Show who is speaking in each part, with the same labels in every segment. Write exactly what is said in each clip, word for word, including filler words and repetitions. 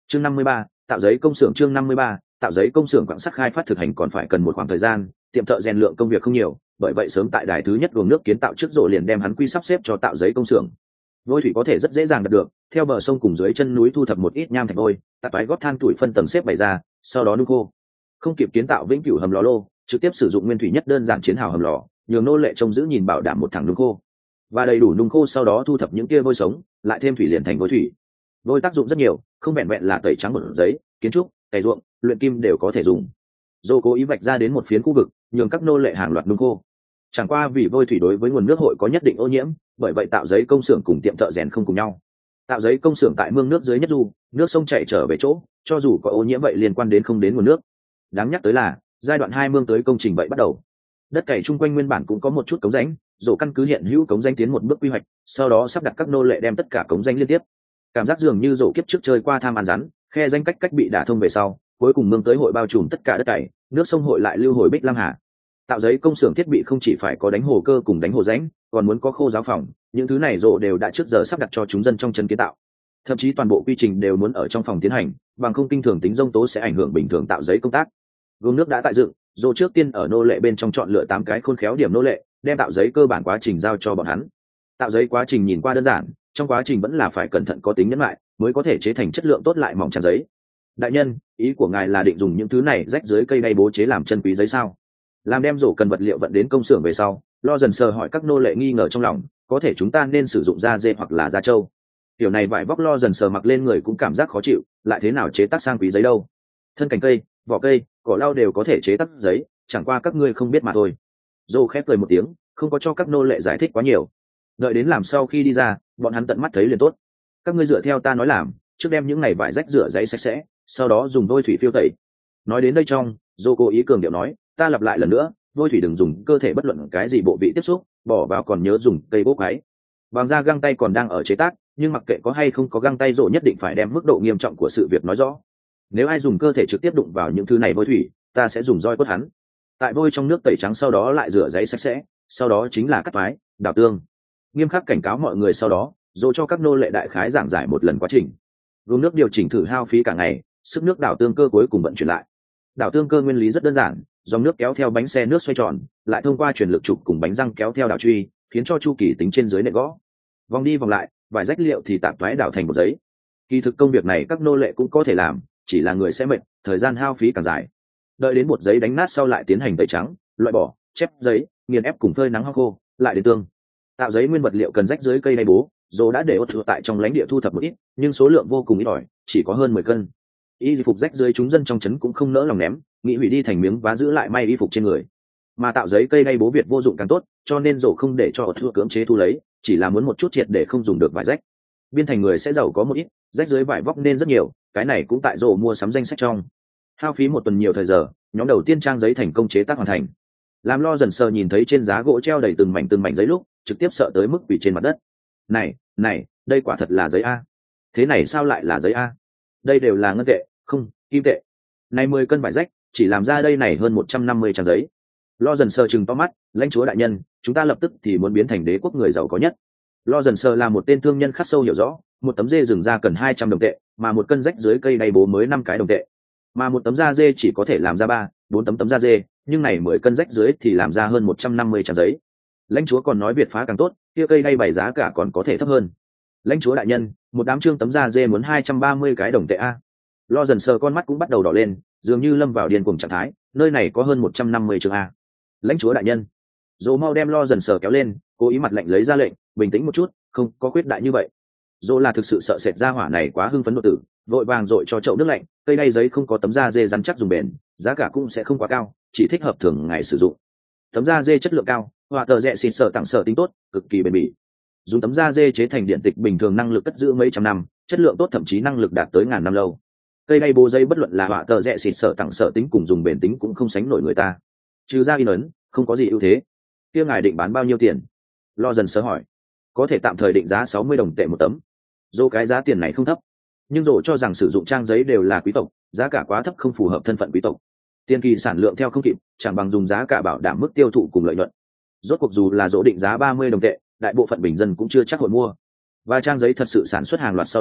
Speaker 1: chương năm mươi ba, tạo giấy công xưởng. chương năm mươi ba, tạo giấy công xưởng quặng sắt khai phát thực hành còn phải cần một khoảng thời gian, tiệm thợ rèn lượng công việc không nhiều, bởi vậy sớm tại đài thứ nhất luồng nước kiến tạo trước rộ liền đem hắn quy sắp xếp cho tạo giấy công xưởng. Vôi thủy có thể rất dễ dàng đạt được, theo bờ sông cùng dưới chân núi thu thập một ít nham thạch vôi, tại bãi gót than tuổi phân tầng xếp bày ra, sau đó nung khô. Không kịp kiến tạo vĩnh cửu hầm lò lô, trực tiếp sử dụng nguyên thủy nhất đơn giản chiến hào hầm lò, nhường nô lệ trông giữ nhìn bảo đảm một thẳng nung khô. Và đầy đủ nung khô sau đó thu thập những kia vôi sống, lại thêm thủy liền thành vôi thủy. Vôi tác dụng rất nhiều, không vẹn vẹn là tẩy trắng bột giấy, kiến trúc, cày ruộng, luyện kim đều có thể dùng. Dô cố ý vạch ra đến một phiến khu vực, nhường các nô lệ hàng loạt nung khô. Chẳng qua vì vôi thủy đối với nguồn nước hội có nhất định ô nhiễm, bởi vậy tạo giấy công xưởng cùng tiệm thợ rèn không cùng nhau. Tạo giấy công xưởng tại mương nước dưới nhất du, nước sông chảy trở về chỗ, cho dù có ô nhiễm vậy liên quan đến không đến nguồn nước. Đáng nhắc tới là, giai đoạn hai mương tới công trình vậy bắt đầu. Đất cày chung quanh nguyên bản cũng có một chút cống rãnh, rồi căn cứ hiện hữu cống rãnh tiến một bước quy hoạch, sau đó sắp đặt các nô lệ đem tất cả cống rãnh liên tiếp. Cảm giác dường như rổ kiếp trước chơi qua tham ăn rắn, khe rãnh cách cách bị đả thông về sau, cuối cùng mương tới hội bao trùm tất cả đất cày, nước sông hội lại lưu hồi Bích Lam Hà. Tạo giấy công xưởng thiết bị không chỉ phải có đánh hồ cơ cùng đánh hồ rãnh, còn muốn có khô giáo phòng, những thứ này rổ đều đã trước giờ sắp đặt cho chúng dân trong trấn kiến tạo. Thậm chí toàn bộ quy trình đều muốn ở trong phòng tiến hành, bằng không kinh thường tính dông tố sẽ ảnh hưởng bình thường tạo giấy công tác. Gồm nước đã tại dựng, rổ trước tiên ở nô lệ bên trong chọn lựa tám cái khôn khéo điểm nô lệ, đem tạo giấy cơ bản quá trình giao cho bọn hắn. Tạo giấy quá trình nhìn qua đơn giản, trong quá trình vẫn là phải cẩn thận có tính nhẫn lại, mới có thể chế thành chất lượng tốt lại mỏng trang giấy. Đại nhân, ý của ngài là định dùng những thứ này rách dưới cây đay bố chế làm chân quý giấy sao? Làm đem rổ cần vật liệu vận đến công xưởng về sau, lo dần sờ hỏi các nô lệ nghi ngờ trong lòng, có thể chúng ta nên sử dụng da dê hoặc là da trâu. Kiểu này vải vóc lo dần sờ mặc lên người cũng cảm giác khó chịu, lại thế nào chế tác sang quý giấy đâu? Thân cành cây, vỏ cây, cỏ lau đều có thể chế tác giấy, chẳng qua các ngươi không biết mà thôi. Rổ khép cười một tiếng, không có cho các nô lệ giải thích quá nhiều. Đợi đến làm sau khi đi ra, bọn hắn tận mắt thấy liền tốt. Các ngươi dựa theo ta nói làm, trước đem những này vải rách rửa giấy sạch sẽ, sau đó dùng vôi thủy phiêu tẩy. Nói đến đây trong, Dô cố ý cường điệu nói, ta lặp lại lần nữa, vôi thủy đừng dùng cơ thể bất luận cái gì bộ vị tiếp xúc, bỏ vào còn nhớ dùng cây bốc ấy. Bằng da găng tay còn đang ở chế tác, nhưng mặc kệ có hay không có găng tay rổ nhất định phải đem mức độ nghiêm trọng của sự việc nói rõ. Nếu ai dùng cơ thể trực tiếp đụng vào những thứ này vôi thủy, ta sẽ dùng roi quất hắn. Tại vôi trong nước tẩy trắng sau đó lại rửa giấy sạch sẽ, sau đó chính là cắt toái, đào tương. Nghiêm khắc cảnh cáo mọi người sau đó, dỗ cho các nô lệ đại khái giảng giải một lần quá trình. Gồm nước điều chỉnh thử hao phí cả ngày, sức nước đảo tương cơ cuối cùng vận chuyển lại. Đảo tương cơ nguyên lý rất đơn giản, dòng nước kéo theo bánh xe nước xoay tròn, lại thông qua chuyển lực trục cùng bánh răng kéo theo đảo truy, khiến cho chu kỳ tính trên dưới nệ gõ. Vòng đi vòng lại, vài rách liệu thì tạp toái đảo thành một giấy. Kỳ thực công việc này các nô lệ cũng có thể làm, chỉ là người sẽ mệt, thời gian hao phí càng dài. Đợi đến bột giấy đánh nát sau lại tiến hành tẩy trắng, loại bỏ, chép giấy, nghiền ép cùng phơi nắng hong khô, lại đến tương. Tạo giấy nguyên vật liệu cần rách dưới cây đay bố, dồ đã để ốt thừa tại trong lãnh địa thu thập một ít, nhưng số lượng vô cùng ít ỏi, chỉ có hơn mười cân. Y phục rách dưới chúng dân trong trấn cũng không nỡ lòng ném, nghĩ hủy đi thành miếng vá giữ lại may y phục trên người. Mà tạo giấy cây đay bố Việt vô dụng càng tốt, cho nên dồ không để cho ốt thừa cưỡng chế thu lấy, chỉ là muốn một chút triệt để không dùng được vải rách. Biên thành người sẽ giàu có một ít, rách dưới vải vóc nên rất nhiều, cái này cũng tại dồ mua sắm danh sách trong. Hao phí một tuần nhiều thời giờ, nhóm đầu tiên trang giấy thành công chế tác hoàn thành. Làm lo dần sờ nhìn thấy trên giá gỗ treo đầy từng mảnh từng mảnh giấy lúc, trực tiếp sợ tới mức quỳ trên mặt đất. Này, này, đây quả thật là giấy a. Thế này sao lại là giấy a? Đây đều là ngân tệ, không, kim tệ. Này mười cân vải rách, chỉ làm ra đây này hơn một trăm năm mươi trang giấy. Lo dần sờ chừng to mắt, lãnh chúa đại nhân, chúng ta lập tức thì muốn biến thành đế quốc người giàu có nhất. Lo dần sờ là một tên thương nhân khắc sâu hiểu rõ, một tấm dê rừng ra cần hai trăm đồng tệ, mà một cân rách dưới cây đay bố mới năm cái đồng tệ. Mà một tấm da dê chỉ có thể làm ra ba, bốn tấm tấm da dê, nhưng này mười cân rách dưới thì làm ra hơn một trăm năm mươi trang giấy. Lãnh chúa còn nói biệt phá càng tốt, kia cây đay bày giá cả còn có thể thấp hơn. Lãnh chúa đại nhân, một đám trương tấm da dê muốn hai trăm ba mươi cái đồng tệ a. Lo dần sờ con mắt cũng bắt đầu đỏ lên, dường như lâm vào điên cuồng trạng thái, nơi này có hơn một trăm năm mươi chương a. Lãnh chúa đại nhân, dỗ mau đem lo dần sờ kéo lên, cố ý mặt lệnh lấy ra lệnh, bình tĩnh một chút, không có quyết đại như vậy. Dỗ là thực sự sợ sệt ra hỏa này quá hưng phấn độ tử, vội vàng dội cho chậu nước lạnh, cây đay giấy không có tấm da dê rắn chắc dùng bền, giá cả cũng sẽ không quá cao, chỉ thích hợp thường ngày sử dụng. Tấm da dê chất lượng cao, họa tờ rẻ xịt sở tặng sở tính tốt, cực kỳ bền bỉ. Dùng tấm da dê chế thành điện tịch bình thường năng lực cất giữ mấy trăm năm, chất lượng tốt thậm chí năng lực đạt tới ngàn năm lâu. Cây đay bố dây bất luận là họa tờ rẻ xịt sở tặng sở tính cùng dùng bền tính cũng không sánh nổi người ta. Trừ ra in ấn, không có gì ưu thế. Kia ngài định bán bao nhiêu tiền? Lo dần sơ hỏi. Có thể tạm thời định giá sáu mươi đồng tệ một tấm. Dù cái giá tiền này không thấp, nhưng dồ cho rằng sử dụng trang giấy đều là quý tộc, giá cả quá thấp không phù hợp thân phận quý tộc. Tiền kỳ sản lượng theo không kịp, chẳng bằng dùng giá cả bảo đảm mức tiêu thụ cùng lợi nhuận. Rốt cuộc dù là dỗ định giá ba mươi đồng tệ, đại bộ phận bình dân cũng chưa chắc hội mua. Và trang giấy thật sự sản xuất hàng loạt sau đó,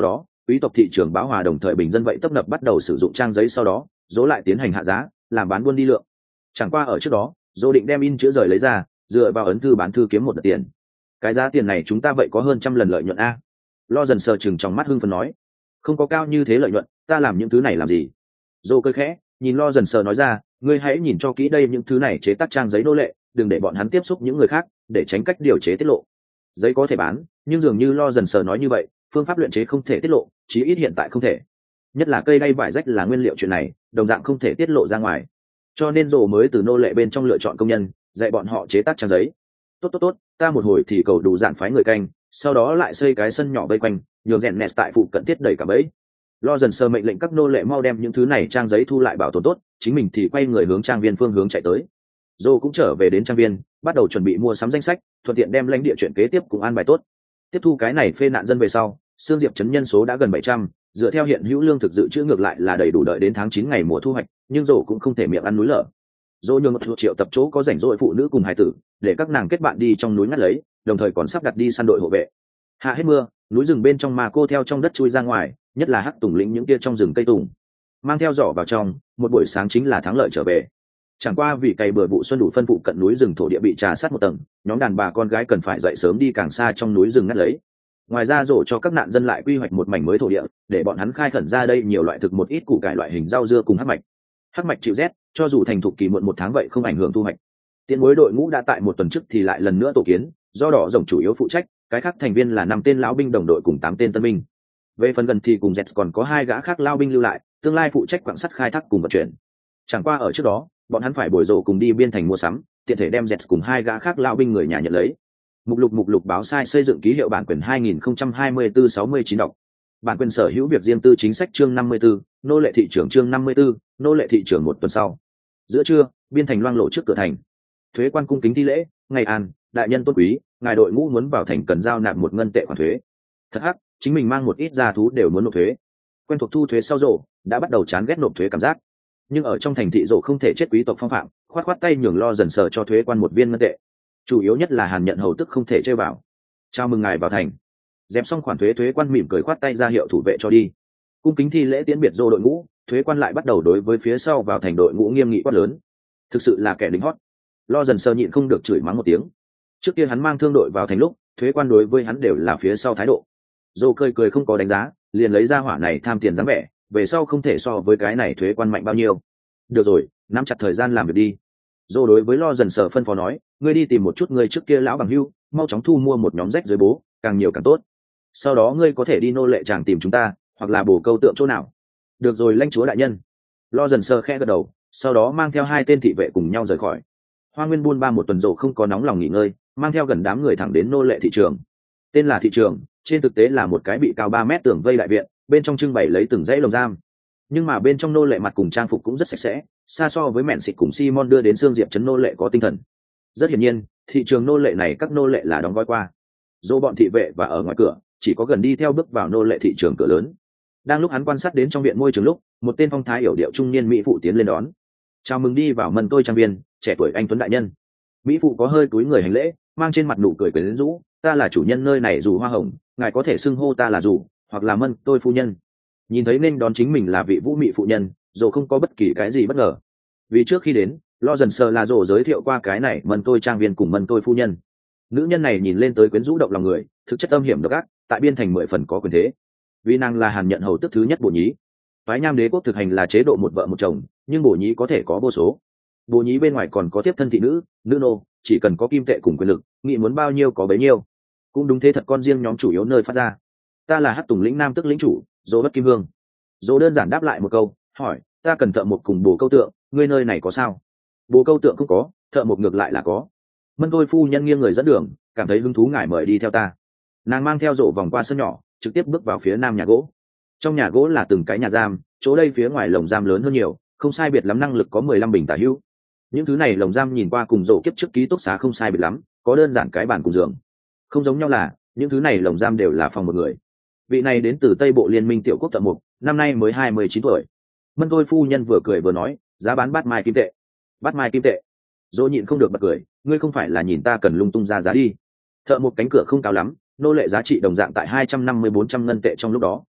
Speaker 1: quý tộc thị trường bão hòa đồng thời bình dân vậy tấp nập bắt đầu sử dụng trang giấy, sau đó dỗ lại tiến hành hạ giá làm bán buôn đi lượng. Chẳng qua ở trước đó dỗ định đem in chữ rời lấy ra, dựa vào ấn thư bán thư kiếm một đợt tiền. Cái giá tiền này chúng ta vậy có hơn trăm lần lợi nhuận a. Lo dần sờ chừng trong mắt hưng phấn nói. Không có cao như thế lợi nhuận, ta làm những thứ này làm gì? Dỗ cười khẽ nhìn Lo dần sờ nói ra, ngươi hãy nhìn cho kỹ đây, những thứ này chế tác trang giấy nô lệ, đừng để bọn hắn tiếp xúc những người khác, để tránh cách điều chế tiết lộ. Giấy có thể bán, nhưng dường như Lo dần sờ nói như vậy, phương pháp luyện chế không thể tiết lộ, chí ít hiện tại không thể. Nhất là cây đay vải rách là nguyên liệu, chuyện này đồng dạng không thể tiết lộ ra ngoài, cho nên Dỗ mới từ nô lệ bên trong lựa chọn công nhân, dạy bọn họ chế tác trang giấy. Tốt tốt tốt, ta một hồi thì cầu đủ dạn phái người canh, sau đó lại xây cái sân nhỏ vây quanh, nhường rèn nẹt tại phụ cận thiết đẩy cả bẫy. Lo dần sờ mệnh lệnh các nô lệ mau đem những thứ này trang giấy thu lại bảo tồn tốt, chính mình thì quay người hướng trang viên phương hướng chạy tới. Dô cũng trở về đến trang viên, bắt đầu chuẩn bị mua sắm danh sách, thuận tiện đem lãnh địa chuyện kế tiếp cùng an bài tốt. Tiếp thu cái này phê nạn dân về sau, Sương Diệp trấn nhân số đã gần bảy trăm, dựa theo hiện hữu lương thực dự trữ ngược lại là đầy đủ đợi đến tháng chín ngày mùa thu hoạch, nhưng Dô cũng không thể miệng ăn núi lở. Dô nhường một triệu tập chỗ có rảnh rỗi phụ nữ cùng hài tử, để các nàng kết bạn đi trong núi ngắt lấy, đồng thời còn sắp đặt đi săn đội hộ vệ. Hạ hết mưa, núi rừng bên trong mà cô theo trong đất chui ra ngoài, nhất là hắc tùng lĩnh những kia trong rừng cây tùng, mang theo giỏ vào trong, một buổi sáng chính là thắng lợi trở về. Chẳng qua vì cày bừa vụ xuân đủ phân phụ cận núi rừng thổ địa bị trà sát một tầng, nhóm đàn bà con gái cần phải dậy sớm đi càng xa trong núi rừng ngắt lấy. Ngoài ra rổ cho các nạn dân lại quy hoạch một mảnh mới thổ địa, để bọn hắn khai khẩn ra đây nhiều loại thực, một ít củ cải loại hình rau dưa cùng hắc mạch. Hắc mạch chịu rét, cho dù thành thục kỳ muộn một tháng vậy không ảnh hưởng thu hoạch. Tiến mối đội ngũ đã tại một tuần trước thì lại lần nữa tổ kiến, do đỏ rồng chủ yếu phụ trách, cái khác thành viên là năm tên lão binh đồng đội cùng tám tên tân binh. Về phần gần thì cùng Jets còn có hai gã khác lao binh lưu lại, tương lai phụ trách quặng sắt khai thác cùng vận chuyển. Chẳng qua ở trước đó, bọn hắn phải bồi rổ cùng đi biên thành mua sắm, tiện thể đem Jets cùng hai gã khác lao binh người nhà nhận lấy. Mục lục mục lục báo sai xây dựng ký hiệu bản quyền hai nghìn không trăm hai mươi tư sáu mươi chín đọc. Bản quyền sở hữu việc riêng tư chính sách chương năm mươi tư, nô lệ thị trường chương năm mươi tư, nô lệ thị trường một tuần sau. Giữa trưa, biên thành loang lộ trước cửa thành. Thuế quan cung kính thi lễ, ngày an, đại nhân tôn quý, ngài đội ngũ muốn vào thành cần giao nạp một ngân tệ khoản thuế. Thật hắc, chính mình mang một ít gia thú đều muốn nộp thuế. Quen thuộc thu thuế sau rổ, đã bắt đầu chán ghét nộp thuế cảm giác. Nhưng ở trong thành thị rổ không thể chết quý tộc phong phạm, khoát khoát tay nhường Lo dần sờ cho thuế quan một viên ngân tệ. Chủ yếu nhất là Hàn nhận hầu tức không thể chơi vào. Chào mừng ngài vào thành. Dẹp xong khoản thuế, thuế quan mỉm cười khoát tay ra hiệu thủ vệ cho đi. Cung kính thi lễ tiễn biệt rổ đội ngũ, thuế quan lại bắt đầu đối với phía sau vào thành đội ngũ nghiêm nghị quát lớn. Thực sự là kẻ lính hót. Lo dần sờ nhịn không được chửi mắng một tiếng. Trước kia hắn mang thương đội vào thành lúc, thuế quan đối với hắn đều là phía sau thái độ. Dô cười cười không có đánh giá, liền lấy ra hỏa này tham tiền dáng vẻ, về sau không thể so với cái này thuế quan mạnh bao nhiêu. Được rồi, nắm chặt thời gian làm việc đi. Dô đối với Lo dần sờ phân phó nói, ngươi đi tìm một chút người trước kia lão bằng hưu, mau chóng thu mua một nhóm rách dưới bố, càng nhiều càng tốt. Sau đó ngươi có thể đi nô lệ tràng tìm chúng ta, hoặc là bổ câu tượng chỗ nào. Được rồi lãnh chúa đại nhân. Lo dần sờ khẽ gật đầu, sau đó mang theo hai tên thị vệ cùng nhau rời khỏi. Hoa Nguyên buôn ba một tuần rổ không có nóng lòng nghỉ ngơi, mang theo gần đám người thẳng đến nô lệ thị trường. Tên là thị trường, trên thực tế là một cái bị cao ba mét tường vây đại viện, bên trong trưng bày lấy từng dãy lồng giam. Nhưng mà bên trong nô lệ mặt cùng trang phục cũng rất sạch sẽ, xa so với mẹn xịt cùng Simon đưa đến Sương Diệp trấn nô lệ có tinh thần. Rất hiển nhiên, thị trường nô lệ này các nô lệ là đóng gói qua. Dô bọn thị vệ và ở ngoài cửa, chỉ có gần đi theo bước vào nô lệ thị trường cửa lớn. Đang lúc hắn quan sát đến trong viện môi trường lúc, một tên phong thái hiểu điệu trung niên mỹ phụ tiến lên đón. Chào mừng đi vào Mân Tôi trang viên, trẻ tuổi anh tuấn đại nhân. Mỹ phụ có hơi cúi người hành lễ, mang trên mặt nụ cười quyến rũ, ta là chủ nhân nơi này Dù Hoa Hồng, ngài có thể xưng hô ta là Dù, hoặc là Mân Tôi phu nhân. Nhìn thấy nên đón chính mình là vị vũ mị phụ nhân, Dù không có bất kỳ cái gì bất ngờ. Vì trước khi đến, Lo dần sờ là Dù giới thiệu qua cái này Mân Tôi trang viên cùng Mân Tôi phu nhân. Nữ nhân này nhìn lên tới quyến rũ động lòng người, thực chất âm hiểm độc ác, tại biên thành mười phần có quyền thế. Vì nàng là Hàn nhận hầu tức thứ nhất Bổ Nhí. Phái Nham đế quốc thực hành là chế độ một vợ một chồng, nhưng Bổ Nhí có thể có vô số. Bổ Nhí bên ngoài còn có tiếp thân thị nữ, nữ nô, chỉ cần có kim tệ cùng quyền lực, nghĩ muốn bao nhiêu có bấy nhiêu. Cũng đúng thế thật, con riêng nhóm chủ yếu nơi phát ra. Ta là Hắc Tùng lĩnh Nam tức lĩnh chủ, Dô Bất Kim Vương. Dô đơn giản đáp lại một câu, hỏi, ta cần thợ một cùng bồ câu tượng, ngươi nơi này có sao? Bồ câu tượng không có, thợ một ngược lại là có. Mân Tôi phu nhân nghiêng người dẫn đường, cảm thấy hứng thú, ngài mời đi theo ta. Nàng mang theo Dô vòng qua sân nhỏ, trực tiếp bước vào phía nam nhà gỗ. Trong nhà gỗ là từng cái nhà giam, chỗ đây phía ngoài lồng giam lớn hơn nhiều, không sai biệt lắm năng lực có mười lăm bình tả hữu. Những thứ này lồng giam nhìn qua cùng Dô kiếp trước ký túc xá không sai biệt lắm, có đơn giản cái bàn cùng giường. Không giống nhau là những thứ này lồng giam đều là phòng một người. Vị này đến từ Tây Bộ Liên minh tiểu quốc thợ mục, năm nay mới hai mươi chín tuổi. Mân Tôi phu nhân vừa cười vừa nói, giá bán bát mai kim tệ. Bát mai kim tệ. Dô nhịn không được bật cười, ngươi không phải là nhìn ta cần lung tung ra giá đi. Thợ một cánh cửa không cao lắm, nô lệ giá trị đồng dạng tại hai trăm năm mươi bốn trăm ngân tệ trong lúc đó.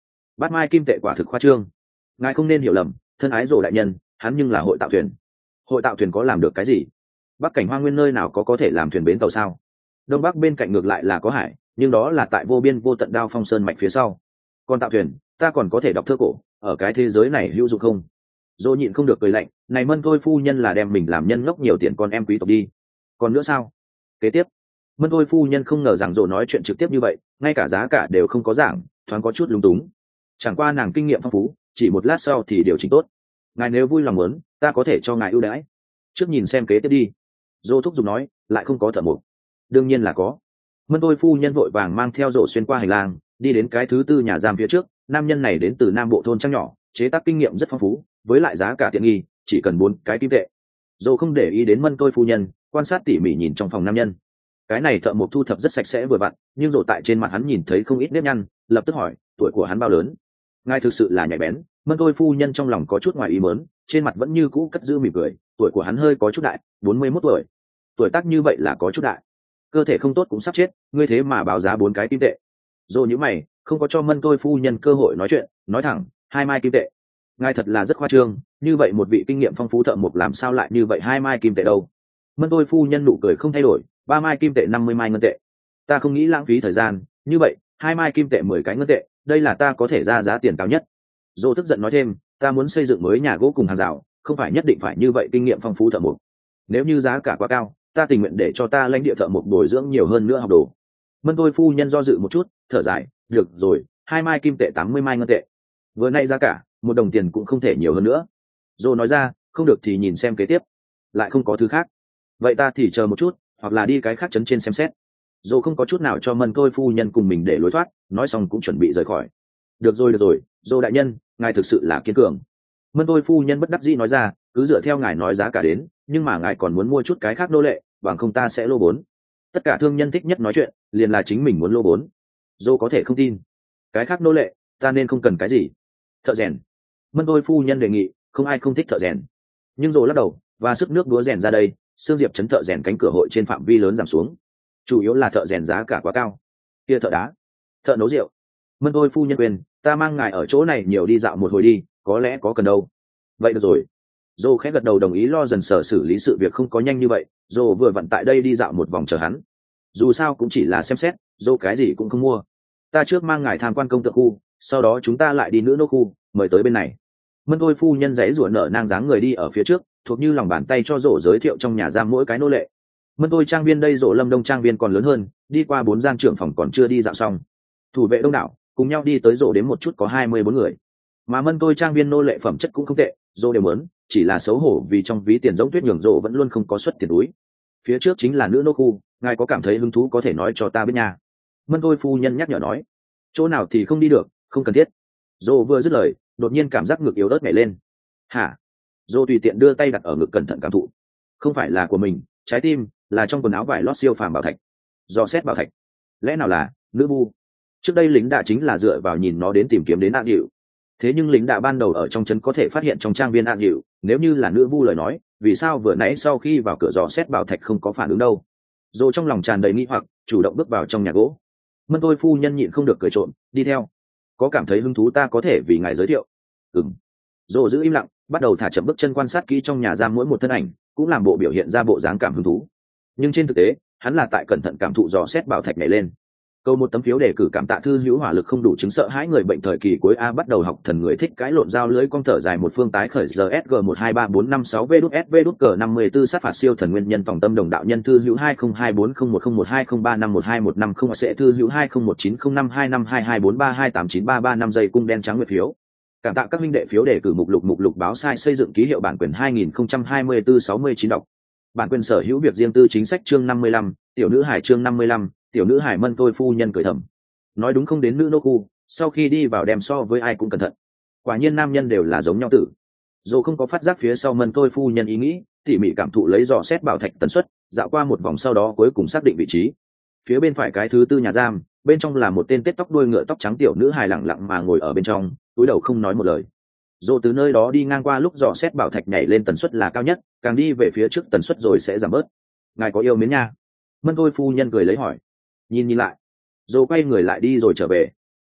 Speaker 1: bát mai kim tệ quả thực khoa trương. Ngài không nên hiểu lầm, thân ái rồ đại nhân, hắn nhưng là hội tạo thuyền. Hội tạo thuyền có làm được cái gì? Bắc cảnh hoang nguyên nơi nào có có thể làm thuyền bến tàu sao? Đông bắc bên cạnh ngược lại là có hải, nhưng đó là tại vô biên vô tận Đao Phong sơn mạch phía sau. Còn tạo thuyền, ta còn có thể đọc thơ cổ, ở cái thế giới này hữu dụng không? Dô nhịn không được cười lạnh, này Mân Thôi phu nhân là đem mình làm nhân ngốc nhiều tiền con em quý tộc đi. Còn nữa sao? Kế tiếp, Mân Thôi phu nhân không ngờ rằng Dô nói chuyện trực tiếp như vậy, ngay cả giá cả đều không có giảng, thoáng có chút lúng túng. Chẳng qua nàng kinh nghiệm phong phú, chỉ một lát sau thì điều chỉnh tốt. Ngài nếu vui lòng muốn, ta có thể cho ngài ưu đãi. Trước nhìn xem kế tiếp đi. Dô thúc giục nói, lại không có thợ mộc. Đương nhiên là có. Mân Thôi phu nhân vội vàng mang theo Dô xuyên qua hành lang, đi đến cái thứ tư nhà giam phía trước. Nam nhân này đến từ Nam Bộ thôn trang nhỏ, chế tác kinh nghiệm rất phong phú, với lại giá cả tiện nghi, chỉ cần bốn cái kim tệ. Dô không để ý đến Mân Tôi phu nhân, quan sát tỉ mỉ nhìn trong phòng nam nhân. Cái này thợ mộc thu thập rất sạch sẽ vừa vặn, nhưng rồi tại trên mặt hắn nhìn thấy không ít nếp nhăn, lập tức hỏi, tuổi của hắn bao lớn? Ngài thực sự là nhạy bén. Mân Tôi phu nhân trong lòng có chút ngoài ý mớn, trên mặt vẫn như cũ cất giữ mỉm cười, tuổi của hắn hơi có chút đại, bốn mươi mốt tuổi. Tuổi tác như vậy là có chút đại. Cơ thể không tốt cũng sắp chết, ngươi thế mà báo giá bốn cái kim tệ. Dô nhíu mày, không có cho Mân Tôi phu nhân cơ hội nói chuyện, nói thẳng, hai mai kim tệ. Ngài thật là rất khoa trương, như vậy một vị kinh nghiệm phong phú thợ mộc làm sao lại như vậy hai mai kim tệ đâu? Mân Tôi phu nhân nụ cười không thay đổi, ba mai kim tệ năm mươi mai ngân tệ. Ta không nghĩ lãng phí thời gian, như vậy hai mai kim tệ mười cái ngân tệ, đây là ta có thể ra giá tiền cao nhất. Dô tức giận nói thêm, ta muốn xây dựng mới nhà gỗ cùng hàng rào, không phải nhất định phải như vậy kinh nghiệm phong phú thợ mộc. Nếu như giá cả quá cao, ta tình nguyện để cho ta lãnh địa thợ mộc bồi dưỡng nhiều hơn nữa học đồ. Mân Tôi phu nhân do dự một chút, thở dài, được rồi, hai mai kim tệ tám mươi mai ngân tệ. Vừa nay giá cả, một đồng tiền cũng không thể nhiều hơn nữa. Dô nói ra, không được thì nhìn xem kế tiếp. Lại không có thứ khác. Vậy ta thì chờ một chút, hoặc là đi cái khác trấn trên xem xét. Dô không có chút nào cho Mân Tôi phu nhân cùng mình để lối thoát, nói xong cũng chuẩn bị rời khỏi. Được rồi được rồi, Dô đại nhân, ngài thực sự là kiên cường. Mân Tôi phu nhân bất đắc dĩ nói ra, cứ dựa theo ngài nói giá cả đến, nhưng mà ngài còn muốn mua chút cái khác nô lệ, bằng không ta sẽ lô vốn. Tất cả thương nhân thích nhất nói chuyện, liền là chính mình muốn lô vốn. Dô có thể không tin. Cái khác nô lệ, ta nên không cần cái gì. Thợ rèn. Mân Tôi phu nhân đề nghị, không ai không thích thợ rèn. Nhưng Dô lắc đầu, và sức nước đúa rèn ra đây, Sương Diệp trấn thợ rèn cánh cửa hội trên phạm vi lớn giảm xuống. Chủ yếu là thợ rèn giá cả quá cao. Kia thợ đá, thợ nấu rượu. Mân Tôi phu nhân quyền, ta mang ngài ở chỗ này nhiều đi dạo một hồi đi, có lẽ có cần đâu. Vậy được rồi. Dô khẽ gật đầu đồng ý, lo dần sở xử lý sự việc không có nhanh như vậy. Dô vừa vặn tại đây đi dạo một vòng chờ hắn. Dù sao cũng chỉ là xem xét, Dô cái gì cũng không mua. Ta trước mang ngài tham quan công tượng khu, sau đó chúng ta lại đi nữ nô khu, mời tới bên này. Mân Tôi phu nhân giấy rủa nở nang dáng người đi ở phía trước, thuộc như lòng bàn tay cho Dô giới thiệu trong nhà giam mỗi cái nô lệ. Mân Tôi trang viên đây Dô Lâm Đông trang viên còn lớn hơn, đi qua bốn gian trưởng phòng còn chưa đi dạo xong. Thủ vệ đông đảo, cùng nhau đi tới Dô đến một chút có hai mươi bốn người. Mà Mân Tôi trang viên nô lệ phẩm chất cũng không tệ, Dô đều muốn, chỉ là xấu hổ vì trong ví tiền giống tuyết nhường Dô vẫn luôn không có xuất tiền túi. Phía trước chính là nữ nô khu, ngài có cảm thấy hứng thú có thể nói cho ta biết nha. Mân Tôi phu nhân nhắc nhở nói, chỗ nào thì không đi được, không cần thiết. Dô vừa dứt lời, đột nhiên cảm giác ngực yếu ớt nhảy lên. Hả? Dô tùy tiện đưa tay đặt ở ngực cẩn thận cảm thụ. Không phải là của mình, trái tim là trong quần áo vải lót siêu phàm bảo thạch. Do xét bảo thạch, lẽ nào là nữ vu? Trước đây lính đạ chính là dựa vào nhìn nó đến tìm kiếm đến A Dịu. Thế nhưng lính đạ ban đầu ở trong trấn có thể phát hiện trong trang viên A Dịu, nếu như là nữ vu lời nói, vì sao vừa nãy sau khi vào cửa dò xét bảo thạch không có phản ứng đâu? Dô trong lòng tràn đầy nghi hoặc, chủ động bước vào trong nhà gỗ. Mân Tôi phu nhân nhịn không được cười trộm, đi theo. Có cảm thấy hứng thú ta có thể vì ngài giới thiệu. Ừm. Dô giữ im lặng, bắt đầu thả chậm bước chân quan sát kỹ trong nhà giam mỗi một thân ảnh, cũng làm bộ biểu hiện ra bộ dáng cảm hứng thú. Nhưng trên thực tế, hắn là tại cẩn thận cảm thụ dò xét bảo thạch này lên. Câu một tấm phiếu đề cử cảm tạ thư hữu hỏa lực không đủ chứng sợ hãi người bệnh thời kỳ cuối A bắt đầu học thần người thích cãi lộn dao lưới con thở dài một phương tái khởi giờ S G một hai ba bốn năm sáu V đút S V đút G năm mươi tư sát phạt siêu thần nguyên nhân tổng tâm đồng đạo nhân thư hữu hai không hai bốn không một không một hai không ba năm một hai một năm không sẽ thư hữu hai không một chín không năm hai năm hai hai bốn ba hai tám chín ba ba năm giây cung đen trắng nguyệt phiếu. Cảm tạ các minh đệ phiếu đề cử mục lục mục lục báo sai xây dựng ký hiệu bản quyền hai nghìn không trăm hai mươi tư sáu mươi chín đọc. Bản quyền sở hữu việc riêng tư chính sách chương năm mươi lăm, tiểu nữ hải chương năm mươi lăm, tiểu nữ hải Mân Tôi phu nhân cười thầm. Nói đúng không đến nữ nô khu, sau khi đi vào đem so với ai cũng cẩn thận. Quả nhiên nam nhân đều là giống nhau tử. Dù không có phát giác phía sau Mân Tôi phu nhân ý nghĩ, tỉ mỉ cảm thụ lấy dò xét bảo thạch tần suất, dạo qua một vòng sau đó cuối cùng xác định vị trí. Phía bên phải cái thứ tư nhà giam, bên trong là một tên tết tóc đuôi ngựa tóc trắng tiểu nữ hài lặng lặng mà ngồi ở bên trong, cúi đầu không nói một lời. Dù từ nơi đó đi ngang qua lúc dò xét bảo thạch nhảy lên tần suất là cao nhất, càng đi về phía trước tần suất rồi sẽ giảm bớt. Ngài có yêu mến nha? Mân Tôi phu nhân cười lấy hỏi. Nhìn nhìn lại, Dô quay người lại đi rồi trở về.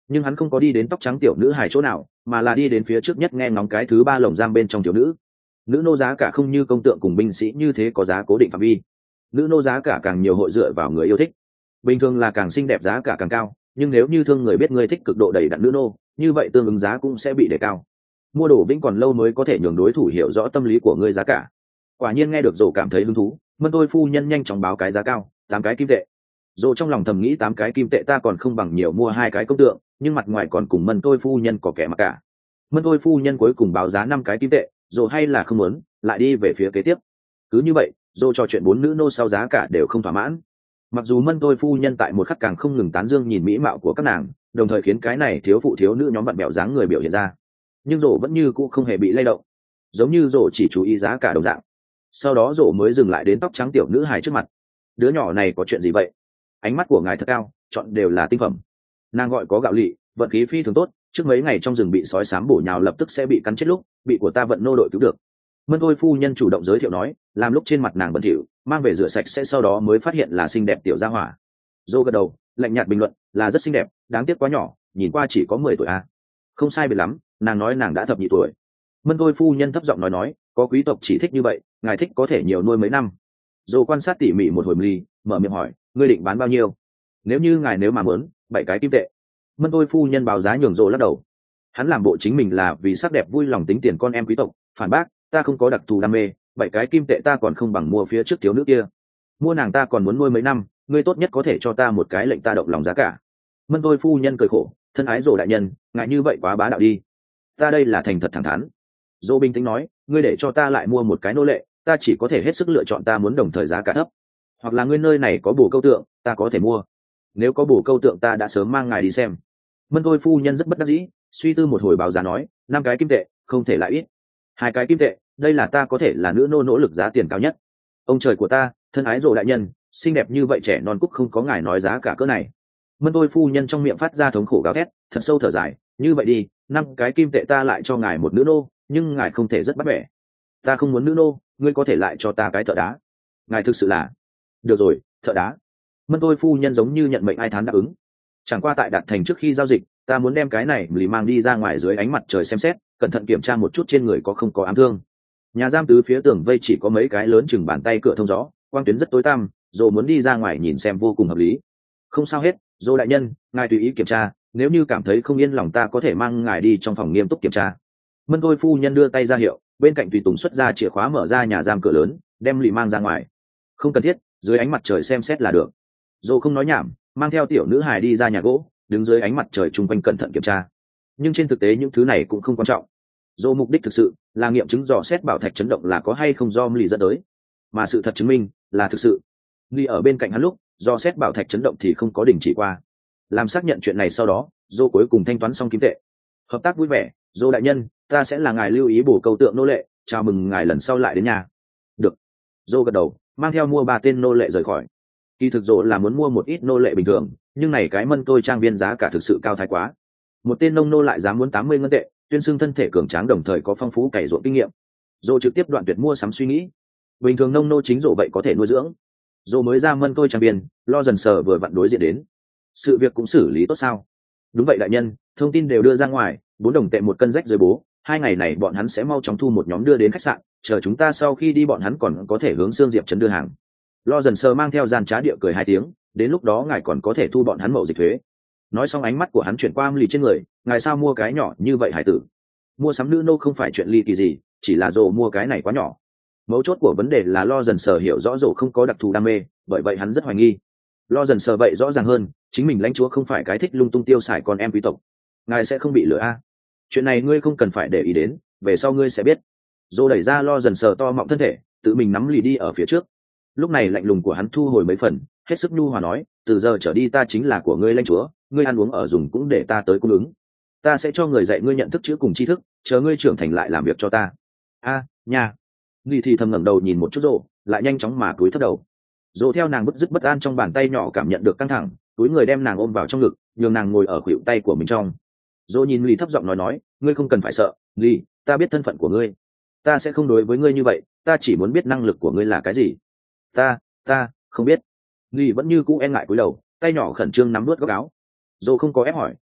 Speaker 1: nhưng hắn không có đi đến tóc trắng tiểu nữ hài chỗ nào, mà là đi đến phía trước nhất nghe ngóng cái thứ ba lồng giam bên trong tiểu nữ. Nữ nô giá cả không như công tượng cùng binh sĩ như thế có giá cố định phạm vi, nữ nô giá cả càng nhiều hội dựa vào người yêu thích. Bình thường là càng xinh đẹp giá cả càng cao, nhưng nếu như thương người biết ngươi thích cực độ đầy đặn nữ nô, như vậy tương ứng giá cũng sẽ bị đề cao. Mua đồ vĩnh còn lâu mới có thể nhường đối thủ hiểu rõ tâm lý của ngươi giá cả. Quả nhiên nghe được Dỗ cảm thấy hứng thú, Mân Tôi phu nhân nhanh chóng báo cái giá cao, tám cái kim tệ. Dỗ trong lòng thầm nghĩ tám cái kim tệ ta còn không bằng nhiều mua hai cái công tượng, nhưng mặt ngoài còn cùng Mân Tôi phu nhân có kẻ mặc cả. Mân Tôi phu nhân cuối cùng báo giá năm cái kim tệ, Dỗ hay là không muốn, lại đi về phía kế tiếp. Cứ như vậy, Dỗ trò chuyện bốn nữ nô sau giá cả đều không thỏa mãn. Mặc dù Mân Tôi phu nhân tại một khắc càng không ngừng tán dương nhìn mỹ mạo của các nàng, đồng thời khiến cái này thiếu phụ thiếu nữ nhóm bạn bèo dáng người biểu hiện ra, nhưng Dỗ vẫn như cũ không hề bị lay động, giống như Dỗ chỉ chú ý giá cả đồng dạng. Sau đó Dỗ mới dừng lại đến tóc trắng tiểu nữ hài trước mặt. Đứa nhỏ này có chuyện gì vậy? Ánh mắt của ngài thật cao, chọn đều là tinh phẩm. Nàng gọi có gạo lị, vận khí phi thường tốt, trước mấy ngày trong rừng bị sói sám bổ nhào lập tức sẽ bị cắn chết lúc bị của ta vận nô đội cứu được. Mân Tôi phu nhân chủ động giới thiệu nói, làm lúc trên mặt nàng bẩn thỉu, mang về rửa sạch sẽ sau đó mới phát hiện là xinh đẹp tiểu gia hỏa. Dô gật đầu, lạnh nhạt bình luận, là rất xinh đẹp, đáng tiếc quá nhỏ, nhìn qua chỉ có mười tuổi à. Không sai biệt lắm, nàng nói nàng đã thập nhị tuổi. Mân Tôi phu nhân thấp giọng nói nói, có quý tộc chỉ thích như vậy, ngài thích có thể nhiều nuôi mấy năm. Dô quan sát tỉ mỉ một hồi ly, mở miệng hỏi, ngươi định bán bao nhiêu? Nếu như ngài nếu mà muốn, bảy cái kim tệ. Mân Tôi phu nhân báo giá nhường Dô lắc đầu. Hắn làm bộ chính mình là vì sắc đẹp vui lòng tính tiền con em quý tộc, phản bác, ta không có đặc thù đam mê, bảy cái kim tệ ta còn không bằng mua phía trước thiếu nữ kia. Mua nàng ta còn muốn nuôi mấy năm, ngươi tốt nhất có thể cho ta một cái lệnh ta động lòng giá cả. Mân Tôi phu nhân cười khổ, thân ái Dô đại nhân, ngại như vậy quá bá đạo đi. Ta đây là thành thật thẳng thắn. Dô bình tĩnh nói, ngươi để cho ta lại mua một cái nô lệ, ta chỉ có thể hết sức lựa chọn ta muốn đồng thời giá cả thấp, hoặc là ngươi nơi này có bổ câu tượng, ta có thể mua. Nếu có bổ câu tượng ta đã sớm mang ngài đi xem. Mân Tôi phu nhân rất bất đắc dĩ, suy tư một hồi báo giá nói, năm cái kim tệ, không thể lại ít. Hai cái kim tệ, đây là ta có thể là nữ nô nỗ lực giá tiền cao nhất. Ông trời của ta, thân ái Dô đại nhân, xinh đẹp như vậy trẻ non cúc không có ngài nói giá cả cỡ này. Mân Tôi phu nhân trong miệng phát ra thống khổ gào thét, thật sâu thở dài, như vậy đi, năm cái kim tệ ta lại cho ngài một nữ nô, nhưng ngài không thể rất bắt bẻ. Ta không muốn nữ nô, ngươi có thể lại cho ta cái thợ đá. Ngài thực sự là... Được rồi, thợ đá. Mân Tôi phu nhân giống như nhận mệnh ai thán đáp ứng. Chẳng qua tại đạt thành trước khi giao dịch, ta muốn đem cái này lì mang đi ra ngoài dưới ánh mặt trời xem xét, cẩn thận kiểm tra một chút trên người có không có ám thương. Nhà giam tứ phía tường vây chỉ có mấy cái lớn chừng bàn tay cửa thông gió, quang tuyến rất tối tăm, Dô muốn đi ra ngoài nhìn xem vô cùng hợp lý. Không sao hết, Dô đại nhân, ngài tùy ý kiểm tra, nếu như cảm thấy không yên lòng ta có thể mang ngài đi trong phòng nghiêm túc kiểm tra. Mân Tôi phu nhân đưa tay ra hiệu, bên cạnh tùy tùng xuất ra chìa khóa mở ra nhà giam cửa lớn, đem lì mang ra ngoài. Không cần thiết, dưới ánh mặt trời xem xét là được. Dô không nói nhảm, mang theo tiểu nữ hài đi ra nhà gỗ, đứng dưới ánh mặt trời chung quanh cẩn thận kiểm tra. Nhưng trên thực tế những thứ này cũng không quan trọng. Dô mục đích thực sự là nghiệm chứng dò xét bảo thạch chấn động là có hay không do lì dẫn tới, mà sự thật chứng minh là thực sự. Lì ở bên cạnh hắn lúc dò xét bảo thạch chấn động thì không có đình chỉ qua. Làm xác nhận chuyện này sau đó, Dô cuối cùng thanh toán xong kim tệ. Hợp tác vui vẻ, Dô đại nhân, ta sẽ là ngài lưu ý bổ câu tượng nô lệ, chào mừng ngài lần sau lại đến nhà. Được. Dô gật đầu, mang theo mua ba tên nô lệ rời khỏi. Kỳ thực Dô là muốn mua một ít nô lệ bình thường, nhưng này cái Mân Tôi trang viên giá cả thực sự cao thái quá. Một tên nông nô lại dám muốn tám mươi ngân tệ, tuyên xưng thân thể cường tráng đồng thời có phong phú cày ruộng kinh nghiệm. Dô trực tiếp đoạn tuyệt mua sắm suy nghĩ. Bình thường nông nô chính Dô vậy có thể nuôi dưỡng. Dô mới ra Mân Tôi trang viên, lo dần sờ vừa vặn đối diện đến. Sự việc cũng xử lý tốt sao? Đúng vậy đại nhân, thông tin đều đưa ra ngoài, bốn đồng tệ một cân rách dưới bố, hai ngày này bọn hắn sẽ mau chóng thu một nhóm đưa đến khách sạn, chờ chúng ta sau khi đi bọn hắn còn có thể hướng Sương Diệp trấn đưa hàng. Lo dần sờ mang theo gian trá địa cười hai tiếng, đến lúc đó ngài còn có thể thu bọn hắn mậu dịch thuế. Nói xong ánh mắt của hắn chuyển qua lì trên người, ngài sao mua cái nhỏ như vậy hải tử? Mua sắm nữ nô không phải chuyện ly kỳ gì, chỉ là Dô mua cái này quá nhỏ. Mấu chốt của vấn đề là Lo dần sờ hiểu rõ Dô không có đặc thù đam mê, bởi vậy hắn rất hoài nghi. Lo dần sờ vậy rõ ràng hơn, chính mình lãnh chúa không phải cái thích lung tung tiêu xài con em quý tộc. Ngài sẽ không bị lừa a? Chuyện này ngươi không cần phải để ý đến, về sau ngươi sẽ biết. Dô đẩy ra Lo dần sờ to mọng thân thể, tự mình nắm lì đi ở phía trước. Lúc này lạnh lùng của hắn thu hồi mấy phần, hết sức nhu hòa nói, từ giờ trở đi ta chính là của ngươi lãnh chúa, ngươi ăn uống ở dùng cũng để ta tới cung ứng. Ta sẽ cho người dạy ngươi nhận thức chữ cùng tri thức, chờ ngươi trưởng thành lại làm việc cho ta. A, à, nhà. Lì thì thầm ngẩng đầu nhìn một chút Dô, lại nhanh chóng mà cúi thấp đầu. Dô theo nàng bứt rứt bất an trong bàn tay nhỏ cảm nhận được căng thẳng, túi người đem nàng ôm vào trong ngực, nhường nàng ngồi ở khuỷu tay của mình trong. Dô nhìn Lì thấp giọng nói nói, ngươi không cần phải sợ, Lì, ta biết thân phận của ngươi, ta sẽ không đối với ngươi như vậy, ta chỉ muốn biết năng lực của ngươi là cái gì. Ta, ta, không biết. Lì vẫn như cũ e ngại cúi đầu, tay nhỏ khẩn trương nắm nuốt góc áo. Dô không có ép hỏi,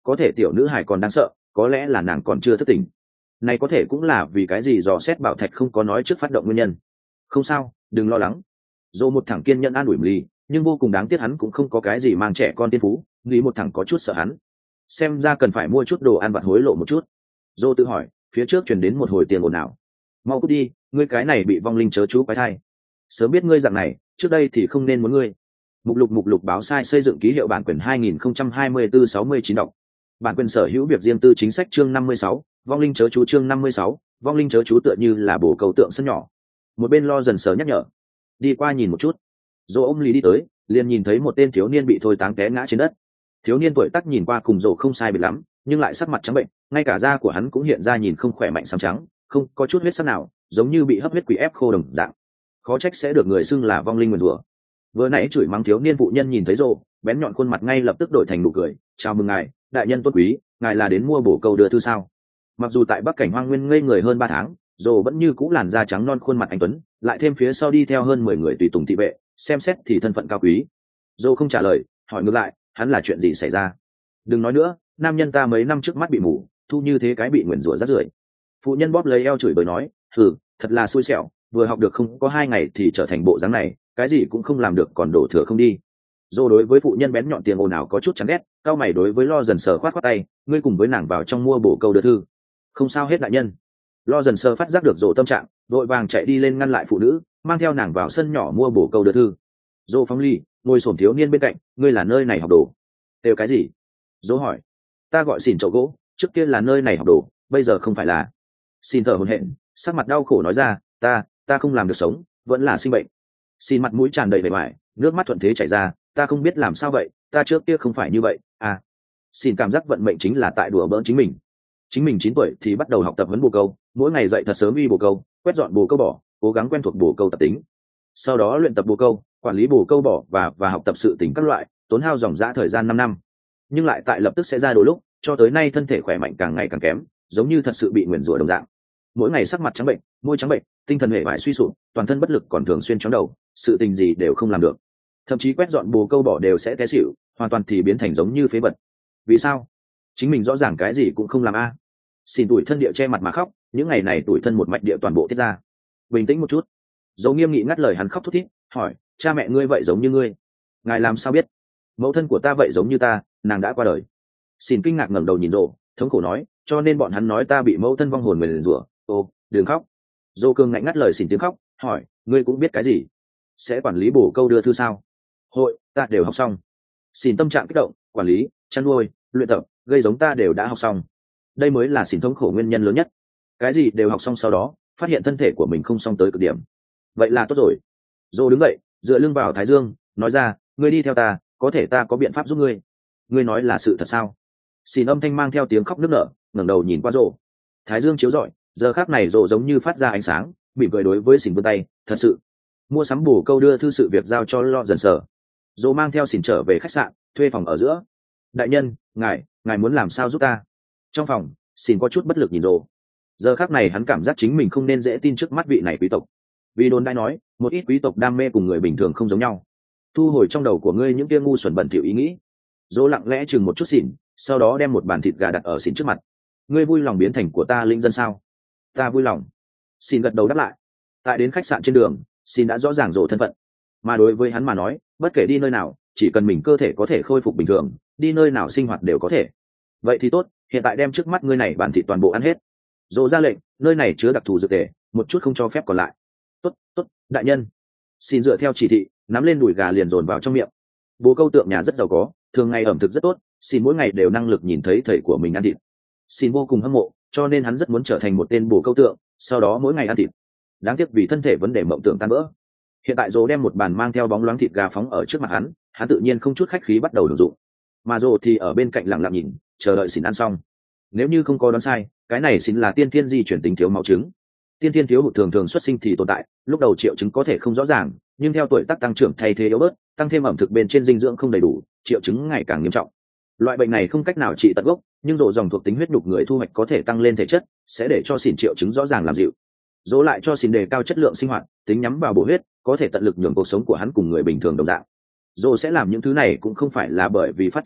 Speaker 1: có thể tiểu nữ hải còn đang sợ, có lẽ là nàng còn chưa thức tỉnh. Này có thể cũng là vì cái gì dò xét bảo thạch không có nói trước phát động nguyên nhân. Không sao, đừng lo lắng. Dô một thằng kiên nhẫn an ủi Lý, nhưng vô cùng đáng tiếc hắn cũng không có cái gì mang trẻ con tiên phú, Lý một thằng có chút sợ hắn. Xem ra cần phải mua chút đồ ăn vặt hối lộ một chút. Dô tự hỏi, phía trước truyền đến một hồi tiền ồn ào. Mau cút đi, ngươi cái này bị vong linh chớ chú quái thai. Sớm biết ngươi dạng này, trước đây thì không nên muốn ngươi. Mục lục mục lục báo sai xây dựng ký hiệu bản quyền hai nghìn không trăm hai mươi tư sáu mươi chín đọc. Bản quyền sở hữu việc riêng tư chính sách chương năm mươi sáu, vong linh chớ chú chương năm mươi sáu, vong linh chớ chú tựa như là bổ cầu tượng sân nhỏ. Một bên lo dần sờ nhắc nhở, đi qua nhìn một chút. Dô ôm Lý đi tới, liền nhìn thấy một tên thiếu niên bị thôi táng té ngã trên đất. Thiếu niên tuổi tác nhìn qua cùng Dô không sai biệt lắm, nhưng lại sắc mặt trắng bệnh, ngay cả da của hắn cũng hiện ra nhìn không khỏe mạnh xám trắng, không có chút huyết sắc nào, giống như bị hấp huyết quỷ ép khô đồng dạng. Khó trách sẽ được người xưng là vong linh nguyền rủa. Vừa nãy chửi mắng thiếu niên phụ nhân nhìn thấy Dô, bén nhọn khuôn mặt ngay lập tức đổi thành nụ cười, chào mừng ngài, đại nhân tôn quý, ngài là đến mua bổ câu đưa thư sao? Mặc dù tại Bắc Cảnh Hoang Nguyên ngây người hơn ba tháng, Dô vẫn như cũ làn da trắng non khuôn mặt anh tuấn, lại thêm phía sau đi theo hơn mười người tùy tùng thị vệ, xem xét thì thân phận cao quý. Dô không trả lời, hỏi ngược lại, hắn là chuyện gì xảy ra? Đừng nói nữa, nam nhân ta mấy năm trước mắt bị mù, thu như thế cái bị nguyền rủa rát rưởi. Phụ nhân bóp lấy eo chửi bới nói, thử, thật là xui xẻo, vừa học được không có hai ngày thì trở thành bộ dáng này, cái gì cũng không làm được còn đổ thừa không đi. Dô đối với phụ nhân bén nhọn tiếng ồn ào có chút chán ghét, cao mày đối với lo dần sờ khoát khoát tay, ngươi cùng với nàng vào trong mua bổ câu đưa thư. Không sao hết đại nhân. Lo dần sờ phát giác được Dô tâm trạng, vội vàng chạy đi lên ngăn lại phụ nữ, mang theo nàng vào sân nhỏ mua bổ câu đưa thư. Dô phóng ly, ngồi xổm thiếu niên bên cạnh, ngươi là nơi này học đồ. Đều cái gì? Dô hỏi. Ta gọi xỉn chậu gỗ, trước kia là nơi này học đồ, bây giờ không phải là. Xin thở hổn hển, sắc mặt đau khổ nói ra, ta, ta không làm được sống, vẫn là sinh bệnh. Xin mặt mũi tràn đầy vẻ vải, nước mắt thuận thế chảy ra, ta không biết làm sao vậy, ta trước kia không phải như vậy. À, xin cảm giác vận mệnh chính là tại đùa bỡn chính mình. Chính mình chín tuổi thì bắt đầu học tập huấn bồ câu, mỗi ngày dậy thật sớm đi bồ câu, quét dọn bồ câu bỏ, cố gắng quen thuộc bồ câu tập tính. Sau đó luyện tập bồ câu, quản lý bồ câu bỏ và và học tập sự tính các loại, tốn hao dòng dã thời gian năm năm. Nhưng lại tại lập tức sẽ ra đôi lúc, cho tới nay thân thể khỏe mạnh càng ngày càng kém, giống như thật sự bị nguyền rủa đồng dạng. Mỗi ngày sắc mặt trắng bệnh, môi trắng bệnh, tinh thần hệ vải suy sụp, toàn thân bất lực còn thường xuyên chóng đầu, sự tình gì đều không làm được. Thậm chí quét dọn bồ câu bỏ đều sẽ té xỉu, hoàn toàn thì biến thành giống như phế vật. Vì sao? Chính mình rõ ràng cái gì cũng không làm a. À. Xin tủi thân địa che mặt mà khóc, những ngày này tủi thân một mạch địa toàn bộ tiết ra. Bình tĩnh một chút. Dấu nghiêm nghị ngắt lời hắn khóc thút thít, hỏi, cha mẹ ngươi vậy giống như ngươi? Ngài làm sao biết? Mẫu thân của ta vậy giống như ta, nàng đã qua đời. Xin kinh ngạc ngẩng đầu nhìn Rồ, thống khổ nói, cho nên bọn hắn nói ta bị mẫu thân vong hồn nguyền rủa. Ô, đừng khóc. Dô cương ngạnh ngắt lời Xin tiếng khóc, hỏi, ngươi cũng biết cái gì? Sẽ quản lý bổ câu đưa thư sao? Hội, ta đều học xong. Xin tâm trạng kích động, quản lý, chăn nuôi, luyện tập, gây giống ta đều đã học xong. Đây mới là Xin thống khổ nguyên nhân lớn nhất. Cái gì đều học xong sau đó, phát hiện thân thể của mình không xong tới cực điểm. Vậy là tốt rồi. Dô đứng dậy, dựa lưng vào Thái Dương, nói ra, ngươi đi theo ta, có thể ta có biện pháp giúp ngươi. Ngươi nói là sự thật sao? Xin âm thanh mang theo tiếng khóc nức nở, ngẩng đầu nhìn qua Rồ. Thái Dương chiếu rọi, giờ khắc này Rồ giống như phát ra ánh sáng, mỉm cười đối với Xin vươn tay, thật sự. Mua sắm bổ câu đưa thư sự việc giao cho lo dần sở. Rồ mang theo Xin trở về khách sạn, thuê phòng ở giữa. Đại nhân, ngài, ngài muốn làm sao giúp ta? Trong phòng, Xin có chút bất lực nhìn Rồ. Giờ khắc này hắn cảm giác chính mình không nên dễ tin trước mắt vị này quý tộc. Vì đồn đại nói, một ít quý tộc đam mê cùng người bình thường không giống nhau. Thu hồi trong đầu của ngươi những kia ngu xuẩn bẩn thỉu ý nghĩ. Dỗ lặng lẽ chừng một chút Xỉn, sau đó đem một bàn thịt gà đặt ở Xỉn trước mặt. Ngươi vui lòng biến thành của ta linh dân sao? Ta vui lòng. Xỉn gật đầu đáp lại. Tại đến khách sạn trên đường, Xỉn đã rõ ràng Dỗ thân phận. Mà đối với hắn mà nói, bất kể đi nơi nào, chỉ cần mình cơ thể có thể khôi phục bình thường, đi nơi nào sinh hoạt đều có thể. Vậy thì tốt, hiện tại đem trước mắt ngươi này bàn thịt toàn bộ ăn hết. Dỗ ra lệnh, nơi này chứa đặc thù dược tề, một chút không cho phép còn lại. Tốt, tốt, đại nhân. Xin dựa theo chỉ thị, nắm lên đùi gà liền dồn vào trong miệng. Bố câu tượng nhà rất giàu có, thường ngày ẩm thực rất tốt, xin mỗi ngày đều năng lực nhìn thấy thầy của mình ăn thịt. Xin vô cùng hâm mộ, cho nên hắn rất muốn trở thành một tên bồ câu tượng, sau đó mỗi ngày ăn thịt. Đáng tiếc vì thân thể vấn đề mộng tưởng tan vỡ. Hiện tại Dô đem một bàn mang theo bóng loáng thịt gà phóng ở trước mặt hắn, hắn tự nhiên không chút khách khí bắt đầu hưởng dụng. Mà Dô thì ở bên cạnh lặng lặng nhìn, chờ đợi Xin ăn xong. Nếu như không có đoán sai, cái này Xin là tiên thiên di chuyển tính thiếu máu trứng. Tiên thiên thiếu hụt thường thường xuất sinh thì tồn tại, lúc đầu triệu chứng có thể không rõ ràng, nhưng theo tuổi tác tăng trưởng thay thế yếu bớt, tăng thêm ẩm thực bên trên dinh dưỡng không đầy đủ, triệu chứng ngày càng nghiêm trọng. Loại bệnh này không cách nào trị tận gốc, nhưng rộ dòng thuộc tính huyết nhục người thu hoạch có thể tăng lên thể chất, sẽ để cho Xỉn triệu chứng rõ ràng làm dịu. Dỗ lại cho Xỉn đề cao chất lượng sinh hoạt, tính nhắm vào bổ huyết, có thể tận lực nhường cuộc sống của hắn cùng người bình thường đồng dạng. Dỗ sẽ làm những thứ này cũng không phải là bởi vì phát thiện tâm,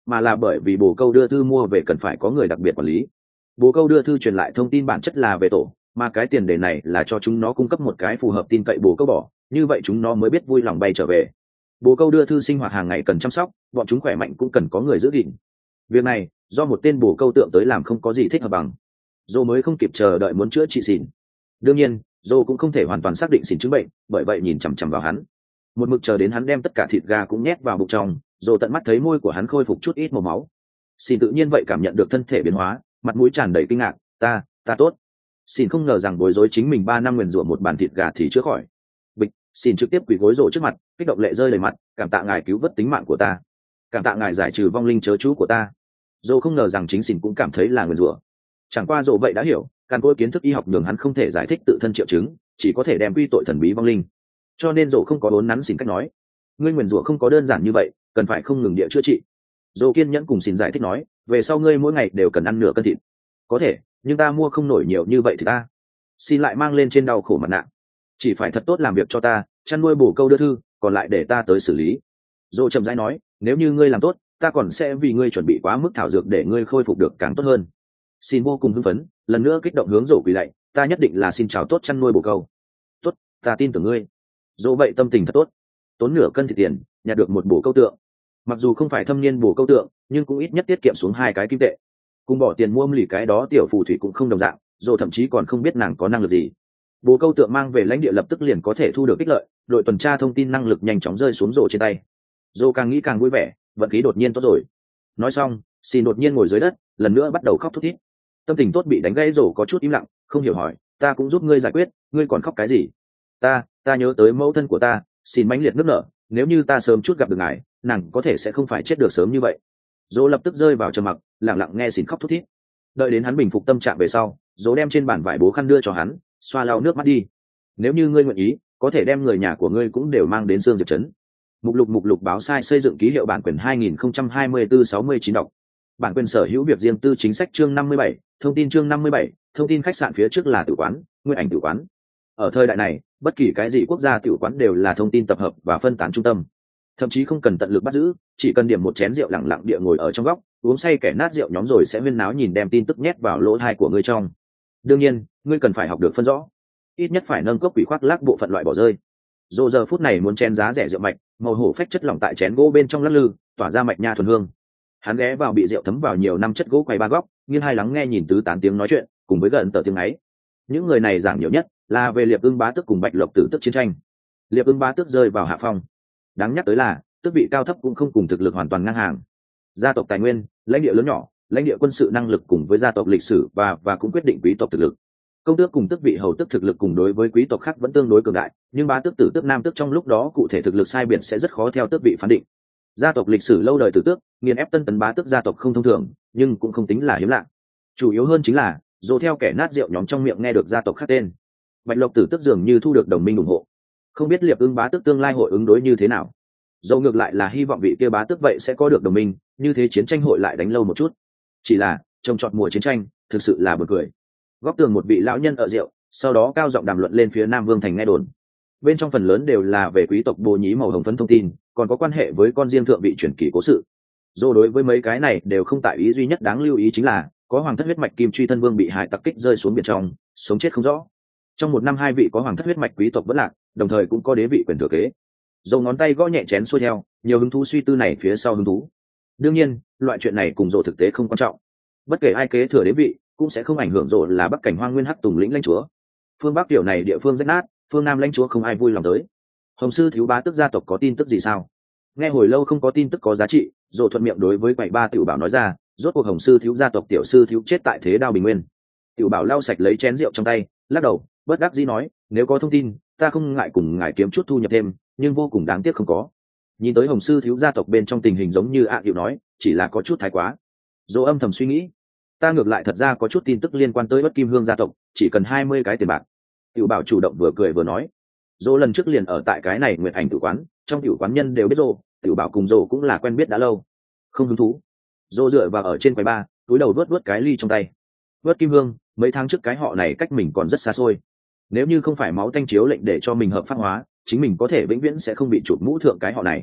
Speaker 1: mà là bởi vì bồ câu đưa thư mua về cần phải có người đặc biệt quản lý. Bồ câu đưa thư truyền lại thông tin bản chất là về tổ, mà cái tiền đề này là cho chúng nó cung cấp một cái phù hợp tin cậy bồ câu bỏ, như vậy chúng nó mới biết vui lòng bay trở về. Bồ câu đưa thư sinh hoạt hàng ngày cần chăm sóc, bọn chúng khỏe mạnh cũng cần có người giữ gìn. Việc này do một tên bồ câu tượng tới làm không có gì thích hợp bằng. Dô mới không kịp chờ đợi muốn chữa trị xỉn. Đương nhiên Dô cũng không thể hoàn toàn xác định xỉn chứng bệnh, bởi vậy nhìn chằm chằm vào hắn, một mực chờ đến hắn đem tất cả thịt gà cũng nhét vào bụng trong. Dô tận mắt thấy môi của hắn khôi phục chút ít màu máu. Xỉn tự nhiên vậy cảm nhận được thân thể biến hóa, mặt mũi tràn đầy kinh ngạc. Ta, ta tốt. Xỉn không ngờ rằng bối rối chính mình ba năm nguyền rủa một bàn thịt gà thì chữa khỏi. Bịch, Xỉn trực tiếp quỳ gối rổ trước mặt, kích động lệ rơi đầy mặt. Cảm tạ ngài cứu vớt tính mạng của ta, cảm tạ ngài giải trừ vong linh chớ chú của ta. Dô không ngờ rằng chính Xỉn cũng cảm thấy là nguyền rủa. Chẳng qua Dô vậy đã hiểu, càn cỗi kiến thức y học nhường hắn không thể giải thích tự thân triệu chứng, chỉ có thể đem quy tội thần bí vong linh. Cho nên Dô không có đốn nắn Xỉn cách nói, ngươi nguyền rủa không có đơn giản như vậy, cần phải không ngừng địa chữa trị. Dô kiên nhẫn cùng Xỉn giải thích nói, về sau ngươi mỗi ngày đều cần ăn nửa cân thịt. Có thể, nhưng ta mua không nổi nhiều như vậy thì ta xin lại mang lên trên đau khổ mặt nạ, chỉ phải thật tốt làm việc cho ta, chăn nuôi bổ câu đưa thư, còn lại để ta tới xử lý. Dô chậm rãi nói, nếu như ngươi làm tốt, ta còn sẽ vì ngươi chuẩn bị quá mức thảo dược để ngươi khôi phục được càng tốt hơn. Xin vô cùng hưng phấn, lần nữa kích động hướng Dô quỳ lạy, ta nhất định là xin chào tốt chăn nuôi bổ câu. Tốt, ta tin tưởng ngươi. Dô vậy tâm tình thật tốt, tốn nửa cân thịt tiền nhặt được một bổ câu tượng. Mặc dù không phải thâm niên bổ câu tượng, nhưng cũng ít nhất tiết kiệm xuống hai cái kim tệ. Cùng bỏ tiền mua lì cái đó tiểu phù thủy cũng không đồng dạng, Dô thậm chí còn không biết nàng có năng lực gì. Bồ câu tượng mang về lãnh địa lập tức liền có thể thu được ích lợi, đội tuần tra thông tin năng lực nhanh chóng rơi xuống Dô trên tay. Dô càng nghĩ càng vui vẻ, vận khí đột nhiên tốt rồi. Nói xong, xin đột nhiên ngồi dưới đất, lần nữa bắt đầu khóc thút thít. Tâm tình tốt bị đánh gãy, Dô có chút im lặng, không hiểu hỏi, ta cũng giúp ngươi giải quyết, ngươi còn khóc cái gì? Ta, ta nhớ tới mẫu thân của ta, xin mãnh liệt nước nở, nếu như ta sớm chút gặp được ngài, nàng có thể sẽ không phải chết được sớm như vậy. Dô lập tức rơi vào trầm mặc, lặng lặng nghe xin khóc thút thít. Đợi đến hắn bình phục tâm trạng về sau, Dô đem trên bàn vải bố khăn đưa cho hắn, xoa lau nước mắt đi. Nếu như ngươi nguyện ý, có thể đem người nhà của ngươi cũng đều mang đến Sương Diệp Trấn. Mục lục mục lục báo sai xây dựng ký hiệu bản quyền hai nghìn không trăm hai mươi tư sáu mươi chín đọc. Bản quyền sở hữu việc riêng tư chính sách chương năm mươi bảy, thông tin chương năm mươi bảy, thông tin khách sạn phía trước là tử quán, nguyên ảnh tử quán. Ở thời đại này, bất kỳ cái gì quốc gia tử quán đều là thông tin tập hợp và phân tán trung tâm. Thậm chí không cần tận lực bắt giữ, chỉ cần điểm một chén rượu lặng lặng địa ngồi ở trong góc, uống say kẻ nát rượu nhóm rồi sẽ huyên náo nhìn đem tin tức nhét vào lỗ tai của ngươi trong. Đương nhiên, ngươi cần phải học được phân rõ, ít nhất phải nâng cốc quỷ khoác lác bộ phận loại bỏ rơi. Dô giờ phút này muốn chén giá rẻ rượu mạch, màu hổ phách chất lỏng tại chén gỗ bên trong lắc lư, tỏa ra mạch nha thuần hương. Hắn ghé vào bị rượu thấm vào nhiều năm chất gỗ quay ba góc, nghiêng hai lắng nghe nhìn tứ tán tiếng nói chuyện, cùng với gần tờ tiếng ấy. Những người này giảng nhiều nhất là về Liệp Ưng bá tước cùng Bạch Lộc tử tước chiến tranh. Liệp Ưng bá tước rơi vào hạ phong. Đáng nhắc tới là, tước vị cao thấp cũng không cùng thực lực hoàn toàn ngang hàng. Gia tộc tài nguyên, lãnh địa lớn nhỏ, lãnh địa quân sự năng lực cùng với gia tộc lịch sử và và cũng quyết định quý tộc thực lực. Công tước cùng tước vị hầu tước thực lực cùng đối với quý tộc khác vẫn tương đối cường đại, nhưng bá tước tử tước nam tước trong lúc đó cụ thể thực lực sai biệt sẽ rất khó theo tước vị phán định. Gia tộc lịch sử lâu đời tử tước, nghiền ép tân tấn bá tước gia tộc không thông thường, nhưng cũng không tính là hiếm lạ. Chủ yếu hơn chính là, dù theo kẻ nát rượu nhóm trong miệng nghe được gia tộc khác tên. Bạch Lộc tử tước dường như thu được đồng minh ủng hộ. Không biết Liệp Ưng bá tước tương lai hội ứng đối như thế nào. Dẫu ngược lại là hy vọng vị kia bá tước vậy sẽ có được đồng minh, như thế chiến tranh hội lại đánh lâu một chút. Chỉ là, trông trọt mùa chiến tranh, thực sự là buồn cười. Góc tường một vị lão nhân ở rượu, sau đó cao giọng đàm luận lên phía Nam Vương thành nghe đồn. Bên trong phần lớn đều là về quý tộc Bồ Nhí màu hồng phấn thông tin, còn có quan hệ với con riêng thượng vị truyền kỳ cố sự. Dù đối với mấy cái này đều không tại ý, duy nhất đáng lưu ý chính là có hoàng thất huyết mạch kim truy thân vương bị hại tặc kích rơi xuống biển trong, sống chết không rõ. Trong một năm hai vị có hoàng thất huyết mạch quý tộc vẫn lạc, đồng thời cũng có đế vị quyền thừa kế. Dầu ngón tay gõ nhẹ chén xuôi theo, nhiều hứng thú suy tư này phía sau hứng thú. Đương nhiên, loại chuyện này cùng Dầu thực tế không quan trọng. Bất kể ai kế thừa đế vị, cũng sẽ không ảnh hưởng Dầu là Bắc cảnh hoang nguyên hắc tùng lĩnh lãnh chúa. Phương Bắc kiểu này địa phương rách nát, phương Nam lãnh chúa không ai vui lòng tới. Hồng sư thiếu bá tức gia tộc có tin tức gì sao? Nghe hồi lâu không có tin tức có giá trị, Dầu thuận miệng đối với quầy ba tiểu bảo nói ra, rốt cuộc Hồng sư thiếu gia tộc tiểu sư thiếu chết tại thế đao bình nguyên. Tiểu bảo lau sạch lấy chén rượu trong tay, lắc đầu, bất đắc dĩ nói, nếu có thông tin, ta không ngại cùng ngài kiếm chút thu nhập thêm, nhưng vô cùng đáng tiếc không có. Nhìn tới Hồng sư thiếu gia tộc bên trong tình hình giống như ạ à nói, chỉ là có chút thái quá. Dỗ âm thầm suy nghĩ, ta ngược lại thật ra có chút tin tức liên quan tới Bất Kim Hương gia tộc, chỉ cần hai mươi cái tiền bạc. Tiểu bảo chủ động vừa cười vừa nói, Dỗ lần trước liền ở tại cái này Nguyệt Ảnh tử quán, trong tiểu quán nhân đều biết Dỗ, Tiểu bảo cùng Dỗ cũng là quen biết đã lâu. Không hứng thú. Dỗ dựa vào ở trên quầy ba, túi đầu vớt vớt cái ly trong tay. Bất Kim Hương, mấy tháng trước cái họ này cách mình còn rất xa xôi. Nếu như không phải máu tanh chiếu lệnh để cho mình hợp pháp hóa, chính mình có thể vĩnh viễn sẽ không bị chụp mũ thượng cái họ này.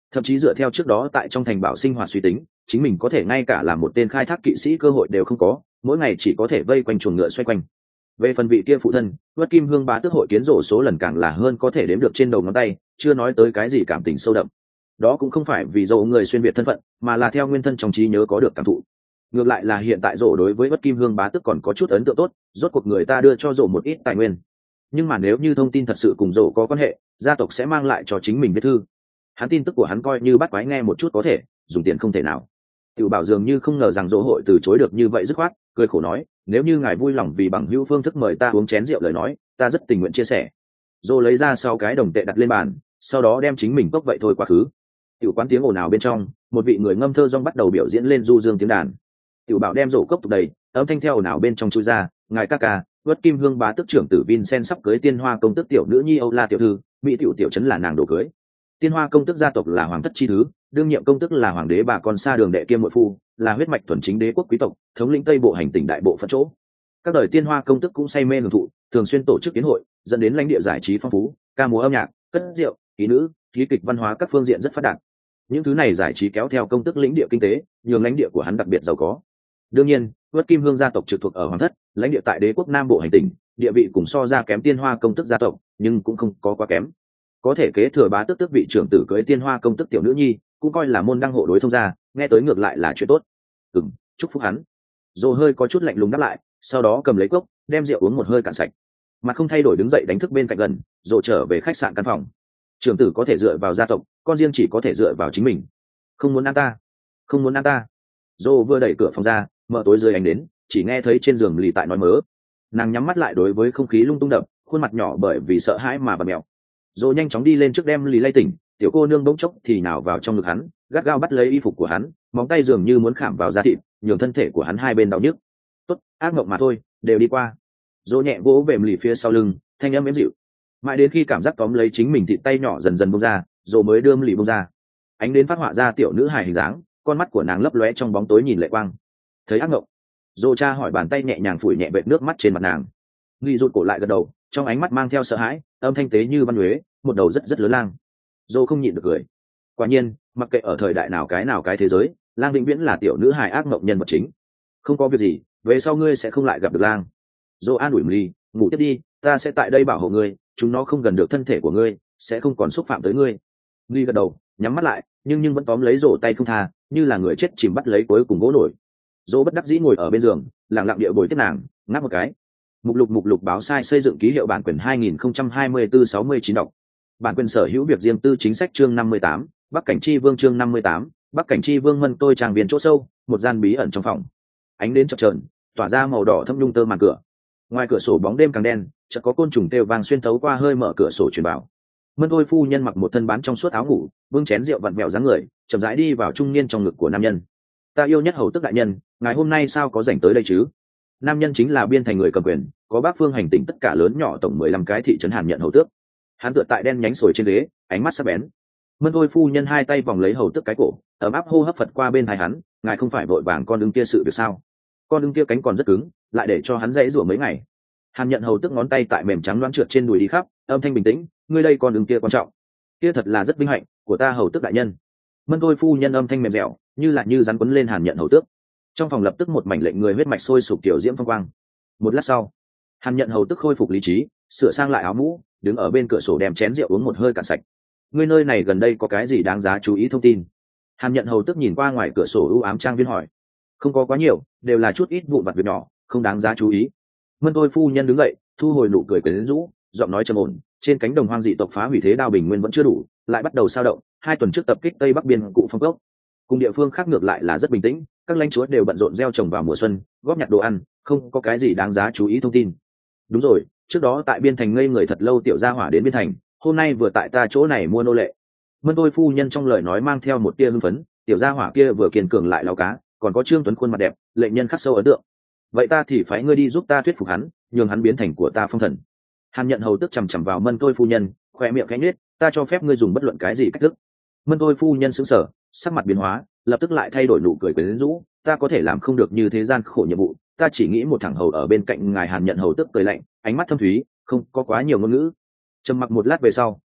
Speaker 1: thậm chí dựa theo trước đó tại trong thành bảo sinh hoạt suy tính, chính mình có thể ngay cả là một tên khai thác kỵ sĩ cơ hội đều không có, mỗi ngày chỉ có thể vây quanh chuồng ngựa xoay quanh. Về phần vị kia phụ thân, Vất Kim Hương bá tước hội kiến rổ số lần càng là hơn có thể đếm được trên đầu ngón tay, chưa nói tới cái gì cảm tình sâu đậm. Đó cũng không phải vì rổ người xuyên việt thân phận, mà là theo nguyên thân trong trí nhớ có được cảm thụ. Ngược lại là hiện tại rổ đối với Vất Kim Hương bá tước còn có chút ấn tượng tốt, rốt cuộc người ta đưa cho rổ một ít tài nguyên. Nhưng mà nếu như thông tin thật sự cùng rổ có quan hệ, gia tộc sẽ mang lại cho chính mình viết thư. Hắn tin tức của hắn coi như bắt quái nghe một chút có thể, dùng tiền không thể nào. Tiểu Bảo dường như không ngờ rằng Dỗ hội từ chối được như vậy dứt khoát, cười khổ nói, nếu như ngài vui lòng vì bằng hữu phương thức mời ta uống chén rượu lời nói, ta rất tình nguyện chia sẻ. Dỗ lấy ra sau cái đồng tệ đặt lên bàn, sau đó đem chính mình cốc vậy thôi quá khứ. Tiểu quán tiếng ồn ào bên trong, một vị người ngâm thơ rong bắt đầu biểu diễn lên du dương tiếng đàn. Tiểu Bảo đem rổ cốc tục đầy, âm thanh theo ồn ào bên trong chui ra, ngài ca ca, Vất Kim Hương bá tước trưởng tử Vincent sắp cưới Tiên Hoa công tước tiểu nữ nhi Âu La tiểu thư, mỹ tiểu tiểu trấn là nàng đồ cưới. Tiên Hoa công tước gia tộc là hoàng thất chi thứ, đương nhiệm công tước là hoàng đế bà con xa đường đệ kiêm muội phu, là huyết mạch thuần chính đế quốc quý tộc, thống lĩnh Tây bộ hành tỉnh đại bộ phận chỗ. Các đời Tiên Hoa công tước cũng say mê hưởng thụ, thường xuyên tổ chức yến hội, dẫn đến lãnh địa giải trí phong phú, ca múa âm nhạc, cất rượu, ký nữ, ký kịch văn hóa các phương diện rất phát đạt. Những thứ này giải trí kéo theo công tước lĩnh địa kinh tế, nhường lãnh địa của hắn đặc biệt giàu có. Đương nhiên, Vất Kim Hương gia tộc trực thuộc ở hoàng thất, lãnh địa tại đế quốc Nam bộ hành tỉnh, địa vị cùng so ra kém Tiên Hoa công tước gia tộc, nhưng cũng không có quá kém. Có thể kế thừa bá tước tước vị trưởng tử cưới Tiên Hoa công tước tiểu nữ nhi, cũng coi là môn đăng hộ đối thông gia, nghe tới ngược lại là chuyện tốt. Ừm, chúc phúc hắn. Dô hơi có chút lạnh lùng đáp lại, sau đó cầm lấy cốc, đem rượu uống một hơi cạn sạch. Mặt không thay đổi đứng dậy đánh thức bên cạnh gần, rồi trở về khách sạn căn phòng. Trưởng tử có thể dựa vào gia tộc, con riêng chỉ có thể dựa vào chính mình. Không muốn ăn ta, không muốn ăn ta. Dô vừa đẩy cửa phòng ra, mở tối dưới ánh đến, chỉ nghe thấy trên giường lì tại nói mớ. Nàng nhắm mắt lại đối với không khí lung tung đập, khuôn mặt nhỏ bởi vì sợ hãi mà bật mèo. Dô nhanh chóng đi lên trước đem lì lay tỉnh, tiểu cô nương bỗng chốc thì nào vào trong ngực hắn, gắt gao bắt lấy y phục của hắn, móng tay dường như muốn khảm vào da thịt, nhường thân thể của hắn hai bên đau nhức. Tốt, ác mộng mà thôi, đều đi qua. Dô nhẹ vỗ về lì phía sau lưng, thanh âm êm dịu. Mãi đến khi cảm giác tóm lấy chính mình thịt tay nhỏ dần dần bông ra, Dô mới đưa lì bông ra. Ánh đến phát họa ra tiểu nữ hài hình dáng, con mắt của nàng lấp lóe trong bóng tối nhìn lệ quang. Thấy ác mộng. Dô cha hỏi, bàn tay nhẹ nhàng phủi nhẹ vệt nước mắt trên mặt nàng. Lì rụt cổ lại gật đầu, trong ánh mắt mang theo sợ hãi, âm thanh tế như văn huế, một đầu rất rất lớn lang. Dô không nhịn được cười. Quả nhiên, mặc kệ ở thời đại nào cái nào cái thế giới, lang vĩnh viễn là tiểu nữ hài ác mộng nhân vật chính. Không có việc gì, về sau ngươi sẽ không lại gặp được lang. Dô an ủi Lì, ngủ tiếp đi, ta sẽ tại đây bảo hộ ngươi, chúng nó không gần được thân thể của ngươi, sẽ không còn xúc phạm tới ngươi. Lì gật đầu, nhắm mắt lại, nhưng nhưng vẫn tóm lấy Dô tay không tha, như là người chết chìm bắt lấy cuối cùng gỗ nổi. Dô bất đắc dĩ ngồi ở bên giường, lặng lặng địa bồi tiếp nàng, ngáp một cái. Mục lục mục lục báo sai xây dựng ký hiệu bản quyền hai nghìn không trăm hai mươi tư sáu mươi chín đọc. Bản quyền sở hữu việc riêng tư chính sách chương năm mươi tám, Bắc cảnh chi vương chương năm mươi tám, Bắc cảnh chi vương mân tôi trang viên chỗ sâu, một gian bí ẩn trong phòng. Ánh đến chập chờn, tỏa ra màu đỏ thâm nhung tơ màn cửa. Ngoài cửa sổ bóng đêm càng đen, chợt có côn trùng kêu vang xuyên thấu qua hơi mở cửa sổ truyền vào. Mân tôi phu nhân mặc một thân bán trong suốt áo ngủ, bưng chén rượu vặn vẹo dáng người, chậm rãi đi vào trung niên trong ngực của nam nhân. Ta yêu nhất hầu tức đại nhân, ngày hôm nay sao có rảnh tới đây chứ? Nam nhân chính là Biên Thành người cầm quyền, có Bắc phương hành tỉnh tất cả lớn nhỏ tổng mười lăm cái thị trấn Hàn Nhận hầu tước. Hắn tựa tại đen nhánh sồi trên ghế, ánh mắt sắc bén. Mân thôi phu nhân hai tay vòng lấy hầu tước cái cổ, ấm áp hô hấp phật qua bên tai hắn, ngài không phải vội vàng con ưng kia sự việc sao? Con ưng kia cánh còn rất cứng, lại để cho hắn dãy rủa mấy ngày. Hàn Nhận hầu tước ngón tay tại mềm trắng loáng trượt trên đùi đi khắp, âm thanh bình tĩnh, ngươi đây con ưng kia quan trọng. Kia thật là rất vinh hạnh của ta hầu tước đại nhân. Mân thôi phu nhân âm thanh mềm dẻo, như là như rắn quấn lên Hàn Nhận hầu tước. Trong phòng lập tức một mảnh lệnh người huyết mạch sôi sục tiểu diễm phong quang. Một lát sau, Hàn Nhận hầu tức khôi phục lý trí, sửa sang lại áo mũ, đứng ở bên cửa sổ đem chén rượu uống một hơi cạn sạch. Ngươi nơi này gần đây có cái gì đáng giá chú ý thông tin? Hàn Nhận hầu tức nhìn qua ngoài cửa sổ u ám trang viên hỏi. Không có quá nhiều, đều là chút ít vụn vặt việc nhỏ, không đáng giá chú ý. Mân tôi phu nhân đứng dậy, thu hồi nụ cười quyến rũ, giọng nói trầm ổn. Trên cánh đồng hoang dị tộc phá hủy thế đao bình nguyên vẫn chưa đủ, lại bắt đầu sao động. Hai tuần trước tập kích tây bắc biên cụ phong cốc, cùng địa phương khác ngược lại là rất bình tĩnh, các lãnh chúa đều bận rộn gieo trồng vào mùa xuân, góp nhặt đồ ăn, không có cái gì đáng giá chú ý thông tin. Đúng rồi, trước đó tại Biên Thành ngây người thật lâu tiểu gia hỏa đến Biên Thành, hôm nay vừa tại ta chỗ này mua nô lệ. Mân tôi phu nhân trong lời nói mang theo một tia hưng phấn, tiểu gia hỏa kia vừa kiên cường lại lao cá, còn có Trương Tuấn khuôn mặt đẹp, lệnh nhân khắc sâu ấn tượng. Vậy ta thì phải ngươi đi giúp ta thuyết phục hắn, nhường hắn biến thành của ta phong thần. Hàn Nhận hầu tức chằm chằm vào Mân tôi phu nhân, khoe miệng khẽ nhếch, ta cho phép ngươi dùng bất luận cái gì cách thức. Mân tôi phu nhân sững sờ, sắc mặt biến hóa, lập tức lại thay đổi nụ cười quyến rũ, ta có thể làm không được như thế gian khổ nhiệm vụ, ta chỉ nghĩ một thằng hầu ở bên cạnh ngài. Hàn Nhận hầu tức cười lạnh, ánh mắt thâm thúy, không có quá nhiều ngôn ngữ. Trầm mặc một lát về sau,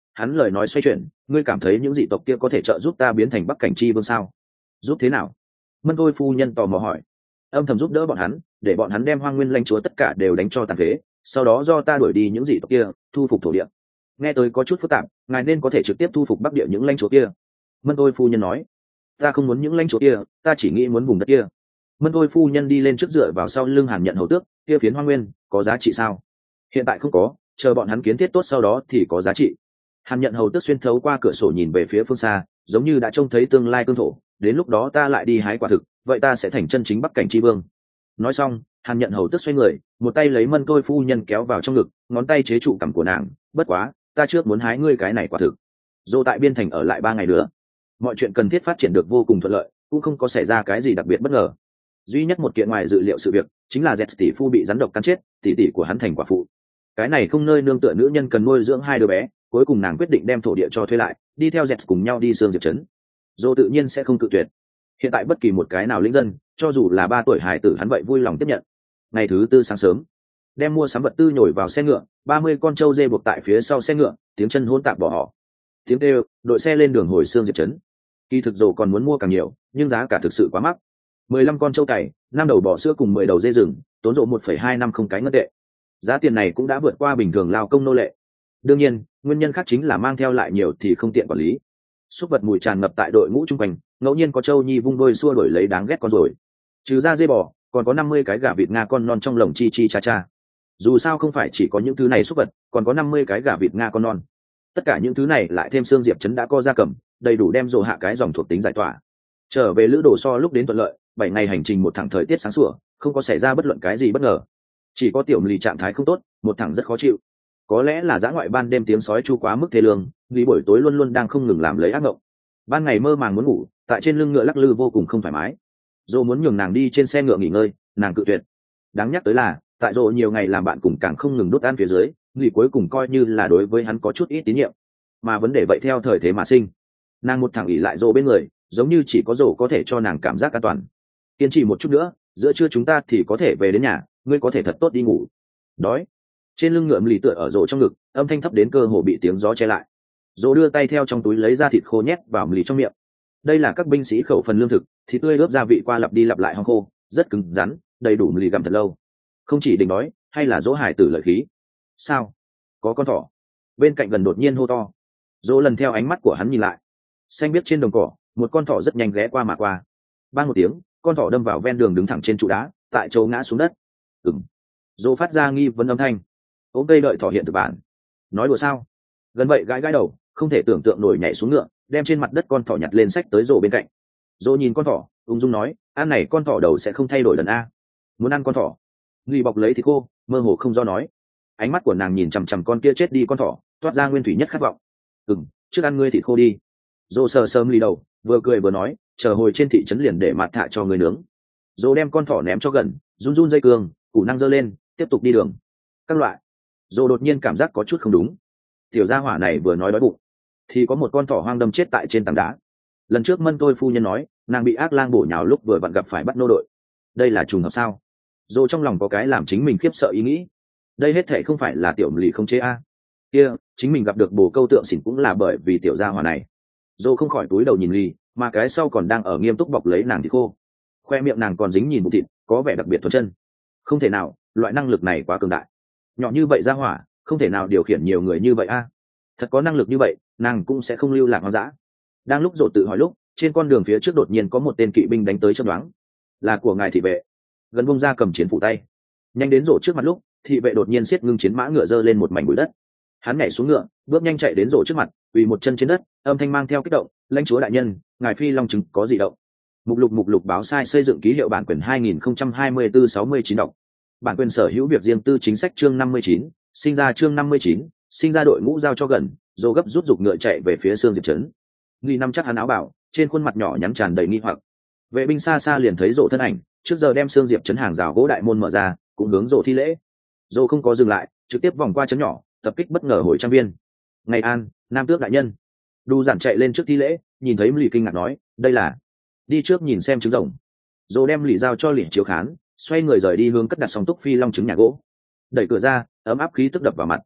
Speaker 1: hắn lời nói xoay chuyển, ngươi cảm thấy những dị tộc kia có thể trợ giúp ta biến thành bắc cảnh chi vương sao? Giúp thế nào? Mân tôi phu nhân tò mò hỏi. Âm thầm giúp đỡ bọn hắn, để bọn hắn đem hoang nguyên lãnh chúa tất cả đều đánh cho tàn phế, sau đó do ta đuổi đi những dị tộc kia, thu phục thổ địa. Nghe tới có chút phức tạp, ngài nên có thể trực tiếp thu phục bắc địa những lãnh chúa kia. Mân tôi phu nhân nói. Ta không muốn những lãnh chúa kia, ta chỉ nghĩ muốn vùng đất kia. Mân tôi phu nhân đi lên trước dựa vào sau lưng Hàn Nhận Hầu Tước, kia phiến hoang nguyên có giá trị sao? Hiện tại không có, chờ bọn hắn kiến thiết tốt sau đó thì có giá trị. Hàn Nhận Hầu Tước xuyên thấu qua cửa sổ nhìn về phía phương xa, giống như đã trông thấy tương lai cương thổ, đến lúc đó ta lại đi hái quả thực, vậy ta sẽ thành chân chính bắc cảnh tri vương. Nói xong, Hàn Nhận Hầu Tước xoay người, một tay lấy Mân tôi phu nhân kéo vào trong ngực, ngón tay chế trụ cằm của nàng. Bất quá, ta trước muốn hái ngươi cái này quả thực. Dô tại biên thành ở lại ba ngày nữa, mọi chuyện cần thiết phát triển được vô cùng thuận lợi, cũng không có xảy ra cái gì đặc biệt bất ngờ. Duy nhất một kiện ngoài dự liệu sự việc chính là Dẹt tỷ phu bị rắn độc cắn chết, tỷ tỷ của hắn thành quả phụ. Cái này không nơi nương tựa nữ nhân cần nuôi dưỡng hai đứa bé, cuối cùng nàng quyết định đem thổ địa cho thuê lại, đi theo Dẹt cùng nhau đi Sương Diệp trấn. Dô tự nhiên sẽ không cự tuyệt. Hiện tại bất kỳ một cái nào lĩnh dân, cho dù là ba tuổi hài tử hắn vậy vui lòng tiếp nhận. Ngày thứ tư sáng sớm, đem mua sắm vật tư nhồi vào xe ngựa, ba mươi con trâu dê buộc tại phía sau xe ngựa, tiếng chân hỗn tạp bỏ họ. Tiếng kêu, đội xe lên đường hồi Sương Diệp trấn. Kỳ thực Dô còn muốn mua càng nhiều, nhưng giá cả thực sự quá mắc. mười lăm con trâu cày, năm đầu bò sữa cùng mười đầu dê rừng, tốn Dô một phẩy hai năm không cái ngân tệ. Giá tiền này cũng đã vượt qua bình thường lao công nô lệ. Đương nhiên, nguyên nhân khác chính là mang theo lại nhiều thì không tiện quản lý. Súc vật mùi tràn ngập tại đội ngũ trung quanh, ngẫu nhiên có trâu nhi vung đôi xua đuổi lấy đáng ghét con rồi. Trừ ra dê bò, còn có năm mươi cái gà vịt Nga con non trong lồng chi chi cha cha. Dù sao không phải chỉ có những thứ này súc vật, còn có năm mươi cái gà vịt Nga con non. Tất cả những thứ này lại thêm Sương Diệp trấn đã co gia cầm, đầy đủ đem Dô hạ cái dòng thuộc tính giải tỏa. Trở về lữ đồ so lúc đến thuận lợi, bảy ngày hành trình một thẳng thời tiết sáng sủa, không có xảy ra bất luận cái gì bất ngờ. Chỉ có tiểu lì trạng thái không tốt, một thẳng rất khó chịu. Có lẽ là dã ngoại ban đêm tiếng sói chu quá mức thê lương, vì buổi tối luôn luôn đang không ngừng làm lấy ác mộng. Ban ngày mơ màng muốn ngủ, tại trên lưng ngựa lắc lư vô cùng không thoải mái. Dô muốn nhường nàng đi trên xe ngựa nghỉ ngơi, nàng cự tuyệt. Đáng nhắc tới là, tại Dô nhiều ngày làm bạn cùng càng không ngừng đốt ăn phía dưới, vì cuối cùng coi như là đối với hắn có chút ít tín nhiệm. Mà vấn đề vậy theo thời thế mà sinh. Nàng một thẳng ỉ lại Dô bên người, giống như chỉ có Dô có thể cho nàng cảm giác an toàn. Kiên trì một chút nữa, giữa trưa chúng ta thì có thể về đến nhà, ngươi có thể thật tốt đi ngủ. Đói. Trên lưng ngựa lì tựa ở Dô trong ngực, âm thanh thấp đến cơ hồ bị tiếng gió che lại. Dô đưa tay theo trong túi lấy ra thịt khô nhét vào lì trong miệng. Đây là các binh sĩ khẩu phần lương thực, thịt tươi ướp gia vị qua lặp đi lặp lại hong khô, rất cứng rắn, đầy đủ lì gặm thật lâu. Không chỉ định đói, hay là dỗ hải tử lợi khí. Sao? Có con thỏ. Bên cạnh gần đột nhiên hô to. Dô lần theo ánh mắt của hắn nhìn lại. Xanh biết trên đồng cỏ, một con thỏ rất nhanh ghé qua mà qua. Bang một tiếng, con thỏ đâm vào ven đường đứng thẳng trên trụ đá, tại chỗ ngã xuống đất. Ừm. Dô phát ra nghi vấn âm thanh. Ôm cây đợi thỏ hiện thực bản. Nói đùa sao? Gần vậy gãi gãi đầu, không thể tưởng tượng nổi nhảy xuống ngựa, đem trên mặt đất con thỏ nhặt lên sách tới Dô bên cạnh. Dô nhìn con thỏ, ung dung nói, ăn này con thỏ đầu sẽ không thay đổi lần a. Muốn ăn con thỏ. Nghi bọc lấy thịt khô, mơ hồ không do nói. Ánh mắt của nàng nhìn chằm chằm con kia chết đi con thỏ, toát ra nguyên thủy nhất khát vọng. Ừm, trước ăn ngươi thịt khô đi. Dô sờ sớm lì đầu, vừa cười vừa nói, chờ hồi trên thị trấn liền để mặt thạ cho người nướng. Dô đem con thỏ ném cho gần, run run dây cương, củ năng giơ lên, tiếp tục đi đường. Các loại. Dô đột nhiên cảm giác có chút không đúng. Tiểu gia hỏa này vừa nói đói bụng, thì có một con thỏ hoang đâm chết tại trên tảng đá. Lần trước Mân tôi phu nhân nói, nàng bị ác lang bổ nhào lúc vừa vặn gặp phải bắt nô đội. Đây là trùng hợp sao? Dô trong lòng có cái làm chính mình khiếp sợ ý nghĩ. Đây hết thệ không phải là tiểu lì không chế a. Kia, chính mình gặp được bồ câu tượng xỉn cũng là bởi vì tiểu gia hỏa này. Dô không khỏi túi đầu nhìn lì, mà cái sau còn đang ở nghiêm túc bọc lấy nàng thịt khô. Khoe miệng nàng còn dính nhìn bụng thịt, có vẻ đặc biệt thuần chân. Không thể nào, loại năng lực này quá cường đại. Nhỏ như vậy gia hỏa, không thể nào điều khiển nhiều người như vậy a. Thật có năng lực như vậy, nàng cũng sẽ không lưu lạc hoang dã. Đang lúc Dô tự hỏi lúc, trên con đường phía trước đột nhiên có một tên kỵ binh đánh tới chớp nhoáng. Là của ngài thị vệ. Gần bông ra cầm chiến phủ tay. Nhanh đến Dô trước mặt lúc, thị vệ đột nhiên siết ngưng chiến mã ngựa giơ lên một mảnh bụi đất. Hắn nhảy xuống ngựa, bước nhanh chạy đến Dô trước mặt, quỳ một chân trên đất, âm thanh mang theo kích động, lãnh chúa đại nhân, ngài phi long chứng có gì động? Mục lục mục lục báo sai xây dựng ký hiệu bản quyền hai nghìn không trăm hai mươi tư sáu mươi chín đọc. Bản quyền sở hữu việc riêng tư chính sách chương năm mươi chín, sinh ra chương năm mươi chín, sinh ra đội ngũ giao cho gần, Dô gấp rút giục ngựa chạy về phía Sương Diệp trấn. Nghi năm chắc hắn áo bảo, trên khuôn mặt nhỏ nhắn tràn đầy nghi hoặc. Vệ binh xa xa liền thấy Dô thân ảnh, trước giờ đem Sương Diệp trấn hàng rào gỗ đại môn mở ra, cũng hướng Dô thi lễ. Dô không có dừng lại, trực tiếp vòng qua trấn nhỏ, tập kích bất ngờ hồi trang viên. Ngày an, nam tước đại nhân. Đu giản chạy lên trước thi lễ, nhìn thấy lì kinh ngạc nói, đây là đi trước nhìn xem trứng rồng. Dô đem lì giao cho lì chiếu khán, xoay người rời đi hướng cất đặt song túc phi long trứng nhà gỗ. Đẩy cửa ra, ấm áp khí tức đập vào mặt.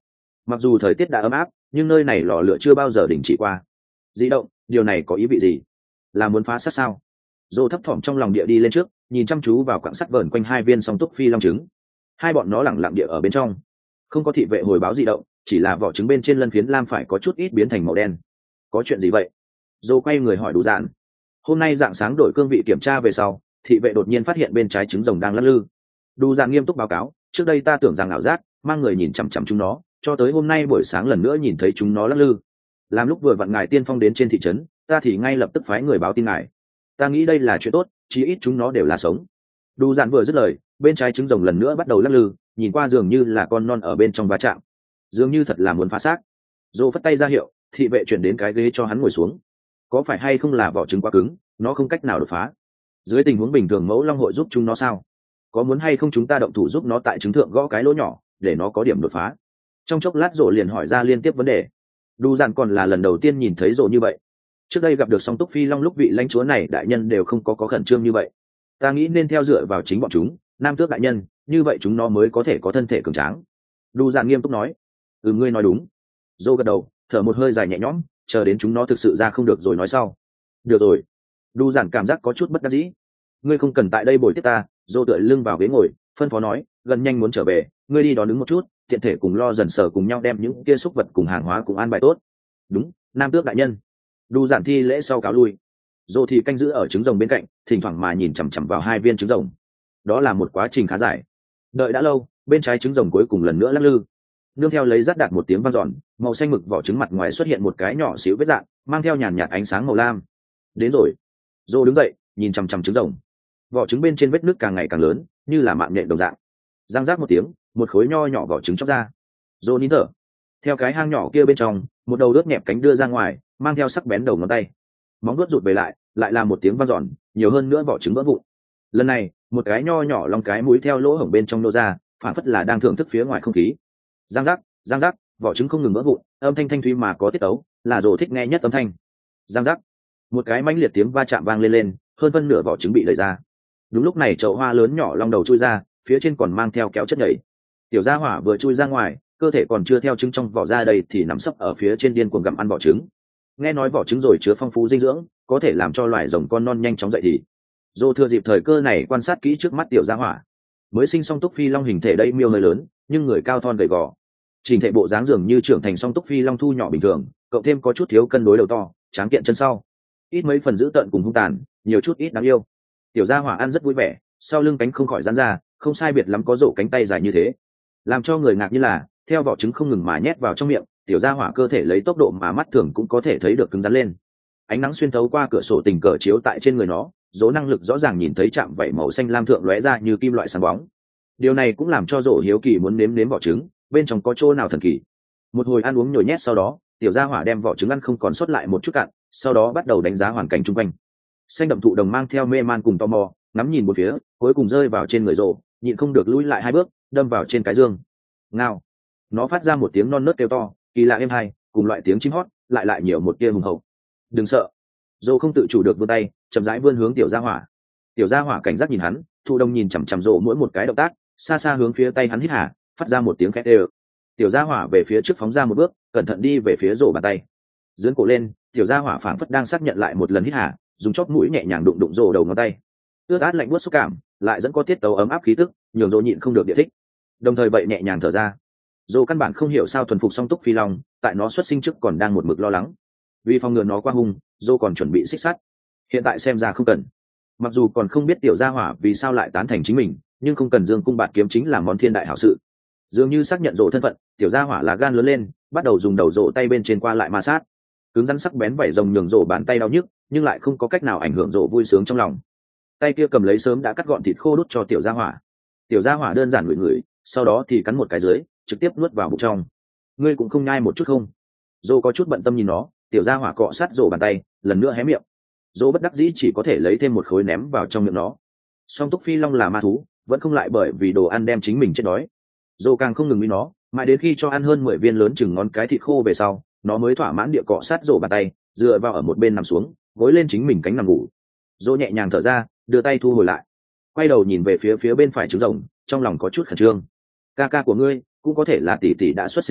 Speaker 1: Mặc dù thời tiết đã ấm áp nhưng nơi này lò lửa chưa bao giờ đình chỉ qua. Di động, điều này có ý vị gì? Là muốn phá sát sao? Dô thấp thỏm trong lòng địa đi lên trước, nhìn chăm chú vào quặng sắt vờn quanh hai viên song túc phi long trứng. Hai bọn nó lẳng lặng địa ở bên trong, không có thị vệ hồi báo di động, chỉ là vỏ trứng bên trên lân phiến lam phải có chút ít biến thành màu đen. Có chuyện gì vậy? Dô quay người hỏi Đủ Dạn. Hôm nay dạng sáng đổi cương vị kiểm tra về sau, thị vệ đột nhiên phát hiện bên trái trứng rồng đang lắc lư. Đủ Dạn nghiêm túc báo cáo, trước đây ta tưởng rằng ảo giác, mang người nhìn chằm chằm chúng nó, cho tới hôm nay buổi sáng lần nữa nhìn thấy chúng nó lắc lư. Làm lúc vừa vặn ngài tiên phong đến trên thị trấn, ta thì ngay lập tức phái người báo tin ngài. Ta nghĩ đây là chuyện tốt, chí ít chúng nó đều là sống. Đủ Dạn vừa dứt lời, bên trái trứng rồng lần nữa bắt đầu lắc lư, nhìn qua dường như là con non ở bên trong va chạm, dường như thật là muốn phá xác. Dô phất tay ra hiệu, thị vệ chuyển đến cái ghế cho hắn ngồi xuống. Có phải hay không là vỏ trứng quá cứng, nó không cách nào đột phá? Dưới tình huống bình thường mẫu long hội giúp chúng nó sao? Có muốn hay không chúng ta động thủ giúp nó tại trứng thượng gõ cái lỗ nhỏ để nó có điểm đột phá? Trong chốc lát Dô liền hỏi ra liên tiếp vấn đề. Đủ Dạn còn là lần đầu tiên nhìn thấy Dô như vậy. Trước đây gặp được song túc phi long lúc vị lãnh chúa này đại nhân đều không có có khẩn trương như vậy. Ta nghĩ nên theo dựa vào chính bọn chúng, nam tước đại nhân, như vậy chúng nó mới có thể có thân thể cường tráng. Đủ Dạn nghiêm túc nói. Ừ, ngươi nói đúng. Dô gật đầu, thở một hơi dài nhẹ nhõm, chờ đến chúng nó thực sự ra không được rồi nói sau. Được rồi. Đủ Dạn cảm giác có chút bất đắc dĩ. Ngươi không cần tại đây bồi tiếp ta. Dô tựa lưng vào ghế ngồi, phân phó nói, gần nhanh muốn trở về, ngươi đi đón đứng một chút, tiện thể cùng lo dần sờ cùng nhau đem những kia xúc vật cùng hàng hóa cùng an bài tốt. Đúng, nam tước đại nhân. Đủ Dạn thi lễ sau cáo lui. Dô thì canh giữ ở trứng rồng bên cạnh, thỉnh thoảng mà nhìn chằm chằm vào hai viên trứng rồng. Đó là một quá trình khá dài. Đợi đã lâu, bên trái trứng rồng cuối cùng lần nữa lắc lư. Nương theo lấy rát đạt một tiếng vang dọn, màu xanh mực vỏ trứng mặt ngoài xuất hiện một cái nhỏ xíu vết dạn, mang theo nhàn nhạt ánh sáng màu lam. Đến rồi. Dô đứng dậy, nhìn chằm chằm trứng rồng. Vỏ trứng bên trên vết nước càng ngày càng lớn, như là mạng nhện đồng dạng. Răng rác một tiếng, một khối nho nhỏ vỏ trứng chóc ra. Dô nín thở. Theo cái hang nhỏ kia bên trong, một đầu đớt nhẹp cánh đưa ra ngoài, mang theo sắc bén đầu ngón tay. Móng đuốt rụt về lại, lại là một tiếng vang dọn, nhiều hơn nữa vỏ trứng vỡ vụn. Lần này, một cái nho nhỏ lòng cái mũi theo lỗ hổng bên trong nô ra, phản phất là đang thưởng thức phía ngoài không khí. Giang giác, giang giác, vỏ trứng không ngừng vỡ vụn, âm thanh thanh thúy mà có tiết tấu, là Dô thích nghe nhất âm thanh. Giang giác, một cái mãnh liệt tiếng va chạm vang lên lên, hơn phân nửa vỏ trứng bị đẩy ra. Đúng lúc này chậu hoa lớn nhỏ long đầu chui ra, phía trên còn mang theo kéo chất nhảy. Tiểu gia hỏa vừa chui ra ngoài, cơ thể còn chưa theo trứng trong vỏ ra đầy thì nằm sấp ở phía trên điên cuồng gặm ăn vỏ trứng. Nghe nói vỏ trứng rồi chứa phong phú dinh dưỡng, có thể làm cho loài rồng con non nhanh chóng dậy thì. Dô thừa dịp thời cơ này quan sát kỹ trước mắt tiểu gia hỏa. Mới sinh song túc phi long hình thể đây miêu hơi lớn, nhưng người cao thon gầy gò. Trình thể bộ dáng dường như trưởng thành song túc phi long thu nhỏ bình thường, cộng thêm có chút thiếu cân đối đầu to, tráng kiện chân sau. Ít mấy phần dữ tợn cùng hung tàn, nhiều chút ít đáng yêu. Tiểu gia hỏa ăn rất vui vẻ, sau lưng cánh không khỏi giãn ra, không sai biệt lắm có rổ cánh tay dài như thế. Làm cho người ngạc như là, theo vỏ trứng không ngừng mà nhét vào trong miệng, tiểu gia hỏa cơ thể lấy tốc độ mà mắt thường cũng có thể thấy được cứng rắn lên. Ánh nắng xuyên thấu qua cửa sổ tình cờ chiếu tại trên người nó, dỗ năng lực rõ ràng nhìn thấy chạm vảy màu xanh lam thượng lóe ra như kim loại sáng bóng. Điều này cũng làm cho rổ hiếu kỳ muốn nếm nếm vỏ trứng, bên trong có chỗ nào thần kỳ. Một hồi ăn uống nhồi nhét sau đó, tiểu gia hỏa đem vỏ trứng ăn không còn sót lại một chút cạn, sau đó bắt đầu đánh giá hoàn cảnh chung quanh. Xanh đậm thụ đồng mang theo mê man cùng tò mò, ngắm nhìn một phía, cuối cùng rơi vào trên người rổ, nhịn không được lùi lại hai bước, đâm vào trên cái dương. Ngao. Nó phát ra một tiếng non nớt kêu to, kỳ lạ êm hay, cùng loại tiếng chim hót, lại lại nhiều một tia hùng hậu. Đừng sợ. Rổ không tự chủ được vươn tay, chậm rãi vươn hướng tiểu gia hỏa. Tiểu gia hỏa cảnh giác nhìn hắn, thụ đồng nhìn chằm chằm rổ mỗi một cái động tác, xa xa hướng phía tay hắn hít hà, phát ra một tiếng khét đều. Tiểu gia hỏa về phía trước phóng ra một bước, cẩn thận đi về phía rổ bàn tay. Dướn cổ lên, tiểu gia hỏa phảng phất đang xác nhận lại một lần hít hà, dùng chóp mũi nhẹ nhàng đụng đụng rổ đầu ngón tay. Ướt át lạnh buốt xúc cảm, lại dẫn có tiết tấu ấm áp khí tức, nhường rổ nhịn không được địa thích. Đồng thời bậy nhẹ nhàng thở ra. Rổ căn bản không hiểu sao thuần phục song túc phi long, tại nó xuất sinh trước còn đang một mực lo lắng. Vì phòng ngừa nó qua hung, rổ còn chuẩn bị xích sắt. Hiện tại xem ra không cần. Mặc dù còn không biết tiểu gia hỏa vì sao lại tán thành chính mình, nhưng không cần dương cung bạt kiếm chính là món thiên đại hảo sự. Dường như xác nhận rổ thân phận, tiểu gia hỏa là gan lớn lên, bắt đầu dùng đầu rổ tay bên trên qua lại ma sát. Cứng rắn sắc bén vảy rồng nhường rổ bàn tay đau nhức, nhưng lại không có cách nào ảnh hưởng rổ vui sướng trong lòng. Tay kia cầm lấy sớm đã cắt gọn thịt khô đút cho tiểu gia hỏa. Tiểu gia hỏa đơn giản ngửi ngửi, sau đó thì cắn một cái dưới, trực tiếp nuốt vào bụng trong. Ngươi cũng không nhai một chút không? Rổ có chút bận tâm nhìn nó, tiểu gia hỏa cọ sát rổ bàn tay, lần nữa hé miệng. Rổ bất đắc dĩ chỉ có thể lấy thêm một khối ném vào trong miệng nó. Song túc phi long là ma thú, vẫn không lại bởi vì đồ ăn đem chính mình chết đói. Rổ càng không ngừng với nó, mãi đến khi cho ăn hơn mười viên lớn chừng ngón cái thịt khô về sau, nó mới thỏa mãn địa cọ sát rổ bàn tay, dựa vào ở một bên nằm xuống, gối lên chính mình cánh nằm ngủ. Rổ nhẹ nhàng thở ra, đưa tay thu hồi lại, quay đầu nhìn về phía phía bên phải trứng rồng, trong lòng có chút khẩn trương. Ca ca của ngươi cũng có thể là tỷ tỷ đã xuất sinh,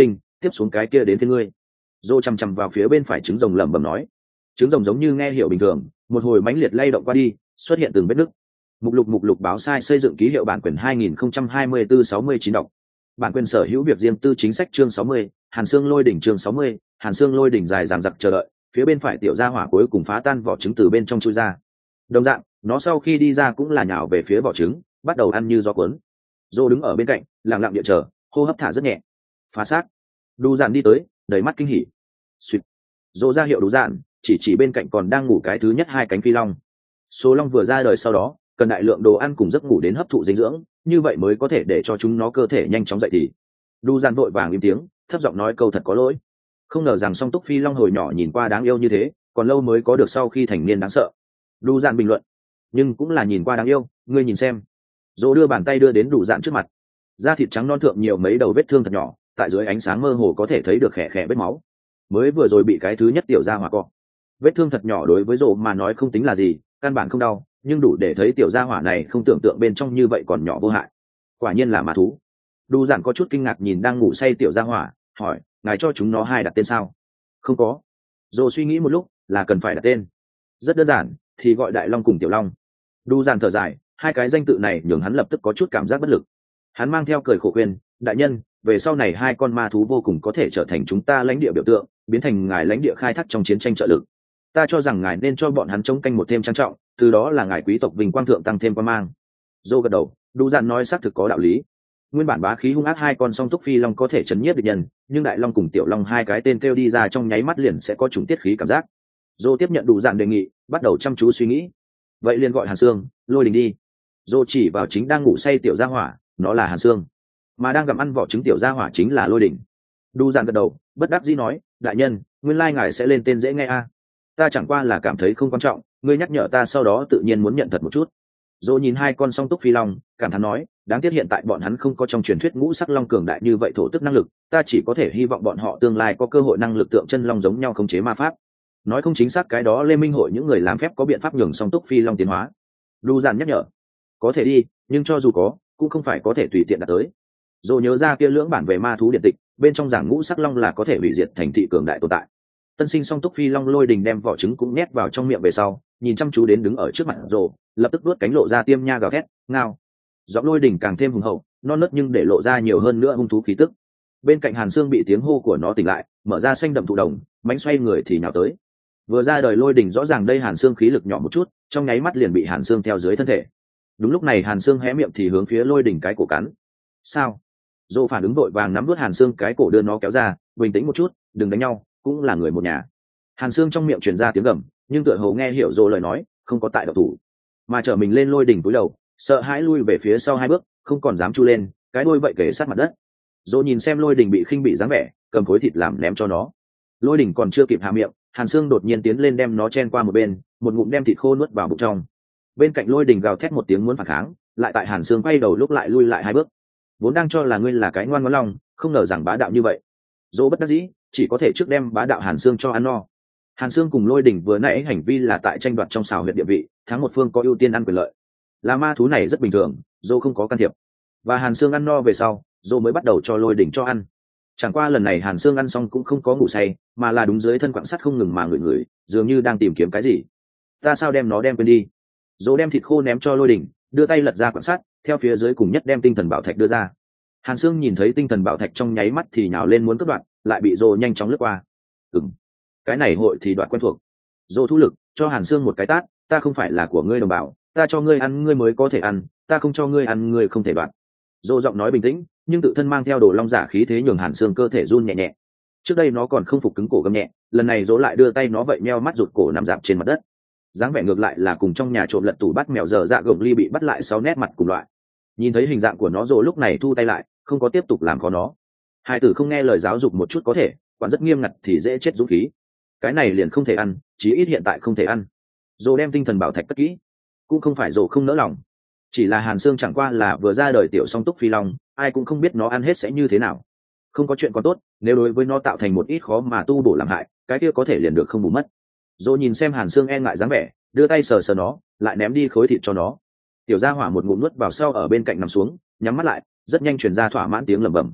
Speaker 1: tiếp xuống cái kia đến phía ngươi. Dô chằm chằm vào phía bên phải trứng rồng lẩm bẩm nói. Trứng rồng giống như nghe hiểu bình thường, một hồi mãnh liệt lay động qua đi, xuất hiện từng vết nứt. Mục lục mục lục báo sai xây dựng ký hiệu bản quyền hai nghìn không trăm hai mươi tư sáu mươi chín đọc. Bản quyền sở hữu việc riêng tư chính sách chương sáu mươi, Hàn Xương Lôi đỉnh chương sáu mươi, Hàn Xương Lôi đỉnh dài dằng dặc chờ đợi, phía bên phải tiểu gia hỏa cuối cùng phá tan vỏ trứng từ bên trong chui ra. Đồng dạng, nó sau khi đi ra cũng là nhào về phía vỏ trứng, bắt đầu ăn như gió cuốn. Dô đứng ở bên cạnh, lặng lặng địa chờ, hô hấp thả rất nhẹ. Phá xác. Đu Dạn đi tới, đầy mắt kinh hỉ. Xuyệt. Dô ra hiệu Đu Dạn, chỉ chỉ bên cạnh còn đang ngủ cái thứ nhất hai cánh phi long. Số long vừa ra đời sau đó, cần đại lượng đồ ăn cùng giấc ngủ đến hấp thụ dinh dưỡng, như vậy mới có thể để cho chúng nó cơ thể nhanh chóng dậy thì. Đu Dạn vội vàng im tiếng, thấp giọng nói câu thật có lỗi. Không ngờ rằng song túc phi long hồi nhỏ nhìn qua đáng yêu như thế, còn lâu mới có được sau khi thành niên đáng sợ. Đu Dạn bình luận, nhưng cũng là nhìn qua đáng yêu, ngươi nhìn xem. Dô đưa bàn tay đưa đến Đu Dạn trước mặt, da thịt trắng non thượng nhiều mấy đầu vết thương thật nhỏ, tại dưới ánh sáng mơ hồ có thể thấy được khẽ khẽ vết máu, mới vừa rồi bị cái thứ nhất tiểu gia hỏa cọ. Vết thương thật nhỏ đối với Dô mà nói không tính là gì, căn bản không đau, nhưng đủ để thấy tiểu gia hỏa này không tưởng tượng bên trong như vậy còn nhỏ vô hại. Quả nhiên là ma thú. Đu Dạn có chút kinh ngạc nhìn đang ngủ say tiểu gia hỏa, hỏi, ngài cho chúng nó hai đặt tên sao? Không có. Dô suy nghĩ một lúc, là cần phải đặt tên. Rất đơn giản, thì gọi Đại Long cùng Tiểu Long. Đu Dạn thở dài, hai cái danh tự này nhường hắn lập tức có chút cảm giác bất lực. Hắn mang theo cười khổ khuyên, đại nhân, về sau này hai con ma thú vô cùng có thể trở thành chúng ta lãnh địa biểu tượng, biến thành ngài lãnh địa khai thác trong chiến tranh trợ lực. Ta cho rằng ngài nên cho bọn hắn chống canh một thêm trang trọng, từ đó là ngài quý tộc vinh quang thượng tăng thêm quan mang. Dô gật đầu, Đu Dạn nói xác thực có đạo lý. Nguyên bản bá khí hung ác hai con song túc phi long có thể chấn nhiếp địch nhân, nhưng Đại Long cùng Tiểu Long hai cái tên kêu đi ra trong nháy mắt liền sẽ có chủng tiết khí cảm giác. Dô tiếp nhận Đu Dạn đề nghị, bắt đầu chăm chú suy nghĩ. Vậy liền gọi Hàn Xương, Lôi Đình đi. Dô chỉ vào chính đang ngủ say tiểu gia hỏa, nó là Hàn Xương, mà đang gặm ăn vỏ trứng tiểu gia hỏa chính là Lôi Đình. Đu Dạn gật đầu, bất đắc dĩ nói, đại nhân, nguyên lai ngài sẽ lên tên dễ nghe a. Ta chẳng qua là cảm thấy không quan trọng, ngươi nhắc nhở ta sau đó tự nhiên muốn nhận thật một chút. Dô nhìn hai con song túc phi long, cảm thán nói, đáng tiếc hiện tại bọn hắn không có trong truyền thuyết ngũ sắc long cường đại như vậy thổ tức năng lực, ta chỉ có thể hy vọng bọn họ tương lai có cơ hội năng lực tượng chân long giống nhau khống chế ma pháp. Nói không chính xác cái đó Lê Minh hội những người làm phép có biện pháp nhường song túc phi long tiến hóa. Đu Dạn nhắc nhở, có thể đi, nhưng cho dù có, cũng không phải có thể tùy tiện đạt tới. Dô nhớ ra kia lưỡng bản về ma thú điện tịch, bên trong giảng ngũ sắc long là có thể hủy diệt thành thị cường đại tồn tại. Tân sinh song túc phi long Lôi Đình đem vỏ trứng cũng nhét vào trong miệng về sau, nhìn chăm chú đến đứng ở trước mặt Dô, lập tức đuốt cánh lộ ra tiêm nha gào thét, ngao. Giọng Lôi Đình càng thêm hùng hậu, non nớt nhưng để lộ ra nhiều hơn nữa hung thú khí tức. Bên cạnh Hàn Xương bị tiếng hô của nó tỉnh lại, mở ra xanh đậm thụ đồng, mánh xoay người thì nhào tới. Vừa ra đời Lôi Đình rõ ràng đây Hàn Xương khí lực nhỏ một chút, trong nháy mắt liền bị Hàn Xương theo dưới thân thể. Đúng lúc này Hàn Xương hé miệng thì hướng phía Lôi Đình cái cổ cắn. Sao? Dô phản ứng vội vàng nắm vớt Hàn Xương cái cổ đưa nó kéo ra, bình tĩnh một chút, đừng đánh nhau, cũng là người một nhà. Hàn Xương trong miệng truyền ra tiếng gầm, nhưng tựa hồ nghe hiểu Dô lời nói, không có tại độc thủ, mà trở mình lên Lôi Đình cúi đầu, sợ hãi lui về phía sau hai bước, không còn dám chu lên, cái đuôi vậy kề sát mặt đất. Dô nhìn xem Lôi Đình bị khinh bị dáng vẻ, cầm khối thịt làm ném cho nó. Lôi Đình còn chưa kịp hạ miệng, Hàn Xương đột nhiên tiến lên đem nó chen qua một bên, một ngụm đem thịt khô nuốt vào bụng trong. Bên cạnh Lôi Đình gào thét một tiếng muốn phản kháng, lại tại Hàn Xương quay đầu lúc lại lui lại hai bước. Vốn đang cho là ngươi là cái ngoan ngoãn lòng, không ngờ rằng bá đạo như vậy. Dô bất đắc dĩ, chỉ có thể trước đem bá đạo Hàn Xương cho ăn no. Hàn Xương cùng Lôi Đình vừa nãy hành vi là tại tranh đoạt trong xào huyệt địa vị, thắng một phương có ưu tiên ăn quyền lợi. Là ma thú này rất bình thường, Dô không có can thiệp. Và Hàn Xương ăn no về sau, Dô mới bắt đầu cho Lôi Đình cho ăn. Chẳng qua lần này Hàn Xương ăn xong cũng không có ngủ say, mà là đúng dưới thân quặng sắt không ngừng mà ngửi ngửi, dường như đang tìm kiếm cái gì. Ta sao đem nó đem quên đi? Dô đem thịt khô ném cho Lôi Đình, đưa tay lật ra quặng sắt, theo phía dưới cùng nhất đem tinh thần bảo thạch đưa ra. Hàn Xương nhìn thấy tinh thần bảo thạch trong nháy mắt thì nhào lên muốn cướp đoạt, lại bị Dô nhanh chóng lướt qua. Ừm, cái này hội thì đoạt quen thuộc. Dô thu lực, cho Hàn Xương một cái tát, ta không phải là của ngươi đồng bào, ta cho ngươi ăn ngươi mới có thể ăn, ta không cho ngươi ăn ngươi không thể đoạt. Dô giọng nói bình tĩnh, nhưng tự thân mang theo đồ long giả khí thế nhường Hàn Xương cơ thể run nhẹ nhẹ. Trước đây nó còn không phục cứng cổ gầm nhẹ, lần này Dô lại đưa tay nó vậy meo mắt rụt cổ nằm dạp trên mặt đất. Dáng vẻ ngược lại là cùng trong nhà trộm lật tủ bắt mèo dở dạ gồng ly bị bắt lại sáu nét mặt cùng loại. Nhìn thấy hình dạng của nó Dô lúc này thu tay lại, không có tiếp tục làm khó nó. Hai tử không nghe lời giáo dục một chút có thể, quản rất nghiêm ngặt thì dễ chết dũng khí. Cái này liền không thể ăn, chí ít hiện tại không thể ăn. Dô đem tinh thần bảo thạch cất kỹ, cũng không phải Dô không nỡ lòng, chỉ là Hàn Xương chẳng qua là vừa ra đời tiểu song túc phi long, ai cũng không biết nó ăn hết sẽ như thế nào. Không có chuyện còn tốt, nếu đối với nó tạo thành một ít khó mà tu bổ làm hại, cái kia có thể liền được không bù mất. Dô nhìn xem Hàn Xương e ngại dáng vẻ, đưa tay sờ sờ nó, lại ném đi khối thịt cho nó. Tiểu gia hỏa một ngụm nuốt vào sau ở bên cạnh nằm xuống, nhắm mắt lại, rất nhanh truyền ra thỏa mãn tiếng lẩm bẩm.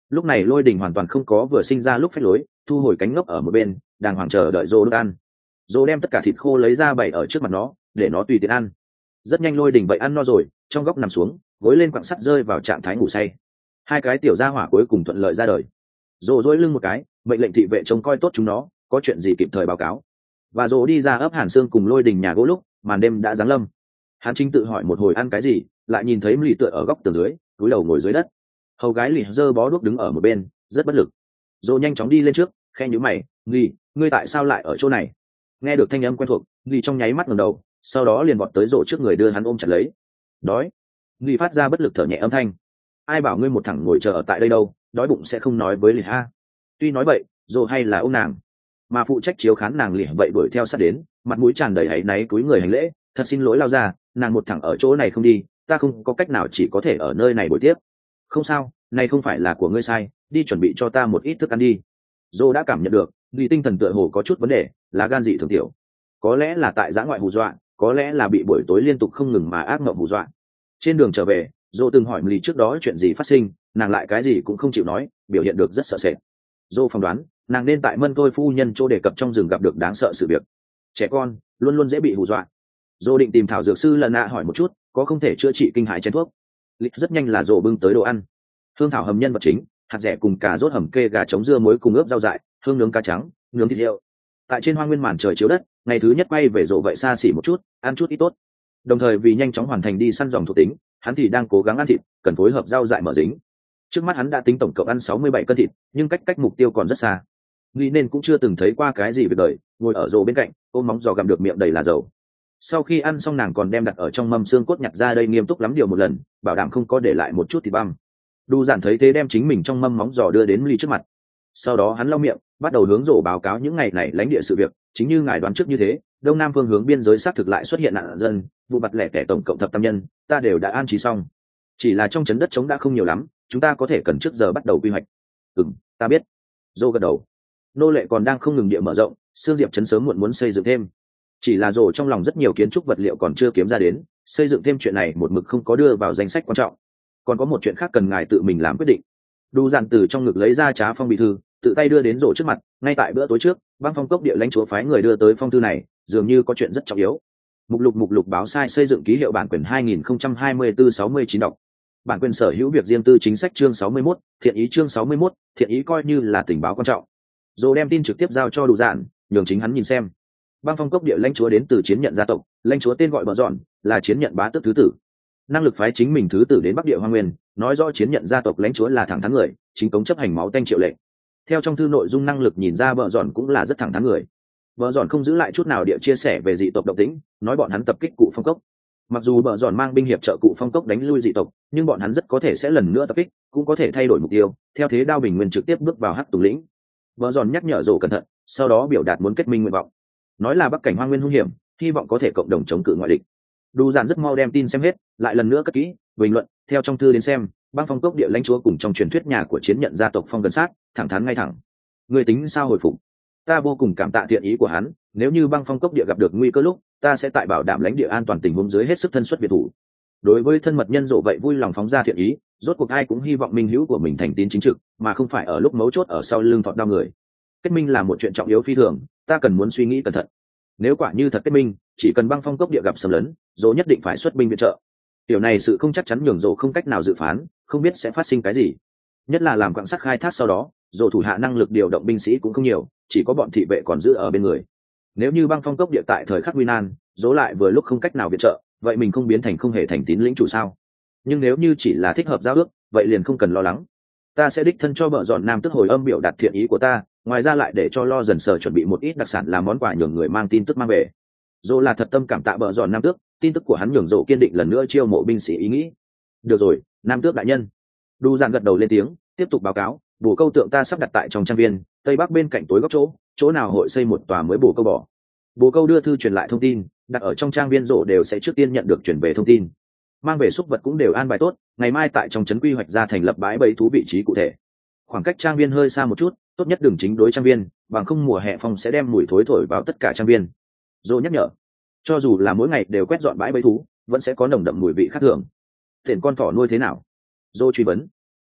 Speaker 1: Lúc này Lôi Đình hoàn toàn không có vừa sinh ra lúc phách lối, thu hồi cánh ngốc ở một bên, đàng hoàng chờ đợi Dô đốt ăn. Dô đem tất cả thịt khô lấy ra bày ở trước mặt nó, để nó tùy tiện ăn. Rất nhanh Lôi Đình vậy ăn no rồi, trong góc nằm xuống, gối lên quặng sắt rơi vào trạng thái ngủ say. Hai cái tiểu gia hỏa cuối cùng thuận lợi ra đời. Dô dỗi lưng một cái, mệnh lệnh thị vệ trông coi tốt chúng nó, có chuyện gì kịp thời báo cáo. Và Dô đi ra ấp Hàn Sương cùng Lôi Đình nhà gỗ lúc màn đêm đã giáng lâm. Hắn chính tự hỏi một hồi ăn cái gì, lại nhìn thấy Lì tựa ở góc tường dưới, cúi đầu ngồi dưới đất. Hầu gái Lì giơ bó đuốc đứng ở một bên, rất bất lực. Dô nhanh chóng đi lên trước, khe nhíu mày, Lì, ngươi tại sao lại ở chỗ này? Nghe được thanh âm quen thuộc, Lì trong nháy mắt ngẩng đầu, sau đó liền vọt tới rổ trước người đưa hắn ôm chặt lấy. Đói. Lì phát ra bất lực thở nhẹ âm thanh. Ai bảo ngươi một thằng ngồi chờ ở tại đây đâu, đói bụng sẽ không nói với Lì ha. Tuy nói vậy, Dô hay là ôm nàng, mà phụ trách chiếu khán nàng Lì vậy đuổi theo sát đến, mặt mũi tràn đầy áy náy cúi người hành lễ, thật xin lỗi lao ra, nàng một thằng ở chỗ này không đi, ta không có cách nào chỉ có thể ở nơi này buổi tiếp. Không sao, này không phải là của ngươi sai, đi chuẩn bị cho ta một ít thức ăn đi. Dô đã cảm nhận được Lì tinh thần tựa hồ có chút vấn đề, là gan dị thường tiểu, có lẽ là tại giã ngoại hù dọa, có lẽ là bị buổi tối liên tục không ngừng mà ác mộng hù dọa. Trên đường trở về, Dô từng hỏi Lì trước đó chuyện gì phát sinh, nàng lại cái gì cũng không chịu nói, biểu hiện được rất sợ sệt. Dô phỏng đoán nàng nên tại Mân Tôi phu nhân chỗ đề cập trong rừng gặp được đáng sợ sự việc. Trẻ con luôn luôn dễ bị hù dọa. Dô định tìm thảo dược sư lần nạ hỏi một chút có không thể chữa trị kinh hãi chén thuốc. Lịch rất nhanh là Dô bưng tới đồ ăn. Hương thảo hầm nhân vật chính, hạt rẻ cùng cà rốt hầm kê gà trống dưa muối cùng ướp rau dại, hương nướng cá trắng, nướng thịt hiệu. Tại trên hoa nguyên màn trời chiếu đất, ngày thứ nhất quay về Dô vậy xa xỉ một chút, ăn chút ít tốt. Đồng thời vì nhanh chóng hoàn thành đi săn dòng thuộc tính, hắn thì đang cố gắng ăn thịt, cần phối hợp rau dại mở dính. Trước mắt hắn đã tính tổng cộng ăn sáu mươi bảy cân thịt, nhưng cách cách mục tiêu còn rất xa. Nghĩ nên cũng chưa từng thấy qua cái gì việc đời, ngồi ở Dô bên cạnh, ôm móng giò gặm được miệng đầy là dầu. Sau khi ăn xong nàng còn đem đặt ở trong mâm xương cốt nhặt ra đây nghiêm túc lắm điều một lần, bảo đảm không có để lại một chút thịt băm. Đu Giản thấy thế đem chính mình trong mâm móng giò đưa đến Ly trước mặt. Sau đó hắn lau miệng, bắt đầu hướng Dô báo cáo những ngày này lãnh địa sự việc, chính như ngài đoán trước như thế, đông nam phương hướng biên giới xác thực lại xuất hiện nạn dân, vụ mặt lẻ tẻ tổng cộng thập tam nhân, ta đều đã an trí xong. Chỉ là trong chấn đất trống đã không nhiều lắm, chúng ta có thể cần trước giờ bắt đầu quy hoạch. Ừm, ta biết. Dô gật đầu. Nô lệ còn đang không ngừng địa mở rộng, Sương Diệp trấn sớm muộn muốn xây dựng thêm. Chỉ là Dô trong lòng rất nhiều kiến trúc vật liệu còn chưa kiếm ra đến, xây dựng thêm chuyện này một mực không có đưa vào danh sách quan trọng. Còn có một chuyện khác cần ngài tự mình làm quyết định. Đu Giản từ trong ngực lấy ra trá phong bì thư, tự tay đưa đến Dô trước mặt. Ngay tại bữa tối trước, Băng Phong cốc địa lãnh chúa phái người đưa tới phong thư này, dường như có chuyện rất trọng yếu. Mục lục mục lục báo sai xây dựng ký hiệu bản quyền hai nghìn không trăm hai mươi tư sáu mươi chín đọc. Bản quyền sở hữu việc riêng tư chính sách chương sáu mươi mốt, thiện ý chương sáu mươi mốt, thiện ý coi như là tình báo quan trọng. Dô đem tin trực tiếp giao cho Đu Giản, nhường chính hắn nhìn xem. Băng Phong cốc địa lãnh chúa đến từ chiến nhận gia tộc, lãnh chúa tên gọi Bờ Dọn, là chiến nhận bá tước thứ tử. Năng lực phái chính mình thứ tử đến Bắc Địa Hoang Nguyên, nói rõ chiến nhận gia tộc lãnh chúa là thẳng thắn người, chính cống chấp hành máu tanh triệu lệnh. Theo trong thư nội dung năng lực nhìn ra Bờ Dọn cũng là rất thẳng thắn người. Bờ Dọn không giữ lại chút nào địa chia sẻ về dị tộc động tĩnh, nói bọn hắn tập kích cụ Phong cốc. Mặc dù Bờ Dọn mang binh hiệp trợ cụ Phong cốc đánh lui dị tộc, nhưng bọn hắn rất có thể sẽ lần nữa tập kích, cũng có thể thay đổi mục tiêu, theo thế Đao Bình Nguyên trực tiếp bước vào Hắc Tùng lĩnh. Bờ Dọn nhắc nhở Dô cẩn thận, sau đó biểu đạt muốn kết minh nguyện vọng. Nói là Bắc cảnh Hoang Nguyên hung hiểm, hy vọng có thể cộng đồng chống cự ngoại địch. Đu Giản rất mau đem tin xem hết, lại lần nữa cất kỹ, bình luận, theo trong thư đến xem, Băng Phong cốc địa lãnh chúa cùng trong truyền thuyết nhà của chiến nhận gia tộc Phong gần sát, thẳng thắn ngay thẳng. Người tính sao hồi phục? Ta vô cùng cảm tạ thiện ý của hắn, nếu như Băng Phong cốc địa gặp được nguy cơ lúc, ta sẽ tại bảo đảm lãnh địa an toàn tình huống dưới hết sức thân xuất biệt thủ. Đối với thân mật nhân Dô vậy vui lòng phóng ra thiện ý, rốt cuộc ai cũng hy vọng minh hữu của mình thành tín chính trực, mà không phải ở lúc mấu chốt ở sau lưng thọt đau người. Kết minh là một chuyện trọng yếu phi thường, ta cần muốn suy nghĩ cẩn thận. Nếu quả như thật kết minh, chỉ cần Băng Phong cốc địa gặp xâm lấn, Dô nhất định phải xuất binh viện trợ. Điều này sự không chắc chắn nhường Dô không cách nào dự phán, không biết sẽ phát sinh cái gì. Nhất là làm quặng sắt khai thác sau đó, Dô thủ hạ năng lực điều động binh sĩ cũng không nhiều, chỉ có bọn thị vệ còn giữ ở bên người. Nếu như Băng Phong cốc địa tại thời khắc nguy nan, Dô lại vừa lúc không cách nào viện trợ, vậy mình không biến thành không hề thành tín lĩnh chủ sao? Nhưng nếu như chỉ là thích hợp giao ước, vậy liền không cần lo lắng. Ta sẽ đích thân cho Bờ Dọn nam tức hồi âm biểu đạt thiện ý của ta, ngoài ra lại để cho Lo Dần Sở chuẩn bị một ít đặc sản làm món quà nhường người mang tin tức mang về. Dô là thật tâm cảm tạ Bờ Dọn nam tước, tin tức của hắn nhường Dô kiên định lần nữa chiêu mộ binh sĩ ý nghĩ. Được rồi, nam tước đại nhân. Đu Giản gật đầu lên tiếng, tiếp tục báo cáo, bồ câu tượng ta sắp đặt tại trong trang viên, tây bắc bên cạnh tối góc chỗ, chỗ nào hội xây một tòa mới bồ câu bỏ. Bồ câu đưa thư truyền lại thông tin, đặt ở trong trang viên Dô đều sẽ trước tiên nhận được chuyển về thông tin. Mang về súc vật cũng đều an bài tốt, ngày mai tại trong trấn quy hoạch ra thành lập bãi bẫy thú vị trí cụ thể. Khoảng cách trang viên hơi xa một chút, tốt nhất đừng chính đối trang viên, bằng không mùa hè phong sẽ đem mùi thối thổi vào tất cả trang viên. Dô nhắc nhở, cho dù là mỗi ngày đều quét dọn bãi bẫy thú, vẫn sẽ có nồng đậm mùi vị khác thường. Tiền con thỏ nuôi thế nào? Dô truy vấn.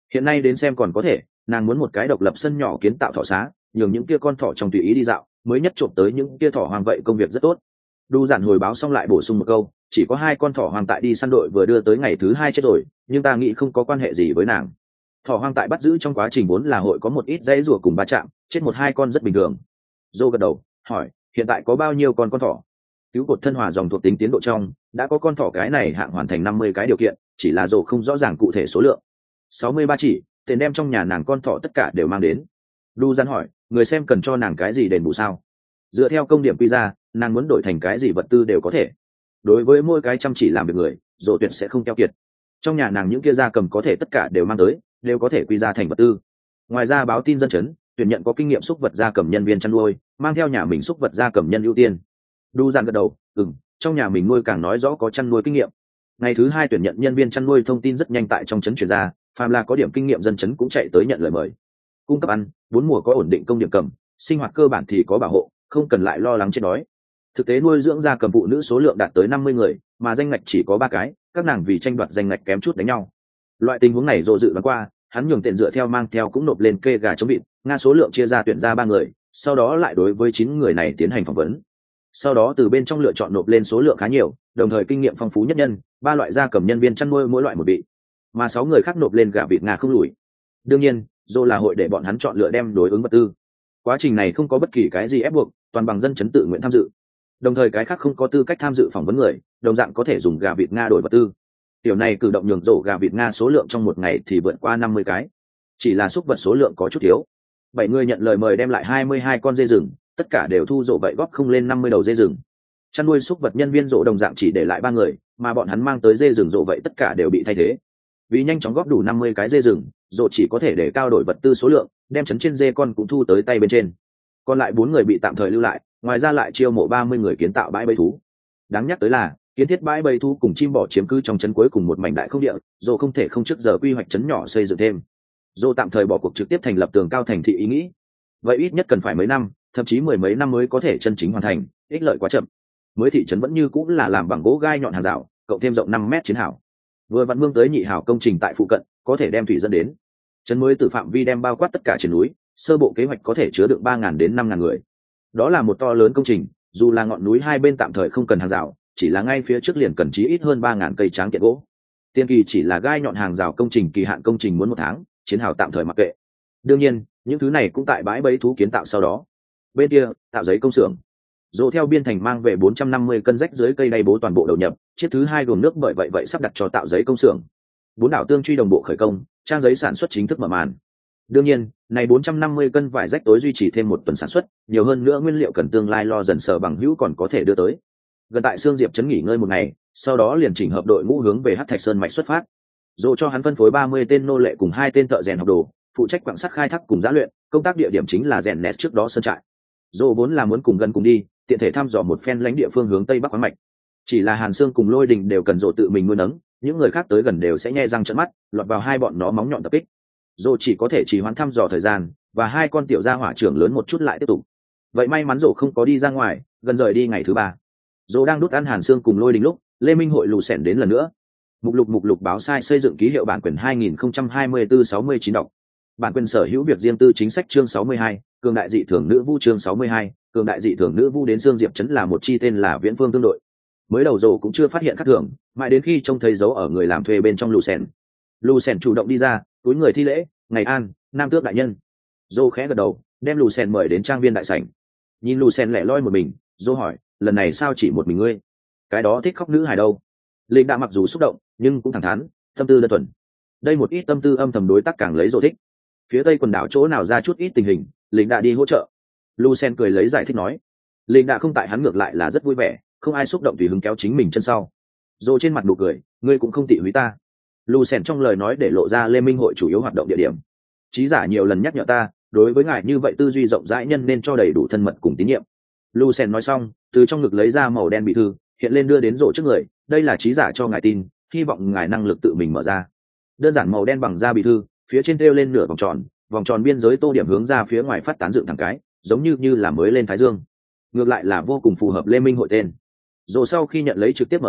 Speaker 1: Hiện nay đến xem còn có thể, nàng muốn một cái độc lập sân nhỏ kiến tạo thỏ xá, nhường những kia con thỏ trong tùy ý đi dạo, mới nhất trộm tới những kia thỏ hoang, vậy công việc rất tốt. Đu Dạn hồi báo xong lại bổ sung một câu, chỉ có hai con thỏ hoang tại đi săn đội vừa đưa tới ngày thứ hai chết rồi, nhưng ta nghĩ không có quan hệ gì với nàng. Thỏ hoang tại bắt giữ trong quá trình vốn là hội có một ít dãy rùa cùng va chạm, chết một hai con rất bình thường. Dô gật đầu, hỏi, hiện tại có bao nhiêu con con thỏ? Cứu cột thân hòa dòng thuộc tính tiến độ trong, đã có con thỏ cái này hạng hoàn thành năm mươi cái điều kiện, chỉ là Dô không rõ ràng cụ thể số lượng. sáu mươi ba chỉ, tiền đem trong nhà nàng con thỏ tất cả đều mang đến. Đu Dạn hỏi, người xem cần cho nàng cái gì đền bù sao? Dựa theo công điểm quy ra, nàng muốn đổi thành cái gì vật tư đều có thể. Đối với mỗi cái chăm chỉ làm việc người, Dô tuyệt sẽ không keo kiệt. Trong nhà nàng những kia gia cầm có thể tất cả đều mang tới, đều có thể quy ra thành vật tư. Ngoài ra báo tin dân chấn, tuyển nhận có kinh nghiệm xúc vật gia cầm nhân viên chăn nuôi, mang theo nhà mình xúc vật gia cầm nhân ưu tiên. Đu Dạn gật đầu, ừm, trong nhà mình nuôi càng nói rõ có chăn nuôi kinh nghiệm. Ngày thứ hai tuyển nhận nhân viên chăn nuôi thông tin rất nhanh tại trong chấn truyền ra, phàm là có điểm kinh nghiệm dân chấn cũng chạy tới nhận lời mời. Cung cấp ăn, bốn mùa có ổn định công điểm cầm, sinh hoạt cơ bản thì có bảo hộ, không cần lại lo lắng chết đói. Thực tế nuôi dưỡng gia cầm phụ nữ số lượng đạt tới năm mươi người, mà danh ngạch chỉ có ba cái, các nàng vì tranh đoạt danh ngạch kém chút đánh nhau. Loại tình huống này Dô dự đoán qua, hắn nhường tiền dựa theo mang theo cũng nộp lên kê gà chống vịt, nga số lượng chia ra tuyển ra ba người, sau đó lại đối với chín người này tiến hành phỏng vấn. Sau đó từ bên trong lựa chọn nộp lên số lượng khá nhiều, đồng thời kinh nghiệm phong phú nhất nhân, ba loại gia cầm nhân viên chăn nuôi mỗi loại một vị, mà sáu người khác nộp lên gà vịt nga không lùi. Đương nhiên, Dô là hội để bọn hắn chọn lựa đem đối ứng vật tư. Quá trình này không có bất kỳ cái gì ép buộc, toàn bằng dân chấn tự nguyện tham dự. Đồng thời cái khác không có tư cách tham dự phỏng vấn người, đồng dạng có thể dùng gà vịt nga đổi vật tư. Điều này cử động nhường rổ gà vịt nga số lượng trong một ngày thì vượt qua năm mươi cái. Chỉ là súc vật số lượng có chút thiếu. Bảy người nhận lời mời đem lại hai mươi hai con dê rừng, tất cả đều thu rổ vậy góp không lên năm mươi đầu dê rừng. Chăn nuôi súc vật nhân viên rổ đồng dạng chỉ để lại ba người, mà bọn hắn mang tới dê rừng rổ vậy tất cả đều bị thay thế. Vì nhanh chóng góp đủ năm mươi cái dê rừng, rổ chỉ có thể để cao đổi vật tư số lượng, đem chấn trên dê con cũng thu tới tay bên trên. Còn lại bốn người bị tạm thời lưu lại, ngoài ra lại chiêu mộ ba mươi người kiến tạo bãi bầy thú. Đáng nhắc tới là, kiến thiết bãi bầy thú cùng chim bò chiếm cứ trong chấn cuối cùng một mảnh đại không địa, rổ không thể không trước giờ quy hoạch chấn nhỏ xây dựng thêm. Rổ tạm thời bỏ cuộc trực tiếp thành lập tường cao thành thị ý nghĩ. Vậy ít nhất cần phải mấy năm, thậm chí mười mấy năm mới có thể chân chính hoàn thành, ích lợi quá chậm. Mới thị trấn vẫn như cũng là làm bằng gỗ gai nhọn hàng rào, cộng thêm rộng năm mét chiến hào. Vừa vặn mương tới nhị hào công trình tại phụ cận, có thể đem thủy dẫn đến. Trấn mới từ phạm vi đem bao quát tất cả trên núi, sơ bộ kế hoạch có thể chứa được ba nghìn đến năm nghìn người. Đó là một to lớn công trình, dù là ngọn núi hai bên tạm thời không cần hàng rào, chỉ là ngay phía trước liền cần chí ít hơn ba nghìn cây tráng kiện gỗ. Tiên kỳ chỉ là gai nhọn hàng rào công trình kỳ hạn công trình muốn một tháng, chiến hào tạm thời mặc kệ. Đương nhiên, những thứ này cũng tại bãi bẫy thú kiến tạo sau đó. Bên kia, tạo giấy công xưởng. Dồ theo biên thành mang về bốn trăm năm mươi cân rách dưới cây đay bố toàn bộ đầu nhập, chiếc thứ hai gồm nước bởi vậy vậy sắp đặt cho tạo giấy công xưởng. Bốn đảo tương truy đồng bộ khởi công, trang giấy sản xuất chính thức mở màn. Đương nhiên, này bốn trăm năm mươi cân vải rách tối duy trì thêm một tuần sản xuất, nhiều hơn nữa nguyên liệu cần tương lai lo dần sở bằng hữu còn có thể đưa tới. Gần tại Sương Diệp trấn nghỉ ngơi một ngày, sau đó liền chỉnh hợp đội ngũ hướng về Hắc Thạch Sơn mạch xuất phát. Dồ cho hắn phân phối ba mươi tên nô lệ cùng hai tên thợ rèn học đồ, phụ trách quặng sắt khai thác cùng giá luyện, công tác địa điểm chính là rèn nẹt trước đó sơn trại. Dồ vốn là muốn cùng gần cùng đi, tiện thể thăm dò một phen lãnh địa phương hướng tây bắc khoáng mạch. Chỉ là Hàn Sương cùng Lôi Đình đều cần Dồ tự mình nuôi nấng, những người khác tới gần đều sẽ nhe răng trợn mắt, lọt vào hai bọn nó móng nhọn tập kích. Dồ chỉ có thể chỉ hoãn thăm dò thời gian, và hai con tiểu gia hỏa trưởng lớn một chút lại tiếp tục. Vậy may mắn Dồ không có đi ra ngoài, gần rời đi ngày thứ ba. Dồ đang đút ăn Hàn Sương cùng Lôi Đình lúc, Lê Minh hội lù xẻn đến lần nữa. Mục lục mục lục báo sai xây dựng ký hiệu bản quyền hai nghìn không trăm hai mươi tư sáu mươi chín đọc. Bản quyền sở hữu việc riêng tư chính sách chương sáu mươi hai, cường đại dị thường nữ vu chương sáu mươi hai, cường đại dị thường nữ vu đến Sương Diệp trấn là một chi tên là Viễn Phương tương đội. Mới đầu Dồ cũng chưa phát hiện khác thường, mãi đến khi trông thấy dấu ở người làm thuê bên trong lù xẻn. Lù xẻn chủ động đi ra, túi người thi lễ, "Ngày an, Nam Tước đại nhân." Dồ khẽ gật đầu, đem lù xẻn mời đến trang viên đại sảnh. Nhìn lù xẻn lẻ loi một mình, Dồ hỏi, "Lần này sao chỉ một mình ngươi? Cái đó thích khóc nữ hài đâu?" Linh đã mặc dù xúc động, nhưng cũng thẳng thắn, tâm tư đơn thuần. Đây một ít tâm tư âm thầm đối tác càng lấy Dồ thích. Phía tây quần đảo chỗ nào ra chút ít tình hình, Linh đã đi hỗ trợ. Lucien cười lấy giải thích nói, Linh đã không tại hắn ngược lại là rất vui vẻ, không ai xúc động tùy hứng kéo chính mình chân sau. Dồ trên mặt nụ cười, ngươi cũng không tị húy ta. Lucien trong lời nói để lộ ra Lê Minh hội chủ yếu hoạt động địa điểm. Chí giả nhiều lần nhắc nhở ta, đối với ngài như vậy tư duy rộng rãi nhân nên cho đầy đủ thân mật cùng tín nhiệm. Lucien nói xong, từ trong ngực lấy ra màu đen bị thư, hiện lên đưa đến Dồ trước người, đây là chí giả cho ngài tin, hy vọng ngài năng lực tự mình mở ra. Đơn giản màu đen bằng da bị thư, phía trên treo lên nửa vòng tròn, vòng tròn biên giới tô điểm hướng ra phía ngoài phát tán dựng thẳng cái, giống như như là mới lên thái dương. Ngược lại là vô cùng phù hợp Lê Minh hội tên. Rồi sau khi nhận lấy trực tiếp mở ra,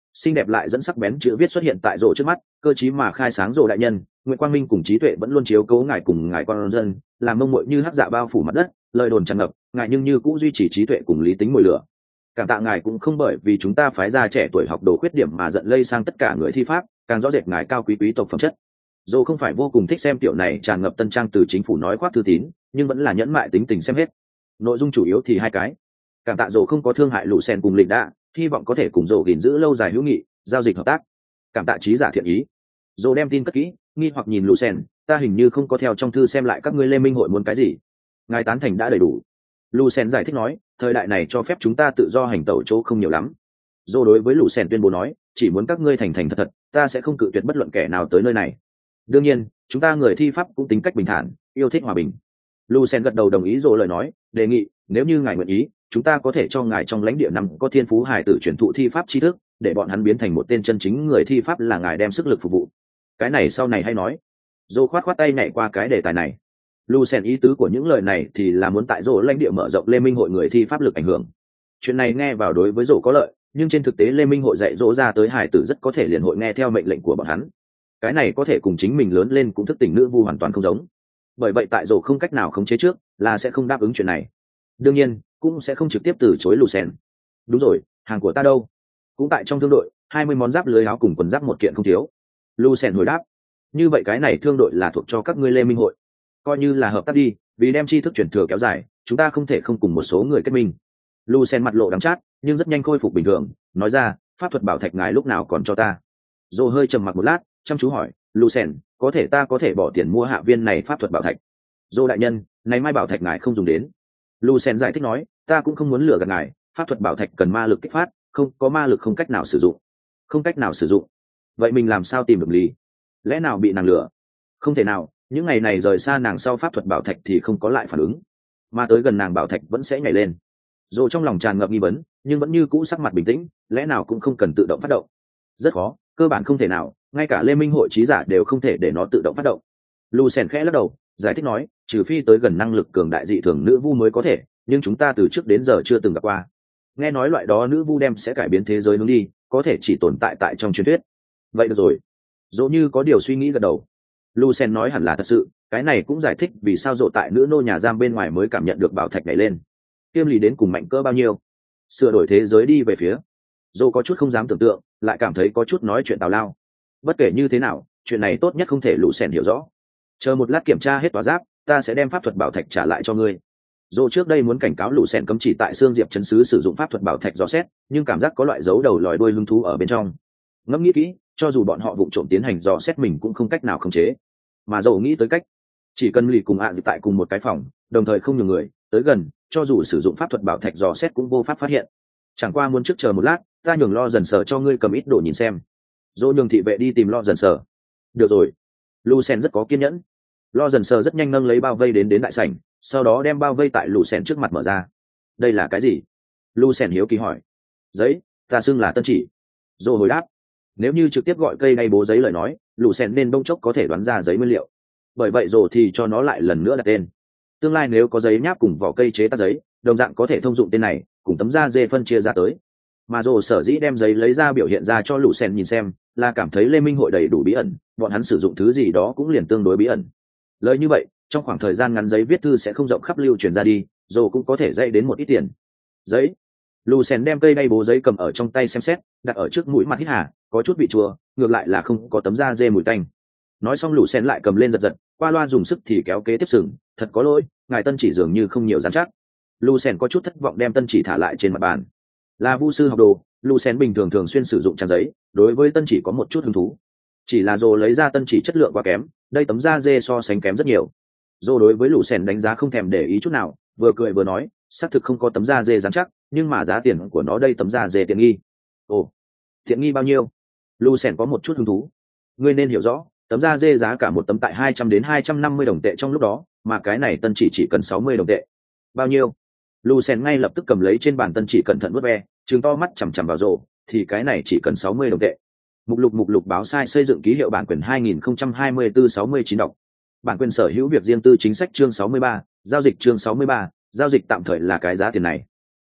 Speaker 1: xinh đẹp lại dẫn sắc bén chữ viết xuất hiện tại rổ trước mắt, cơ chí mà khai sáng rổ đại nhân, Nguyễn Quang Minh cùng trí tuệ vẫn luôn chiếu cố ngài cùng ngài con dân, làm mông muội như hắc dạ bao phủ mặt đất, lời đồn tràn ngập, ngài nhưng như cũng duy trì trí tuệ cùng lý tính mùi lửa. Cảm tạ ngài cũng không bởi vì chúng ta phái ra trẻ tuổi học đồ khuyết điểm mà giận lây sang tất cả người thi pháp, càng rõ rệt ngài cao quý quý tộc phẩm chất. Dô không phải vô cùng thích xem tiểu này tràn ngập tân trang từ chính phủ nói khoác thư tín, nhưng vẫn là nhẫn mại tính tình xem hết. Nội dung chủ yếu thì hai cái. Cảm tạ Dô không có thương hại lũ sen cùng lịch đã, hy vọng có thể cùng Dô gìn giữ lâu dài hữu nghị, giao dịch hợp tác. Cảm tạ trí giả thiện ý. Dô đem tin cất kỹ, nghi hoặc nhìn lũ sen, ta hình như không có theo trong thư xem lại các ngươi Liên minh hội muốn cái gì. Ngài tán thành đã đầy đủ. Lũ sen giải thích nói, thời đại này cho phép chúng ta tự do hành tẩu chỗ không nhiều lắm. Dô đối với lũ sen tuyên bố nói, chỉ muốn các ngươi thành thành thật thật, ta sẽ không cự tuyệt bất luận kẻ nào tới nơi này. Đương nhiên, chúng ta người thi pháp cũng tính cách bình thản, yêu thích hòa bình. Lucien gật đầu đồng ý rồi lời nói, đề nghị, nếu như ngài nguyện ý, chúng ta có thể cho ngài trong lãnh địa nằm có thiên phú hài tử truyền thụ thi pháp tri thức, để bọn hắn biến thành một tên chân chính người thi pháp là ngài đem sức lực phục vụ. Cái này sau này hay nói. Dô khoát khoát tay nhảy qua cái đề tài này. Lucien ý tứ của những lời này thì là muốn tại Dô lãnh địa mở rộng Lê Minh hội người thi pháp lực ảnh hưởng. Chuyện này nghe vào đối với Dô có lợi, nhưng trên thực tế Lê Minh hội dạy dỗ ra tới hài tử rất có thể liền hội nghe theo mệnh lệnh của bọn hắn. Cái này có thể cùng chính mình lớn lên cũng thức tỉnh nữ vu hoàn toàn không giống. Bởi vậy tại Dô không cách nào khống chế trước, là sẽ không đáp ứng chuyện này. Đương nhiên, cũng sẽ không trực tiếp từ chối Lucien. Đúng rồi, hàng của ta đâu? Cũng tại trong thương đội, hai mươi món giáp lưới áo cùng quần giáp một kiện không thiếu. Lucien hồi đáp. Như vậy cái này thương đội là thuộc cho các ngươi Lê Minh hội. Coi như là hợp tác đi, vì đem tri thức truyền thừa kéo dài, chúng ta không thể không cùng một số người kết minh. Lucien mặt lộ đắng chát, nhưng rất nhanh khôi phục bình thường, nói ra, pháp thuật bảo thạch ngài lúc nào còn cho ta. Dô hơi trầm mặc một lát, chăm chú hỏi, Lucien, có thể ta có thể bỏ tiền mua hạ viên này pháp thuật bảo thạch? Dô đại nhân, này mai bảo thạch ngài không dùng đến. Lucien giải thích nói, ta cũng không muốn lừa gạt ngài, pháp thuật bảo thạch cần ma lực kích phát, không có ma lực không cách nào sử dụng. Không cách nào sử dụng. Vậy mình làm sao tìm được lý? Lẽ nào bị nàng lừa? Không thể nào, những ngày này rời xa nàng sau pháp thuật bảo thạch thì không có lại phản ứng, mà tới gần nàng bảo thạch vẫn sẽ nhảy lên. Dô trong lòng tràn ngập nghi vấn, nhưng vẫn như cũ sắc mặt bình tĩnh, lẽ nào cũng không cần tự động phát động. Rất khó, cơ bản không thể nào, ngay cả Liên minh hội trí giả đều không thể để nó tự động phát động. Lucien khẽ lắc đầu, giải thích nói, trừ phi tới gần năng lực cường đại dị thường nữ vu mới có thể, nhưng chúng ta từ trước đến giờ chưa từng gặp qua. Nghe nói loại đó nữ vu đem sẽ cải biến thế giới hướng đi, có thể chỉ tồn tại tại trong truyền thuyết. Vậy được rồi. Dỗ như có điều suy nghĩ gật đầu. Lucien nói hẳn là thật sự, cái này cũng giải thích vì sao Dỗ tại nữ nô nhà giam bên ngoài mới cảm nhận được bảo thạch nhảy lên. Kiêm lý đến cùng mạnh cỡ bao nhiêu? Sửa đổi thế giới đi về phía. Dỗ có chút không dám tưởng tượng, lại cảm thấy có chút nói chuyện tào lao. Bất kể như thế nào, chuyện này tốt nhất không thể Lucien hiểu rõ. Chờ một lát kiểm tra hết tòa giáp, ta sẽ đem pháp thuật bảo thạch trả lại cho ngươi. Dỗ trước đây muốn cảnh cáo Lucien cấm chỉ tại xương diệp chấn sứ sử dụng pháp thuật bảo thạch dò xét, nhưng cảm giác có loại dấu đầu lòi đuôi hứng thú ở bên trong. Ngẫm nghĩ kỹ, cho dù bọn họ vụng trộm tiến hành dò xét mình cũng không cách nào khống chế. Mà Dỗ nghĩ tới cách, chỉ cần lì cùng ạ à dịch tại cùng một cái phòng, đồng thời không nhiều người tới gần, cho dù sử dụng pháp thuật bảo thạch dò xét cũng vô pháp phát hiện. Chẳng qua muốn trước chờ một lát, ta nhường lo dần sờ cho ngươi cầm ít đồ nhìn xem. Dỗ nhường thị vệ đi tìm lo dần sờ. Được rồi. Lucien rất có kiên nhẫn. Lo dần sờ rất nhanh nâng lấy bao vây đến đến đại sảnh, sau đó đem bao vây tại Lucien trước mặt mở ra. Đây là cái gì? Lucien hiếu kỳ hỏi. Giấy, ta xưng là tân chỉ. Dỗ hồi đáp. Nếu như trực tiếp gọi cây đay bố giấy lời nói, Lucien nên bông chốc có thể đoán ra giấy nguyên liệu. Bởi vậy rồi thì cho nó lại lần nữa đặt tên. Tương lai nếu có giấy nháp cùng vỏ cây chế tác giấy, đồng dạng có thể thông dụng tên này, cùng tấm da dê phân chia ra tới. Mà rồi sở dĩ đem giấy lấy ra biểu hiện ra cho Lucien nhìn xem, là cảm thấy Lê Minh hội đầy đủ bí ẩn, bọn hắn sử dụng thứ gì đó cũng liền tương đối bí ẩn. Lời như vậy, trong khoảng thời gian ngắn giấy viết thư sẽ không rộng khắp lưu truyền ra đi, rồi cũng có thể dạy đến một ít tiền. Giấy. Lucien đem cây đay bố giấy cầm ở trong tay xem xét, đặt ở trước mũi mặt hít hà, có chút vị chua, ngược lại là không có tấm da dê mùi tanh. Nói xong Lucien lại cầm lên giật giật, qua loa dùng sức thì kéo kế tiếp sừng, thật có lỗi, ngài tân chỉ dường như không nhiều dán chắc. Lucien có chút thất vọng đem tân chỉ thả lại trên mặt bàn. Là vu sư học đồ, Lucien bình thường thường xuyên sử dụng trang giấy, đối với tân chỉ có một chút hứng thú. Chỉ là Dô lấy ra tân chỉ chất lượng quá kém, đây tấm da dê so sánh kém rất nhiều. Dô đối với Lucien đánh giá không thèm để ý chút nào, vừa cười vừa nói, xác thực không có tấm da dê dán chắc, nhưng mà giá tiền của nó đây tấm da dê tiện nghi. Ồ, tiện nghi bao nhiêu? Lucien có một chút hứng thú. Ngươi nên hiểu rõ, tấm da dê giá cả một tấm tại hai trăm đến hai trăm năm mươi đồng tệ trong lúc đó, mà cái này tân chỉ chỉ cần sáu mươi đồng tệ. Bao nhiêu? Lucien ngay lập tức cầm lấy trên bàn tân chỉ cẩn thận vuốt ve, trừng to mắt chằm chằm vào Dô, thì cái này chỉ cần sáu mươi đồng tệ. Mục lục mục lục báo sai xây dựng ký hiệu bản quyền hai nghìn không trăm hai mươi tư sáu mươi chín đọc. Bản quyền sở hữu việc riêng tư chính sách chương sáu mươi ba, giao dịch chương sáu mươi ba, giao dịch tạm thời là cái giá tiền này.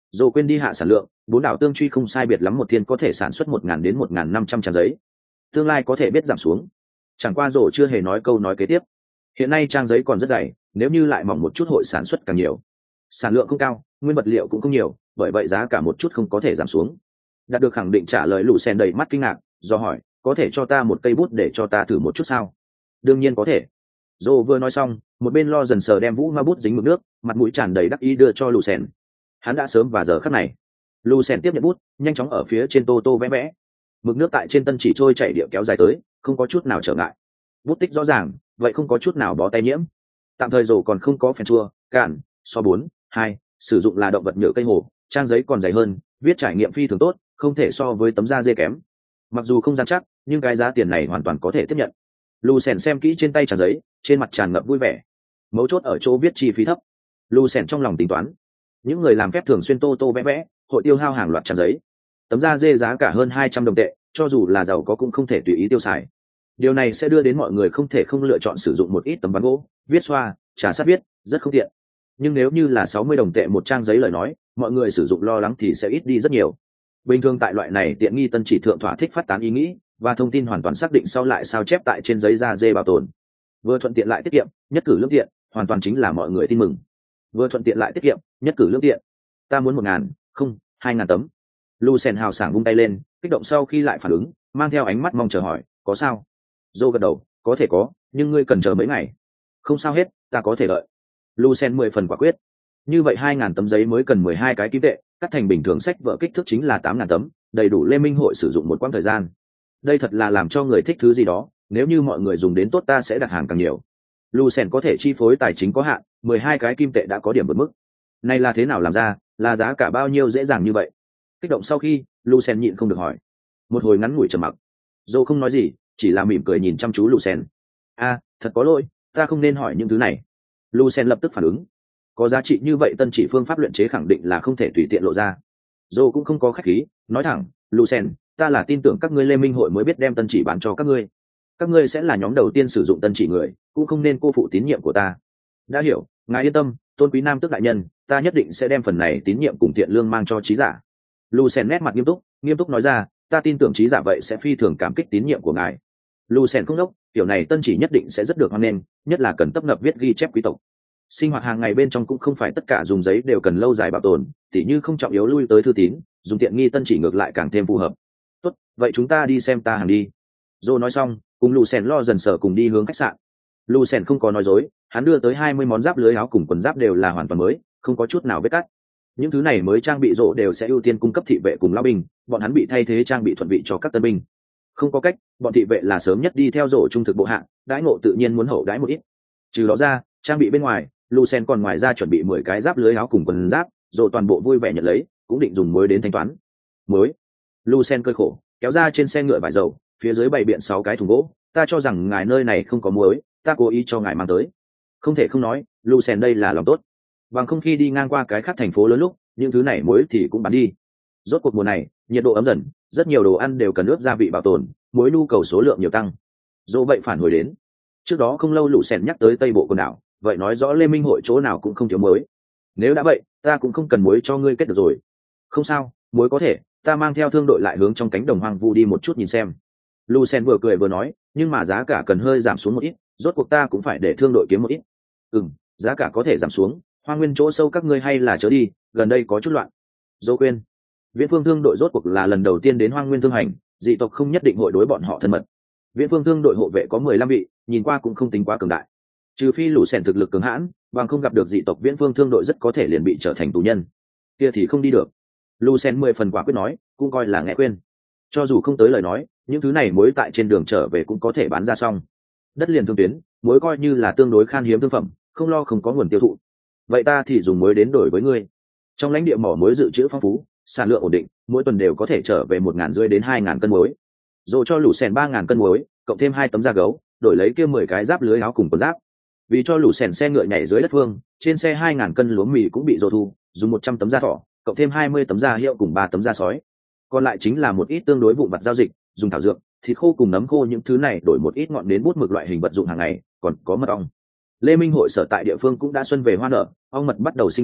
Speaker 1: Dù quên đi hạ sản lượng, bốn đảo tương truy không sai biệt lắm một thiên có thể sản xuất một ngàn đến một ngàn năm trăm trang giấy, tương lai có thể biết giảm xuống. Chẳng qua rổ chưa hề nói câu nói kế tiếp. Hiện nay trang giấy còn rất dày, nếu như lại mỏng một chút hội sản xuất càng nhiều. Sản lượng không cao, nguyên vật liệu cũng không nhiều, bởi vậy giá cả một chút không có thể giảm xuống. Đạt được khẳng định trả lời lũ sen đầy mắt kinh ngạc, do hỏi, có thể cho ta một cây bút để cho ta thử một chút sao? Đương nhiên có thể. Rổ vừa nói xong, một bên lo dần sờ đem vũ ma bút dính mực nước, mặt mũi tràn đầy đắc ý đưa cho lũ sen. Hắn đã sớm và giờ khắc này. Lũ sen tiếp nhận bút, nhanh chóng ở phía trên tô tô vẽ vẽ. Mực nước tại trên tân chỉ trôi chảy điệu kéo dài tới, không có chút nào trở ngại. Bút tích rõ ràng, vậy không có chút nào bó tay nhiễm. Tạm thời rổ còn không có phèn chua, cạn, so bốn, hai, sử dụng là động vật nhựa cây hồ, trang giấy còn dày hơn, viết trải nghiệm phi thường tốt, không thể so với tấm da dê kém. Mặc dù không dán chắc, nhưng cái giá tiền này hoàn toàn có thể tiếp nhận. Lucien xem kỹ trên tay trang giấy, trên mặt tràn ngập vui vẻ. Mấu chốt ở chỗ viết chi phí thấp. Lucien trong lòng tính toán, những người làm phép thường xuyên tô tô vẽ vẽ, hội tiêu hao hàng loạt trang giấy. Tấm da dê giá cả hơn hai trăm đồng tệ, cho dù là giàu có cũng không thể tùy ý tiêu xài. Điều này sẽ đưa đến mọi người không thể không lựa chọn sử dụng một ít tấm ván gỗ, viết xoa, trà sát viết, rất không tiện. Nhưng nếu như là sáu mươi đồng tệ một trang giấy lời nói, mọi người sử dụng lo lắng thì sẽ ít đi rất nhiều. Bình thường tại loại này tiện nghi tân chỉ thượng thỏa thích phát tán ý nghĩ và thông tin hoàn toàn xác định sau lại sao chép tại trên giấy da dê bảo tồn. Vừa thuận tiện lại tiết kiệm, nhất cử lương tiện, hoàn toàn chính là mọi người tin mừng. Vừa thuận tiện lại tiết kiệm, nhất cử lương tiện. Ta muốn một ngàn, không, hai ngàn tấm. Lucien hào sảng vung tay lên, kích động sau khi lại phản ứng, mang theo ánh mắt mong chờ hỏi, có sao? Dô gật đầu, có thể có, nhưng ngươi cần chờ mấy ngày. Không sao hết, ta có thể đợi. Lucien mười phần quả quyết. Như vậy hai ngàn tấm giấy mới cần mười hai cái kim tệ, cắt thành bình thường sách vở kích thước chính là tám ngàn tấm, đầy đủ Lê Minh hội sử dụng một quãng thời gian. Đây thật là làm cho người thích thứ gì đó, nếu như mọi người dùng đến tốt ta sẽ đặt hàng càng nhiều. Lucien có thể chi phối tài chính có hạn, mười hai cái kim tệ đã có điểm vượt mức. Này là thế nào làm ra, là giá cả bao nhiêu dễ dàng như vậy? Kích động sau khi, Lucien nhịn không được hỏi. Một hồi ngắn ngủi trầm mặc. Dô không nói gì, chỉ là mỉm cười nhìn chăm chú Lucien. A, thật có lỗi, ta không nên hỏi những thứ này. Lucien lập tức phản ứng. Có giá trị như vậy tân chỉ phương pháp luyện chế khẳng định là không thể tùy tiện lộ ra. Dô cũng không có khách khí, nói thẳng, Lucien, ta là tin tưởng các ngươi Lê Minh hội mới biết đem tân chỉ bán cho các ngươi. Các ngươi sẽ là nhóm đầu tiên sử dụng tân chỉ người, cũng không nên cô phụ tín nhiệm của ta. Đã hiểu, ngài yên tâm, tôn quý nam tước đại nhân, ta nhất định sẽ đem phần này tín nhiệm cùng thiện lương mang cho trí giả. Lucien nét mặt nghiêm túc, nghiêm túc nói ra, ta tin tưởng trí giả vậy sẽ phi thường cảm kích tín nhiệm của ngài. Lucien không đốc, tiểu này tân chỉ nhất định sẽ rất được hoan nghênh, nhất là cần tấp nập viết ghi chép quý tộc. Sinh hoạt hàng ngày bên trong cũng không phải tất cả dùng giấy đều cần lâu dài bảo tồn, tỉ như không trọng yếu lui tới thư tín, dùng tiện nghi tân chỉ ngược lại càng thêm phù hợp. Tốt, vậy chúng ta đi xem ta hàng đi. Joe nói xong, cùng Lucien lo dần sở cùng đi hướng khách sạn. Lucien không có nói dối, hắn đưa tới hai mươi món giáp lưới áo cùng quần giáp đều là hoàn toàn mới, không có chút nào vết cắt. Những thứ này mới trang bị rộ đều sẽ ưu tiên cung cấp thị vệ cùng lao binh, bọn hắn bị thay thế trang bị thuận vị cho các tân binh. Không có cách, bọn thị vệ là sớm nhất đi theo rộ trung thực bộ hạng, đãi ngộ tự nhiên muốn hậu đãi một ít. Trừ đó ra, trang bị bên ngoài, Lucien còn ngoài ra chuẩn bị mười cái giáp lưới áo cùng quần giáp, rộ toàn bộ vui vẻ nhận lấy, cũng định dùng muối đến thanh toán. Muối? Lucien cơi khổ, kéo ra trên xe ngựa vải dầu, phía dưới bày biện sáu cái thùng gỗ, ta cho rằng ngài nơi này không có muối, ta cố ý cho ngài mang tới. Không thể không nói, Lucien đây là lòng tốt. Bằng không khi đi ngang qua cái khác thành phố lớn lúc, những thứ này muối thì cũng bán đi. Rốt cuộc mùa này, nhiệt độ ấm dần, rất nhiều đồ ăn đều cần ướp gia vị bảo tồn, muối nhu cầu số lượng nhiều tăng. Dỗ vậy phản hồi đến. Trước đó không lâu Lucien nhắc tới Tây Bộ quần đảo, vậy nói rõ Lê Minh hội chỗ nào cũng không thiếu muối. Nếu đã vậy, ta cũng không cần muối cho ngươi kết được rồi. Không sao, muối có thể, ta mang theo thương đội lại hướng trong cánh đồng hoang vu đi một chút nhìn xem. Lucien vừa cười vừa nói, nhưng mà giá cả cần hơi giảm xuống một ít, rốt cuộc ta cũng phải để thương đội kiếm một ít. Ừm, giá cả có thể giảm xuống, hoang nguyên chỗ sâu các ngươi hay là chớ đi, gần đây có chút loạn. Dô quên. Viễn Phương thương đội rốt cuộc là lần đầu tiên đến hoang nguyên thương hành, dị tộc không nhất định hội đối bọn họ thân mật. Viễn Phương thương đội hộ vệ có mười lăm vị, nhìn qua cũng không tính quá cường đại. Trừ phi Lucien thực lực cường hãn, bằng không gặp được dị tộc Viễn Phương thương đội rất có thể liền bị trở thành tù nhân. Kia thì không đi được. Lucien mười phần quả quyết nói, cũng coi là nghe khuyên. Cho dù không tới lời nói, những thứ này muối tại trên đường trở về cũng có thể bán ra xong. Đất liền thương tuyến, muối coi như là tương đối khan hiếm thương phẩm, không lo không có nguồn tiêu thụ. Vậy ta thì dùng muối đến đổi với ngươi. Trong lãnh địa mỏ muối dự trữ phong phú, sản lượng ổn định, mỗi tuần đều có thể trở về một ngàn rưỡi đến hai ngàn cân muối. Rồi cho Lucien ba ngàn cân muối, cộng thêm hai tấm da gấu, đổi lấy kia mười cái giáp lưới áo cùng quần giáp. Vì cho Lucien xe ngựa nhảy dưới đất phương, trên xe hai ngàn cân lúa mì cũng bị dồ thu, dùng một trăm tấm da thỏ, cộng thêm hai mươi tấm da hiệu cùng ba tấm da sói. Còn lại chính là một ít tương đối vụn vặt giao dịch, dùng thảo dược, thịt khô cùng nấm khô những thứ này đổi một ít ngọn nến bút mực loại hình vật dụng hàng ngày, còn có mật ong. Lê Minh hội sở tại địa phương cũng đã xuân về hoa nở, ong mật bắt đầu sinh động,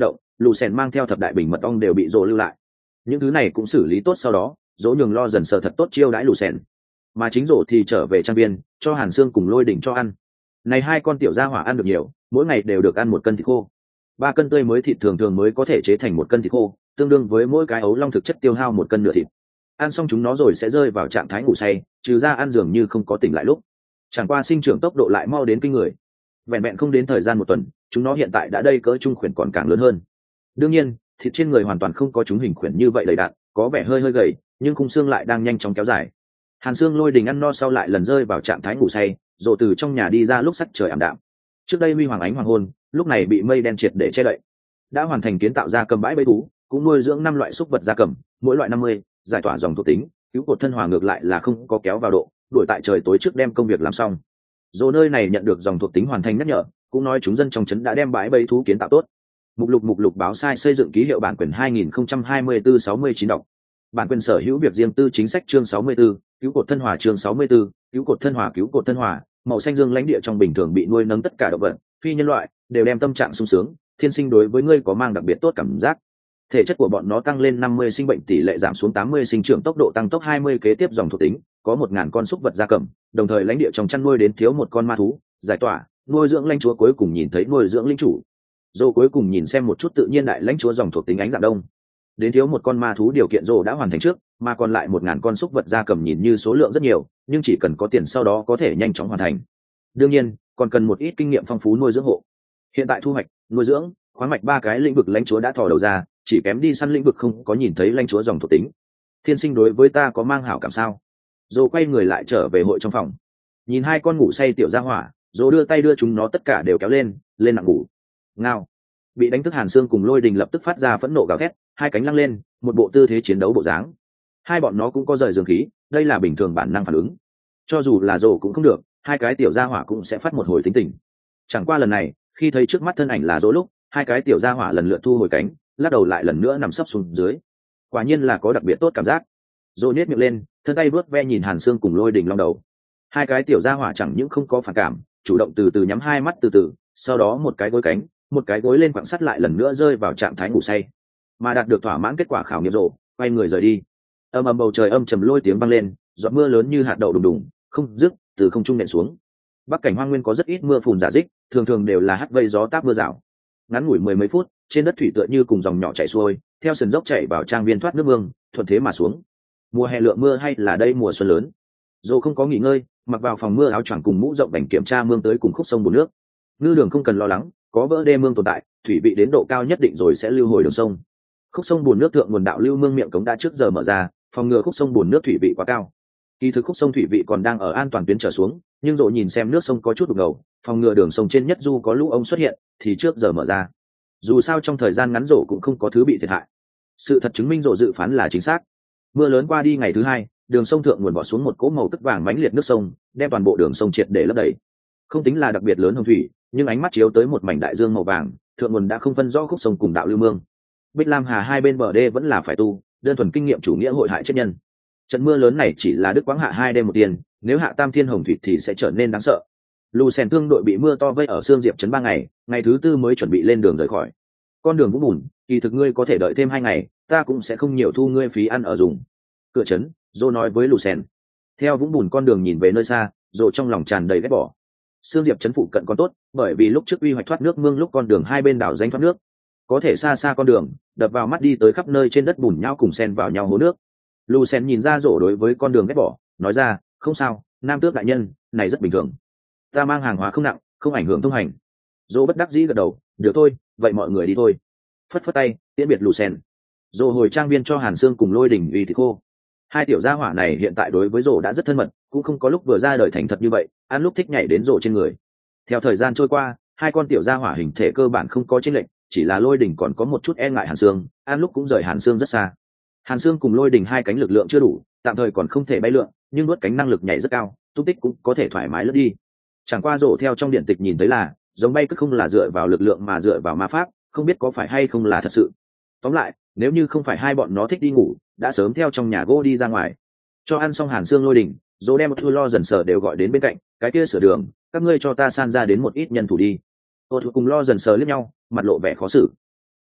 Speaker 1: lù sen mang theo thập đại bình mật ong đều bị rồ lưu lại. Những thứ này cũng xử lý tốt, sau đó dỗ nhường lo dần sờ thật tốt chiêu đãi lù sen, mà chính rồ thì trở về trang viên cho Hàn Sương cùng Lôi Đỉnh cho ăn. Này hai con tiểu gia hỏa ăn được nhiều, mỗi ngày đều được ăn một cân thịt khô. Ba cân tươi mới thịt thường thường mới có thể chế thành một cân thịt khô, tương đương với mỗi cái ấu long thực chất tiêu hao một cân nửa thịt. Ăn xong chúng nó rồi sẽ rơi vào trạng thái ngủ say, trừ ra ăn dường như không có tỉnh lại lúc. Chẳng qua sinh trưởng tốc độ lại mau đến kinh người. Vẹn vẹn không đến thời gian một tuần, chúng nó hiện tại đã đây cỡ trung khuyển còn càng lớn hơn. Đương nhiên, thịt trên người hoàn toàn không có chúng hình khuyển như vậy đầy đặn, có vẻ hơi hơi gầy, nhưng khung xương lại đang nhanh chóng kéo dài. Hàn Sương Lôi Đình ăn no sau lại lần rơi vào trạng thái ngủ say, rồi từ trong nhà đi ra lúc sắc trời ảm đạm. Trước đây huy hoàng ánh hoàng hôn, lúc này bị mây đen triệt để che đậy. Đã hoàn thành kiến tạo ra cầm bãi bẫy thú, cũng nuôi dưỡng năm loại súc vật gia cầm, mỗi loại năm mươi, giải tỏa dòng thuộc tính, cứu cột thân hòa ngược lại là không có kéo vào độ, đuổi tại trời tối trước đem công việc làm xong. Rồi nơi này nhận được dòng thuộc tính hoàn thành nhắc nhở, cũng nói chúng dân trong trấn đã đem bãi bẫy thú kiến tạo tốt. Mục lục mục lục báo sai xây dựng ký hiệu bản quyền hai nghìn không trăm hai mươi tư sáu mươi chín đọc. Bản quyền sở hữu việc riêng tư chính sách chương sáu mươi tư, cứu cột thân hòa chương sáu mươi tư, cứu cột thân hòa cứu cột thân hòa, màu xanh dương lãnh địa trong bình thường bị nuôi nấng tất cả động vật, phi nhân loại đều đem tâm trạng sung sướng, thiên sinh đối với ngươi có mang đặc biệt tốt cảm giác. Thể chất của bọn nó tăng lên năm mươi, sinh bệnh tỷ lệ giảm xuống tám mươi, sinh trưởng tốc độ tăng tốc hai mươi, kế tiếp dòng thuộc tính, có một nghìn con súc vật gia cầm, đồng thời lãnh địa trong chăn nuôi đến thiếu một con ma thú, giải tỏa, nuôi dưỡng lãnh chúa cuối cùng nhìn thấy nuôi dưỡng linh chủ. Dô cuối cùng nhìn xem một chút tự nhiên đại lãnh chúa dòng thuộc tính ánh dạng đông. Đến thiếu một con ma thú điều kiện Dô đã hoàn thành trước, mà còn lại một ngàn con súc vật gia cầm nhìn như số lượng rất nhiều, nhưng chỉ cần có tiền sau đó có thể nhanh chóng hoàn thành. Đương nhiên, còn cần một ít kinh nghiệm phong phú nuôi dưỡng hộ. Hiện tại thu hoạch, nuôi dưỡng, khoáng mạch ba cái lĩnh vực lãnh chúa đã thò đầu ra, chỉ kém đi săn lĩnh vực không có nhìn thấy lãnh chúa dòng thuộc tính. Thiên sinh đối với ta có mang hảo cảm sao? Dô quay người lại trở về hội trong phòng, nhìn hai con ngủ say tiểu gia hỏa, Dô đưa tay đưa chúng nó tất cả đều kéo lên, lên nặng ngủ. Ngao. Bị đánh thức Hàn Sương cùng Lôi Đình lập tức phát ra phẫn nộ gào thét, hai cánh lăng lên, một bộ tư thế chiến đấu bộ dáng. Hai bọn nó cũng có rời dương khí, đây là bình thường bản năng phản ứng. Cho dù là Dô cũng không được, hai cái tiểu gia hỏa cũng sẽ phát một hồi tính tình. Chẳng qua lần này, khi thấy trước mắt thân ảnh là Dô lúc, hai cái tiểu gia hỏa lần lượt thu hồi cánh, lắc đầu lại lần nữa nằm sấp xuống dưới. Quả nhiên là có đặc biệt tốt cảm giác. Dô nhếch miệng lên, thân tay vớt ve nhìn Hàn Sương cùng Lôi Đình long đầu. Hai cái tiểu gia hỏa chẳng những không có phản cảm, chủ động từ từ nhắm hai mắt từ từ, sau đó một cái gối cánh, một cái gối lên quặng sắt lại lần nữa rơi vào trạng thái ngủ say. Mà đạt được thỏa mãn kết quả khảo nghiệm Dô, quay người rời đi. Âm ầm bầu trời âm trầm lôi tiếng vang lên, giọt mưa lớn như hạt đậu đùng đùng, không dứt, từ không trung nện xuống. Bắc cảnh hoang nguyên có rất ít mưa phùn giả dích, thường thường đều là hắt vây gió táp mưa rào. Ngắn ngủi mười mấy phút, trên đất thủy tựa như cùng dòng nhỏ chảy xuôi, theo sườn dốc chảy vào trang viên thoát nước mương, thuận thế mà xuống. Mùa hè lượng mưa hay là đây mùa xuân lớn. Dô không có nghỉ ngơi, mặc vào phòng mưa áo choàng cùng mũ rộng vành kiểm tra mương tới cùng khúc sông bùn nước. Ngư đường không cần lo lắng, có vỡ đê mương tồn tại, thủy vị đến độ cao nhất định rồi sẽ lưu hồi đường sông. Khúc sông bùn nước thượng nguồn đạo lưu mương miệng cống đã trước giờ mở ra, phòng ngừa khúc sông bùn nước thủy vị quá cao. Kỳ thực khúc sông thủy vị còn đang ở an toàn tuyến trở xuống, nhưng Dô nhìn xem nước sông có chút đục ngầu, phòng ngừa đường sông trên nhất du có lũ ống xuất hiện, thì trước giờ mở ra. Dù sao trong thời gian ngắn Dô cũng không có thứ bị thiệt hại. Sự thật chứng minh Dô dự phán là chính xác. Mưa lớn qua đi ngày thứ hai, đường sông thượng nguồn bỏ xuống một cỗ màu tức vàng mãnh liệt nước sông, đem toàn bộ đường sông triệt để lấp đầy. Không tính là đặc biệt lớn hồng thủy, nhưng ánh mắt chiếu tới một mảnh đại dương màu vàng, thượng nguồn đã không phân rõ khúc sông cùng đạo lưu mương. Bích Lam Hà hai bên bờ đê vẫn là phải tu, đơn thuần kinh nghiệm chủ nghĩa hội hại chết nhân. Trận mưa lớn này chỉ là đứt quãng hạ hai đêm một tiền, nếu hạ tam thiên hồng thủy thì sẽ trở nên đáng sợ. Lù Sen thương đội bị mưa to vây ở Sương Diệp trấn ba ngày, ngày thứ tư mới chuẩn bị lên đường rời khỏi. Con đường vũng bùn, kỳ thực ngươi có thể đợi thêm hai ngày, ta cũng sẽ không nhiều thu ngươi phí ăn ở dùng. Cửa trấn, Dô nói với Lù Sen. Theo vũng bùn con đường nhìn về nơi xa, Dô trong lòng tràn đầy ghét bỏ. Sương Diệp trấn phụ cận còn tốt, bởi vì lúc trước uy hoạch thoát nước mương lúc con đường hai bên đảo danh thoát nước, có thể xa xa con đường đập vào mắt đi tới khắp nơi trên đất bùn nhau cùng xen vào nhau hố nước. Lù Sen nhìn ra Dô đối với con đường ghét bỏ, nói ra, không sao, Nam Tước đại nhân, này rất bình thường. Ta mang hàng hóa không nặng, không ảnh hưởng thông hành. Dô bất đắc dĩ gật đầu, được thôi, vậy mọi người đi thôi. Phất phất tay, tiễn biệt Lù Sen. Dô hồi trang viên cho Hàn Sương cùng Lôi Đình uy thịt khô. Hai tiểu gia hỏa này hiện tại đối với Dô đã rất thân mật, cũng không có lúc vừa ra đời thành thật như vậy, ăn lúc thích nhảy đến Dô trên người. Theo thời gian trôi qua, hai con tiểu gia hỏa hình thể cơ bản không có chênh lệch, chỉ là Lôi Đình còn có một chút e ngại Hàn Sương, ăn lúc cũng rời Hàn Sương rất xa. Hàn Sương cùng Lôi Đình hai cánh lực lượng chưa đủ, tạm thời còn không thể bay lượn, nhưng nuốt cánh năng lực nhảy rất cao, tung tích cũng có thể thoải mái lướt đi. Chẳng qua Dô theo trong điện tịch nhìn thấy là, giống bay cứ không là dựa vào lực lượng mà dựa vào ma pháp, không biết có phải hay không là thật sự. Tóm lại, nếu như không phải hai bọn nó thích đi ngủ, đã sớm theo trong nhà gỗ đi ra ngoài. Cho ăn xong Hàn Sương Lôi Đình, Dô đem Thua Lo Dần Sờ đều gọi đến bên cạnh, cái kia sửa đường, các ngươi cho ta san ra đến một ít nhân thủ đi. Ô Thua cùng Lo Dần Sờ liếc nhau, mặt lộ vẻ khó xử.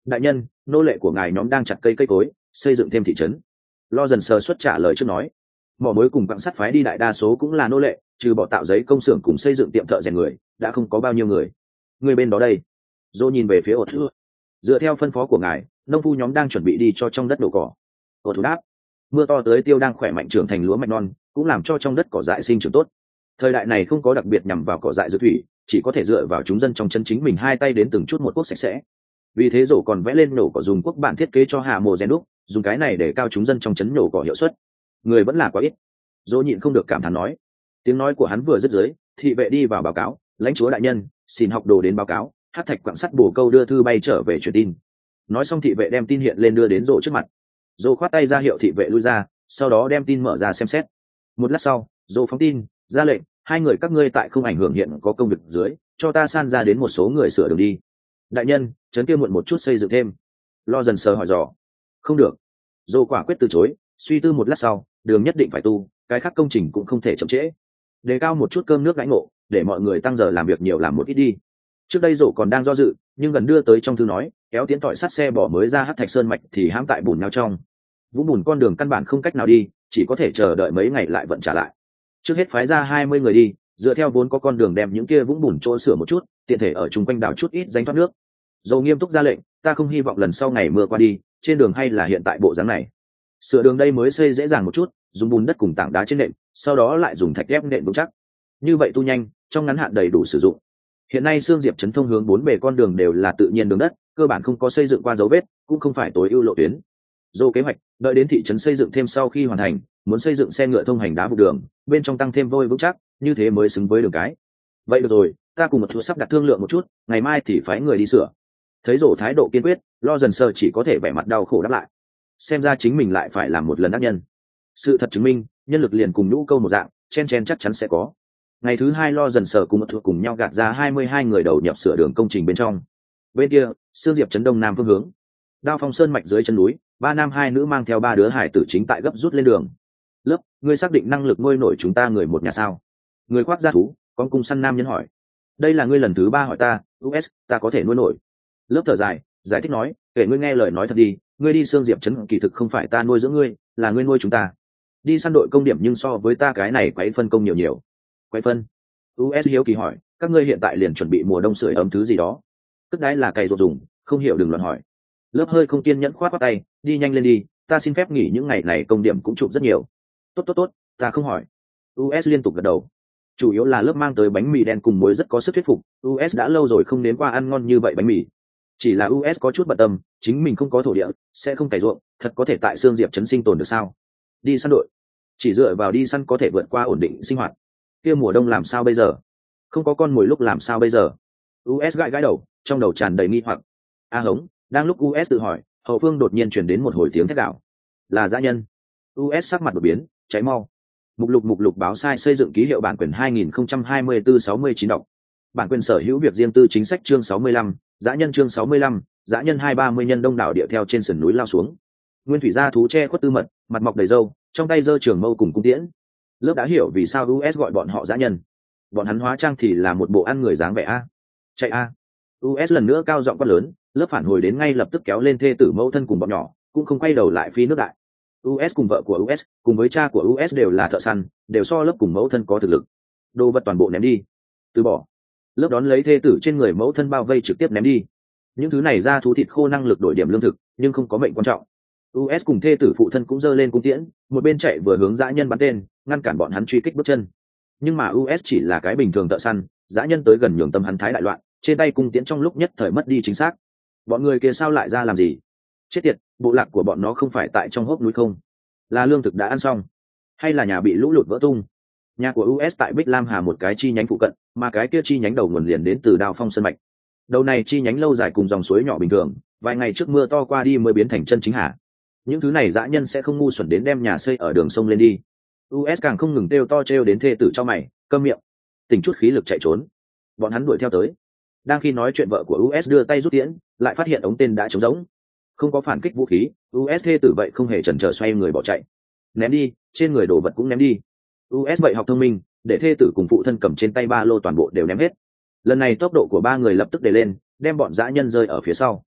Speaker 1: đại nhân, nô lệ của ngài nhóm đang chặt cây cây cối, xây dựng thêm thị trấn. Lo dần sờ xuất trả lời trước nói. Mỏ mối cùng quặng sắt phái đi đại đa số cũng là nô lệ, trừ bỏ tạo giấy công xưởng cùng xây dựng tiệm thợ rèn người, đã không có bao nhiêu người. Người bên đó đây. Dô nhìn về phía ột thưa. Dựa theo phân phó của ngài, nông phu nhóm đang chuẩn bị đi cho trong đất đổ cỏ. Ột thưa đáp. Mưa to tới tiêu đang khỏe mạnh trưởng thành lúa mạch non, cũng làm cho trong đất cỏ dại sinh trưởng tốt. Thời đại này không có đặc biệt nhằm vào cỏ dại dược thủy, chỉ có thể dựa vào chúng dân trong chân chính mình hai tay đến từng chút một quốc sạch sẽ. Vì thế rổ còn vẽ lên nổ cỏ dùng quốc bản thiết kế cho hà mồ rèn đúc, dùng cái này để cao chúng dân trong chấn nổ cỏ hiệu suất. Người vẫn là quá ít. Dỗ nhịn không được cảm thán nói. Tiếng nói của hắn vừa dứt dưới, thị vệ đi vào báo cáo, lãnh chúa đại nhân, xin học đồ đến báo cáo. Hát thạch quặng sắt bổ câu đưa thư bay trở về truyền tin. Nói xong thị vệ đem tin hiện lên đưa đến Dỗ trước mặt. Dỗ khoát tay ra hiệu thị vệ lui ra, sau đó đem tin mở ra xem xét. Một lát sau, Dỗ phóng tin, ra lệnh, hai người các ngươi tại không ảnh hưởng hiện có công việc dưới, cho ta san ra đến một số người sửa đường đi. Đại nhân, trấn kia muộn một chút xây dựng thêm. Lo dần sờ hỏi dò. Không được. Dỗ quả quyết từ chối, suy tư một lát sau, đường nhất định phải tu, cái khác công trình cũng không thể chậm trễ. Đề cao một chút cơm nước lãnh ngộ, để mọi người tăng giờ làm việc nhiều làm một ít đi. Trước đây Dỗ còn đang do dự, nhưng gần đưa tới trong thư nói, kéo tiến tỏi sắt xe bỏ mới ra hắc thạch sơn mạch thì hãm tại bùn nhau trong. Vũng bùn con đường căn bản không cách nào đi, chỉ có thể chờ đợi mấy ngày lại vận trả lại. Trước hết phái ra hai mươi người đi, dựa theo vốn có con đường đem những kia vũng bùn chỗ sửa một chút, tiện thể ở chung quanh đảo chút ít danh thoát nước. Dầu nghiêm túc ra lệnh, ta không hy vọng lần sau ngày mưa qua đi, trên đường hay là hiện tại bộ dáng này. Sửa đường đây mới xây dễ dàng một chút, dùng bùn đất cùng tảng đá trên nệm, sau đó lại dùng thạch ghép nệm vững chắc. Như vậy tu nhanh, trong ngắn hạn đầy đủ sử dụng. Hiện nay Sương Diệp trấn thông hướng bốn bề con đường đều là tự nhiên đường đất, cơ bản không có xây dựng qua dấu vết, cũng không phải tối ưu lộ tuyến. Dô kế hoạch, đợi đến thị trấn xây dựng thêm sau khi hoàn thành, muốn xây dựng xe ngựa thông hành đá vụ đường, bên trong tăng thêm vôi vững chắc, như thế mới xứng với đường cái. Vậy được rồi, ta cùng một thua sắp đặt thương lượng một chút, ngày mai thì phái người đi sửa. Thấy Dô thái độ kiên quyết, Lo dần sờ chỉ có thể vẻ mặt đau khổ đáp lại. Xem ra chính mình lại phải làm một lần ác nhân. Sự thật chứng minh, nhân lực liền cùng nhũ câu một dạng, chen chen chắc chắn sẽ có. Ngày thứ hai Lo dần sờ cùng một thua cùng nhau gạt ra hai mươi hai người đầu nhập sửa đường công trình bên trong. Bên kia, Sương Diệp trấn đông nam phương hướng. Đao Phong sơn mạch dưới chân núi, ba nam hai nữ mang theo ba đứa hải tử chính tại gấp rút lên đường. Lớp, ngươi xác định năng lực nuôi nổi chúng ta người một nhà sao? Người khoác da thú, con cung săn nam nhân hỏi. Đây là ngươi lần thứ ba hỏi ta, u ét, ta có thể nuôi nổi. Lớp thở dài, giải thích nói, kể ngươi nghe lời nói thật đi, ngươi đi Sương Diệp trấn kỳ thực không phải ta nuôi dưỡng ngươi, là ngươi nuôi chúng ta. Đi săn đội công điểm nhưng so với ta cái này quấy phân công nhiều nhiều. Quấy phân? u ét hiếu kỳ hỏi, các ngươi hiện tại liền chuẩn bị mùa đông sưởi ấm thứ gì đó? Tức đái là cày ruột dùng, không hiểu đừng luận hỏi. Lớp hơi không kiên nhẫn khoát khoát tay, đi nhanh lên đi, ta xin phép nghỉ những ngày này công điểm cũng chụp rất nhiều. Tốt tốt tốt, ta không hỏi. u ét liên tục gật đầu. Chủ yếu là lớp mang tới bánh mì đen cùng muối rất có sức thuyết phục, u ét đã lâu rồi không nếm qua ăn ngon như vậy bánh mì. Chỉ là u ét có chút bận tâm, chính mình không có thổ địa, sẽ không cày ruộng, thật có thể tại Sương Diệp trấn sinh tồn được sao? Đi săn đội, chỉ dựa vào đi săn có thể vượt qua ổn định sinh hoạt. Kia mùa đông làm sao bây giờ? Không có con mồi lúc làm sao bây giờ? u ét gãi gãi đầu, trong đầu tràn đầy nghi hoặc. A hống, đang lúc u ét tự hỏi, hậu phương đột nhiên truyền đến một hồi tiếng thét gào. Là dã nhân. u ét sắc mặt đột biến, cháy mau. Mục lục mục lục báo sai xây dựng ký hiệu bản quyền hai nghìn không trăm hai mươi tư sáu mươi chín đọc. Bản quyền sở hữu việc riêng tư chính sách chương sáu mươi lăm, dã nhân chương sáu mươi lăm, dã nhân hai ba mươi nhân đông đảo địa theo trên sườn núi lao xuống. Nguyên thủy gia thú che khuất tư mật, mặt mọc đầy râu, trong tay giơ trường mâu cùng cung tiễn. Lớp đã hiểu vì sao u ét gọi bọn họ dã nhân. Bọn hắn hóa trang thì là một bộ ăn người dáng vẻ a. Chạy a. u ét lần nữa cao giọng quát lớn, lớp phản hồi đến ngay lập tức kéo lên thê tử mẫu thân cùng bọn nhỏ, cũng không quay đầu lại phi nước đại. u ét cùng vợ của u ét, cùng với cha của u ét đều là thợ săn, đều so lớp cùng mẫu thân có thực lực. Đồ vật toàn bộ ném đi. Từ bỏ. Lớp đón lấy thê tử trên người mẫu thân bao vây trực tiếp ném đi. Những thứ này ra thú thịt khô năng lực đổi điểm lương thực, nhưng không có mệnh quan trọng. u ét cùng thê tử phụ thân cũng giơ lên cung tiễn, một bên chạy vừa hướng dã nhân bắn tên, ngăn cản bọn hắn truy kích bước chân. Nhưng mà u ét chỉ là cái bình thường thợ săn, dã nhân tới gần nhường tâm hắn thái đại loạn, trên tay cung tiễn trong lúc nhất thời mất đi chính xác. Bọn người kia sao lại ra làm gì? Chết tiệt, bộ lạc của bọn nó không phải tại trong hốc núi không? Là lương thực đã ăn xong, hay là nhà bị lũ lụt vỡ tung? Nhà của u ét tại Bích Lam Hà một cái chi nhánh phụ cận, mà cái kia chi nhánh đầu nguồn liền đến từ Đao Phong sơn mạch. Đầu này chi nhánh lâu dài cùng dòng suối nhỏ bình thường, vài ngày trước mưa to qua đi mới biến thành chân chính hà. Những thứ này dã nhân sẽ không ngu xuẩn đến đem nhà xây ở đường sông lên đi. u ét càng không ngừng kêu to trêu đến thê tử cho mày, câm miệng, tỉnh chút khí lực chạy trốn. Bọn hắn đuổi theo tới. Đang khi nói chuyện vợ của u ét đưa tay rút tiễn, lại phát hiện ống tên đã trống rỗng, không có phản kích vũ khí. u ét thê tử vậy không hề chần chờ xoay người bỏ chạy. Ném đi, trên người đồ vật cũng ném đi. u ét vậy học thông minh, để thê tử cùng phụ thân cầm trên tay ba lô toàn bộ đều ném hết. Lần này tốc độ của ba người lập tức đề lên, đem bọn dã nhân rơi ở phía sau.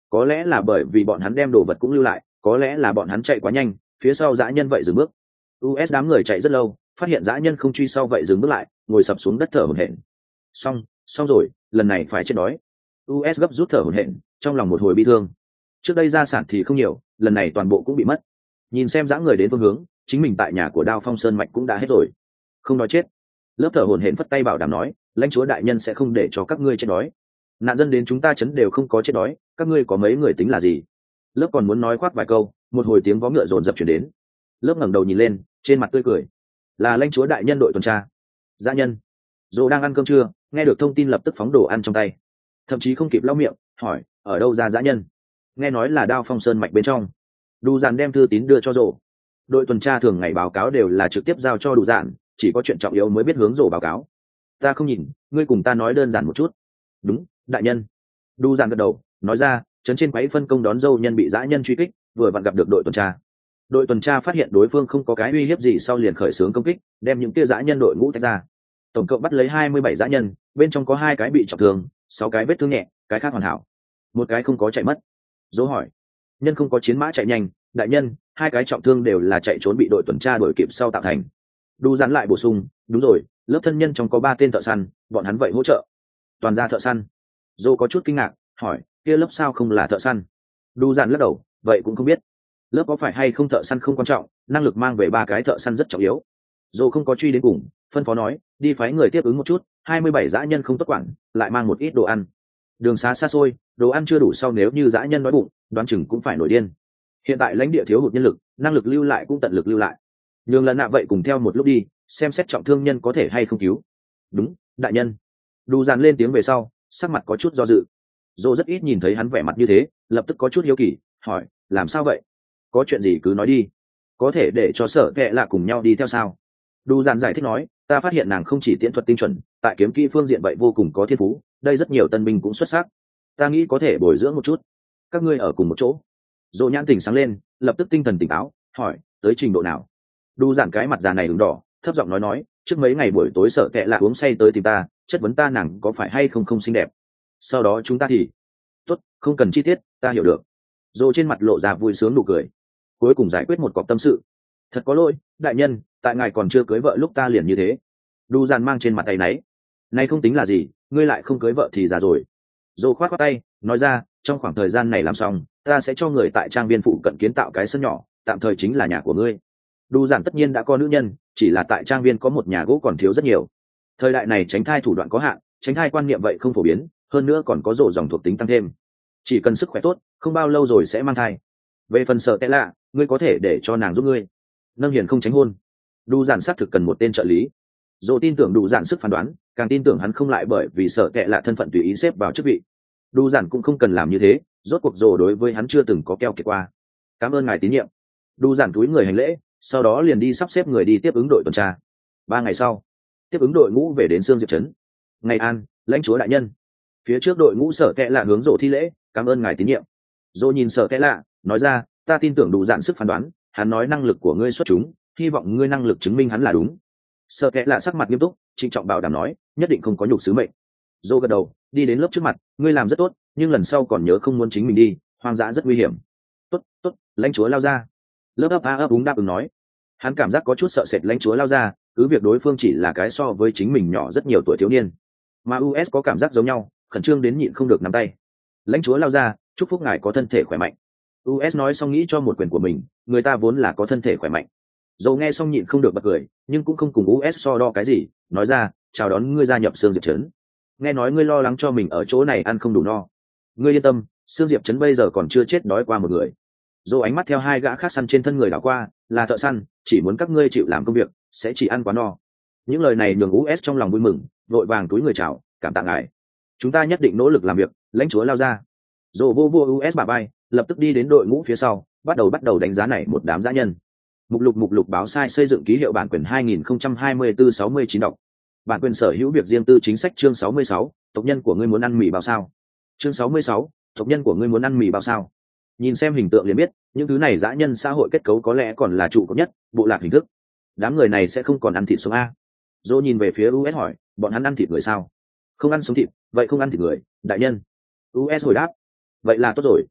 Speaker 1: có lẽ là bởi vì bọn hắn đem đồ vật cũng lưu lại, có lẽ là bọn hắn chạy quá nhanh, phía sau dã nhân vậy dừng bước. u ét đám người chạy rất lâu, phát hiện dã nhân không truy sau vậy dừng bước lại, ngồi sập xuống đất thở hổn hển. Xong, xong rồi, lần này phải chết đói. u ét gấp rút thở hổn hển, trong lòng một hồi bi thương. Trước đây gia sản thì không nhiều, lần này toàn bộ cũng bị mất. Nhìn xem dã người đến phương hướng, chính mình tại nhà của Đao Phong Sơn mạch cũng đã hết rồi. Không nói chết. Lớp thở hổn hển phất tay bảo đảm nói, lãnh chúa đại nhân sẽ không để cho các ngươi chết đói. Nạn dân đến chúng ta chấn đều không có chết đói, các ngươi có mấy người tính là gì? Lớp còn muốn nói khoác vài câu, một hồi tiếng vó ngựa rồn rập chuyển đến. Lớp ngẩng đầu nhìn lên, trên mặt tươi cười. Là lãnh chúa đại nhân đội tuần tra. Dã nhân. Dỗ đang ăn cơm trưa, nghe được thông tin lập tức phóng đồ ăn trong tay. Thậm chí không kịp lau miệng, hỏi, ở đâu ra dã nhân? Nghe nói là Đao Phong Sơn mạch bên trong. Đủ Dạn đem thư tín đưa cho Dỗ. Đội tuần tra thường ngày báo cáo đều là trực tiếp giao cho Đủ Dạn, chỉ có chuyện trọng yếu mới biết hướng Dỗ báo cáo. Ta không nhìn, ngươi cùng ta nói đơn giản một chút. Đúng, đại nhân. Đủ Dạn gật đầu, nói ra, trấn trên quấy phân công đón dâu nhân bị dã nhân truy kích, vừa vặn gặp được đội tuần tra. Đội tuần tra phát hiện đối phương không có cái uy hiếp gì sau liền khởi xướng công kích, đem những kia dã nhân đội ngũ tách ra. Tổng cộng bắt lấy hai mươi bảy dã nhân, bên trong có hai cái bị trọng thương, sáu cái vết thương nhẹ, cái khác hoàn hảo. Một cái không có chạy mất. Dỗ hỏi, nhân không có chiến mã chạy nhanh, đại nhân, hai cái trọng thương đều là chạy trốn bị đội tuần tra đuổi kịp sau tạo thành. Đu dán lại bổ sung, đúng rồi, lớp thân nhân trong có ba tên thợ săn, bọn hắn vậy hỗ trợ. Toàn ra thợ săn. Dỗ có chút kinh ngạc, hỏi, kia lớp sao không là thợ săn? Đu dán lắc đầu, vậy cũng không biết. Lớp có phải hay không thợ săn không quan trọng, năng lực mang về ba cái thợ săn rất trọng yếu. Dỗ không có truy đến cùng, phân phó nói, đi phái người tiếp ứng một chút, hai mươi bảy dã nhân không tốt quản, lại mang một ít đồ ăn. Đường xá xa xôi, đồ ăn chưa đủ sau nếu như dã nhân đói bụng, đoán chừng cũng phải nổi điên. Hiện tại lãnh địa thiếu hụt nhân lực, năng lực lưu lại cũng tận lực lưu lại. Nhường lần nạ vậy cùng theo một lúc đi, xem xét trọng thương nhân có thể hay không cứu. Đúng, đại nhân. Đu dàn lên tiếng về sau, sắc mặt có chút do dự. Dô rất ít nhìn thấy hắn vẻ mặt như thế, lập tức có chút hiếu kỳ, hỏi, làm sao vậy? Có chuyện gì cứ nói đi. Có thể để cho sở kệ lạ cùng nhau đi theo sao? Đu dàn giải thích nói, ta phát hiện nàng không chỉ tiễn thuật tinh chuẩn, tại kiếm kỹ phương diện vậy vô cùng có thiên phú, đây rất nhiều tân binh cũng xuất sắc. Ta nghĩ có thể bồi dưỡng một chút. Các ngươi ở cùng một chỗ. Dỗ nhãn tỉnh sáng lên, lập tức tinh thần tỉnh táo, hỏi, tới trình độ nào? Đu dàn cái mặt già này đứng đỏ, thấp giọng nói nói, trước mấy ngày buổi tối sở kệ lạ uống say tới tìm ta, chất vấn ta nàng có phải hay không không xinh đẹp. Sau đó chúng ta thì, tốt, không cần chi tiết, ta hiểu được. Dỗ trên mặt lộ ra vui sướng nụ cười. Cuối cùng giải quyết một cọc tâm sự. Thật có lỗi, đại nhân, tại ngài còn chưa cưới vợ lúc ta liền như thế. Đu dàn mang trên mặt tay náy. Này không tính là gì, ngươi lại không cưới vợ thì già rồi. Dỗ khoát khoát tay, nói ra, trong khoảng thời gian này làm xong, ta sẽ cho người tại trang viên phụ cận kiến tạo cái sân nhỏ, tạm thời chính là nhà của ngươi. Đu dàn tất nhiên đã có nữ nhân, chỉ là tại trang viên có một nhà gỗ còn thiếu rất nhiều. Thời đại này tránh thai thủ đoạn có hạn, tránh thai quan niệm vậy không phổ biến, hơn nữa còn có rổ dòng thuộc tính tăng thêm. Chỉ cần sức khỏe tốt, không bao lâu rồi sẽ mang thai. Về phần sợ tệ lạ, ngươi có thể để cho nàng giúp ngươi. Nâng hiền không tránh hôn. Đu dàn xác thực cần một tên trợ lý. Dỗ tin tưởng đủ dàn sức phán đoán, càng tin tưởng hắn không lại bởi vì sợ tệ lạ thân phận tùy ý xếp vào chức vị. Đu dàn cũng không cần làm như thế, rốt cuộc Dỗ đối với hắn chưa từng có keo kiệt qua. Cảm ơn ngài tín nhiệm. Đu dàn túi người hành lễ, sau đó liền đi sắp xếp người đi tiếp ứng đội tuần tra. Ba ngày sau, tiếp ứng đội ngũ về đến Sương Diệp trấn. Ngày an, lãnh chúa đại nhân. Phía trước đội ngũ sở kệ lạ hướng Dỗ thi lễ, cảm ơn ngài tín nhiệm. Dỗ nhìn sở kệ lạ, nói ra, ta tin tưởng đủ dạn sức phán đoán, hắn nói năng lực của ngươi xuất chúng, hy vọng ngươi năng lực chứng minh hắn là đúng. Sở kệ lạ sắc mặt nghiêm túc, trịnh trọng bảo đảm nói, nhất định không có nhục sứ mệnh. Dỗ gật đầu, đi đến lớp trước mặt, ngươi làm rất tốt, nhưng lần sau còn nhớ không muốn chính mình đi, hoang dã rất nguy hiểm. Tốt, tốt, lãnh chúa lao ra. Lớp ấp a ấp úng đáp ứng nói. Hắn cảm giác có chút sợ sệt lãnh chúa lao ra, cứ việc đối phương chỉ là cái so với chính mình nhỏ rất nhiều tuổi thiếu niên, mà u ét có cảm giác giống nhau, khẩn trương đến nhịn không được nắm tay. Lãnh chúa lao ra, chúc phúc ngài có thân thể khỏe mạnh. u ét nói xong nghĩ cho một quyền của mình, người ta vốn là có thân thể khỏe mạnh. Dầu nghe xong nhịn không được bật cười, nhưng cũng không cùng u ét so đo cái gì, nói ra, chào đón ngươi gia nhập Sương Diệp trấn. Nghe nói ngươi lo lắng cho mình ở chỗ này ăn không đủ no. Ngươi yên tâm, Sương Diệp trấn bây giờ còn chưa chết đói qua một người. Dầu ánh mắt theo hai gã khác săn trên thân người đảo qua, là thợ săn, chỉ muốn các ngươi chịu làm công việc, sẽ chỉ ăn quá no. Những lời này nhường u ét trong lòng vui mừng, vội vàng túi người chào, cảm tạ ngài. Chúng ta nhất định nỗ lực làm việc, lãnh chúa lao ra. Dầu vô vô u ét bà bay, lập tức đi đến đội ngũ phía sau, bắt đầu bắt đầu đánh giá này một đám dã nhân. Mục lục mục lục báo sai xây dựng ký hiệu bản quyền hai nghìn không trăm hai mươi tư sáu mươi chín đọc. Bản quyền sở hữu việc riêng tư chính sách chương sáu mươi sáu, tộc nhân của ngươi muốn ăn mì bao sao? Chương sáu mươi sáu, tộc nhân của ngươi muốn ăn mì bao sao? Nhìn xem hình tượng liền biết, những thứ này dã nhân xã hội kết cấu có lẽ còn là trụ cột nhất, bộ lạc hình thức. Đám người này sẽ không còn ăn thịt sống a. Dô nhìn về phía u ét hỏi, bọn hắn ăn thịt người sao? Không ăn sống thịt, vậy không ăn thịt người, đại nhân. u ét hồi đáp, vậy là tốt rồi,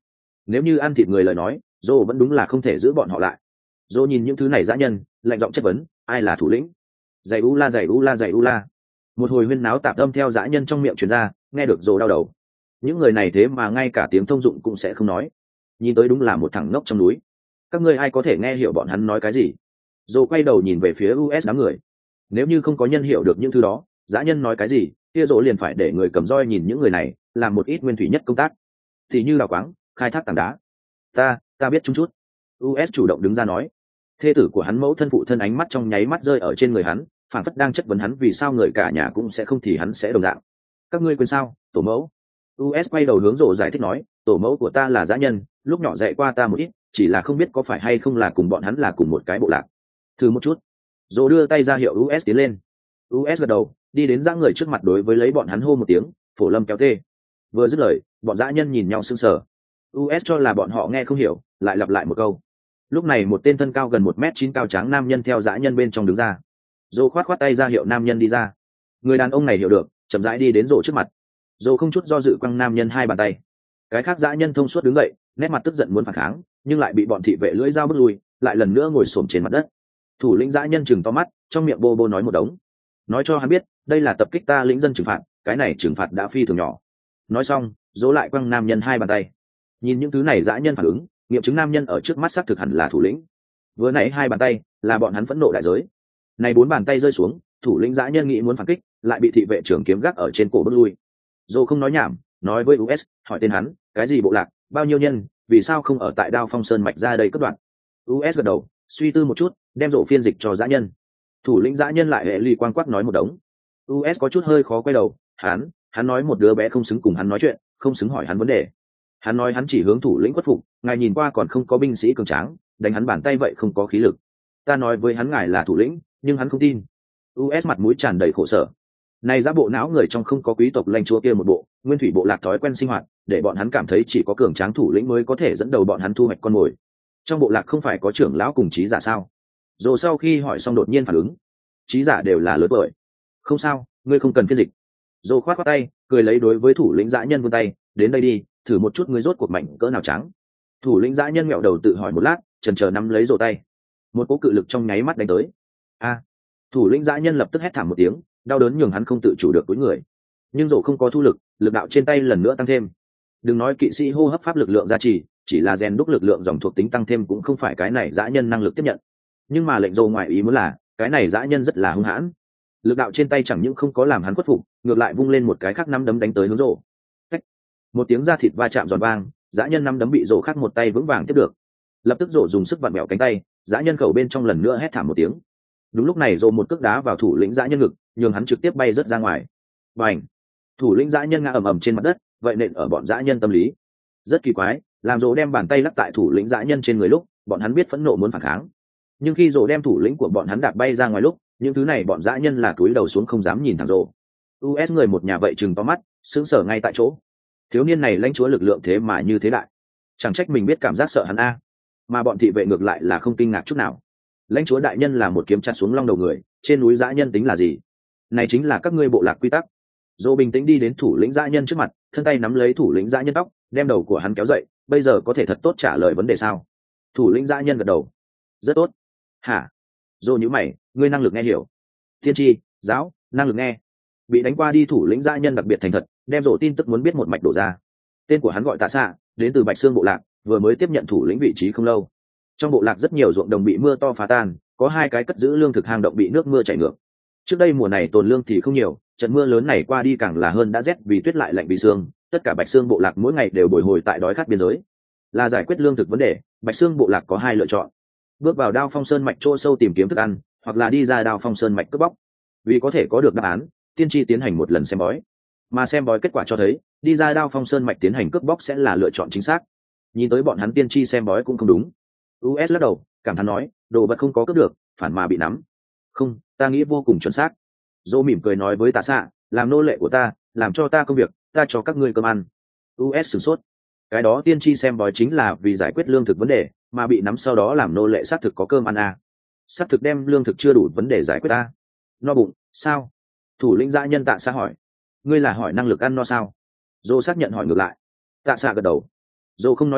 Speaker 1: nếu như ăn thịt người lời nói dô vẫn đúng là không thể giữ bọn họ lại. Dô nhìn những thứ này dã nhân lạnh giọng chất vấn ai là thủ lĩnh. Dày u la dày u la dày u la, một hồi huyên náo tạp âm theo dã nhân trong miệng truyền ra, nghe được dô đau đầu. Những người này thế mà ngay cả tiếng thông dụng cũng sẽ không nói, nhìn tới đúng là một thằng ngốc trong núi. Các ngươi ai có thể nghe hiểu bọn hắn nói cái gì? Dô quay đầu nhìn về phía u ét đám người. Nếu như không có nhân hiểu được những thứ đó dã nhân nói cái gì, kia dô liền phải để người cầm roi nhìn những người này làm một ít nguyên thủy nhất công tác, thì như đào quáng, khai thác tảng đá. ta ta biết chút chút. u ét chủ động đứng ra nói. Thê tử của hắn mẫu thân phụ thân ánh mắt trong nháy mắt rơi ở trên người hắn, phản phất đang chất vấn hắn vì sao người cả nhà cũng sẽ không thì hắn sẽ đồng dạng. Các ngươi quên sao, tổ mẫu? u ét quay đầu hướng rổ giải thích nói, tổ mẫu của ta là dã nhân, lúc nhỏ dạy qua ta một ít, chỉ là không biết có phải hay không là cùng bọn hắn là cùng một cái bộ lạc. Thử một chút. Rổ đưa tay ra hiệu u ét tiến lên. u ét gật đầu, đi đến dã người trước mặt đối với lấy bọn hắn hô một tiếng, phổ lâm kéo tê. Vừa dứt lời, bọn dã nhân nhìn nhau sững sờ. u ét cho là bọn họ nghe không hiểu, lại lặp lại một câu. Lúc này một tên thân cao gần một mét chín cao tráng nam nhân theo dã nhân bên trong đứng ra. Dô khoát khoát tay ra hiệu nam nhân đi ra. Người đàn ông này hiểu được, chậm rãi đi đến rổ trước mặt. Dô không chút do dự quăng nam nhân hai bàn tay. Cái khác dã nhân thông suốt đứng dậy, nét mặt tức giận muốn phản kháng, nhưng lại bị bọn thị vệ lưỡi dao bước lui, lại lần nữa ngồi xổm trên mặt đất. Thủ lĩnh dã nhân chừng to mắt, trong miệng bô bô nói một đống. Nói cho hắn biết, đây là tập kích ta lĩnh dân trừng phạt, cái này trừng phạt đã phi thường nhỏ. Nói xong, Dô lại quăng nam nhân hai bàn tay. Nhìn những thứ này dã nhân phản ứng, nghiệm chứng nam nhân ở trước mắt xác thực hẳn là thủ lĩnh. Vừa nãy hai bàn tay là bọn hắn phẫn nộ đại giới, này bốn bàn tay rơi xuống, thủ lĩnh dã nhân nghĩ muốn phản kích, lại bị thị vệ trưởng kiếm gác ở trên cổ bước lui. Dô không nói nhảm, nói với u ét, hỏi tên hắn, cái gì bộ lạc, bao nhiêu nhân, vì sao không ở tại Đao Phong Sơn mạch ra đây cất đoạn. u ét gật đầu, suy tư một chút, đem rổ phiên dịch cho dã nhân. Thủ lĩnh dã nhân lại hệ ly quang quắc nói một đống. u ét có chút hơi khó quay đầu, hắn, hắn nói một đứa bé không xứng cùng hắn nói chuyện, không xứng hỏi hắn vấn đề. Hắn nói hắn chỉ hướng thủ lĩnh khuất phục, ngài nhìn qua còn không có binh sĩ cường tráng, đánh hắn bàn tay vậy không có khí lực. Ta nói với hắn ngài là thủ lĩnh, nhưng hắn không tin. u ét mặt mũi tràn đầy khổ sở. Này giá bộ não người trong không có quý tộc lãnh chúa kia một bộ, nguyên thủy bộ lạc thói quen sinh hoạt, để bọn hắn cảm thấy chỉ có cường tráng thủ lĩnh mới có thể dẫn đầu bọn hắn thu hoạch con mồi. Trong bộ lạc không phải có trưởng lão cùng trí giả sao? Rồi sau khi hỏi xong đột nhiên phản ứng, trí giả đều là lớn tuổi. Không sao, ngươi không cần phiên dịch. Rồi khoát khoát tay, cười lấy đối với thủ lĩnh dã nhân vươn tay, đến đây đi, thử một chút ngươi rốt cuộc mạnh cỡ nào trắng. Thủ lĩnh dã nhân ngẹo đầu tự hỏi một lát, chần chờ nắm lấy rổ tay. Một cỗ cự lực trong nháy mắt đánh tới. A! Thủ lĩnh dã nhân lập tức hét thảm một tiếng, đau đớn nhường hắn không tự chủ được túi người. Nhưng rổ không có thu lực, lực đạo trên tay lần nữa tăng thêm. Đừng nói kỵ sĩ hô hấp pháp lực lượng gia trì, chỉ là rèn đúc lực lượng dòng thuộc tính tăng thêm cũng không phải cái này dã nhân năng lực tiếp nhận. Nhưng mà lệnh rổ ngoài ý muốn là, cái này dã nhân rất là hung hãn. Lực đạo trên tay chẳng những không có làm hắn khuất phục, ngược lại vung lên một cái khác năm đấm đánh tới hướng rổ. Cách. Một tiếng da thịt va chạm giòn vang, dã nhân năm đấm bị rổ khác một tay vững vàng tiếp được. Lập tức rổ dùng sức vặn bẹo cánh tay, dã nhân khẩu bên trong lần nữa hét thảm một tiếng. Đúng lúc này rổ một cước đá vào thủ lĩnh dã nhân ngực, nhường hắn trực tiếp bay rớt ra ngoài. Bành! Thủ lĩnh dã nhân ngã ầm ầm trên mặt đất, vậy nện ở bọn dã nhân tâm lý. Rất kỳ quái, làm rổ đem bàn tay lắc tại thủ lĩnh dã nhân trên người lúc, bọn hắn biết phẫn nộ muốn phản kháng. Nhưng khi rổ đem thủ lĩnh của bọn hắn đạp bay ra ngoài lúc, những thứ này bọn dã nhân là cúi đầu xuống không dám nhìn thẳng rổ. u ét người một nhà vậy chừng to mắt, sững sờ ngay tại chỗ. Thiếu niên này lãnh chúa lực lượng thế mà như thế đại, chẳng trách mình biết cảm giác sợ hắn a. Mà bọn thị vệ ngược lại là không kinh ngạc chút nào. Lãnh chúa đại nhân là một kiếm chặt xuống long đầu người, trên núi dã nhân tính là gì? Này chính là các ngươi bộ lạc quy tắc. Dô bình tĩnh đi đến thủ lĩnh dã nhân trước mặt, thân tay nắm lấy thủ lĩnh dã nhân tóc, đem đầu của hắn kéo dậy. Bây giờ có thể thật tốt trả lời vấn đề sao? Thủ lĩnh dã nhân gật đầu. Rất tốt. Hả? Dô nhíu mày, ngươi năng lực nghe hiểu. Thiên tri, giáo, năng lực nghe. Bị đánh qua đi thủ lĩnh dã nhân đặc biệt thành thật, đem rổ tin tức muốn biết một mạch đổ ra. Tên của hắn gọi Tạ Xạ, đến từ Bạch Xương bộ lạc, vừa mới tiếp nhận thủ lĩnh vị trí không lâu. Trong bộ lạc rất nhiều ruộng đồng bị mưa to phá tan, có hai cái cất giữ lương thực hang động bị nước mưa chảy ngược. Trước đây mùa này tồn lương thì không nhiều, trận mưa lớn này qua đi càng là hơn đã rét vì tuyết lại lạnh vì xương, tất cả Bạch Xương bộ lạc mỗi ngày đều bồi hồi tại đói khát biên giới. Là giải quyết lương thực vấn đề, Bạch Xương bộ lạc có hai lựa chọn: bước vào Đao Phong Sơn mạch chỗ sâu tìm kiếm thức ăn, hoặc là đi ra Đao Phong Sơn mạch cướp bóc. Vì có thể có được đáp án, tiên tri tiến hành một lần xem bói, mà xem bói kết quả cho thấy đi ra Đao Phong Sơn mạch tiến hành cướp bóc sẽ là lựa chọn chính xác. Nhìn tới bọn hắn tiên tri xem bói cũng không đúng. u ét lắc đầu, cảm thán nói, đồ vật không có cướp được, phản mà bị nắm. Không, ta nghĩ vô cùng chuẩn xác. Dô mỉm cười nói với Tạ Xạ, làm nô lệ của ta, làm cho ta công việc, ta cho các ngươi cơm ăn. u ét sửng sốt. Cái đó tiên tri xem bói chính là vì giải quyết lương thực vấn đề, mà bị nắm sau đó làm nô lệ xác thực có cơm ăn à. Xác thực đem lương thực chưa đủ vấn đề giải quyết ta. No bụng, sao? Thủ lĩnh dã nhân Tạ Xạ hỏi. Ngươi là hỏi năng lực ăn no sao? Dô xác nhận hỏi ngược lại. Tạ Xạ gật đầu. Dô không nói nhảm,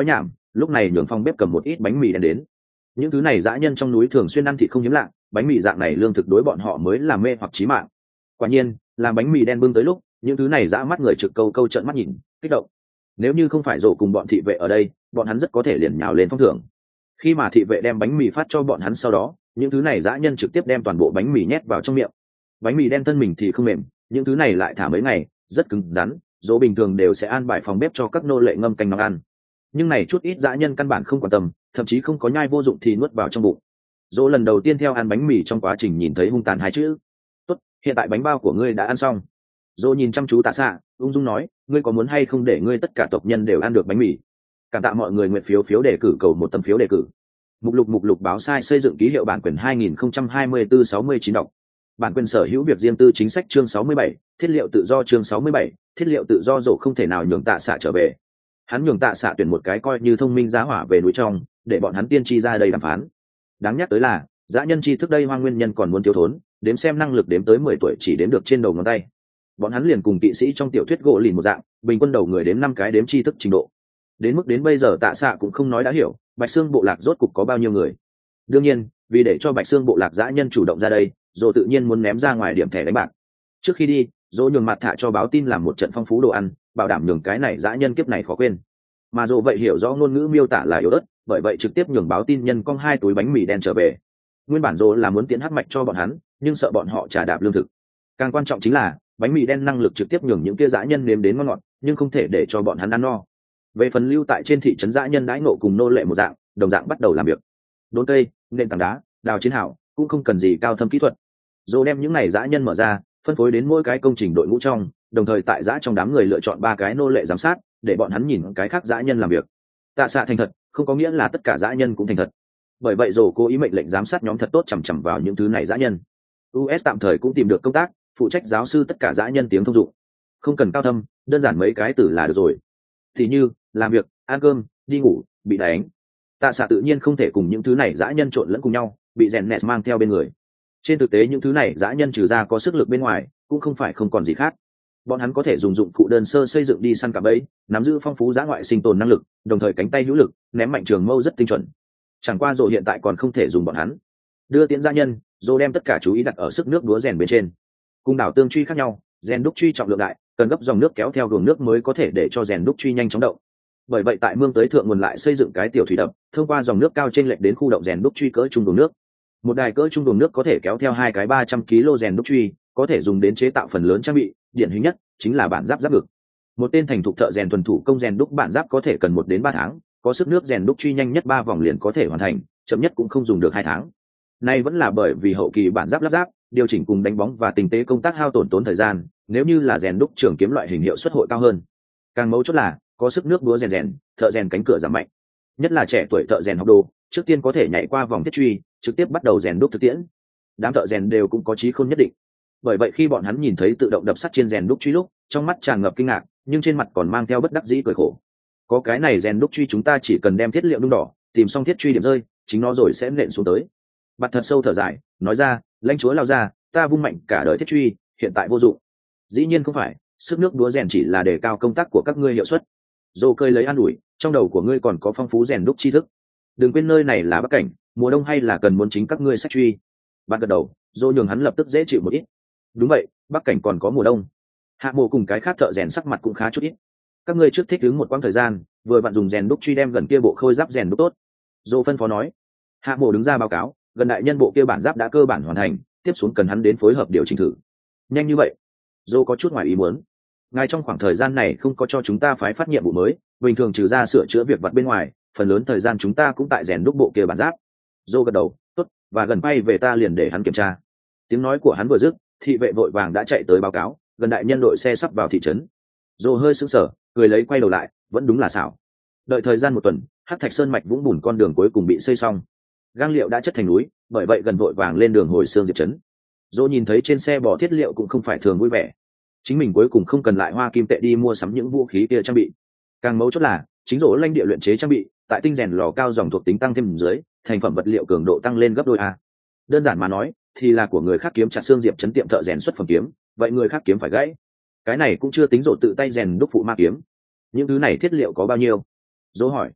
Speaker 1: lúc này nhường phòng bếp cầm một ít bánh mì đen đến. Những thứ này dã nhân trong núi thường xuyên ăn thịt không hiếm lạ, bánh mì dạng này lương thực đối bọn họ mới là mê hoặc chí mạng. Quả nhiên, làm bánh mì đen bưng tới lúc, những thứ này dã mắt người trực câu câu trợn mắt nhìn, kích động. Nếu như không phải rổ cùng bọn thị vệ ở đây, bọn hắn rất có thể liền nhào lên phong thưởng. Khi mà thị vệ đem bánh mì phát cho bọn hắn sau đó, những thứ này dã nhân trực tiếp đem toàn bộ bánh mì nhét vào trong miệng. Bánh mì đen thân mình thì không mềm, những thứ này lại thả mấy ngày, rất cứng rắn, dỗ bình thường đều sẽ an bài phòng bếp cho các nô lệ ngâm canh nóng ăn. Nhưng này chút ít dã nhân căn bản không quan tâm, thậm chí không có nhai vô dụng thì nuốt vào trong bụng. Dỗ lần đầu tiên theo ăn bánh mì trong quá trình nhìn thấy hung tàn hai chữ. Tốt, hiện tại bánh bao của ngươi đã ăn xong. Dỗ nhìn chăm chú Tạ Xạ, ung dung nói, ngươi có muốn hay không để ngươi tất cả tộc nhân đều ăn được bánh mì? Cảm tạ mọi người nguyện phiếu phiếu đề cử cầu một tấm phiếu đề cử. Mục lục mục lục báo sai xây dựng ký hiệu bản quyền hai nghìn không trăm hai mươi tư sáu mươi chín đọc. Bản quyền sở hữu việc riêng tư chính sách chương sáu mươi bảy, thiết liệu tự do chương sáu mươi bảy, thiết liệu tự do Dỗ không thể nào nhường Tạ Xạ trở về. Hắn nhường Tạ Xạ tuyển một cái coi như thông minh giá hỏa về núi trong, để bọn hắn tiên tri ra đây đàm phán. Đáng nhắc tới là, dã nhân chi thức đây hoang nguyên nhân còn muốn thiếu thốn, đếm xem năng lực đếm tới mười tuổi chỉ đếm được trên đầu ngón tay. Bọn hắn liền cùng kỵ sĩ trong tiểu thuyết gỗ lìn một dạng, bình quân đầu người đếm năm cái đếm chi thức trình độ. Đến mức đến bây giờ Tạ Xạ cũng không nói đã hiểu, Bạch Xương bộ lạc rốt cục có bao nhiêu người. Đương nhiên, vì để cho Bạch Xương bộ lạc dã nhân chủ động ra đây, Dỗ tự nhiên muốn ném ra ngoài điểm thẻ đánh bạc. Trước khi đi, Dỗ nhường mặt thả cho báo tin làm một trận phong phú đồ ăn, bảo đảm nhường cái này dã nhân kiếp này khó quên. Mà Dỗ vậy hiểu rõ ngôn ngữ miêu tả là yếu ớt, bởi vậy trực tiếp nhường báo tin nhân cong hai túi bánh mì đen trở về. Nguyên bản Dỗ là muốn tiến hắc mạch cho bọn hắn, nhưng sợ bọn họ trả đạp lương thực. Càng quan trọng chính là, bánh mì đen năng lực trực tiếp nhường những kia dã nhân nếm đến ngon ngọt, nhưng không thể để cho bọn hắn ăn no. Về phần lưu tại trên thị trấn dã nhân đãi ngộ cùng nô lệ một dạng, đồng dạng bắt đầu làm việc. Đốn cây, nền tảng đá, đào chiến hào, cũng không cần gì cao thâm kỹ thuật. Dỗ đem những này dã nhân mở ra, phân phối đến mỗi cái công trình đội ngũ trong, đồng thời tại dã trong đám người lựa chọn ba cái nô lệ giám sát, để bọn hắn nhìn cái khác dã nhân làm việc. Tạ Xạ thành thật, không có nghĩa là tất cả dã nhân cũng thành thật. Bởi vậy Dỗ cố ý mệnh lệnh giám sát nhóm thật tốt chằm chằm vào những thứ này dã nhân. u ét tạm thời cũng tìm được công tác, phụ trách giáo sư tất cả dã nhân tiếng thông dụng. Không cần cao thâm, đơn giản mấy cái từ là được rồi. Thì như làm việc, ăn cơm, đi ngủ, bị đánh. Tạ Xạ tự nhiên không thể cùng những thứ này dã nhân trộn lẫn cùng nhau, bị rèn nẹt mang theo bên người. Trên thực tế những thứ này dã nhân trừ ra có sức lực bên ngoài, cũng không phải không còn gì khác. Bọn hắn có thể dùng dụng cụ đơn sơ xây dựng đi săn cạm bẫy, nắm giữ phong phú dã ngoại sinh tồn năng lực, đồng thời cánh tay hữu lực, ném mạnh trường mâu rất tinh chuẩn. Chẳng qua Dỗ hiện tại còn không thể dùng bọn hắn. Đưa tiễn dã nhân, Dỗ đem tất cả chú ý đặt ở sức nước đúa rèn bên trên. Cung đảo tương truy khác nhau, rèn đúc truy trọng lượng đại, cần gấp dòng nước kéo theo luồng nước mới có thể để cho rèn đúc truy nhanh chóng động. Bởi vậy tại mương tới thượng nguồn lại xây dựng cái tiểu thủy đập, thông qua dòng nước cao trên lệch đến khu động rèn đúc truy cỡ trung đường nước. Một đài cỡ trung đường nước có thể kéo theo hai cái ba trăm ki lô rèn đúc truy, có thể dùng đến chế tạo phần lớn trang bị, điển hình nhất chính là bản giáp giáp ngực. Một tên thành thục thợ rèn thuần thủ công rèn đúc bản giáp có thể cần một đến ba tháng, có sức nước rèn đúc truy nhanh nhất ba vòng liền có thể hoàn thành, chậm nhất cũng không dùng được hai tháng. Nay vẫn là bởi vì hậu kỳ bản giáp lắp ráp, điều chỉnh cùng đánh bóng và tinh tế công tác hao tổn tốn thời gian, nếu như là rèn đúc trường kiếm loại hình hiệu suất hội cao hơn. Càng mấu chốt là có sức nước đúa rèn rèn, thợ rèn cánh cửa giảm mạnh. Nhất là trẻ tuổi thợ rèn học đồ, trước tiên có thể nhảy qua vòng thiết truy, trực tiếp bắt đầu rèn đúc thực tiễn. Đám thợ rèn đều cũng có trí khôn nhất định. Bởi vậy khi bọn hắn nhìn thấy tự động đập sắt trên rèn đúc truy lúc, trong mắt tràn ngập kinh ngạc, nhưng trên mặt còn mang theo bất đắc dĩ cười khổ. Có cái này rèn đúc truy chúng ta chỉ cần đem thiết liệu nung đỏ, tìm xong thiết truy điểm rơi, chính nó rồi sẽ nện xuống tới. Bạt thật sâu thở dài, nói ra, lãnh chúa lao ra, ta vung mạnh cả đời thiết truy, hiện tại vô dụng. Dĩ nhiên không phải, sức nước đúa rèn chỉ là đề cao công tác của các ngươi hiệu suất. Dô cơi lấy an ủi, trong đầu của ngươi còn có phong phú rèn đúc tri thức. Đừng quên nơi này là bắc cảnh, mùa đông hay là cần muốn chính các ngươi sách truy. Bạn gật đầu, Dô nhường hắn lập tức dễ chịu một ít. Đúng vậy, bắc cảnh còn có mùa đông. Hạ mộ cùng cái khác thợ rèn sắc mặt cũng khá chút ít. Các ngươi trước thích ứng một quãng thời gian, vừa vặn dùng rèn đúc truy đem gần kia bộ khôi giáp rèn đúc tốt. Dô phân phó nói. Hạ mộ đứng ra báo cáo, gần đại nhân bộ kia bản giáp đã cơ bản hoàn thành, tiếp xuống cần hắn đến phối hợp điều chỉnh thử. Nhanh như vậy? Dô có chút ngoài ý muốn. Ngài trong khoảng thời gian này không có cho chúng ta phái phát nhiệm vụ mới, bình thường trừ ra sửa chữa việc vặt bên ngoài, phần lớn thời gian chúng ta cũng tại rèn đúc bộ kia bản giáp. Dô gật đầu, tốt, và gần bay về ta liền để hắn kiểm tra. Tiếng nói của hắn vừa dứt, thị vệ vội vàng đã chạy tới báo cáo, gần đại nhân đội xe sắp vào thị trấn. Dô hơi sững sờ, cười lấy quay đầu lại, vẫn đúng là xảo. Đợi thời gian một tuần, Hắc Thạch Sơn mạch vũng bùn con đường cuối cùng bị xây xong. Gang liệu đã chất thành núi, bởi vậy gần vội vàng lên đường hồi xương diệp trấn. Dô nhìn thấy trên xe bò thiết liệu cũng không phải thường vui vẻ. Chính mình cuối cùng không cần lại hoa kim tệ đi mua sắm những vũ khí kia trang bị. Càng mấu chốt là chính rổ lãnh địa luyện chế trang bị tại tinh rèn lò cao dòng thuộc tính tăng thêm dưới, thành phẩm vật liệu cường độ tăng lên gấp đôi a. Đơn giản mà nói thì là của người khác kiếm chặt xương diệp chấn tiệm thợ rèn xuất phẩm kiếm, vậy người khác kiếm phải gãy. Cái này cũng chưa tính rổ tự tay rèn đúc phụ ma kiếm. Những thứ này thiết liệu có bao nhiêu? Dỗ hỏi.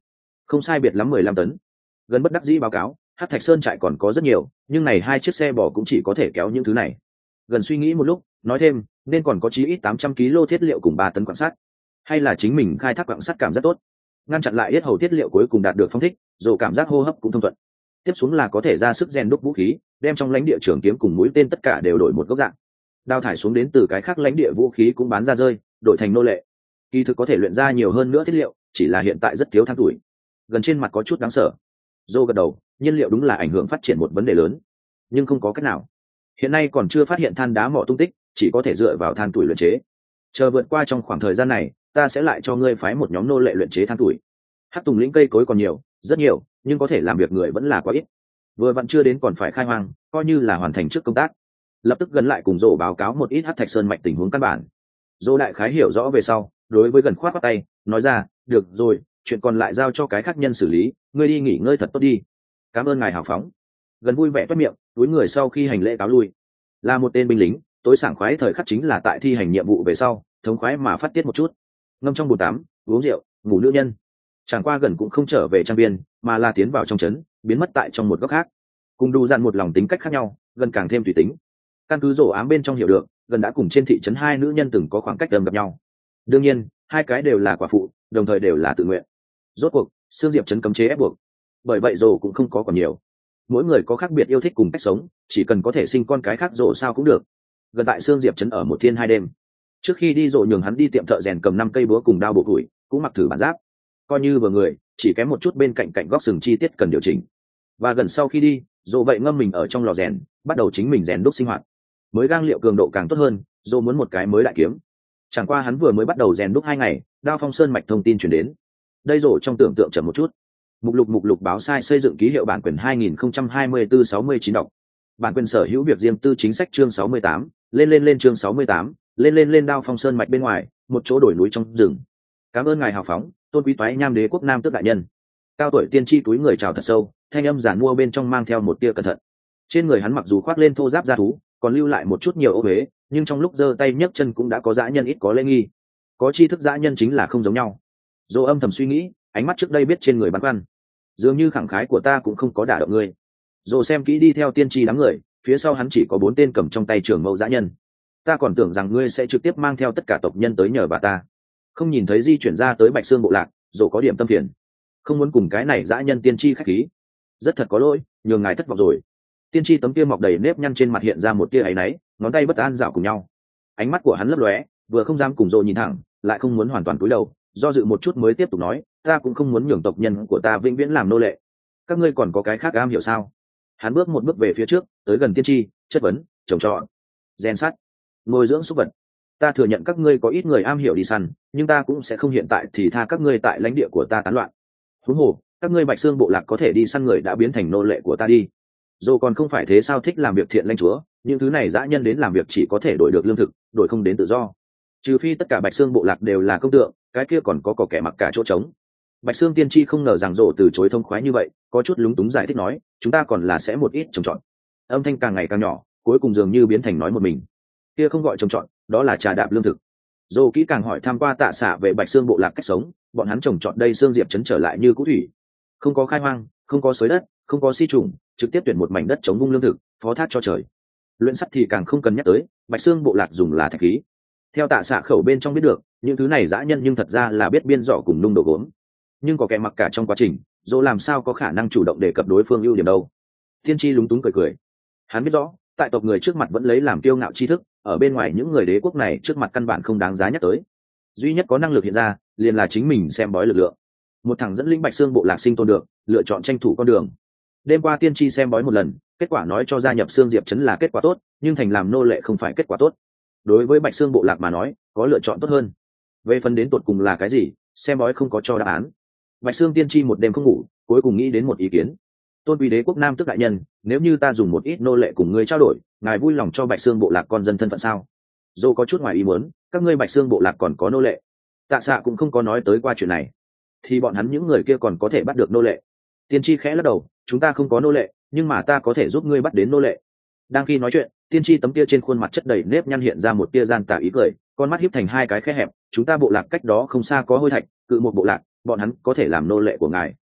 Speaker 1: Không sai biệt lắm mười lăm tấn. Gần bất đắc dĩ báo cáo, Hắc Thạch Sơn trại còn có rất nhiều, nhưng này hai chiếc xe bò cũng chỉ có thể kéo những thứ này. Gần suy nghĩ một lúc, nói thêm, nên còn có chí ít tám trăm ki lô thiết liệu cùng ba tấn quặng sắt. Hay là chính mình khai thác quặng sắt cảm rất tốt. Ngăn chặn lại yết hầu thiết liệu cuối cùng đạt được phong thích, dù cảm giác hô hấp cũng thông thuận. Tiếp xuống là có thể ra sức rèn đúc vũ khí, đem trong lãnh địa trường kiếm cùng mũi tên tất cả đều đổi một góc dạng. Đào thải xuống đến từ cái khác lãnh địa vũ khí cũng bán ra rơi, đổi thành nô lệ. Kỳ thực có thể luyện ra nhiều hơn nữa thiết liệu, chỉ là hiện tại rất thiếu than tuổi. Gần trên mặt có chút đáng sợ. Dô gật đầu, nhiên liệu đúng là ảnh hưởng phát triển một vấn đề lớn, nhưng không có cách nào. Hiện nay còn chưa phát hiện than đá mỏ tung tích, chỉ có thể dựa vào than tuổi luyện chế. Chờ vượt qua trong khoảng thời gian này, ta sẽ lại cho ngươi phái một nhóm nô lệ luyện chế than tuổi. Hắc Tùng lĩnh cây cối còn nhiều, rất nhiều, nhưng có thể làm việc người vẫn là quá ít. Vừa vặn chưa đến còn phải khai hoang, coi như là hoàn thành trước công tác. Lập tức gần lại cùng Dô báo cáo một ít Hắc Thạch Sơn mạch tình huống căn bản. Dô đại khái hiểu rõ về sau, đối với gần khoát khoát tay, nói ra, được rồi, chuyện còn lại giao cho cái khác nhân xử lý, ngươi đi nghỉ ngơi thật tốt đi. Cảm ơn ngài hào phóng. Gần vui vẻ toét miệng, túi người sau khi hành lễ cáo lui. Là một tên binh lính, tối sảng khoái thời khắc chính là tại thi hành nhiệm vụ về sau, thống khoái mà phát tiết một chút. Ngâm trong bồn tắm, uống rượu, ngủ nữ nhân. Chẳng qua gần cũng không trở về trang viên, mà là tiến vào trong trấn, biến mất tại trong một góc khác. Cùng đủ dặn một lòng tính cách khác nhau, gần càng thêm tùy tính. Căn cứ rổ ám bên trong hiểu được, gần đã cùng trên thị trấn hai nữ nhân từng có khoảng cách gần gặp nhau. Đương nhiên, hai cái đều là quả phụ, đồng thời đều là tự nguyện. Rốt cuộc, Sương Diệp trấn cấm chế ép buộc. Bởi vậy rổ cũng không có còn nhiều. Mỗi người có khác biệt yêu thích cùng cách sống, chỉ cần có thể sinh con cái khác rổ sao cũng được. Gần tại Sương Diệp trấn ở một thiên hai đêm. Trước khi đi rổ nhường hắn đi tiệm thợ rèn cầm năm cây búa cùng đao bộ củi, cũng mặc thử bản giáp. Coi như vừa người, chỉ kém một chút bên cạnh cạnh góc sừng chi tiết cần điều chỉnh. Và gần sau khi đi, rổ vậy ngâm mình ở trong lò rèn, bắt đầu chính mình rèn đúc sinh hoạt. Mới gang liệu cường độ càng tốt hơn, rổ muốn một cái mới đại kiếm. Chẳng qua hắn vừa mới bắt đầu rèn đúc hai ngày, Đao Phong Sơn mạch thông tin truyền đến. Đây rổ trong tưởng tượng chậm một chút. Mục lục mục lục báo sai xây dựng ký hiệu bản quyền hai nghìn không trăm hai mươi tư sáu mươi chín đọc. Bản quyền sở hữu việc riêng tư chính sách chương sáu mươi tám, lên lên lên chương sáu mươi tám, lên lên lên Đao Phong Sơn mạch bên ngoài, một chỗ đổi núi trong rừng. Cảm ơn ngài hào phóng, tôn quý toái nham đế quốc nam tước đại nhân. Cao tuổi tiên tri túi người chào thật sâu, thanh âm giản mua bên trong mang theo một tia cẩn thận. Trên người hắn mặc dù khoác lên thô giáp da thú, còn lưu lại một chút nhiều ô huế, nhưng trong lúc giơ tay nhấc chân cũng đã có dã nhân ít có lễ nghi. Có tri thức dã nhân chính là không giống nhau. Dô âm thầm suy nghĩ, ánh mắt trước đây biết trên người băn khoăn, dường như khẳng khái của ta cũng không có đả động ngươi. Dô xem kỹ đi theo tiên tri đám người, phía sau hắn chỉ có bốn tên cầm trong tay trường mâu dã nhân. Ta còn tưởng rằng ngươi sẽ trực tiếp mang theo tất cả tộc nhân tới nhờ bà ta. Không nhìn thấy di chuyển ra tới Bạch Xương bộ lạc, Dô có điểm tâm phiền, không muốn cùng cái này dã nhân tiên tri khách khí. Rất thật có lỗi, nhường ngài thất vọng rồi. Tiên tri tấm kia mọc đầy nếp nhăn trên mặt hiện ra một tia áy náy, ngón tay bất an dạo cùng nhau. Ánh mắt của hắn lấp lóe, vừa không dám cùng Dô nhìn thẳng, lại không muốn hoàn toàn cúi đầu, do dự một chút mới tiếp tục nói, ta cũng không muốn nhường tộc nhân của ta vĩnh viễn làm nô lệ. Các ngươi còn có cái khác am hiểu sao? Hắn bước một bước về phía trước, tới gần tiên tri, chất vấn, trồng trọt, rèn sắt, nuôi dưỡng súc vật. Ta thừa nhận các ngươi có ít người am hiểu đi săn, nhưng ta cũng sẽ không hiện tại thì tha các ngươi tại lãnh địa của ta tán loạn. Huống hồ, các ngươi Bạch Xương bộ lạc có thể đi săn người đã biến thành nô lệ của ta đi. Dù còn không phải thế sao thích làm việc thiện lãnh chúa, những thứ này dã nhân đến làm việc chỉ có thể đổi được lương thực, đổi không đến tự do. Trừ phi tất cả Bạch Xương bộ lạc đều là công tượng, cái kia còn có cỏ kẻ mặc cả chỗ trống. Bạch Xương tiên tri không ngờ rằng Dỗ từ chối thông khoái như vậy, có chút lúng túng giải thích nói, chúng ta còn là sẽ một ít trồng trọt. Âm thanh càng ngày càng nhỏ, cuối cùng dường như biến thành nói một mình. Kia không gọi trồng trọt, đó là trà đạp lương thực. Dỗ kỹ càng hỏi tham qua Tạ Xạ về Bạch Xương bộ lạc cách sống, bọn hắn trồng trọt đây Xương Diệp trấn trở lại như cũ thủy, không có khai hoang, không có xới đất, không có si trùng, trực tiếp tuyển một mảnh đất chống vung lương thực, phó thác cho trời. Luyện sắt thì càng không cần nhắc tới, Bạch Xương bộ lạc dùng là thạch khí. Theo Tạ Xạ khẩu bên trong biết được, những thứ này dã nhân nhưng thật ra là biết biên dọ cùng nung đồ gốm, nhưng có kẻ mặc cả trong quá trình, Dỗ làm sao có khả năng chủ động đề cập đối phương ưu điểm đâu. Tiên tri lúng túng cười cười, hắn biết rõ tại tộc người trước mặt vẫn lấy làm kiêu ngạo tri thức, ở bên ngoài những người đế quốc này trước mặt căn bản không đáng giá nhắc tới. Duy nhất có năng lực hiện ra liền là chính mình xem bói lực lượng. Một thằng dẫn linh Bạch Xương bộ lạc sinh tồn được, lựa chọn tranh thủ con đường. Đêm qua tiên tri xem bói một lần, kết quả nói cho gia nhập Xương Diệp trấn là kết quả tốt, nhưng thành làm nô lệ không phải kết quả tốt. Đối với Bạch Xương bộ lạc mà nói, có lựa chọn tốt hơn. Về phần đến tột cùng là cái gì, xem bói không có cho đáp án. Bạch Xương tiên tri một đêm không ngủ, cuối cùng nghĩ đến một ý kiến. Tôn quý đế quốc nam tước đại nhân, nếu như ta dùng một ít nô lệ cùng ngươi trao đổi, ngài vui lòng cho Bạch Xương bộ lạc con dân thân phận sao? Dô có chút ngoài ý muốn, các ngươi Bạch Xương bộ lạc còn có nô lệ. Tạ Xạ cũng không có nói tới qua chuyện này. Thì bọn hắn những người kia còn có thể bắt được nô lệ. Tiên tri khẽ lắc đầu, chúng ta không có nô lệ, nhưng mà ta có thể giúp ngươi bắt đến nô lệ. Đang khi nói chuyện, tiên tri tấm kia trên khuôn mặt chất đầy nếp nhăn hiện ra một tia gian tà ý cười, con mắt híp thành hai cái khe hẹp, chúng ta bộ lạc cách đó không xa có hôi thạch, cự một bộ lạc, bọn hắn có thể làm nô lệ của ngài.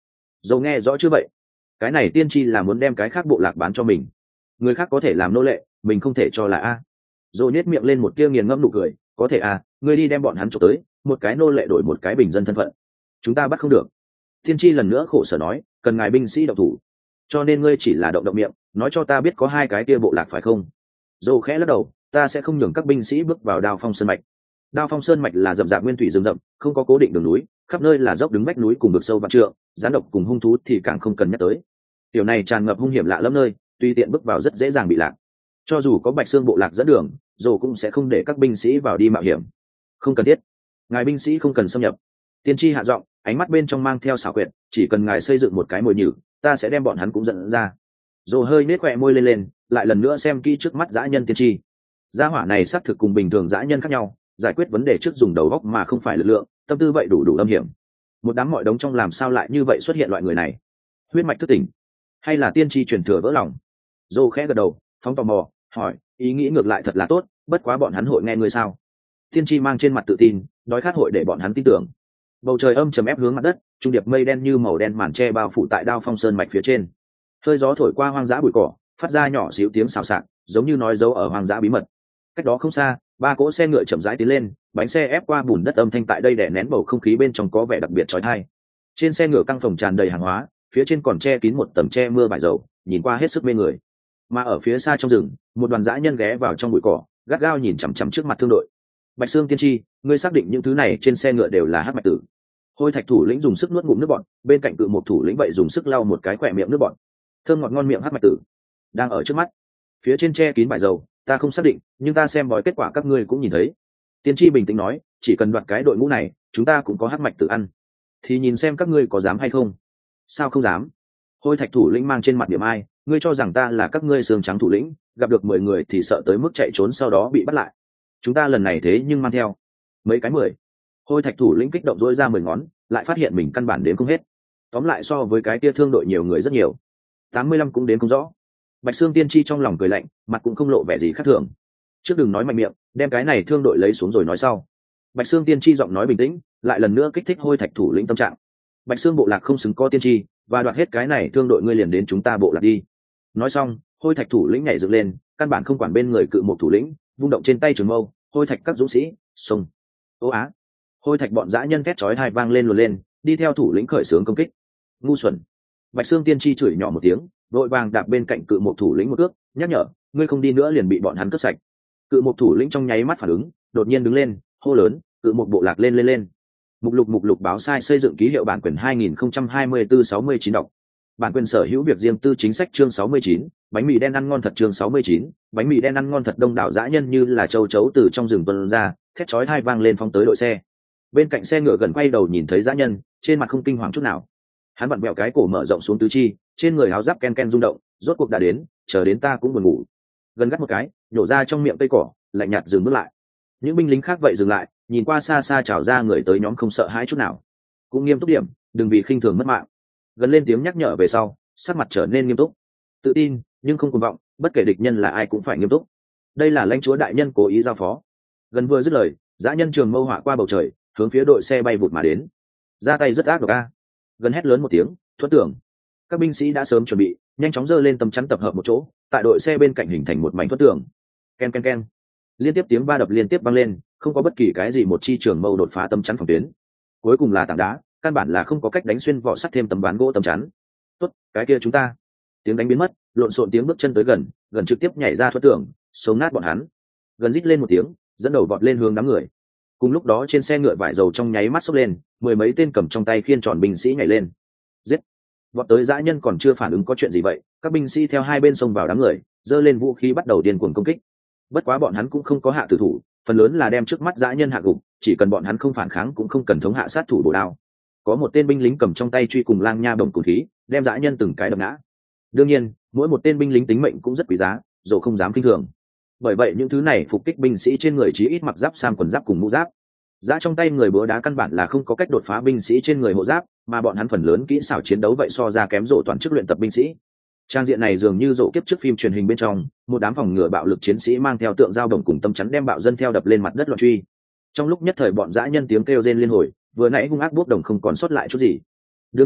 Speaker 1: Dầu nghe rõ chưa vậy? Cái này tiên tri là muốn đem cái khác bộ lạc bán cho mình. Người khác có thể làm nô lệ, mình không thể cho là a. Dầu nhếch miệng lên một tia nghiền ngẫm nụ cười, có thể à, ngươi đi đem bọn hắn trộm tới, một cái nô lệ đổi một cái bình dân thân phận. Chúng ta bắt không được. Tiên tri lần nữa khổ sở nói, cần ngài binh sĩ động thủ. Cho nên ngươi chỉ là động động miệng, nói cho ta biết có hai cái kia bộ lạc phải không? Dầu khẽ lắc đầu, ta sẽ không nhường các binh sĩ bước vào Đao Phong sơn mạch. Đao Phong sơn mạch là rậm rạp nguyên thủy rừng rậm, không có cố định đường núi, khắp nơi là dốc đứng vách núi cùng vực sâu vạn trượng, gián độc cùng hung thú thì càng không cần nhắc tới. Tiểu này tràn ngập hung hiểm lạ lẫm nơi, tùy tiện bước vào rất dễ dàng bị lạc. Cho dù có Bạch Xương bộ lạc dẫn đường, Dầu cũng sẽ không để các binh sĩ vào đi mạo hiểm. Không cần thiết, ngài binh sĩ không cần xâm nhập. Tiên tri hạ giọng, ánh mắt bên trong mang theo xảo quyệt, chỉ cần ngài xây dựng một cái mồi nhử, ta sẽ đem bọn hắn cũng dẫn ra. Dầu hơi nết khỏe môi lên lên, lại lần nữa xem kỹ trước mắt dã nhân tiên tri. Gia hỏa này xác thực cùng bình thường dã nhân khác nhau, giải quyết vấn đề trước dùng đầu óc mà không phải lực lượng, tâm tư vậy đủ đủ âm hiểm. Một đám mọi đống trong làm sao lại như vậy xuất hiện loại người này? Huyết mạch thức tỉnh, hay là tiên tri truyền thừa vỡ lòng? Dô khẽ gật đầu, phóng tò mò, hỏi, ý nghĩ ngược lại thật là tốt, bất quá bọn hắn hội nghe ngươi sao? Tiên tri mang trên mặt tự tin, đói khát hội để bọn hắn tin tưởng. Bầu trời âm trầm ép hướng mặt đất, trung điệp mây đen như màu đen màn che bao phủ tại Đao Phong sơn mạch phía trên. Hơi gió thổi qua hoang dã bụi cỏ, phát ra nhỏ xíu tiếng xào xạc, giống như nói dấu ở hoang dã bí mật. Cách đó không xa, ba cỗ xe ngựa chậm rãi tiến lên, bánh xe ép qua bùn đất, âm thanh tại đây đè nén bầu không khí bên trong có vẻ đặc biệt chói tai. Trên xe ngựa căng phòng tràn đầy hàng hóa, phía trên còn che kín một tầng che mưa vải dầu, nhìn qua hết sức mê người. Mà ở phía xa trong rừng, một đoàn dã nhân ghé vào trong bụi cỏ, gắt gao nhìn chằm chằm trước mặt thương đội. Bạch Xương tiên tri, ngươi xác định những thứ này trên xe ngựa đều là hắc mạch tử? Hôi Thạch thủ lĩnh dùng sức nuốt ngụm nước bọt, bên cạnh Cự Một thủ lĩnh vậy dùng sức lau một cái khỏe miệng nước bọt. Thơm ngọt ngon miệng hắc mạch tử đang ở trước mắt, phía trên che kín vải dầu, ta không xác định, nhưng ta xem bói kết quả các ngươi cũng nhìn thấy. Tiên tri bình tĩnh nói, chỉ cần đoạt cái đội ngũ này, chúng ta cũng có hắc mạch tử ăn, thì nhìn xem các ngươi có dám hay không. Sao không dám? Hôi Thạch thủ lĩnh mang trên mặt điểm ai, ngươi cho rằng ta là các ngươi xương trắng thủ lĩnh, gặp được mười người thì sợ tới mức chạy trốn sau đó bị bắt lại. Chúng ta lần này thế nhưng mang theo mấy cái mười. Hôi Thạch thủ lĩnh kích động dỗi ra mười ngón, lại phát hiện mình căn bản đến không hết. Tóm lại so với cái kia thương đội nhiều người rất nhiều, tám mươi lăm cũng đến không rõ. Bạch Xương tiên tri trong lòng cười lạnh, mặt cũng không lộ vẻ gì khác thường. Trước đừng nói mạnh miệng, đem cái này thương đội lấy xuống rồi nói sau. Bạch Xương tiên tri giọng nói bình tĩnh, lại lần nữa kích thích Hôi Thạch thủ lĩnh tâm trạng. Bạch Xương bộ lạc không xứng có tiên tri, và đoạt hết cái này thương đội ngươi liền đến chúng ta bộ lạc đi. Nói xong, Hôi Thạch thủ lĩnh nhảy dựng lên, căn bản không quản bên người Cự Một thủ lĩnh, vung động trên tay trường mâu, Hôi Thạch các dũng sĩ, xông. Ô á! Hôi Thạch bọn dã nhân thét chói tai vang lên luồn lên, đi theo thủ lĩnh khởi xướng công kích. Ngu xuẩn! Bạch Xương tiên tri chửi nhỏ một tiếng, vội vàng đạp bên cạnh Cự Một thủ lĩnh một cước, nhắc nhở, ngươi không đi nữa liền bị bọn hắn cướp sạch. Cự Một thủ lĩnh trong nháy mắt phản ứng, đột nhiên đứng lên, hô lớn, Cự Một bộ lạc lên lên lên. Mục lục mục lục báo sai xây dựng ký hiệu bản quyền hai nghìn không trăm hai mươi tư sáu mươi chín đọc. Bản quyền sở hữu việc riêng tư chính sách chương sáu mươi chín, bánh mì đen ăn ngon thật chương sáu mươi chín, bánh mì đen ăn ngon thật. Đông đảo dã nhân như là châu chấu từ trong rừng tuôn ra, thét chói tai vang lên phóng tới đội xe. Bên cạnh xe ngựa gần quay đầu nhìn thấy dã nhân, trên mặt không kinh hoàng chút nào. Hắn vặn bẹo cái cổ mở rộng xuống tứ chi, trên người áo giáp ken ken rung động, rốt cuộc đã đến, chờ đến ta cũng buồn ngủ. Gần gắt một cái, nhổ ra trong miệng cây cỏ, lạnh nhạt dừng bước lại. Những binh lính khác vậy dừng lại, nhìn qua xa xa chào ra người tới nhóm không sợ hãi chút nào. Cũng nghiêm túc điểm, đừng vì khinh thường mất mạng. Gần lên tiếng nhắc nhở về sau, sắc mặt trở nên nghiêm túc, tự tin nhưng không cuồng vọng, bất kể địch nhân là ai cũng phải nghiêm túc. Đây là lãnh chúa đại nhân cố ý giao phó. Gần vừa dứt lời, dã nhân trường mâu họa qua bầu trời, hướng phía đội xe bay vụt mà đến. Ra tay rất ác độc a. Gần hét lớn một tiếng, thuẫn tưởng. Các binh sĩ đã sớm chuẩn bị, nhanh chóng giơ lên tấm chắn tập hợp một chỗ, tại đội xe bên cạnh hình thành một mảnh thuẫn tưởng. Ken ken ken. Liên tiếp tiếng va đập liên tiếp vang lên, không có bất kỳ cái gì một chi trường mâu đột phá tấm chắn phòng tuyến. Cuối cùng là tảng đá, căn bản là không có cách đánh xuyên vỏ sắt thêm tấm ván gỗ tấm chắn. Tốt, cái kia chúng ta. Tiếng đánh biến mất, lộn xộn tiếng bước chân tới gần, gần trực tiếp nhảy ra thoát tưởng, sống nát bọn hắn. Gần rít lên một tiếng, dẫn đầu vọt lên hướng đám người. Cùng lúc đó trên xe ngựa vải dầu trong nháy mắt xốc lên, mười mấy tên cầm trong tay khiên tròn binh sĩ nhảy lên. Giết! Vọt tới dã nhân còn chưa phản ứng có chuyện gì vậy, các binh sĩ theo hai bên xông vào đám người, giơ lên vũ khí bắt đầu điên cuồng công kích. Bất quá bọn hắn cũng không có hạ tử thủ, phần lớn là đem trước mắt dã nhân hạ gục, chỉ cần bọn hắn không phản kháng cũng không cần thống hạ sát thủ bổ đao. Có một tên binh lính cầm trong tay truy cùng lang nha bổng cùn khí, đem dã nhân từng cái đập ngã. Đương nhiên, mỗi một tên binh lính tính mệnh cũng rất quý giá, dù không dám kinh thường. Bởi vậy những thứ này phục kích binh sĩ trên người chí ít mặc giáp sam quần giáp cùng mũ giáp. Dã trong tay người búa đá căn bản là không có cách đột phá binh sĩ trên người hộ giáp, mà bọn hắn phần lớn kỹ xảo chiến đấu vậy so ra kém rộ toàn chức luyện tập binh sĩ. Trang diện này dường như rộ kiếp trước phim truyền hình bên trong, một đám phòng ngừa bạo lực chiến sĩ mang theo tượng dao đồng cùng tâm chắn đem bạo dân theo đập lên mặt đất loạn truy. Trong lúc nhất thời bọn dã nhân tiếng kêu rên liên hồi, vừa nãy hung ác bốc đồng không còn sót lại chút gì. Đương nhiên,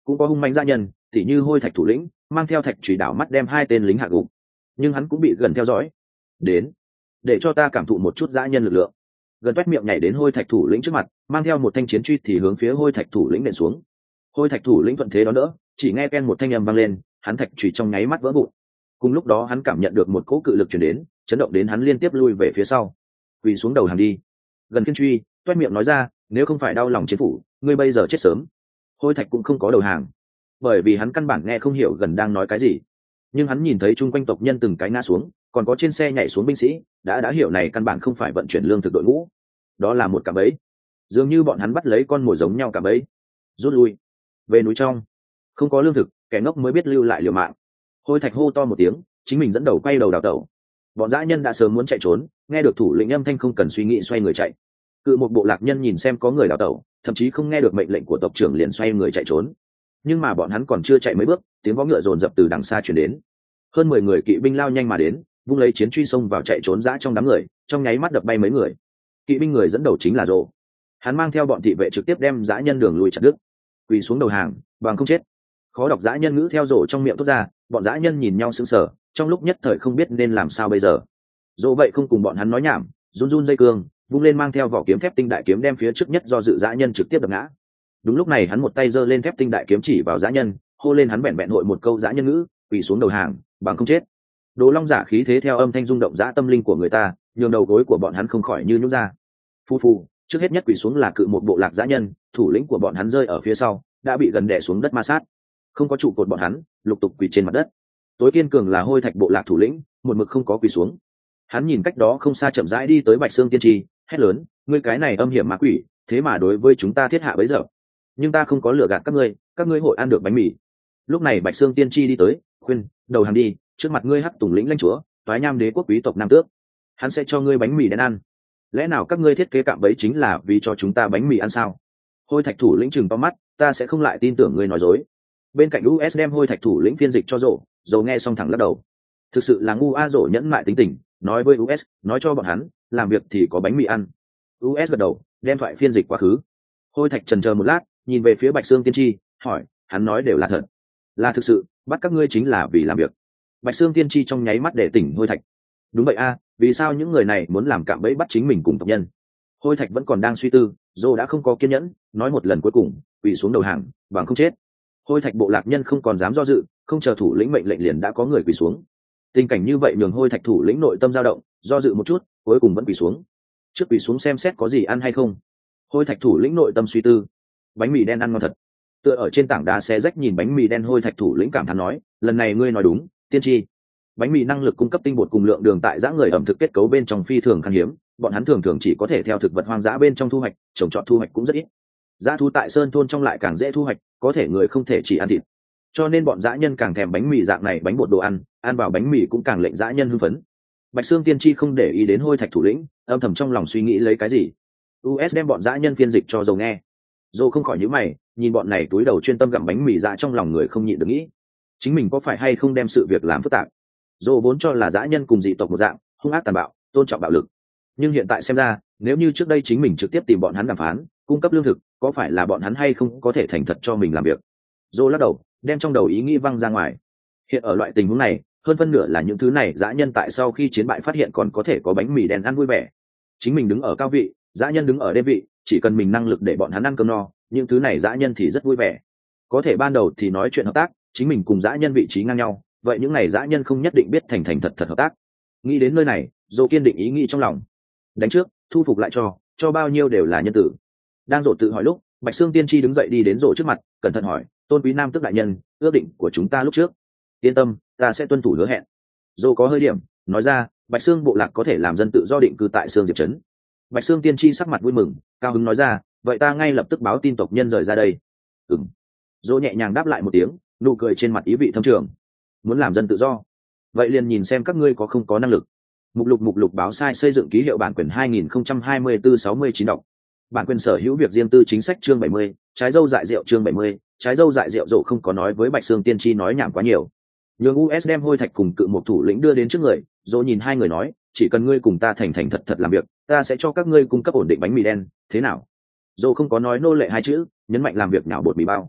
Speaker 1: cũng có hung manh dã nhân, tỉ như hôi thạch thủ lĩnh mang theo thạch chùy đảo mắt đem hai tên lính hạ gục, nhưng hắn cũng bị gần theo dõi. Đến, để cho ta cảm thụ một chút dã nhân lực lượng. Gần toét miệng nhảy đến hôi thạch thủ lĩnh trước mặt, mang theo một thanh chiến truy thì hướng phía hôi thạch thủ lĩnh nện xuống. Hôi thạch thủ lĩnh thuận thế đó đỡ, chỉ nghe ken một thanh âm vang lên, hắn thạch chùy trong nháy mắt vỡ vụn. Cùng lúc đó hắn cảm nhận được một cỗ cự lực truyền đến, chấn động đến hắn liên tiếp lui về phía sau, quỳ xuống đầu hàng đi. Gần kiên truy toét miệng nói ra, nếu không phải đau lòng chiến phủ, ngươi bây giờ chết sớm. Hôi thạch cũng không có đầu hàng, bởi vì hắn căn bản nghe không hiểu gần đang nói cái gì, nhưng hắn nhìn thấy chung quanh tộc nhân từng cái ngã xuống, còn có trên xe nhảy xuống binh sĩ, đã đã hiểu này căn bản không phải vận chuyển lương thực đội ngũ, đó là một cạm bẫy. Dường như bọn hắn bắt lấy con mồi giống nhau cạm bẫy. Rút lui về núi trong, không có lương thực, kẻ ngốc mới biết lưu lại liều mạng. Hôi thạch hô to một tiếng, chính mình dẫn đầu quay đầu đào tẩu. Bọn dã nhân đã sớm muốn chạy trốn, nghe được thủ lĩnh âm thanh không cần suy nghĩ xoay người chạy. Cự một bộ lạc nhân nhìn xem có người đào tẩu, thậm chí không nghe được mệnh lệnh của tộc trưởng liền xoay người chạy trốn. Nhưng mà bọn hắn còn chưa chạy mấy bước, tiếng vó ngựa dồn dập từ đằng xa truyền đến. Hơn mười người kỵ binh lao nhanh mà đến, vung lấy chiến truy xông vào chạy trốn dã trong đám người, trong nháy mắt đập bay mấy người. Kỵ binh người dẫn đầu chính là Rồ. Hắn mang theo bọn thị vệ trực tiếp đem dã nhân đường lui chặt đứt. Quỳ xuống đầu hàng, bằng không chết. Khó đọc dã nhân ngữ theo Rồ trong miệng thốt ra, bọn dã nhân nhìn nhau sững sờ, trong lúc nhất thời không biết nên làm sao bây giờ. Rồ vậy không cùng bọn hắn nói nhảm, run run dây cương, vung lên mang theo vỏ kiếm thép tinh đại kiếm đem phía trước nhất do dự dã nhân trực tiếp đập ngã. Đúng lúc này hắn một tay giơ lên thép tinh đại kiếm chỉ vào dã nhân, hô lên hắn vẹn vẹn hội một câu dã nhân ngữ, quỳ xuống đầu hàng, bằng không chết. Đồ Long giả khí thế theo âm thanh rung động dã tâm linh của người ta, nhường đầu gối của bọn hắn không khỏi như nhũn ra. Phu phu, trước hết nhất quỳ xuống là cự một bộ lạc dã nhân, thủ lĩnh của bọn hắn rơi ở phía sau, đã bị gần đè xuống đất ma sát. Không có trụ cột bọn hắn, lục tục quỳ trên mặt đất. Tối kiên cường là hôi thạch bộ lạc thủ lĩnh, một mực không có quỳ xuống. Hắn nhìn cách đó không xa chậm rãi đi tới Bạch Xương Tiên Tri, hét lớn, ngươi cái này âm hiểm ma quỷ, thế mà đối với chúng ta thiết hạ bấy giờ. Nhưng ta không có lừa gạt các ngươi, các ngươi hội ăn được bánh mì. Lúc này Bạch Xương Tiên Tri đi tới, khuyên, đầu hàng đi, trước mặt ngươi Hắc Tùng lĩnh lãnh chúa, Toái Nham đế quốc quý tộc Nam Tước, hắn sẽ cho ngươi bánh mì đen ăn. Lẽ nào các ngươi thiết kế cạm bẫy chính là vì cho chúng ta bánh mì ăn sao? Hôi thạch thủ lĩnh trừng to mắt, ta sẽ không lại tin tưởng ngươi nói dối. Bên cạnh u ét đem hôi thạch thủ lĩnh phiên dịch cho Rồ, Rồ nghe xong thẳng lắc đầu. Thực sự là ngu a. Rồ nhẫn mại tính tình, nói với u ét, nói cho bọn hắn, làm việc thì có bánh mì ăn. u ét gật đầu, đem thoại phiên dịch quá khứ. Hôi thạch chần chờ một lát, nhìn về phía Bạch Xương Tiên Tri, hỏi, hắn nói đều là thật, là thực sự, bắt các ngươi chính là vì làm việc. Bạch Xương Tiên Tri trong nháy mắt để tỉnh hôi thạch. Đúng vậy a, vì sao những người này muốn làm cạm bẫy bắt chính mình cùng tộc nhân? Hôi thạch vẫn còn đang suy tư, Rồ đã không có kiên nhẫn, nói một lần cuối cùng, quỳ xuống đầu hàng, bằng không chết. Hôi thạch bộ lạc nhân không còn dám do dự, không chờ thủ lĩnh mệnh lệnh liền đã có người quỳ xuống. Tình cảnh như vậy nhường hôi thạch thủ lĩnh nội tâm dao động, do dự một chút, cuối cùng vẫn quỳ xuống. Trước quỳ xuống xem xét có gì ăn hay không. Hôi thạch thủ lĩnh nội tâm suy tư, bánh mì đen ăn ngon thật. Tựa ở trên tảng đá xé rách nhìn bánh mì đen, hôi thạch thủ lĩnh cảm thán nói, lần này ngươi nói đúng, tiên tri. Bánh mì năng lực cung cấp tinh bột cùng lượng đường tại dã người ẩm thực kết cấu bên trong phi thường khan hiếm, bọn hắn thường thường chỉ có thể theo thực vật hoang dã bên trong thu hoạch, trồng trọt thu hoạch cũng rất ít. Dã thú tại sơn thôn trong lại càng dễ thu hoạch, có thể người không thể chỉ ăn thịt, cho nên bọn dã nhân càng thèm bánh mì dạng này bánh bột đồ ăn, ăn vào bánh mì cũng càng lệnh dã nhân hưng phấn. Bạch Xương Tiên Tri không để ý đến hôi thạch thủ lĩnh, âm thầm trong lòng suy nghĩ lấy cái gì. u ét đem bọn dã nhân phiên dịch cho Dầu nghe. Dầu không khỏi nhíu mày, nhìn bọn này túi đầu chuyên tâm gặm bánh mì dã, trong lòng người không nhịn được nghĩ, chính mình có phải hay không đem sự việc làm phức tạp. Dầu vốn cho là dã nhân cùng dị tộc một dạng, hung ác tàn bạo, tôn trọng bạo lực, nhưng hiện tại xem ra, nếu như trước đây chính mình trực tiếp tìm bọn hắn đàm phán, cung cấp lương thực, có phải là bọn hắn hay không có thể thành thật cho mình làm việc. Dầu lắc đầu, đem trong đầu ý nghĩ văng ra ngoài. Hiện ở loại tình huống này, hơn phân nửa là những thứ này dã nhân tại sau khi chiến bại phát hiện còn có thể có bánh mì đen ăn vui vẻ. Chính mình đứng ở cao vị, dã nhân đứng ở đê vị, chỉ cần mình năng lực để bọn hắn ăn cơm no, những thứ này dã nhân thì rất vui vẻ. Có thể ban đầu thì nói chuyện hợp tác, chính mình cùng dã nhân vị trí ngang nhau, vậy những này dã nhân không nhất định biết thành thành thật thật hợp tác. Nghĩ đến nơi này, Dô kiên định ý nghĩ trong lòng. Đánh trước, thu phục lại cho, cho bao nhiêu đều là nhân tử. Đang Dô tự hỏi lúc, Bạch Xương Tiên Tri đứng dậy đi đến Dô trước mặt, cẩn thận hỏi, tôn quý Nam Tước đại nhân, ước định của chúng ta lúc trước. Yên tâm, ta sẽ tuân thủ hứa hẹn. Dô có hơi điểm, nói ra, Bạch Xương bộ lạc có thể làm dân tự do định cư tại Xương Diệp trấn. Bạch Xương Tiên Tri sắc mặt vui mừng, cao hứng nói ra, vậy ta ngay lập tức báo tin tộc nhân rời ra đây. Ừm. Dô nhẹ nhàng đáp lại một tiếng, nụ cười trên mặt ý vị thâm trường. Muốn làm dân tự do, vậy liền nhìn xem các ngươi có không có năng lực. Mục lục mục lục báo sai xây dựng ký hiệu bản quyền hai nghìn không trăm hai mươi tư sáu mươi chín đọc. Bản quyền sở hữu việc riêng tư chính sách chương bảy mươi, trái dâu dại rượu chương bảy mươi, trái dâu dại rượu rộ không có nói với Bạch Xương Tiên Tri nói nhảm quá nhiều. Nhường u ét đem hôi thạch cùng cự một thủ lĩnh đưa đến trước người, rồi nhìn hai người nói, chỉ cần ngươi cùng ta thành thành thật thật làm việc, ta sẽ cho các ngươi cung cấp ổn định bánh mì đen, thế nào? Dô không có nói nô lệ hai chữ, nhấn mạnh làm việc nào bột mì bao.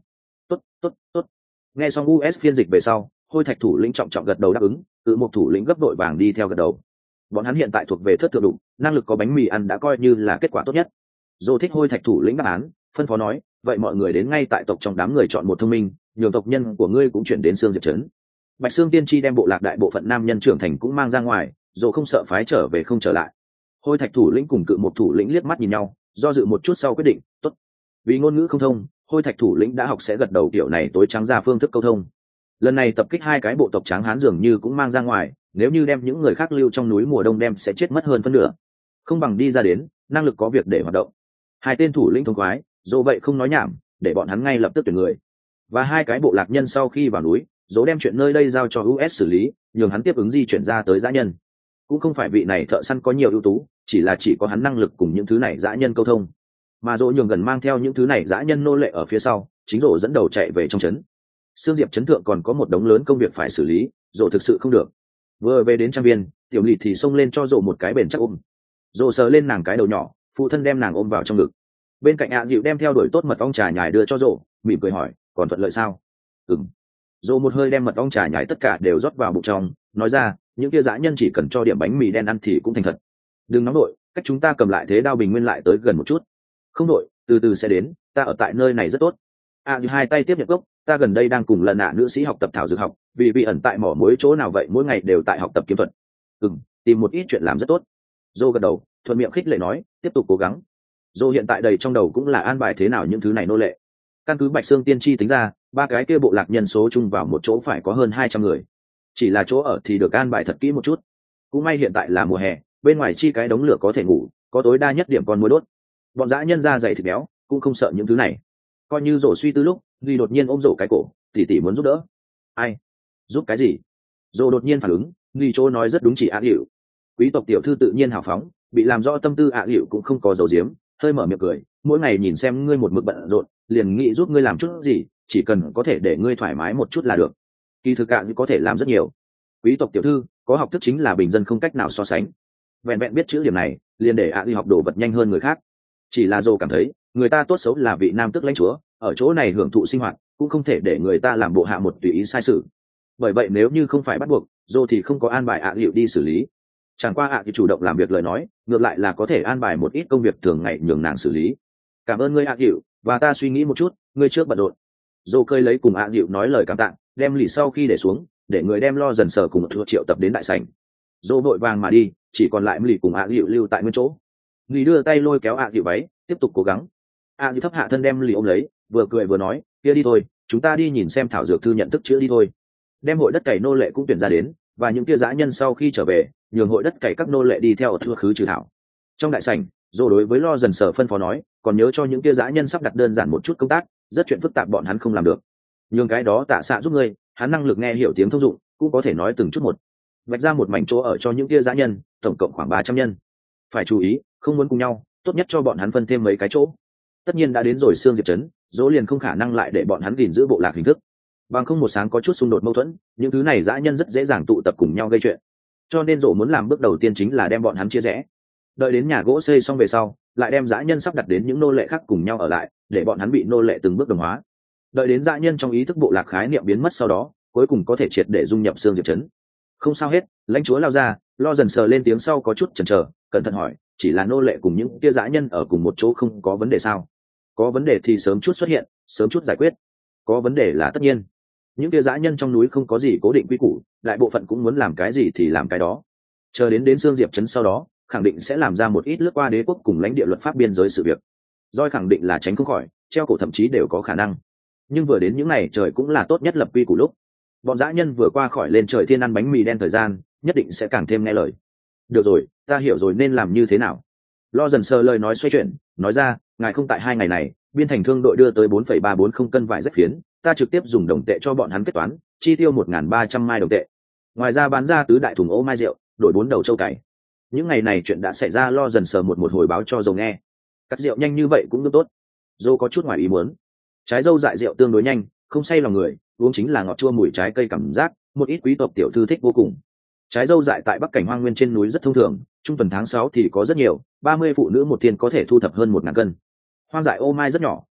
Speaker 1: tốt tốt tốt. Nghe xong u ét phiên dịch về sau, Hôi Thạch thủ lĩnh trọng trọng gật đầu đáp ứng, Cự Mộc thủ lĩnh gấp đội vàng đi theo gật đầu. Bọn hắn hiện tại thuộc về thất thượng đụng, năng lực có bánh mì ăn đã coi như là kết quả tốt nhất. Dô thích Hôi Thạch thủ lĩnh đáp án, phân phó nói, vậy mọi người đến ngay tại tộc trong đám người chọn một thông minh, nhường tộc nhân của ngươi cũng chuyển đến Sương Diệp trấn. Bạch Sương tiên tri đem bộ lạc đại bộ phận nam nhân trưởng thành cũng mang ra ngoài, Dô không sợ phái trở về không trở lại. Hôi Thạch thủ lĩnh cùng Cự Mộc thủ lĩnh liếc mắt nhìn nhau, do dự một chút sau quyết định, tốt. Vì ngôn ngữ không thông, Hôi Thạch thủ lĩnh đã học sẽ gật đầu kiểu này tối trắng ra phương thức câu thông. Lần này tập kích hai cái bộ tộc tráng hán dường như cũng mang ra ngoài, nếu như đem những người khác lưu trong núi mùa đông đem sẽ chết mất hơn phân nửa, không bằng đi ra đến, năng lực có việc để hoạt động. Hai tên thủ lĩnh thống khoái, dỗ vậy không nói nhảm, để bọn hắn ngay lập tức tuyển người. Và hai cái bộ lạc nhân sau khi vào núi, dỗ đem chuyện nơi đây giao cho u ét xử lý, nhường hắn tiếp ứng di chuyển ra tới dã nhân. Cũng không phải vị này thợ săn có nhiều ưu tú, chỉ là chỉ có hắn năng lực cùng những thứ này dã nhân câu thông. Mà dỗ nhường gần mang theo những thứ này dã nhân nô lệ ở phía sau, chính dỗ dẫn đầu chạy về trong trấn. Sương Diệp trấn thượng còn có một đống lớn công việc phải xử lý, dỗ thực sự không được. Vừa về đến trang viên, tiểu lỵ thì xông lên cho dỗ một cái bền chắc ôm. Dỗ sờ lên nàng cái đầu nhỏ, phụ thân đem nàng ôm vào trong ngực. Bên cạnh ạ dịu đem theo đuổi tốt mật ong trà nhài đưa cho dỗ, mỉm cười hỏi, còn thuận lợi sao? Ừm. Dỗ một hơi đem mật ong trà nhài tất cả đều rót vào bụng trong, nói ra, những kia dã nhân chỉ cần cho điểm bánh mì đen ăn thì cũng thành thật. Đừng nóng đội, cách chúng ta cầm lại thế đao bình nguyên lại tới gần một chút. Không đội, từ từ sẽ đến, ta ở tại nơi này rất tốt. ạ dịu hai tay tiếp nhận gốc, ta gần đây đang cùng lần nạ nữ sĩ học tập thảo dược học, vì bị ẩn tại mỏ muối chỗ nào vậy mỗi ngày đều tại học tập kiếm thuật. Ừm, tìm một ít chuyện làm rất tốt. Dô gật đầu, thuận miệng khích lệ nói, tiếp tục cố gắng. Dô hiện tại đầy trong đầu cũng là an bài thế nào những thứ này nô lệ. Căn cứ Bạch Sương tiên tri tính ra, ba cái kia bộ lạc nhân số chung vào một chỗ phải có hơn hai trăm người. Chỉ là chỗ ở thì được an bài thật kỹ một chút. Cũng may hiện tại là mùa hè, bên ngoài chi cái đống lửa có thể ngủ, có tối đa nhất điểm con muối đốt. Bọn dã nhân da dày thịt béo, cũng không sợ những thứ này. Coi như Dỗ suy tư lúc, Duy đột nhiên ôm Dỗ cái cổ, tỉ tỉ muốn giúp đỡ. Ai? Giúp cái gì? Dỗ đột nhiên phản ứng, Duy chỗ nói rất đúng, chỉ ạ hiệu. Quý tộc tiểu thư tự nhiên hào phóng, bị làm rõ tâm tư ạ hiệu cũng không có dầu diếm, hơi mở miệng cười, mỗi ngày nhìn xem ngươi một mực bận rộn, liền nghĩ giúp ngươi làm chút gì, chỉ cần có thể để ngươi thoải mái một chút là được. Kỳ thực ạ dịu có thể làm rất nhiều. Quý tộc tiểu thư có học thức chính là bình dân không cách nào so sánh. Vẹn vẹn biết chữ điểm này, liền để ạ dịu học đồ vật nhanh hơn người khác. Chỉ là Dỗ cảm thấy, người ta tốt xấu là vị nam tước lãnh chúa, ở chỗ này hưởng thụ sinh hoạt, cũng không thể để người ta làm bộ hạ một tùy ý sai sự. Bởi vậy nếu như không phải bắt buộc, Dỗ thì không có an bài ạ dịu đi xử lý. Chẳng qua ạ dịu chủ động làm việc lời nói, ngược lại là có thể an bài một ít công việc thường ngày nhường nàng xử lý. Cảm ơn ngươi ạ dịu, và ta suy nghĩ một chút, ngươi trước bận rộn. Dỗ cơi lấy cùng ạ dịu nói lời cảm tạ, đem lì sau khi để xuống, để người đem lo dần sờ cùng một triệu tập đến đại sảnh. Dỗ vội vàng mà đi, chỉ còn lại lì cùng ạ dịu lưu tại nguyên chỗ. Lì đưa tay lôi kéo ạ dịu váy, tiếp tục cố gắng. ạ dịu thấp hạ thân đem lì ôm lấy, vừa cười vừa nói, kia đi thôi, chúng ta đi nhìn xem thảo dược thư nhận thức chữa đi thôi. Đem hội đất cày nô lệ cũng tuyển ra đến, và những kia dã nhân sau khi trở về, nhường hội đất cày các nô lệ đi theo ở thưa khứ trừ thảo. Trong đại sảnh, Dỗ đối với lo dần sở phân phó nói, còn nhớ cho những kia dã nhân sắp đặt đơn giản một chút công tác, rất chuyện phức tạp bọn hắn không làm được. Nhường cái đó tạ xạ giúp ngươi, hắn năng lực nghe hiểu tiếng thông dụng, cũng có thể nói từng chút một. Vạch ra một mảnh chỗ ở cho những kia dã nhân, tổng cộng khoảng ba trăm nhân. Phải chú ý, không muốn cùng nhau, tốt nhất cho bọn hắn phân thêm mấy cái chỗ. Tất nhiên đã đến rồi Sương Diệp trấn, Dỗ liền không khả năng lại để bọn hắn gìn giữ bộ lạc hình thức. Bằng không một sáng có chút xung đột mâu thuẫn, những thứ này dã nhân rất dễ dàng tụ tập cùng nhau gây chuyện. Cho nên Dỗ muốn làm bước đầu tiên chính là đem bọn hắn chia rẽ. Đợi đến nhà gỗ xây xong về sau, lại đem dã nhân sắp đặt đến những nô lệ khác cùng nhau ở lại, để bọn hắn bị nô lệ từng bước đồng hóa. Đợi đến dã nhân trong ý thức bộ lạc khái niệm biến mất sau đó, cuối cùng có thể triệt để dung nhập Sương Diệp trấn. Không sao hết, lãnh chúa lao ra, lo dần sờ lên tiếng sau có chút chần chờ, cẩn thận hỏi, chỉ là nô lệ cùng những kia dã nhân ở cùng một chỗ không có vấn đề sao? Có vấn đề thì sớm chút xuất hiện, sớm chút giải quyết. Có vấn đề là tất nhiên. Những kia dã nhân trong núi không có gì cố định quy củ, đại bộ phận cũng muốn làm cái gì thì làm cái đó. Chờ đến đến Sương Diệp trấn sau đó, khẳng định sẽ làm ra một ít lướt qua đế quốc cùng lãnh địa luật pháp biên giới sự việc. Doi khẳng định là tránh không khỏi, treo cổ thậm chí đều có khả năng. Nhưng vừa đến những ngày trời cũng là tốt nhất lập quy củ lúc. Bọn dã nhân vừa qua khỏi lên trời thiên ăn bánh mì đen thời gian, nhất định sẽ càng thêm nghe lời. Được rồi, ta hiểu rồi nên làm như thế nào. Lo dần sờ lời nói xoay chuyển, nói ra, ngài không tại hai ngày này, biên thành thương đội đưa tới bốn phẩy ba bốn không cân vải rách phiến, ta trực tiếp dùng đồng tệ cho bọn hắn kết toán, chi tiêu một nghìn ba trăm mai đồng tệ. Ngoài ra bán ra tứ đại thùng ô mai rượu, đổi bốn đầu trâu cày. Những ngày này chuyện đã xảy ra, lo dần sờ một một hồi báo cho dầu nghe. Cắt rượu nhanh như vậy cũng rất tốt. Dâu có chút ngoài ý muốn. Trái dâu dại rượu tương đối nhanh, không say lòng người, uống chính là ngọt chua mùi trái cây cảm giác, một ít quý tộc tiểu thư thích vô cùng. Trái dâu dại tại bắc cảnh hoang nguyên trên núi rất thông thường, trung tuần tháng sáu thì có rất nhiều, ba mươi phụ nữ một thiên có thể thu thập hơn một ngàn cân. Hoang dại ô mai rất nhỏ,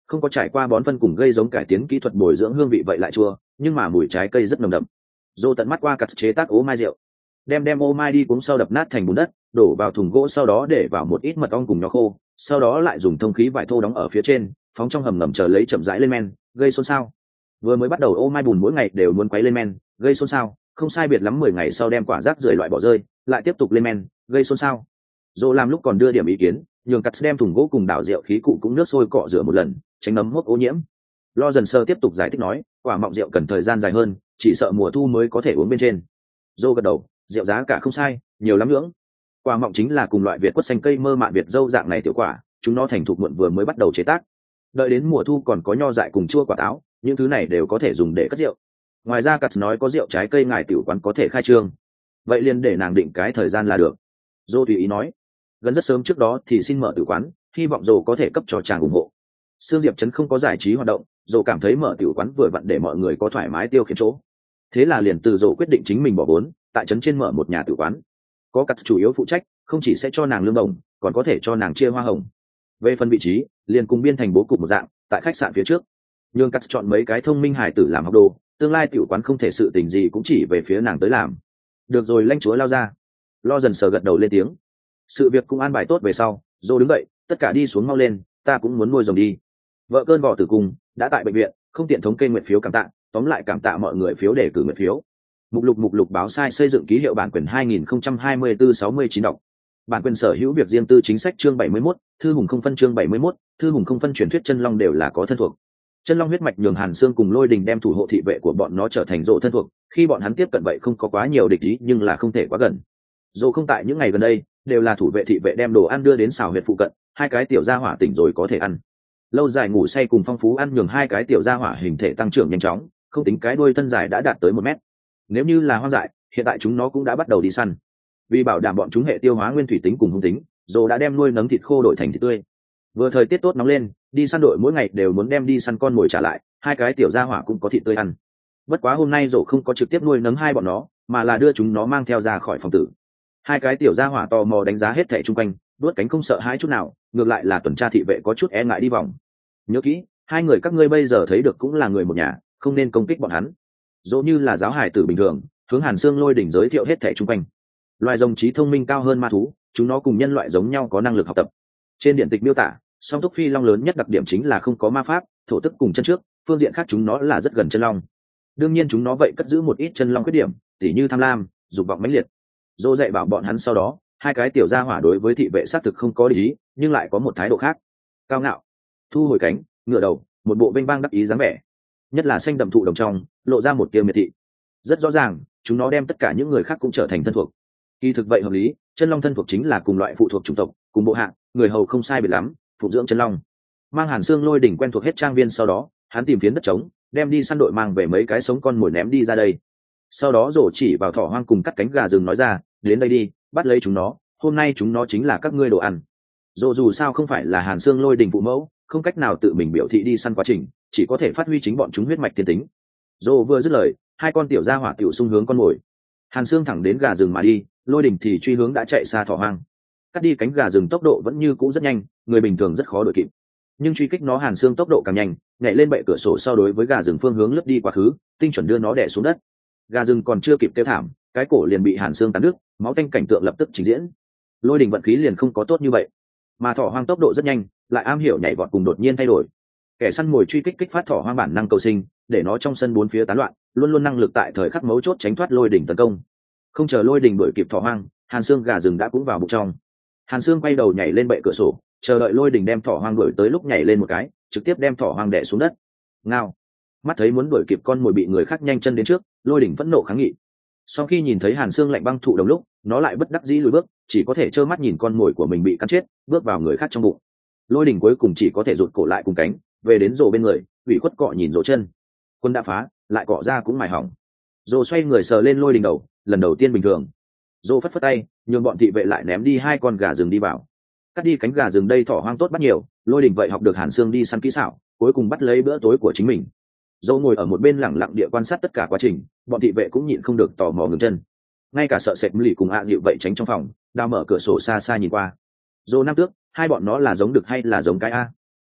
Speaker 1: không có trải qua bón phân cùng gây giống cải tiến kỹ thuật bồi dưỡng hương vị vậy lại chua, nhưng mà mùi trái cây rất nồng đậm. Dô tận mắt qua cắt chế tác ô mai rượu, đem đem ô mai đi cuống sau đập nát thành bùn đất, đổ vào thùng gỗ, sau đó để vào một ít mật ong cùng nhỏ khô, sau đó lại dùng thông khí vải thô đóng ở phía trên, phóng trong hầm ngầm chờ lấy chậm rãi lên men, gây xôn xao. Vừa mới bắt đầu ô mai bùn mỗi ngày đều muốn quấy lên men, gây xôn xao, không sai biệt lắm mười ngày sau đem quả rác rưởi loại bỏ rơi, lại tiếp tục lên men, gây xôn xao. Dô làm lúc còn đưa điểm ý kiến, nhường cắt đem thùng gỗ cùng đảo rượu khí cụ cũng nước sôi cọ rửa một lần, tránh nấm mốc ô nhiễm. Lo dần sơ tiếp tục giải thích nói, quả mọng rượu cần thời gian dài hơn, chỉ sợ mùa thu mới có thể uống bên trên. Dô gật đầu, rượu giá cả không sai, nhiều lắm ngưỡng. Quả mọng chính là cùng loại việt quất xanh cây mơ mạn việt dâu dạng này tiểu quả, chúng nó thành thục muộn vừa mới bắt đầu chế tác. Đợi đến mùa thu còn có nho dại cùng chua quả táo, những thứ này đều có thể dùng để cất rượu. Ngoài ra cắt nói có rượu trái cây ngài tiểu quán có thể khai trương, vậy liền để nàng định cái thời gian là được. Dô tùy ý nói, gần rất sớm trước đó thì xin mở tử quán, hy vọng Dô có thể cấp cho chàng ủng hộ. Sương Diệp Trấn không có giải trí hoạt động, Dô cảm thấy mở tiểu quán vừa vặn để mọi người có thoải mái tiêu khiển chỗ. Thế là liền từ Dô quyết định chính mình bỏ vốn, tại trấn trên mở một nhà tử quán. Có cắt chủ yếu phụ trách, không chỉ sẽ cho nàng lương đồng, còn có thể cho nàng chia hoa hồng. Về phần vị trí, liền cùng biên thành bố cục một dạng, tại khách sạn phía trước. Nhưng cắt chọn mấy cái thông minh hải tử làm học đồ, tương lai tiểu quán không thể sự tình gì cũng chỉ về phía nàng tới làm. Được rồi, lãnh chúa lao ra. Lo dần sờ gật đầu lên tiếng. Sự việc cũng an bài tốt về sau, Dô đứng dậy, tất cả đi xuống mau lên, ta cũng muốn nuôi rồng đi. Vợ cơn vỏ tử cung đã tại bệnh viện, không tiện thống kê nguyện phiếu cảm tạ, tóm lại cảm tạ mọi người phiếu để cử nguyện phiếu. Mục lục mục lục báo sai xây dựng ký hiệu bản quyền hai nghìn không trăm hai mươi tư sáu mươi chín đọc. Bản quyền sở hữu việc riêng tư chính sách chương bảy mươi mốt, thư hùng không phân chương bảy mươi mốt, thư hùng không phân truyền thuyết chân long đều là có thân thuộc. Chân long huyết mạch nhường Hàn Xương cùng Lôi Đình đem thủ hộ thị vệ của bọn nó trở thành Dô thân thuộc, khi bọn hắn tiếp cận vậy không có quá nhiều địch ý nhưng là không thể quá gần. Dô không tại những ngày gần đây, đều là thủ vệ thị vệ đem đồ ăn đưa đến xào huyệt phụ cận, hai cái tiểu gia hỏa tỉnh rồi có thể ăn. Lâu dài ngủ say cùng phong phú ăn nhường hai cái tiểu gia hỏa hình thể tăng trưởng nhanh chóng, không tính cái đuôi thân dài đã đạt tới một mét. Nếu như là hoang dại, hiện tại chúng nó cũng đã bắt đầu đi săn. Vì bảo đảm bọn chúng hệ tiêu hóa nguyên thủy tính cùng hung tính, Dô đã đem nuôi nấng thịt khô đổi thành thịt tươi. Vừa thời tiết tốt nóng lên, đi săn đội mỗi ngày đều muốn đem đi săn con mồi trả lại, hai cái tiểu gia hỏa cũng có thịt tươi ăn. Bất quá hôm nay Dô không có trực tiếp nuôi nấng hai bọn nó, mà là đưa chúng nó mang theo ra khỏi phòng tử. Hai cái tiểu gia hỏa tò mò đánh giá hết thảy chung quanh, đuốt cánh không sợ hãi chút nào, ngược lại là tuần tra thị vệ có chút e ngại đi vòng. Nhớ kỹ, hai người các ngươi bây giờ thấy được cũng là người một nhà, không nên công kích bọn hắn. Dỗ như là giáo hải tử bình thường, hướng Hàn Xương Lôi Đỉnh giới thiệu hết thảy chung quanh. Loài rồng trí thông minh cao hơn ma thú, chúng nó cùng nhân loại giống nhau có năng lực học tập. Trên điện tịch miêu tả, song túc phi long lớn nhất đặc điểm chính là không có ma pháp, thổ tức cùng chân trước, phương diện khác chúng nó là rất gần chân long. Đương nhiên chúng nó vậy cất giữ một ít chân long khuyết điểm, tỉ như tham lam, dục vọng mãnh liệt. Dô dạy bảo bọn hắn sau đó, hai cái tiểu gia hỏa đối với thị vệ xác thực không có ý, nhưng lại có một thái độ khác. Cao ngạo, thu hồi cánh, ngửa đầu, một bộ vênh vang đắc ý dáng vẻ. Nhất là xanh đậm thụ đồng trong, lộ ra một tia miệt thị. Rất rõ ràng, chúng nó đem tất cả những người khác cũng trở thành thân thuộc. Kỳ thực vậy hợp lý, chân long thân thuộc chính là cùng loại phụ thuộc chủng tộc, cùng bộ hạng, người hầu không sai biệt lắm, phục dưỡng chân long. Mang Hàn Xương Lôi Đỉnh quen thuộc hết trang viên sau đó, hắn tìm phiến đất trống, đem đi săn đội mang về mấy cái sống con mồi ném đi ra đây. Sau đó rổ chỉ vào thỏ hoang cùng cắt cánh gà rừng nói ra, đến đây đi, bắt lấy chúng nó, hôm nay chúng nó chính là các ngươi đồ ăn. Rổ dù sao không phải là Hàn Xương Lôi Đỉnh phụ mẫu, không cách nào tự mình biểu thị đi săn quá trình, chỉ có thể phát huy chính bọn chúng huyết mạch thiên tính. Rổ vừa dứt lời, hai con tiểu gia hỏa tiểu xung hướng con mồi. Hàn Xương thẳng đến gà rừng mà đi, Lôi Đỉnh thì truy hướng đã chạy xa thỏ hoang. Cắt đi cánh gà rừng tốc độ vẫn như cũ rất nhanh, người bình thường rất khó đuổi kịp. Nhưng truy kích nó Hàn Xương tốc độ càng nhanh, nhảy lên bệ cửa sổ sau đối với gà rừng phương hướng lướt đi quá khứ, tinh chuẩn đưa nó đè xuống đất. Gà rừng còn chưa kịp kêu thảm, cái cổ liền bị Hàn Xương cắn đứt, máu tanh cảnh tượng lập tức trình diễn. Lôi Đình vận khí liền không có tốt như vậy, mà thỏ hoang tốc độ rất nhanh, lại am hiểu nhảy vọt cùng đột nhiên thay đổi. Kẻ săn mồi truy kích kích phát thỏ hoang bản năng cầu sinh, để nó trong sân bốn phía tán loạn, luôn luôn năng lực tại thời khắc mấu chốt tránh thoát Lôi Đình tấn công. Không chờ Lôi Đình đuổi kịp thỏ hoang, Hàn Xương gà rừng đã cũng vào bụng trong. Hàn Xương quay đầu nhảy lên bệ cửa sổ, chờ đợi Lôi Đình đem thỏ hoang đuổi tới lúc nhảy lên một cái, trực tiếp đem thỏ hoang đè xuống đất. Ngao! Mắt thấy muốn đuổi kịp con mồi bị người khác nhanh chân đến trước, Lôi Đình phẫn nộ kháng nghị. Sau khi nhìn thấy Hàn Xương lạnh băng thụ đồng lúc, nó lại bất đắc dĩ lùi bước, chỉ có thể trơ mắt nhìn con mồi của mình bị cắn chết, bước vào người khác trong bụng. Lôi Đình cuối cùng chỉ có thể rụt cổ lại cùng cánh, về đến rổ bên người, ủy khuất cọ nhìn rổ chân. Quân đã phá, lại cọ ra cũng mài hỏng. Rổ xoay người sờ lên Lôi Đình đầu, lần đầu tiên bình thường. Rổ phất phất tay, nhường bọn thị vệ lại ném đi hai con gà rừng đi vào. Cắt đi cánh gà rừng đây thỏ hoang tốt bắt nhiều, Lôi Đình vậy học được Hàn Xương đi săn kỹ xảo, cuối cùng bắt lấy bữa tối của chính mình. Dâu ngồi ở một bên lẳng lặng địa quan sát tất cả quá trình, bọn thị vệ cũng nhịn không được tò mò ngừng chân. Ngay cả sợ sệt lì cùng ạ dịu vậy tránh trong phòng, đào mở cửa sổ xa xa nhìn qua. Dâu năm tước, hai bọn nó là giống đực hay là giống cái a?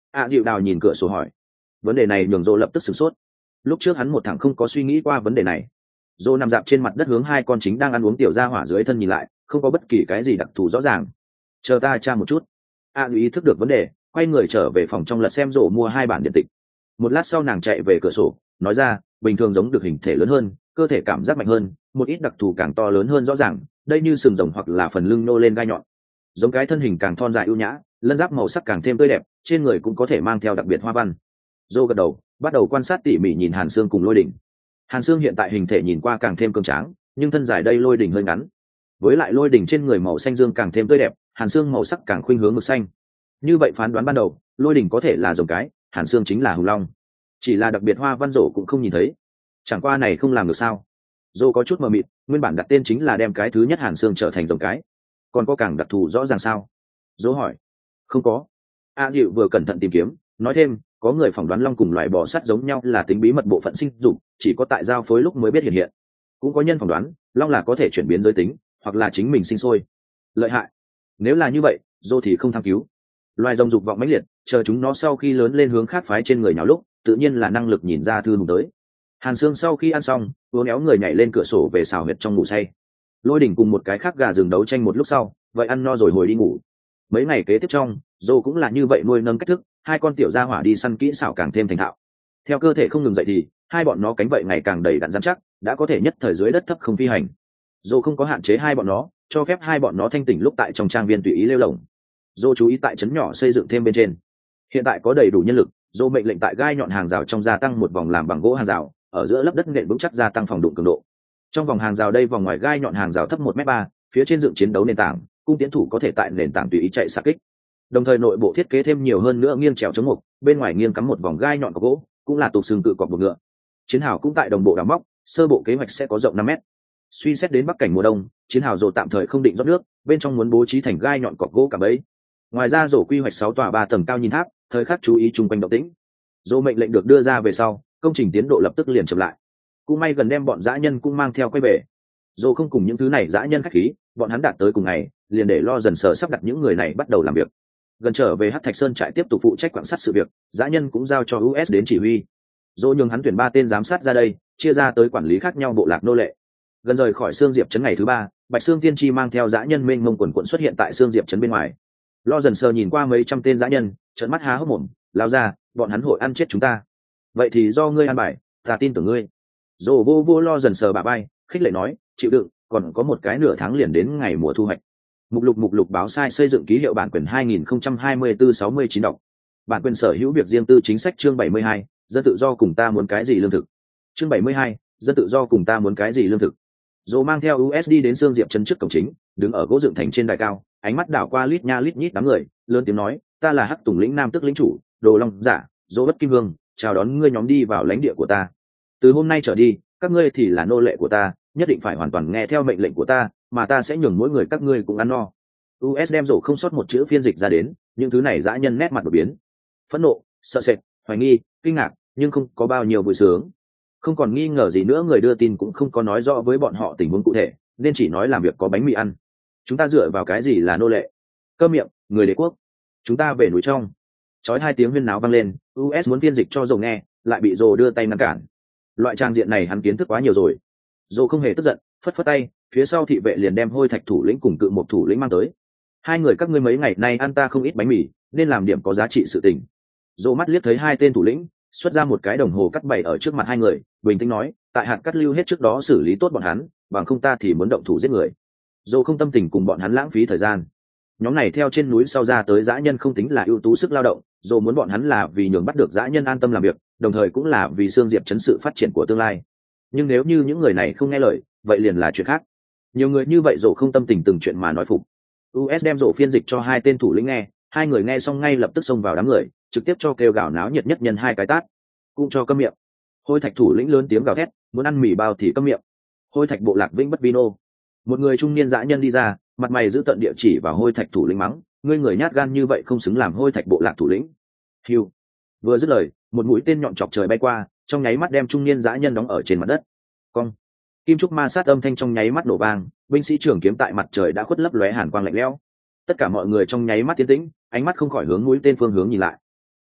Speaker 1: ạ dịu đào nhìn cửa sổ hỏi. Vấn đề này nhường Dô lập tức sửng sốt. Lúc trước hắn một thằng không có suy nghĩ qua vấn đề này. Dô nằm dạp trên mặt đất hướng hai con chính đang ăn uống tiểu gia hỏa dưới thân nhìn lại, không có bất kỳ cái gì đặc thù rõ ràng. Chờ ta tra một chút. ạ dịu ý thức được vấn đề, quay người trở về phòng trong lật xem Dô mua hai bản điện tịch. Một lát sau nàng chạy về cửa sổ, nói ra, bình thường giống được hình thể lớn hơn, cơ thể cảm giác mạnh hơn, một ít đặc thù càng to lớn hơn rõ ràng, đây như sừng rồng hoặc là phần lưng nô lên gai nhọn. Giống cái thân hình càng thon dài ưu nhã, lân giáp màu sắc càng thêm tươi đẹp, trên người cũng có thể mang theo đặc biệt hoa văn. Dô gật đầu, bắt đầu quan sát tỉ mỉ nhìn Hàn Sương cùng Lôi Đỉnh. Hàn Sương hiện tại hình thể nhìn qua càng thêm cường tráng, nhưng thân dài đây Lôi Đỉnh hơi ngắn. Với lại Lôi Đỉnh trên người màu xanh dương càng thêm tươi đẹp, Hàn Sương màu sắc càng khuynh hướng mực xanh. Như vậy phán đoán ban đầu, Lôi Đỉnh có thể là rồng cái, Hàn Sương chính là hùng long. Chỉ là đặc biệt hoa văn rổ cũng không nhìn thấy. Chẳng qua này không làm được sao? Dô có chút mờ mịt, nguyên bản đặt tên chính là đem cái thứ nhất Hàn Sương trở thành rồng cái. Còn có càng đặc thù rõ ràng sao? Dô hỏi. Không có. A Dịu vừa cẩn thận tìm kiếm, nói thêm, có người phỏng đoán long cùng loài bò sắt giống nhau là tính bí mật bộ phận sinh dục, chỉ có tại giao phối lúc mới biết hiện hiện. Cũng có nhân phỏng đoán, long là có thể chuyển biến giới tính, hoặc là chính mình sinh sôi. Lợi hại. Nếu là như vậy, Dô thì không tham cứu. Loài rồng dục vọng mãnh liệt, chờ chúng nó sau khi lớn lên hướng khác phái trên người nhào lúc, tự nhiên là năng lực nhìn ra thư hùng tới. Hàn Sương sau khi ăn xong, uốn éo người nhảy lên cửa sổ về xào huyệt trong ngủ say. Lôi Đỉnh cùng một cái khác gà rừng đấu tranh một lúc sau, vậy ăn no rồi hồi đi ngủ. Mấy ngày kế tiếp trong, Dô cũng là như vậy nuôi nâng cách thức, hai con tiểu gia hỏa đi săn kỹ xảo càng thêm thành thạo. Theo cơ thể không ngừng dậy thì, hai bọn nó cánh vậy ngày càng đầy đặn rắn chắc, đã có thể nhất thời dưới đất thấp không phi hành. Dô không có hạn chế hai bọn nó, cho phép hai bọn nó thanh tỉnh lúc tại trong trang viên tùy ý lêu lổng. Dô chú ý tại trấn nhỏ xây dựng thêm bên trên. Hiện tại có đầy đủ nhân lực, Dô mệnh lệnh tại gai nhọn hàng rào trong gia tăng một vòng làm bằng gỗ hàng rào, ở giữa lớp đất nện vững chắc gia tăng phòng đụng cường độ. Trong vòng hàng rào đây vòng ngoài gai nhọn hàng rào thấp một mét ba, phía trên dựng chiến đấu nền tảng, cung tiến thủ có thể tại nền tảng tùy ý chạy xạ kích. Đồng thời nội bộ thiết kế thêm nhiều hơn nữa nghiêng trèo chống mục, bên ngoài nghiêng cắm một vòng gai nhọn cọc gỗ, cũng là tục xương cự cọc buộc ngựa. Chiến hào cũng tại đồng bộ đào móc, sơ bộ kế hoạch sẽ có rộng năm mét. Suy xét đến bắc cảnh mùa đông, chiến hào rổ tạm thời không định rót nước, bên trong muốn bố trí thành gai nhọn cọc gỗ cả bấy. Ngoài ra rổ quy hoạch sáu tòa ba tầng cao nhìn tháp, thời khắc chú ý chung quanh động tĩnh. Rổ mệnh lệnh được đưa ra về sau, công trình tiến độ lập tức liền chậm lại. Cũng may gần đem bọn dã nhân cũng mang theo quay về. Rổ không cùng những thứ này dã nhân khách khí, bọn hắn đạt tới cùng ngày, liền để lo dần sờ sắp đặt những người này bắt đầu làm việc. Gần trở về Hắc Thạch Sơn trại tiếp tục phụ trách quan sát sự việc, dã nhân cũng giao cho u ét đến chỉ huy. Dỗ nhường hắn tuyển ba tên giám sát ra đây, chia ra tới quản lý khác nhau bộ lạc nô lệ. Gần rời khỏi Sương Diệp trấn ngày thứ ba, Bạch Sương Tiên Tri mang theo dã nhân mênh mông quần quận xuất hiện tại Sương Diệp trấn bên ngoài. Lo dần sờ nhìn qua mấy trăm tên dã nhân, trợn mắt há hốc mồm, lao ra, bọn hắn hội ăn chết chúng ta. Vậy thì do ngươi ăn bài, ta tin tưởng ngươi. Dỗ vô vô Lo dần sờ bả bay, khích lệ nói, chịu đựng, còn có một cái nửa tháng liền đến ngày mùa thu hoạch. Mục lục mục lục báo sai xây dựng ký hiệu bản quyền hai nghìn không trăm hai mươi tư sáu mươi chín đọc. Bản quyền sở hữu việc riêng tư chính sách chương bảy mươi hai, dân tự do cùng ta muốn cái gì lương thực. Chương bảy mươi hai, dân tự do cùng ta muốn cái gì lương thực. Dỗ mang theo u ét đi đến Sương Diệp trấn trước cổng chính, đứng ở gỗ dựng thành trên đài cao, ánh mắt đảo qua lít nha lít nhít đám người, lớn tiếng nói, ta là Hắc Tùng lĩnh Nam tức lĩnh chủ, Đồ Long giả, Dỗ Bất Kim Vương, chào đón ngươi nhóm đi vào lãnh địa của ta. Từ hôm nay trở đi, các ngươi thì là nô lệ của ta, nhất định phải hoàn toàn nghe theo mệnh lệnh của ta, mà ta sẽ nhường mỗi người các ngươi cũng ăn no. u ét đem Dỗ không sót một chữ phiên dịch ra đến, những thứ này dã nhân nét mặt đột biến, phẫn nộ, sợ sệt, hoài nghi, kinh ngạc, nhưng không có bao nhiêu vui sướng. Không còn nghi ngờ gì nữa, người đưa tin cũng không có nói rõ với bọn họ tình huống cụ thể, nên chỉ nói làm việc có bánh mì ăn. Chúng ta dựa vào cái gì là nô lệ? Câm miệng, người đế quốc. Chúng ta về núi trong. Chói hai tiếng huyên náo vang lên, u ét muốn phiên dịch cho Dỗ nghe, lại bị Dỗ đưa tay ngăn cản. Loại trang diện này hắn kiến thức quá nhiều rồi. Dỗ không hề tức giận, phất phất tay, phía sau thị vệ liền đem Hôi Thạch thủ lĩnh cùng Cự Mộc thủ lĩnh mang tới. Hai người các ngươi mấy ngày nay ăn ta không ít bánh mì, nên làm điểm có giá trị sự tình. Dỗ mắt liếc thấy hai tên thủ lĩnh, xuất ra một cái đồng hồ cắt bày ở trước mặt hai người, bình tĩnh nói, tại hạt cắt lưu hết trước đó xử lý tốt bọn hắn, bằng không ta thì muốn động thủ giết người. Dỗ không tâm tình cùng bọn hắn lãng phí thời gian. Nhóm này theo trên núi sau ra tới dã nhân không tính là ưu tú sức lao động, Dỗ muốn bọn hắn là vì nhường bắt được dã nhân an tâm làm việc, đồng thời cũng là vì Sương Diệp trấn sự phát triển của tương lai. Nhưng nếu như những người này không nghe lời, vậy liền là chuyện khác. Nhiều người như vậy Dỗ không tâm tình từng chuyện mà nói phục. u ét đem Dỗ phiên dịch cho hai tên thủ lĩnh nghe, hai người nghe xong ngay lập tức xông vào đám người, trực tiếp cho kêu gào náo nhiệt nhất nhân hai cái tát, cũng cho câm miệng. Hôi Thạch thủ lĩnh lớn tiếng gào thét, muốn ăn mì bao thì câm miệng. Hôi Thạch bộ lạc Vĩnh Bất Vino. Một người trung niên dã nhân đi ra, mặt mày giữ tận địa chỉ vào Hôi Thạch thủ lĩnh mắng, ngươi người nhát gan như vậy không xứng làm Hôi Thạch bộ lạc thủ lĩnh. Hiu. Vừa dứt lời, một mũi tên nhọn chọc trời bay qua, trong nháy mắt đem trung niên dã nhân đóng ở trên mặt đất. Cong. Kim trúc ma sát âm thanh trong nháy mắt nổ vang, binh sĩ trường kiếm tại mặt trời đã khuất lấp lóe hàn quang lạnh lẽo. Tất cả mọi người trong nháy mắt tiến tĩnh, ánh mắt không khỏi hướng mũi tên phương hướng nhìn lại.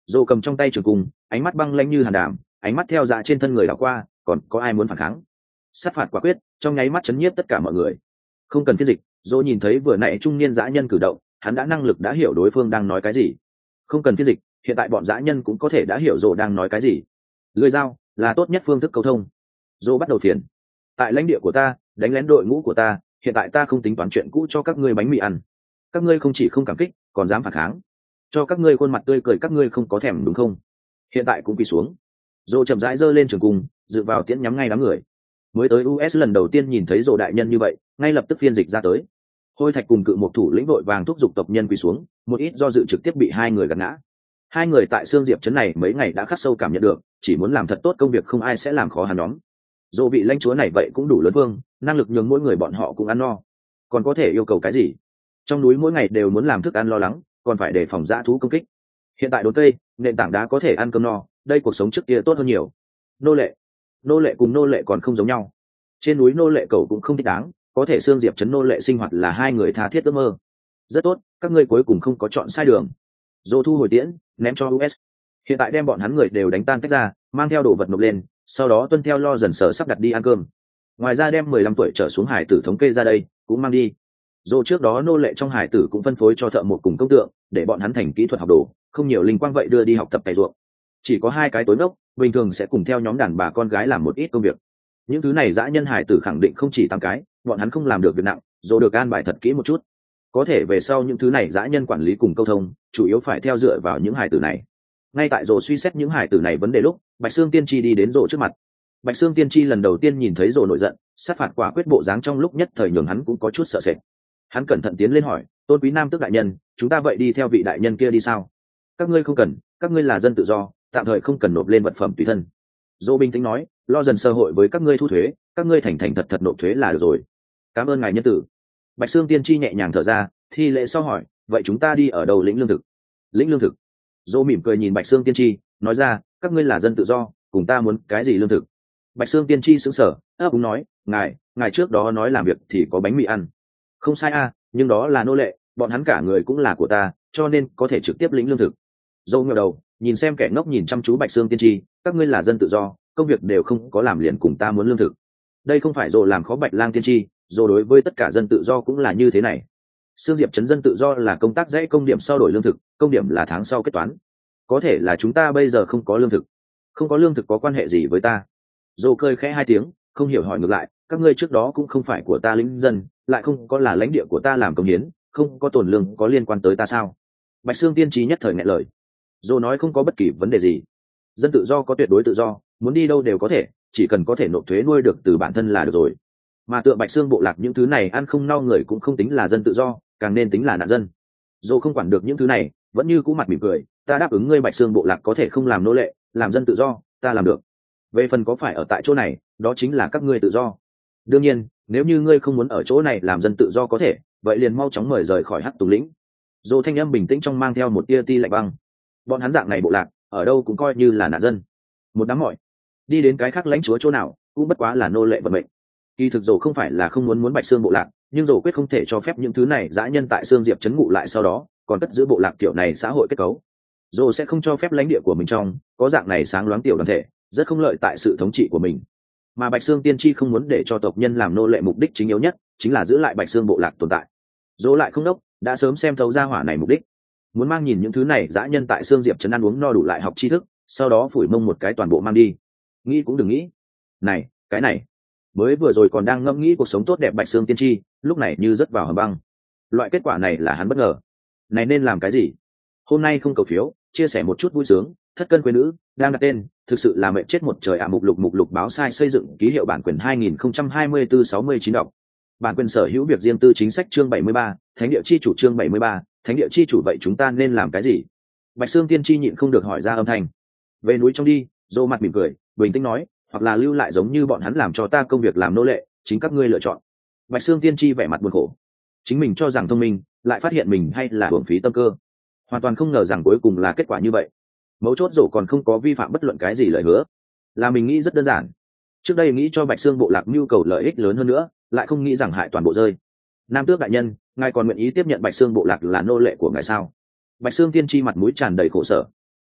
Speaker 1: Dô cầm trong tay trường cung, ánh mắt băng lãnh như hàn đàm, ánh mắt theo dạ trên thân người đảo qua, còn có ai muốn phản kháng? Sát phạt quả quyết, trong nháy mắt chấn nhiếp tất cả mọi người. Không cần phiên dịch, Dô nhìn thấy vừa nãy trung niên dã nhân cử động, hắn đã năng lực đã hiểu đối phương đang nói cái gì. Không cần phiên dịch, hiện tại bọn dã nhân cũng có thể đã hiểu Dô đang nói cái gì. Lưỡi dao là tốt nhất phương thức câu thông. Dô bắt đầu phiền. Tại lãnh địa của ta, đánh lén đội ngũ của ta, hiện tại ta không tính toán chuyện cũ cho các ngươi bánh mì ăn. Các ngươi không chỉ không cảm kích, còn dám phản kháng. Cho các ngươi khuôn mặt tươi cười, các ngươi không có thèm đúng không? Hiện tại cũng quỳ xuống. Dô chậm rãi giơ lên trường cung, dựa vào tiễn nhắm ngay đám người. Mới tới u ét lần đầu tiên nhìn thấy Dô đại nhân như vậy, ngay lập tức phiên dịch ra tới. Hôi Thạch cùng Cự Mộc thủ lĩnh vội vàng thúc giục tộc nhân quỳ xuống, một ít do dự trực tiếp bị hai người gạt ngã. Hai người tại Sương Diệp trấn này mấy ngày đã khắc sâu cảm nhận được, chỉ muốn làm thật tốt công việc không ai sẽ làm khó hắn nhóm. Dô vị lãnh chúa này vậy cũng đủ lớn vương, năng lực nhường mỗi người bọn họ cũng ăn no. Còn có thể yêu cầu cái gì? Trong núi mỗi ngày đều muốn làm thức ăn lo lắng, còn phải đề phòng dã thú công kích. Hiện tại đốn cây, nền tảng đá có thể ăn cơm no, đây cuộc sống trước kia tốt hơn nhiều. Nô lệ, nô lệ cùng nô lệ còn không giống nhau. Trên núi nô lệ cầu cũng không thích đáng, có thể Sương Diệp trấn nô lệ sinh hoạt là hai người tha thiết ước mơ. Rất tốt, các ngươi cuối cùng không có chọn sai đường. Dô thu hồi tiễn, ném cho u ét. Hiện tại đem bọn hắn người đều đánh tan tách ra, mang theo đồ vật nộp lên, sau đó tuân theo lo dần sở sắp đặt đi ăn cơm. Ngoài ra đem mười lăm tuổi trở xuống hải tử thống kê ra đây, cũng mang đi. Dô trước đó nô lệ trong hải tử cũng phân phối cho thợ một cùng công tượng, để bọn hắn thành kỹ thuật học đồ, không nhiều linh quang vậy đưa đi học tập cày ruộng. Chỉ có hai cái tối ngốc, bình thường sẽ cùng theo nhóm đàn bà con gái làm một ít công việc. Những thứ này dã nhân hải tử khẳng định không chỉ tám cái, bọn hắn không làm được việc nặng, Dô được an bài thật kỹ một chút. Có thể về sau những thứ này dã nhân quản lý cùng câu thông, chủ yếu phải theo dựa vào những hải tử này. Ngay tại Dô suy xét những hải tử này vấn đề lúc, Bạch Sương Tiên Tri đi đến Dô trước mặt. Bạch Sương Tiên Tri lần đầu tiên nhìn thấy Dô nổi giận, sát phạt quả quyết bộ dáng trong lúc nhất thời nhường hắn cũng có chút sợ sệt. Hắn cẩn thận tiến lên hỏi, tôn quý nam tước đại nhân, chúng ta vậy đi theo vị đại nhân kia đi sao? Các ngươi không cần, các ngươi là dân tự do, tạm thời không cần nộp lên vật phẩm tùy thân. Dô bình tĩnh nói, lo dần sơ hội với các ngươi thu thuế, các ngươi thành thành thật thật nộp thuế là được rồi. Cảm ơn ngài nhân tử. Bạch Sương Tiên Tri nhẹ nhàng thở ra, thi lễ sau hỏi, vậy chúng ta đi ở đâu lĩnh lương thực? Lĩnh lương thực. Dô mỉm cười nhìn Bạch Sương Tiên Tri, nói ra, các ngươi là dân tự do, cùng ta muốn cái gì lương thực? Bạch Sương Tiên Tri sững sờ, ấp úng nói, ngài, ngài trước đó nói làm việc thì có bánh mì ăn. Không sai a, nhưng đó là nô lệ, bọn hắn cả người cũng là của ta, cho nên có thể trực tiếp lĩnh lương thực. Dâu ngẩng đầu, nhìn xem kẻ ngốc nhìn chăm chú Bạch Sương Tiên Tri, các ngươi là dân tự do, công việc đều không có làm liền cùng ta muốn lương thực. Đây không phải Dô làm khó Bạch Lang Tiên Tri, Dô đối với tất cả dân tự do cũng là như thế này. Sương Diệp trấn dân tự do là công tác dãy công điểm sau đổi lương thực, công điểm là tháng sau kết toán. Có thể là chúng ta bây giờ không có lương thực. Không có lương thực có quan hệ gì với ta? Dô cười khẽ hai tiếng, không hiểu hỏi ngược lại, các ngươi trước đó cũng không phải của ta lính dân, lại không có là lãnh địa của ta làm công hiến, không có tổn lương có liên quan tới ta sao? Bạch Sương Tiên Tri nhất thời nghẹn lời. Dô nói không có bất kỳ vấn đề gì. Dân tự do có tuyệt đối tự do, muốn đi đâu đều có thể, chỉ cần có thể nộp thuế nuôi được từ bản thân là được rồi. Mà tựa Bạch Sương bộ lạc những thứ này ăn không no người cũng không tính là dân tự do, càng nên tính là nạn dân. Dô không quản được những thứ này, vẫn như cũ mặt mỉm cười, ta đáp ứng ngươi Bạch Sương bộ lạc có thể không làm nô lệ, làm dân tự do, ta làm được. Về phần có phải ở tại chỗ này, đó chính là các ngươi tự do. Đương nhiên, nếu như ngươi không muốn ở chỗ này làm dân tự do có thể, vậy liền mau chóng mời rời khỏi Hắc Tùng lĩnh. Dô thanh âm bình tĩnh trong mang theo một tia ti lạnh băng. Bọn hắn dạng này bộ lạc, ở đâu cũng coi như là nạn dân. Một đám mọi, đi đến cái khác lãnh chúa chỗ nào, cũng bất quá là nô lệ vận mệnh. Kỳ thực Dô không phải là không muốn muốn Bạch Sương bộ lạc, nhưng Dô quyết không thể cho phép những thứ này dã nhân tại Sương Diệp trấn ngụ lại sau đó, còn cất giữ bộ lạc kiểu này xã hội kết cấu. Dô sẽ không cho phép lãnh địa của mình trong có dạng này sáng loáng tiểu đoàn thể, rất không lợi tại sự thống trị của mình. Mà Bạch Sương Tiên Tri không muốn để cho tộc nhân làm nô lệ, mục đích chính yếu nhất chính là giữ lại Bạch Sương bộ lạc tồn tại. Dô lại không đốc, đã sớm xem thấu ra hỏa này mục đích, muốn mang nhìn những thứ này dã nhân tại Sương Diệp trấn ăn uống no đủ lại học tri thức, sau đó phủi mông một cái toàn bộ mang đi. Nghĩ cũng đừng nghĩ. Này, cái này, mới vừa rồi còn đang ngẫm nghĩ cuộc sống tốt đẹp Bạch Sương Tiên Tri, lúc này như rớt vào hầm băng. Loại kết quả này là hắn bất ngờ. Này nên làm cái gì? Hôm nay không cầu phiếu, chia sẻ một chút vui sướng, thất cân quê nữ đang đặt tên, thực sự là mệnh chết một trời ạ. À, mục lục mục lục báo sai xây dựng ký hiệu bản quyền hai nghìn không trăm hai mươi tư sáu mươi chín đọc. Bản quyền sở hữu việc riêng tư chính sách chương bảy mươi ba, thánh địa chi chủ chương bảy mươi ba, thánh địa chi chủ vậy chúng ta nên làm cái gì? Bạch Sương Tiên Tri nhịn không được hỏi ra âm thanh. Về núi trong đi, Dô mặt mỉm cười, bình tĩnh nói, hoặc là lưu lại giống như bọn hắn làm cho ta công việc làm nô lệ, chính các ngươi lựa chọn. Bạch Sương Tiên Tri vẻ mặt buồn khổ. Chính mình cho rằng thông minh, lại phát hiện mình hay là hưởng phí tâm cơ. Hoàn toàn không ngờ rằng cuối cùng là kết quả như vậy. Mấu chốt Dô còn không có vi phạm bất luận cái gì lời hứa, là mình nghĩ rất đơn giản. Trước đây nghĩ cho Bạch Sương bộ lạc nhu cầu lợi ích lớn hơn nữa, lại không nghĩ rằng hại toàn bộ rơi. Nam tước đại nhân, ngài còn nguyện ý tiếp nhận Bạch Sương bộ lạc là nô lệ của ngài sao? Bạch Sương Tiên Tri mặt mũi tràn đầy khổ sở.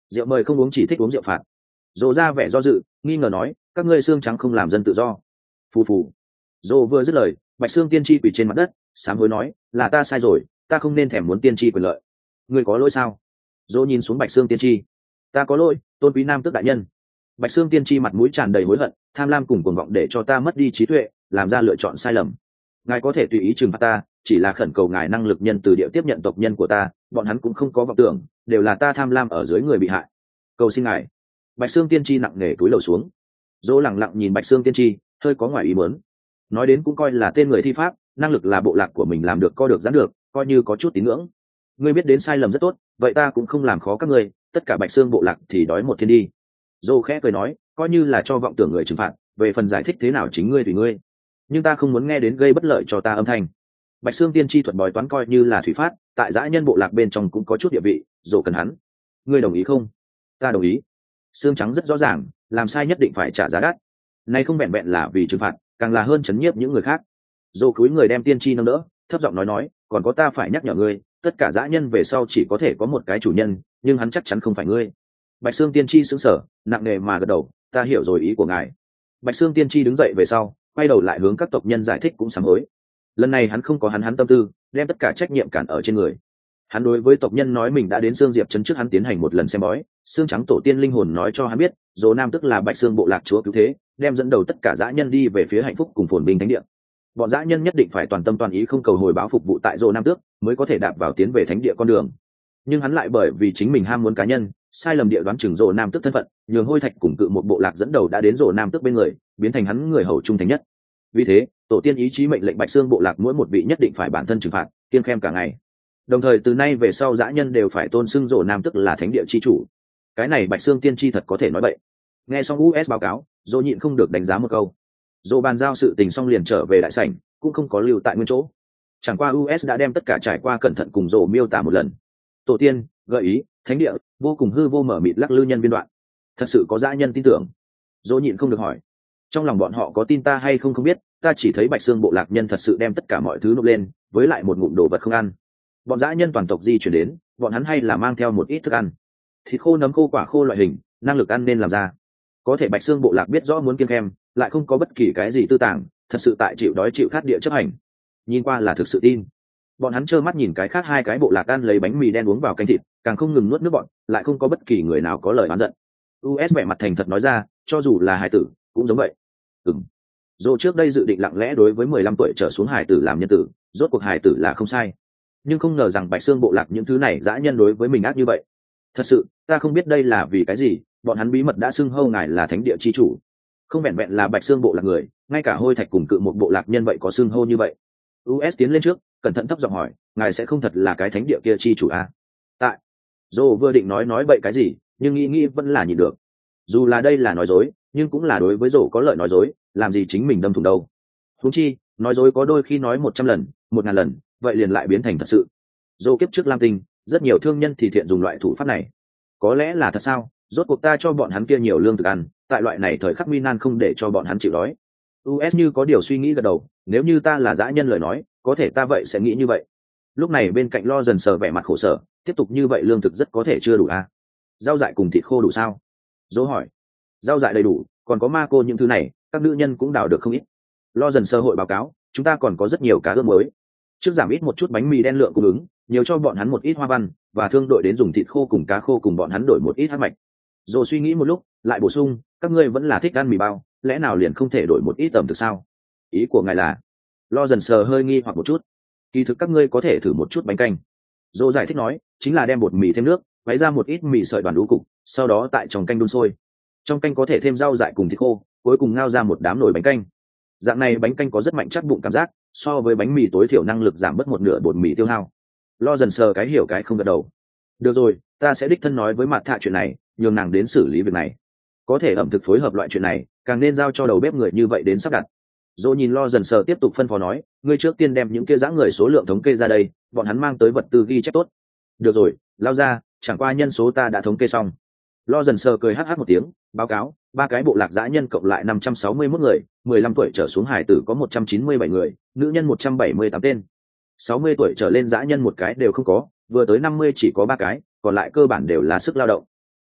Speaker 1: Rượu mời không uống, chỉ thích uống rượu phạt. Dỗ ra vẻ do dự, nghi ngờ nói, các ngươi xương trắng không làm dân tự do. Phù phù. Dỗ vừa dứt lời, Bạch Xương tiên tri quỳ trên mặt đất, sám hối nói, là ta sai rồi, ta không nên thèm muốn tiên tri quyền lợi. Ngươi có lỗi sao? Dỗ nhìn xuống Bạch Xương tiên tri. Ta có lỗi, tôn quý nam tước đại nhân. Bạch Xương tiên tri mặt mũi tràn đầy hối hận, tham lam cùng cuồng vọng để cho ta mất đi trí tuệ, làm ra lựa chọn sai lầm. Ngài có thể tùy ý trừng phạt ta, chỉ là khẩn cầu ngài năng lực nhân từ địa tiếp nhận tộc nhân của ta, bọn hắn cũng không có vọng tưởng, đều là ta tham lam ở dưới người bị hại. Cầu xin ngài. Bạch Xương tiên tri nặng nề cúi đầu xuống. Dỗ lẳng lặng nhìn Bạch Xương tiên tri, hơi có ngoài ý muốn. Nói đến cũng coi là tên người thi pháp, năng lực là bộ lạc của mình làm được co được giãn được, coi như có chút tín ngưỡng. Ngươi biết đến sai lầm rất tốt, vậy ta cũng không làm khó các ngươi, tất cả Bạch Xương bộ lạc thì đói một thiên đi. Dỗ khẽ cười nói, coi như là cho vọng tưởng người trừng phạt, về phần giải thích thế nào chính ngươi tùy ngươi, nhưng ta không muốn nghe đến gây bất lợi cho ta âm thanh. Bạch Xương tiên tri thuật bói toán coi như là thủy phát, tại dã nhân bộ lạc bên trong cũng có chút địa vị, dỗ cần hắn. Ngươi đồng ý không? Ta đồng ý. Xương trắng rất rõ ràng, làm sai nhất định phải trả giá đắt. Này không vẹn vẹn là vì trừng phạt, càng là hơn chấn nhiếp những người khác. Dỗ cúi người đem tiên tri nâng đỡ, thấp giọng nói nói, còn có ta phải nhắc nhở ngươi, tất cả dã nhân về sau chỉ có thể có một cái chủ nhân, nhưng hắn chắc chắn không phải ngươi. Bạch Xương tiên tri sững sờ, nặng nề mà gật đầu, ta hiểu rồi ý của ngài. Bạch Xương tiên tri đứng dậy về sau, quay đầu lại hướng các tộc nhân giải thích cũng sám hối. Lần này hắn không có hắn hắn tâm tư, đem tất cả trách nhiệm cản ở trên người. Hắn đối với tộc nhân nói mình đã đến Xương Diệp trấn trước hắn tiến hành một lần xem bói, xương trắng tổ tiên linh hồn nói cho hắn biết, Dỗ Nam tức là Bạch Xương bộ lạc chúa cứu thế, đem dẫn đầu tất cả dã nhân đi về phía hạnh phúc cùng phồn vinh thánh địa. Bọn dã nhân nhất định phải toàn tâm toàn ý không cầu hồi báo phục vụ tại Dỗ Nam tước, mới có thể đạp vào tiến về thánh địa con đường. Nhưng hắn lại bởi vì chính mình ham muốn cá nhân, sai lầm địa đoán chừng Dỗ Nam tước thân phận, nhường Hôi Thạch cùng cự một bộ lạc dẫn đầu đã đến Dỗ Nam tước bên người, biến thành hắn người hầu trung thành nhất. Vì thế, tổ tiên ý chí mệnh lệnh Bạch Xương bộ lạc mỗi một vị nhất định phải bản thân trừng phạt, kiêng khem cả ngày. Đồng thời từ nay về sau dã nhân đều phải tôn xưng Dỗ Nam tức là thánh địa chi chủ. Cái này Bạch Xương tiên tri thật có thể nói bậy. Nghe xong u ét báo cáo, Dỗ nhịn không được đánh giá một câu. Dỗ bàn giao sự tình xong liền trở về đại sảnh, cũng không có lưu tại nguyên chỗ. Chẳng qua u ét đã đem tất cả trải qua cẩn thận cùng Dỗ miêu tả một lần. Tổ tiên, gợi ý, thánh địa, vô cùng hư vô mở mịt lắc lư nhân viên đoạn. Thật sự có dã nhân tin tưởng. Dỗ nhịn không được hỏi, trong lòng bọn họ có tin ta hay không không biết, ta chỉ thấy Bạch Xương bộ lạc nhân thật sự đem tất cả mọi thứ nộp lên, với lại một ngụm đồ vật không ăn. Bọn dã nhân toàn tộc di chuyển đến, bọn hắn hay là mang theo một ít thức ăn, thịt khô, nấm khô, quả khô loại hình, năng lực ăn nên làm ra. Có thể Bạch Xương bộ lạc biết rõ muốn kiêng khem, lại không có bất kỳ cái gì tư tàng, thật sự tại chịu đói chịu khát địa chấp hành. Nhìn qua là thực sự tin. Bọn hắn trơ mắt nhìn cái khác hai cái bộ lạc ăn lấy bánh mì đen uống vào canh thịt, càng không ngừng nuốt nước bọn, lại không có bất kỳ người nào có lời oán giận. u ét vẻ mặt thành thật nói ra, cho dù là hải tử cũng giống vậy. Ừm. Dỗ trước đây dự định lặng lẽ đối với mười lăm tuổi trở xuống hải tử làm nhân tử, rốt cuộc hải tử là không sai, nhưng không ngờ rằng Bạch Xương bộ lạc những thứ này dã nhân đối với mình ác như vậy. Thật sự, ta không biết đây là vì cái gì, bọn hắn bí mật đã xưng hô ngài là thánh địa chi chủ. Không vẹn vẹn là Bạch Xương bộ lạc người, ngay cả Hôi Thạch cùng cự một bộ lạc nhân vậy có xưng hô như vậy. u ét tiến lên trước, cẩn thận thấp giọng hỏi, ngài sẽ không thật là cái thánh địa kia chi chủ à? Tại. Dỗ vừa định nói nói bậy cái gì, nhưng nghĩ nghĩ vẫn là nhịn được. Dù là đây là nói dối, nhưng cũng là đối với Dỗ có lợi nói dối, làm gì chính mình đâm thủng đâu. Huống chi, nói dối có đôi khi nói một trăm lần, một ngàn lần, vậy liền lại biến thành thật sự. Dô kiếp trước Lam Tinh, rất nhiều thương nhân thì thiện dùng loại thủ pháp này. Có lẽ là thật sao, rốt cuộc ta cho bọn hắn kia nhiều lương thực ăn, tại loại này thời khắc nguy nan không để cho bọn hắn chịu đói. u ét như có điều suy nghĩ gật đầu, nếu như ta là dã nhân lời nói, có thể ta vậy sẽ nghĩ như vậy. Lúc này bên cạnh Lo dần sờ vẻ mặt khổ sở, tiếp tục như vậy lương thực rất có thể chưa đủ à? Rau dại cùng thịt khô đủ sao? Dô hỏi. Rau dại đầy đủ, còn có ma cô những thứ này, các nữ nhân cũng đào được không ít. Lo dần sơ hội báo cáo, chúng ta còn có rất nhiều cá ươm mới. Trước giảm ít một chút bánh mì đen lượng cung ứng, nhiều cho bọn hắn một ít hoa văn, và thương đội đến dùng thịt khô cùng cá khô cùng bọn hắn đổi một ít hắc mạch. Rồi suy nghĩ một lúc, lại bổ sung, các ngươi vẫn là thích ăn mì bao, lẽ nào liền không thể đổi một ít tầm thực sao? Ý của ngài là? Lo dần sờ hơi nghi hoặc một chút. Kỳ thực các ngươi có thể thử một chút bánh canh. Dô giải thích nói, chính là đem bột mì thêm nước, quấy ra một ít mì sợi đoàn đũ cục, sau đó tại trong canh đun sôi. Trong canh có thể thêm rau dại cùng thịt khô, cuối cùng ngao ra một đám nồi bánh canh. Dạng này bánh canh có rất mạnh chắc bụng cảm giác, so với bánh mì tối thiểu năng lực giảm bớt một nửa bột mì tiêu hao. Lo dần sờ cái hiểu cái không gật đầu. Được rồi, ta sẽ đích thân nói với mặt thạ chuyện này, nhường nàng đến xử lý việc này. Có thể ẩm thực phối hợp loại chuyện này, càng nên giao cho đầu bếp người như vậy đến sắp đặt. Rồi nhìn Lo dần sờ tiếp tục phân phó nói, ngươi trước tiên đem những kia dã người số lượng thống kê ra đây, bọn hắn mang tới vật tư ghi chép tốt. Được rồi, lao ra, chẳng qua nhân số ta đã thống kê xong. Lo dần sờ cười hắc hắc một tiếng, báo cáo, ba cái bộ lạc dã nhân cộng lại năm trăm sáu mươi mốt người, mười lăm tuổi trở xuống hải tử có một trăm chín mươi bảy người, nữ nhân một trăm bảy mươi tám tên. sáu mươi tuổi trở lên dã nhân một cái đều không có, vừa tới năm mươi chỉ có ba cái, còn lại cơ bản đều là sức lao động.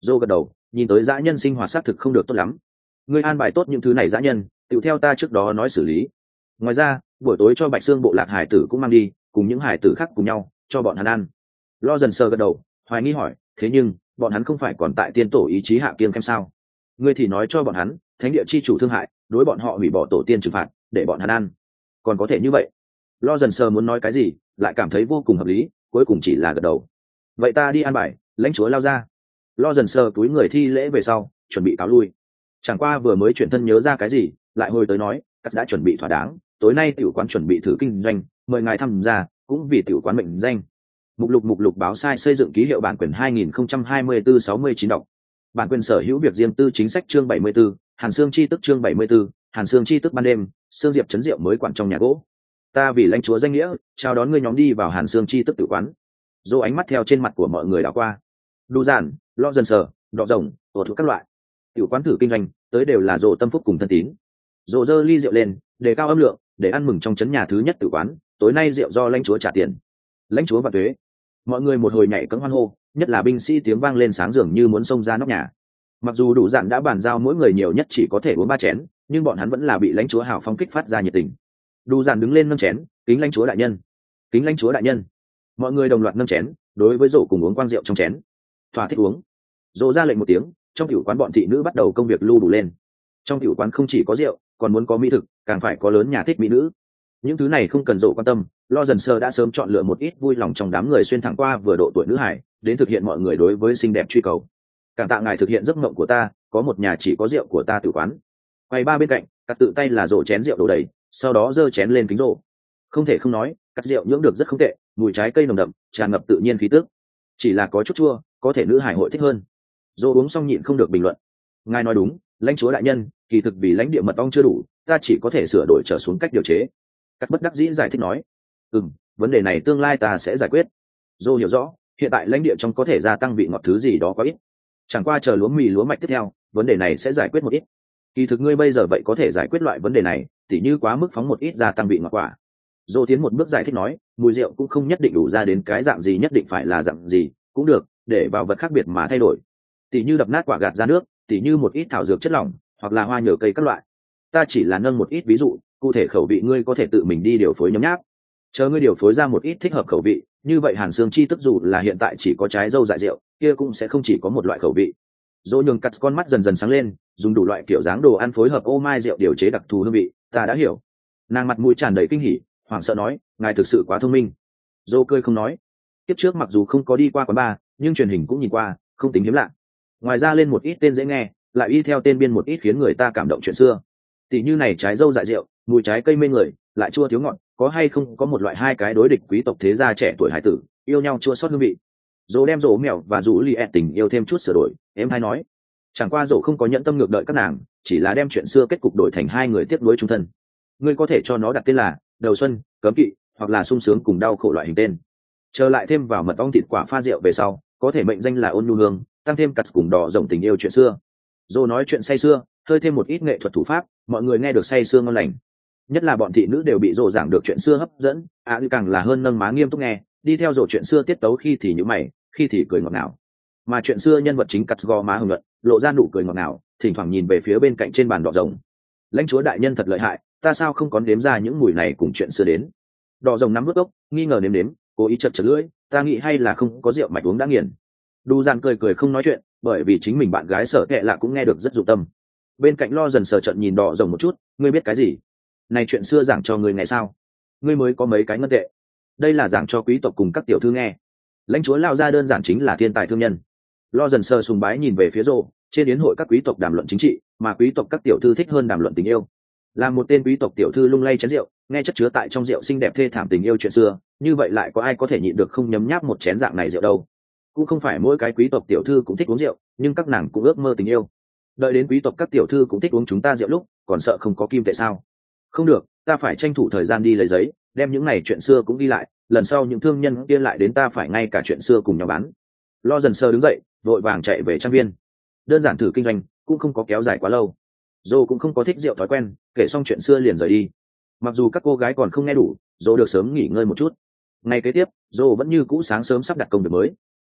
Speaker 1: Dô gật đầu, nhìn tới dã nhân sinh hoạt xác thực không được tốt lắm. Ngươi an bài tốt những thứ này dã nhân, tự theo ta trước đó nói xử lý. Ngoài ra, buổi tối cho Bạch Xương bộ lạc hải tử cũng mang đi, cùng những hải tử khác cùng nhau, cho bọn hắn ăn. Lo dần sờ gật đầu, hoài nghi hỏi, thế nhưng, bọn hắn không phải còn tại tiên tổ ý chí hạ kiêng khem sao? Ngươi thì nói cho bọn hắn, thánh địa chi chủ thương hại, đối bọn họ hủy bỏ tổ tiên trừng phạt, để bọn hắn ăn. Còn có thể như vậy? Lo dần sờ muốn nói cái gì, lại cảm thấy vô cùng hợp lý, cuối cùng chỉ là gật đầu. Vậy ta đi ăn bài, lãnh chúa lao ra. Lo dần sờ túi người thi lễ về sau, chuẩn bị cáo lui. Chẳng qua vừa mới chuyển thân nhớ ra cái gì, lại hồi tới nói, cắt đã chuẩn bị thỏa đáng, tối nay tiểu quán chuẩn bị thử kinh doanh, mời ngài tham gia, cũng vì tiểu quán mệnh danh. Mục lục mục lục báo sai xây dựng ký hiệu bản quyền hai nghìn không trăm hai mươi tư sáu mươi chín đọc. Bản quyền sở hữu việc riêng tư chính sách chương bảy mươi tư, Hàn Xương chi tức chương bảy mươi tư, Hàn Xương chi tức ban đêm, Sương Diệp trấn rượu mới quản trong nhà gỗ. Ta vì lãnh chúa danh nghĩa, chào đón ngươi nhóm đi vào Hàn Xương chi tức tự quán. Dô ánh mắt theo trên mặt của mọi người đảo qua. Đu giản, lo dần sờ, đọ rồng, tổ thuộc các loại. Tiểu quán thử kinh doanh, tới đều là Dô tâm phúc cùng thân tín. Dô dơ ly rượu lên, đề cao âm lượng, để ăn mừng trong trấn nhà thứ nhất tự quán, tối nay rượu do lãnh chúa trả tiền. Lãnh chúa và thuế. Mọi người một hồi nhảy cẫng hoan hô, nhất là binh sĩ tiếng vang lên sáng dường như muốn xông ra nóc nhà. Mặc dù đủ dạn đã bàn giao mỗi người nhiều nhất chỉ có thể uống ba chén, nhưng bọn hắn vẫn là bị lãnh chúa hào phong kích phát ra nhiệt tình. Đủ dạn đứng lên nâng chén, kính lãnh chúa đại nhân, kính lãnh chúa đại nhân. Mọi người đồng loạt nâng chén, đối với rổ cùng uống quang rượu trong chén. Thỏa thích uống. Rổ ra lệnh một tiếng, trong tiểu quán bọn thị nữ bắt đầu công việc lưu đủ lên. Trong tiểu quán không chỉ có rượu, còn muốn có mỹ thực, càng phải có lớn nhà thích mỹ nữ. Những thứ này không cần rổ quan tâm, lo dần sơ đã sớm chọn lựa một ít vui lòng trong đám người xuyên thẳng qua vừa độ tuổi nữ hải, đến thực hiện mọi người đối với xinh đẹp truy cầu. Cảm tạ ngài thực hiện giấc mộng của ta, có một nhà chỉ có rượu của ta tử quán. Quay ba bên cạnh, cắt tự tay là rổ chén rượu đổ đầy, sau đó giơ chén lên kính rổ. Không thể không nói, cắt rượu nhưỡng được rất không tệ, mùi trái cây nồng đậm, tràn ngập tự nhiên khí tước. Chỉ là có chút chua, có thể nữ hải hội thích hơn. Rổ uống xong nhịn không được bình luận. Ngài nói đúng, lãnh chúa đại nhân, kỳ thực vì lãnh địa mật ong chưa đủ, ta chỉ có thể sửa đổi trở xuống cách điều chế. Cắt bất đắc dĩ giải thích nói, ừm, vấn đề này tương lai ta sẽ giải quyết. Rổ hiểu rõ, hiện tại lãnh địa trong có thể gia tăng vị ngọt thứ gì đó quá ít. Chẳng qua chờ lúa mì lúa mạch tiếp theo, vấn đề này sẽ giải quyết một ít. Kỳ thực ngươi bây giờ vậy có thể giải quyết loại vấn đề này, tỉ như quá mức phóng một ít gia tăng vị ngọt quả. Dô tiến một bước giải thích nói, mùi rượu cũng không nhất định đủ ra đến cái dạng gì nhất định phải là dạng gì, cũng được, để vào vật khác biệt mà thay đổi. Tỉ như đập nát quả gạt ra nước, tỉ như một ít thảo dược chất lỏng, hoặc là hoa nhờ cây các loại. Ta chỉ là nâng một ít ví dụ, cụ thể khẩu vị ngươi có thể tự mình đi điều phối nhấm nháp. Chờ ngươi điều phối ra một ít thích hợp khẩu vị, như vậy Hàn Xương chi tức dù là hiện tại chỉ có trái dâu dại rượu, kia cũng sẽ không chỉ có một loại khẩu vị. Dỗ nhường cắt con mắt dần dần sáng lên, dùng đủ loại kiểu dáng đồ ăn phối hợp ô mai rượu điều chế đặc thù hương vị, ta đã hiểu. Nàng mặt mũi tràn đầy kinh hỉ, hoảng sợ nói, ngài thực sự quá thông minh. Dỗ cười không nói. Tiếp trước mặc dù không có đi qua quán bar, nhưng truyền hình cũng nhìn qua, không tính hiếm lạ. Ngoài ra lên một ít tên dễ nghe, lại y theo tên biên một ít khiến người ta cảm động chuyện xưa. Tỷ như này trái dâu dại rượu, mùi trái cây mê người, lại chua thiếu ngọt, có hay không có một loại hai cái đối địch quý tộc thế gia trẻ tuổi hải tử, yêu nhau chua xót hương vị. Dỗ đem rổ mèo và rủ li tình yêu thêm chút sửa đổi, em hay nói. Chẳng qua dỗ không có nhẫn tâm ngược đợi các nàng, chỉ là đem chuyện xưa kết cục đổi thành hai người tiếp nối chung thân. Ngươi có thể cho nó đặt tên là đầu xuân, cấm kỵ, hoặc là sung sướng cùng đau khổ loại hình tên. Trở lại thêm vào mật ong thịt quả pha rượu về sau, có thể mệnh danh là ôn nhu hương, tăng thêm cắt cùng đỏ rộng tình yêu chuyện xưa. Dỗ nói chuyện say xưa, hơi thêm một ít nghệ thuật thủ pháp, mọi người nghe được say xưa ngon lành. Nhất là bọn thị nữ đều bị dỗ giảng được chuyện xưa hấp dẫn, à càng là hơn nâng má nghiêm túc nghe, đi theo dỗ chuyện xưa tiết tấu khi thì nhíu mày, khi thì cười ngọt ngào. Mà chuyện xưa nhân vật chính cắt gò má hưng luận, lộ ra nụ cười ngọt ngào, thỉnh thoảng nhìn về phía bên cạnh trên bàn đỏ rồng. Lãnh chúa đại nhân thật lợi hại, ta sao không có nếm ra những mùi này cùng chuyện xưa đến. Đỏ rồng nắm vớt gốc, nghi ngờ nếm nếm, cố ý chật chật lưỡi, ta nghĩ hay là không có rượu mạch uống đã nghiền. Đu Giản cười cười không nói chuyện, bởi vì chính mình bạn gái sợ kệ lạ cũng nghe được rất dụng tâm. Bên cạnh lo dần sờ trận nhìn đỏ rồng một chút, ngươi biết cái gì? Này chuyện xưa giảng cho ngươi nghe sao? Ngươi mới có mấy cái ngân tệ. Đây là giảng cho quý tộc cùng các tiểu thư nghe. Lãnh chúa lao ra đơn giản chính là thiên tài thương nhân. Lo dần sờ sùng bái nhìn về phía rồ, trên yến hội các quý tộc đàm luận chính trị, mà quý tộc các tiểu thư thích hơn đàm luận tình yêu. Là một tên quý tộc tiểu thư lung lay chén rượu, nghe chất chứa tại trong rượu xinh đẹp thê thảm tình yêu chuyện xưa, như vậy lại có ai có thể nhịn được không nhấm nháp một chén dạng này rượu đâu? Cũng không phải mỗi cái quý tộc tiểu thư cũng thích uống rượu, nhưng các nàng cũng ước mơ tình yêu. Đợi đến quý tộc các tiểu thư cũng thích uống chúng ta rượu lúc, còn sợ không có kim tệ sao? Không được, ta phải tranh thủ thời gian đi lấy giấy, đem những này chuyện xưa cũng đi lại, lần sau những thương nhân kia lại đến ta phải ngay cả chuyện xưa cùng nhau bán. Lo dần sơ đứng dậy, vội vàng chạy về trang viên. Đơn giản thử kinh doanh, cũng không có kéo dài quá lâu. Dô cũng không có thích rượu thói quen, kể xong chuyện xưa liền rời đi. Mặc dù các cô gái còn không nghe đủ, Dô được sớm nghỉ ngơi một chút. Ngày kế tiếp, Dô vẫn như cũ sáng sớm sắp đặt công việc mới.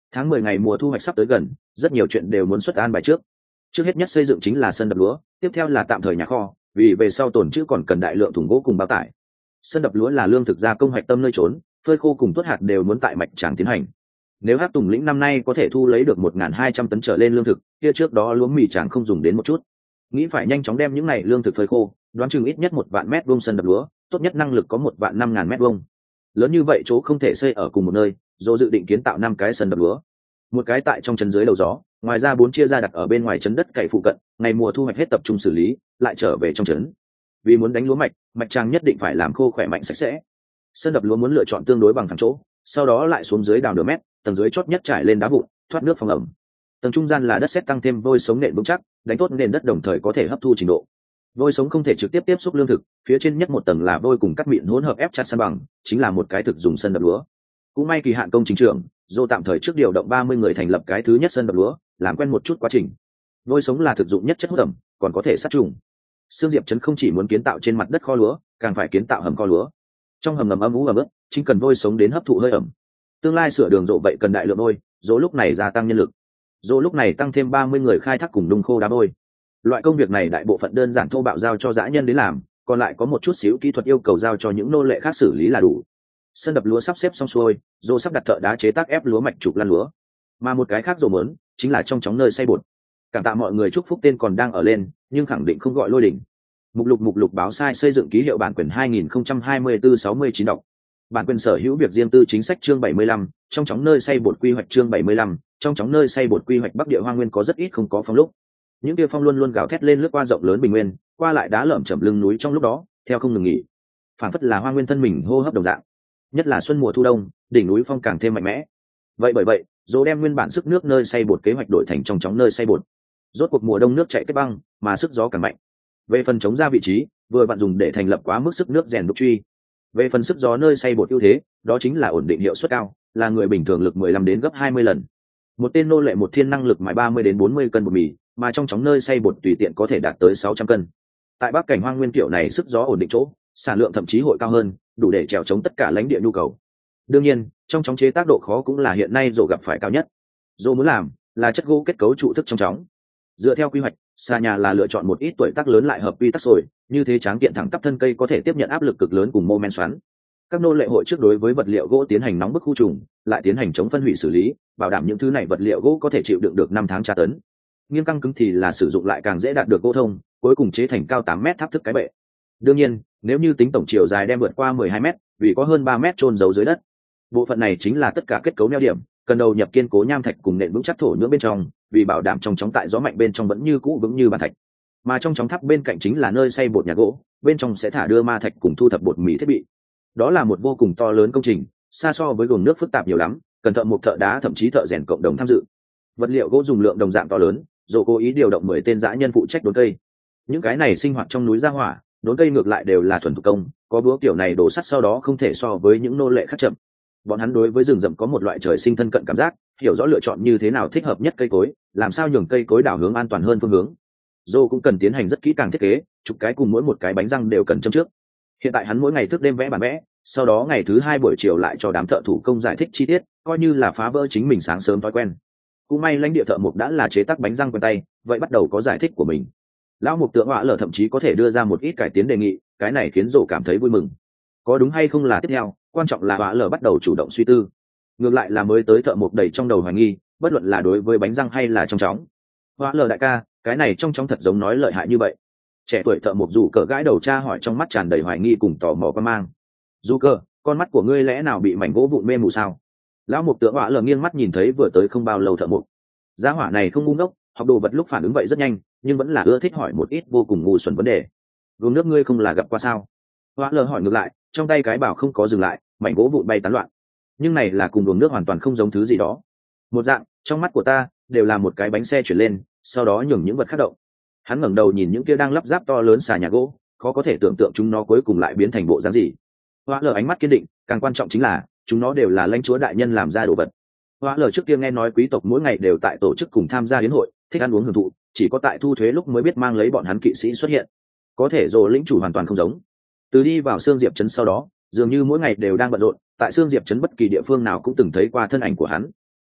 Speaker 1: Tháng mười ngày mùa thu hoạch sắp tới gần, rất nhiều chuyện đều muốn xuất an bài trước. Trước hết nhất xây dựng chính là sân đập lúa, tiếp theo là tạm thời nhà kho, vì về sau tồn trữ còn cần đại lượng thùng gỗ cùng bao tải. Sân đập lúa là lương thực gia công hoạch tâm nơi trốn, phơi khô cùng tuốt hạt đều muốn tại mạch tràng tiến hành. Nếu Hắc Tùng lĩnh năm nay có thể thu lấy được một nghìn hai trăm tấn trở lên lương thực, kia trước đó lúa mì tràng không dùng đến một chút. Nghĩ phải nhanh chóng đem những này lương thực phơi khô, đoán chừng ít nhất một vạn mét vuông sân đập lúa, tốt nhất năng lực có một vạn năm ngàn mét vuông. Lớn như vậy chỗ không thể xây ở cùng một nơi, Dô dự định kiến tạo năm cái sân đập lúa. Một cái tại trong trấn dưới đầu gió, ngoài ra bốn chia ra đặt ở bên ngoài trấn đất cày phụ cận, ngày mùa thu hoạch hết tập trung xử lý, lại trở về trong trấn. Vì muốn đánh lúa mạch, mạch tràng nhất định phải làm khô khỏe mạnh sạch sẽ. Sân đập lúa muốn lựa chọn tương đối bằng phẳng chỗ, sau đó lại xuống dưới đào nửa mét, tầng dưới chót nhất trải lên đá vụn, thoát nước phòng ẩm. Tầng trung gian là đất sét tăng thêm vôi sống nền vững chắc, đánh tốt nền đất đồng thời có thể hấp thu trình độ. Vôi sống không thể trực tiếp tiếp xúc lương thực, phía trên nhất một tầng là vôi cùng cắt mịn hỗn hợp ép chặt san bằng, chính là một cái thực dùng sân đập lúa. Cũng may kỳ hạn công trình trưởng, Dô tạm thời trước điều động ba mươi người thành lập cái thứ nhất sân đập lúa, làm quen một chút quá trình. Vôi sống là thực dụng nhất chất hút ẩm, còn có thể sát trùng. Sương Diệp trấn không chỉ muốn kiến tạo trên mặt đất kho lúa, càng phải kiến tạo hầm kho lúa. Trong hầm ngầm âm ú ẩm ướt, chính cần vôi sống đến hấp thụ hơi ẩm. Tương lai sửa đường rộ vậy cần đại lượng vôi, Dô lúc này gia tăng nhân lực. Dô lúc này tăng thêm ba mươi người khai thác cùng đung khô đá vôi. Loại công việc này đại bộ phận đơn giản thô bạo giao cho dã nhân đến làm, còn lại có một chút xíu kỹ thuật yêu cầu giao cho những nô lệ khác xử lý là đủ. Sân đập lúa sắp xếp xong xuôi, Dô sắp đặt thợ đá chế tác ép lúa mạch trục lan lúa. Mà một cái khác Dô muốn chính là trong chóng nơi xay bột. Cảm tạ mọi người chúc phúc tên còn đang ở lên, nhưng khẳng định không gọi lôi đỉnh. Mục lục mục lục báo sai xây dựng ký hiệu bản quyền hai nghìn không trăm hai mươi tư sáu mươi chín đọc. Bản quyền sở hữu việc riêng tư chính sách chương bảy mươi lăm, trong chóng nơi xay bột quy hoạch chương bảy mươi lăm, trong chóng nơi xay bột quy hoạch Bắc Địa Hoang Nguyên có rất ít không có phong lúc. Những kia phong luôn luôn gào thét lên lướt qua rộng lớn bình nguyên, qua lại đá lởm chởm lưng núi trong lúc đó, theo không ngừng nghỉ. Phản phất là Hoang Nguyên thân mình hô hấp đồng dạng. Nhất là xuân mùa thu đông, đỉnh núi phong càng thêm mạnh mẽ. Vậy bởi vậy, Dô đem nguyên bản sức nước nơi xay bột kế hoạch đổi thành trong chóng nơi xay bột. Rốt cuộc mùa đông nước chảy kết băng, mà sức gió càng mạnh. Về phần chống ra vị trí, vừa vặn dùng để thành lập quá mức sức nước rèn đúc truy. Về phần sức gió nơi xay bột ưu thế, đó chính là ổn định hiệu suất cao, là người bình thường lực mười lăm đến gấp hai mươi lần. Một tên nô lệ một thiên năng lực mài ba mươi đến bốn mươi cân bột mì, mà trong chóng nơi xay bột tùy tiện có thể đạt tới sáu trăm cân. Tại Bắc Cảnh Hoang Nguyên kiểu này sức gió ổn định chỗ, sản lượng thậm chí hội cao hơn, đủ để chèo chống tất cả lãnh địa nhu cầu. Đương nhiên, trong chóng chế tác độ khó cũng là hiện nay Dô gặp phải cao nhất. Dô muốn làm là chất gỗ kết cấu trụ thức trong chóng. Dựa theo quy hoạch, xa nhà là lựa chọn một ít tuổi tác lớn lại hợp quy tắc rồi, như thế tráng kiện thẳng tắp thân cây có thể tiếp nhận áp lực cực lớn cùng mô men xoắn. Các nô lệ hội trước đối với vật liệu gỗ tiến hành nóng bức khu trùng, lại tiến hành chống phân hủy xử lý, bảo đảm những thứ này vật liệu gỗ có thể chịu đựng được năm tháng tra tấn. Nghiêng căng cứng thì là sử dụng lại càng dễ đạt được gỗ thông, cuối cùng chế thành cao tám mét tháp thức cái bệ. Đương nhiên, nếu như tính tổng chiều dài đem vượt qua mười hai mét, vì có hơn ba mét chôn giấu dưới đất. Bộ phận này chính là tất cả kết cấu neo điểm, cần đầu nhập kiên cố nham thạch cùng nền vững chắc thổ nhưỡng bên trong, vì bảo đảm trong chóng tại gió mạnh bên trong vẫn như cũ vững như bàn thạch. Mà trong chóng tháp bên cạnh chính là nơi xay bột nhà gỗ, bên trong sẽ thả đưa ma thạch cùng thu thập bột mì thiết bị. Đó là một vô cùng to lớn công trình, xa so với gồm nước phức tạp nhiều lắm, cần thợ một thợ đá thậm chí thợ rèn cộng đồng tham dự. Vật liệu gỗ dùng lượng đồng dạng to lớn, Dô cố ý điều động mười tên dã nhân phụ trách đốn cây. Những cái này sinh hoạt trong núi ra hỏa, đốn cây ngược lại đều là thuần thủ công, có búa kiểu này đổ sắt sau đó không thể so với những nô lệ khác chậm. Bọn hắn đối với rừng rậm có một loại trời sinh thân cận cảm giác, hiểu rõ lựa chọn như thế nào thích hợp nhất cây cối, làm sao nhường cây cối đảo hướng an toàn hơn phương hướng. Dô cũng cần tiến hành rất kỹ càng thiết kế, chục cái cùng mỗi một cái bánh răng đều cần châm trước. Hiện tại hắn mỗi ngày thức đêm vẽ bản vẽ, sau đó ngày thứ hai buổi chiều lại cho đám thợ thủ công giải thích chi tiết, coi như là phá vỡ chính mình sáng sớm thói quen. Cũng may lãnh địa thợ mộc đã là chế tác bánh răng quen tay, vậy bắt đầu có giải thích của mình. Lão mục tượng họa lở thậm chí có thể đưa ra một ít cải tiến đề nghị, cái này khiến Dô cảm thấy vui mừng. Có đúng hay không là tiếp theo, quan trọng là họa lở bắt đầu chủ động suy tư. Ngược lại là mới tới thợ mộc đầy trong đầu hoài nghi, bất luận là đối với bánh răng hay là trong chóng. Họa lở đại ca, cái này trong chóng thật giống nói lợi hại như vậy. Trẻ tuổi thợ mộc dù cờ gãi đầu tra hỏi trong mắt tràn đầy hoài nghi cùng tò mò quan mang. Dù cờ, con mắt của ngươi lẽ nào bị mảnh gỗ vụn mê mù sao? Lão mục tượng họa lở nghiêng mắt nhìn thấy vừa tới không bao lâu thợ mộc. Giá hỏa này không ngu ngốc, học đồ vật lúc phản ứng vậy rất nhanh, nhưng vẫn là ưa thích hỏi một ít vô cùng ngu xuẩn vấn đề. Gồm nước ngươi không là gặp qua sao? Họa lở hỏi ngược lại, trong tay cái bảo không có dừng lại, mảnh gỗ vụn bay tán loạn. Nhưng này là cùng đường nước hoàn toàn không giống thứ gì đó. Một dạng, trong mắt của ta đều là một cái bánh xe chuyển lên, sau đó nhường những vật khác động. Hắn ngẩng đầu nhìn những kia đang lắp ráp to lớn xà nhà gỗ, khó có thể tưởng tượng chúng nó cuối cùng lại biến thành bộ dáng gì. Hoa lở ánh mắt kiên định, càng quan trọng chính là chúng nó đều là lãnh chúa đại nhân làm ra đồ vật. Hoa lở trước kia nghe nói quý tộc mỗi ngày đều tại tổ chức cùng tham gia hiến hội, thích ăn uống hưởng thụ, chỉ có tại thu thuế lúc mới biết mang lấy bọn hắn kỵ sĩ xuất hiện. Có thể rồi lĩnh chủ hoàn toàn không giống. Từ đi vào Sương Diệp trấn sau đó, dường như mỗi ngày đều đang bận rộn, tại Sương Diệp trấn bất kỳ địa phương nào cũng từng thấy qua thân ảnh của hắn.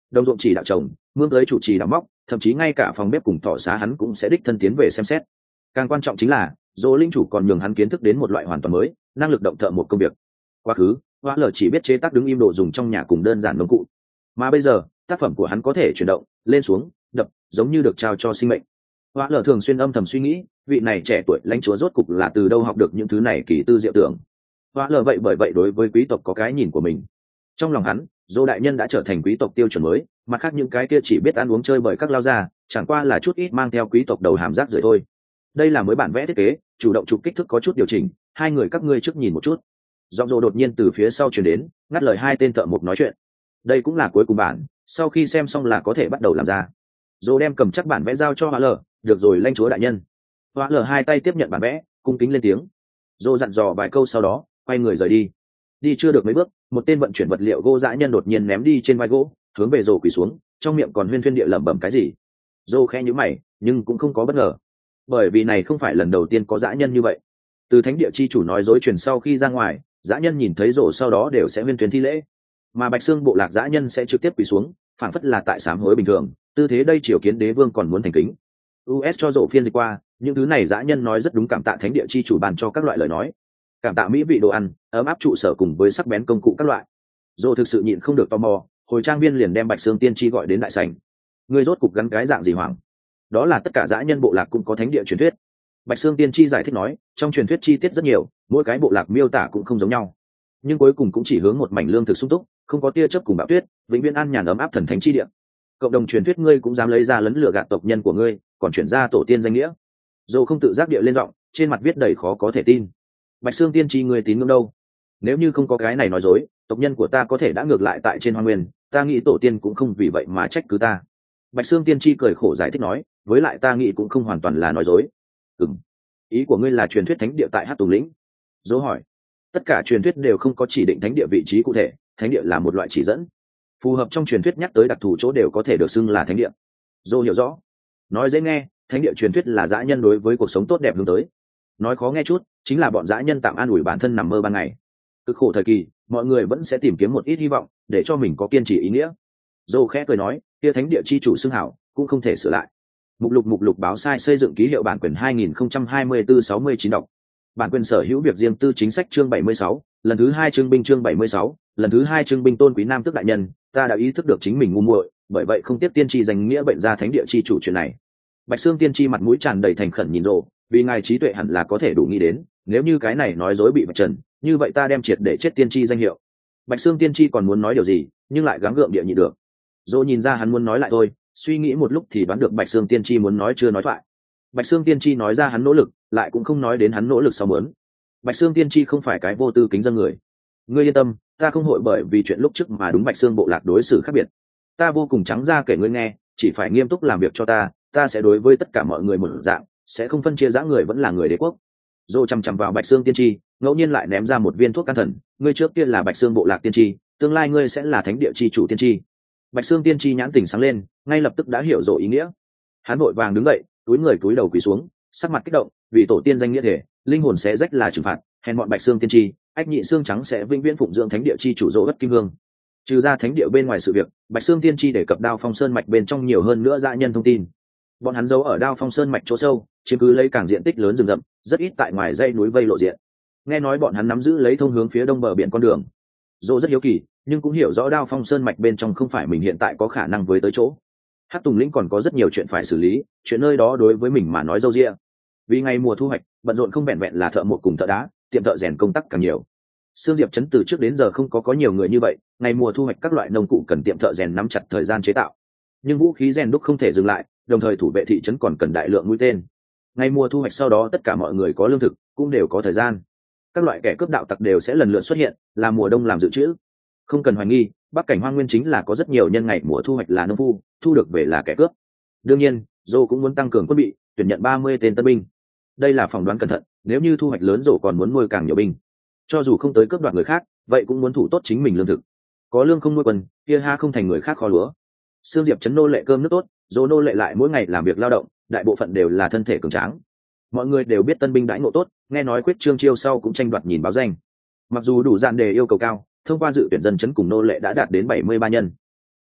Speaker 1: đồng ruộng chỉ đạo trồng, mương tới chủ trì đào móc, thậm chí ngay cả phòng bếp cùng thỏ xá hắn cũng sẽ đích thân tiến về xem xét. Càng quan trọng chính là dỗ linh chủ còn nhường hắn kiến thức đến một loại hoàn toàn mới năng lực động thợ một công việc. Quá khứ hoa lờ chỉ biết chế tác đứng im đồ dùng trong nhà cùng đơn giản nông cụ, mà bây giờ tác phẩm của hắn có thể chuyển động lên xuống đập, giống như được trao cho sinh mệnh. Hoa lờ thường xuyên âm thầm suy nghĩ, vị này trẻ tuổi lãnh chúa rốt cục là từ đâu học được những thứ này kỳ tư diệu tưởng. Hoa lờ vậy bởi vậy đối với quý tộc có cái nhìn của mình. Trong lòng hắn, dỗ đại nhân đã trở thành quý tộc tiêu chuẩn mới, mặt khác những cái kia chỉ biết ăn uống chơi bởi các lao gia, chẳng qua là chút ít mang theo quý tộc đầu hàm rác rưởi thôi. Đây là mới bản vẽ thiết kế, chủ động chụp kích thước có chút điều chỉnh, hai người các ngươi trước nhìn một chút. Giọng dỗ đột nhiên từ phía sau truyền đến, ngắt lời hai tên thợ mộc nói chuyện. Đây cũng là cuối cùng bản, sau khi xem xong là có thể bắt đầu làm ra. Dỗ đem cầm chắc bản vẽ giao cho Hoa lờ, được rồi lãnh chúa đại nhân. Hoa lờ hai tay tiếp nhận bản vẽ, cung kính lên tiếng. Dỗ dặn dò vài câu sau đó, quay người rời đi. Đi chưa được mấy bước, một tên vận chuyển vật liệu gỗ dã nhân đột nhiên ném đi trên vai gỗ, hướng về Dỗ quỳ xuống, trong miệng còn huyên thuyên địa lẩm bẩm cái gì. Dỗ khẽ nhíu mày, nhưng cũng không có bất ngờ, bởi vì này không phải lần đầu tiên có dã nhân như vậy. Từ thánh địa chi chủ nói dối truyền sau khi ra ngoài, dã nhân nhìn thấy Dỗ sau đó đều sẽ huyên thuyên thi lễ, mà Bạch Xương bộ lạc dã nhân sẽ trực tiếp quỳ xuống, phảng phất là tại sám hối bình thường, tư thế đây triều kiến đế vương còn muốn thành kính. u ét cho Dỗ phiên dịch qua, những thứ này dã nhân nói rất đúng, cảm tạ thánh địa chi chủ ban cho các loại lời nói, cảm tạ mỹ vị đồ ăn, ấm áp trụ sở cùng với sắc bén công cụ các loại. Dỗ thực sự nhịn không được tò mò, hồi trang viên liền đem Bạch Xương tiên tri gọi đến đại sảnh. Người rốt cục gắn cái dạng gì hoảng? Đó là tất cả dã nhân bộ lạc cũng có thánh địa truyền thuyết. Bạch Xương tiên tri giải thích nói, trong truyền thuyết chi tiết rất nhiều, mỗi cái bộ lạc miêu tả cũng không giống nhau, nhưng cuối cùng cũng chỉ hướng một mảnh lương thực sung túc, không có tia chớp cùng bão tuyết, vĩnh viễn an nhàn ấm áp thần thánh chi địa. Cộng đồng truyền thuyết ngươi cũng dám lấy ra lấn lừa gạt tộc nhân của ngươi, còn chuyển ra tổ tiên danh nghĩa. Dầu không tự giác địa lên giọng, trên mặt viết đầy khó có thể tin. Bạch Xương tiên tri ngươi tín ngưỡng đâu? Nếu như không có cái này nói dối, tộc nhân của ta có thể đã ngược lại tại trên hoang nguyên, ta nghĩ tổ tiên cũng không vì vậy mà trách cứ ta. Bạch Xương tiên tri cười khổ giải thích nói, với lại ta nghĩ cũng không hoàn toàn là nói dối. Ừm, ý của ngươi là truyền thuyết thánh địa tại Hát Tùng lĩnh? Dỗ hỏi. Tất cả truyền thuyết đều không có chỉ định thánh địa vị trí cụ thể, thánh địa là một loại chỉ dẫn, phù hợp trong truyền thuyết nhắc tới đặc thù chỗ đều có thể được xưng là thánh địa. Dỗ hiểu rõ. Nói dễ nghe, thánh địa truyền thuyết là dã nhân đối với cuộc sống tốt đẹp hướng tới. Nói khó nghe chút, chính là bọn dã nhân tạm an ủi bản thân nằm mơ ban ngày. Cực khổ thời kỳ, mọi người vẫn sẽ tìm kiếm một ít hy vọng, để cho mình có kiên trì ý nghĩa. Dỗ khẽ cười nói, kia thánh địa chi chủ xưng hảo cũng không thể sửa lại. Mục lục mục lục báo sai xây dựng ký hiệu bản quyền hai nghìn không trăm hai mươi tư sáu mươi chín đọc. Bản quyền sở hữu việc riêng tư chính sách chương bảy mươi sáu, lần thứ hai trưng binh chương bảy mươi sáu, lần thứ hai trưng binh tôn quý nam tước đại nhân, ta đã ý thức được chính mình ngu muội, bởi vậy không tiếp tiên tri danh nghĩa bệnh ra thánh địa chi chủ chuyện này. Bạch Xương tiên tri mặt mũi tràn đầy thành khẩn nhìn Rồ, vì ngài trí tuệ hẳn là có thể đủ nghĩ đến, nếu như cái này nói dối bị vạch trần, như vậy ta đem triệt để chết tiên tri danh hiệu. Bạch Xương tiên tri còn muốn nói điều gì, nhưng lại gắng gượng địa nhịn được. Rồ nhìn ra hắn muốn nói lại thôi, suy nghĩ một lúc thì đoán được Bạch Xương tiên tri muốn nói chưa nói thoại. Bạch Xương tiên tri nói ra hắn nỗ lực, lại cũng không nói đến hắn nỗ lực sau mớn. Bạch Xương tiên tri không phải cái vô tư kính dân người. Ngươi yên tâm, ta không hội bởi vì chuyện lúc trước mà đúng Bạch Xương bộ lạc đối xử khác biệt. Ta vô cùng trắng ra kể ngươi nghe, chỉ phải nghiêm túc làm việc cho ta, ta sẽ đối với tất cả mọi người một dạng, sẽ không phân chia dã người vẫn là người đế quốc. Dô chằm chằm vào Bạch Xương tiên tri, ngẫu nhiên lại ném ra một viên thuốc can thần. Ngươi trước kia là Bạch Xương bộ lạc tiên tri, tương lai ngươi sẽ là thánh địa chi chủ tiên tri. Bạch Xương tiên tri nhãn tỉnh sáng lên, ngay lập tức đã hiểu rõ ý nghĩa. Hắn vội vàng đứng dậy, túi người túi đầu quỳ xuống, sắc mặt kích động, vì tổ tiên danh nghĩa thể, linh hồn sẽ rách là trừng phạt, hèn bọn Bạch Xương tiên tri, ách nhị xương trắng sẽ vĩnh viễn phụng dưỡng thánh địa chi chủ Dỗ Bất Kim Vương. Trừ ra thánh địa bên ngoài sự việc, Bạch Xương tiên tri để cập Đao Phong Sơn mạch bên trong nhiều hơn nữa dã nhân thông tin. Bọn hắn giấu ở Đao Phong Sơn mạch chỗ sâu, chiếm cứ lấy càng diện tích lớn rừng rậm, rất ít tại ngoài dãy núi vây lộ diện. Nghe nói bọn hắn nắm giữ lấy thông hướng phía đông bờ biển con đường. Dỗ rất hiếu kỳ, nhưng cũng hiểu rõ Đao Phong Sơn mạch bên trong không phải mình hiện tại có khả năng với tới chỗ. Hát Tùng lĩnh còn có rất nhiều chuyện phải xử lý, chuyện nơi đó đối với mình mà nói dâu dịa. Vì ngày mùa thu hoạch, bận rộn không vẹn vẹn là thợ mộc cùng thợ đá, tiệm thợ rèn công tác càng nhiều. Sương Diệp trấn từ trước đến giờ không có có nhiều người như vậy, ngày mùa thu hoạch các loại nông cụ cần tiệm thợ rèn nắm chặt thời gian chế tạo. Nhưng vũ khí rèn đúc không thể dừng lại, đồng thời thủ vệ thị trấn còn cần đại lượng mũi tên. Ngày mùa thu hoạch sau đó tất cả mọi người có lương thực, cũng đều có thời gian. Các loại kẻ cướp đạo tặc đều sẽ lần lượt xuất hiện, là mùa đông làm dự trữ. Không cần hoài nghi, Bắc cảnh Hoang Nguyên chính là có rất nhiều nhân ngày mùa thu hoạch là nông phu, thu được về là kẻ cướp. Đương nhiên, Dô cũng muốn tăng cường quân bị, tuyển nhận ba mươi tên tân binh. Đây là phỏng đoán cẩn thận, nếu như thu hoạch lớn Dô còn muốn nuôi càng nhiều binh. Cho dù không tới cướp đoạt người khác, vậy cũng muốn thủ tốt chính mình lương thực. Có lương không nuôi quân, kia ha không thành người khác kho lúa. Sương Diệp trấn nô lệ cơm nước tốt, Dô nô lệ lại mỗi ngày làm việc lao động, đại bộ phận đều là thân thể cường tráng. Mọi người đều biết tân binh đãi ngộ tốt, nghe nói quyết trương chiêu sau cũng tranh đoạt nhìn báo danh. Mặc dù đủ dạn đề yêu cầu cao, thông qua dự tuyển dân chấn cùng nô lệ đã đạt đến bảy mươi ba nhân.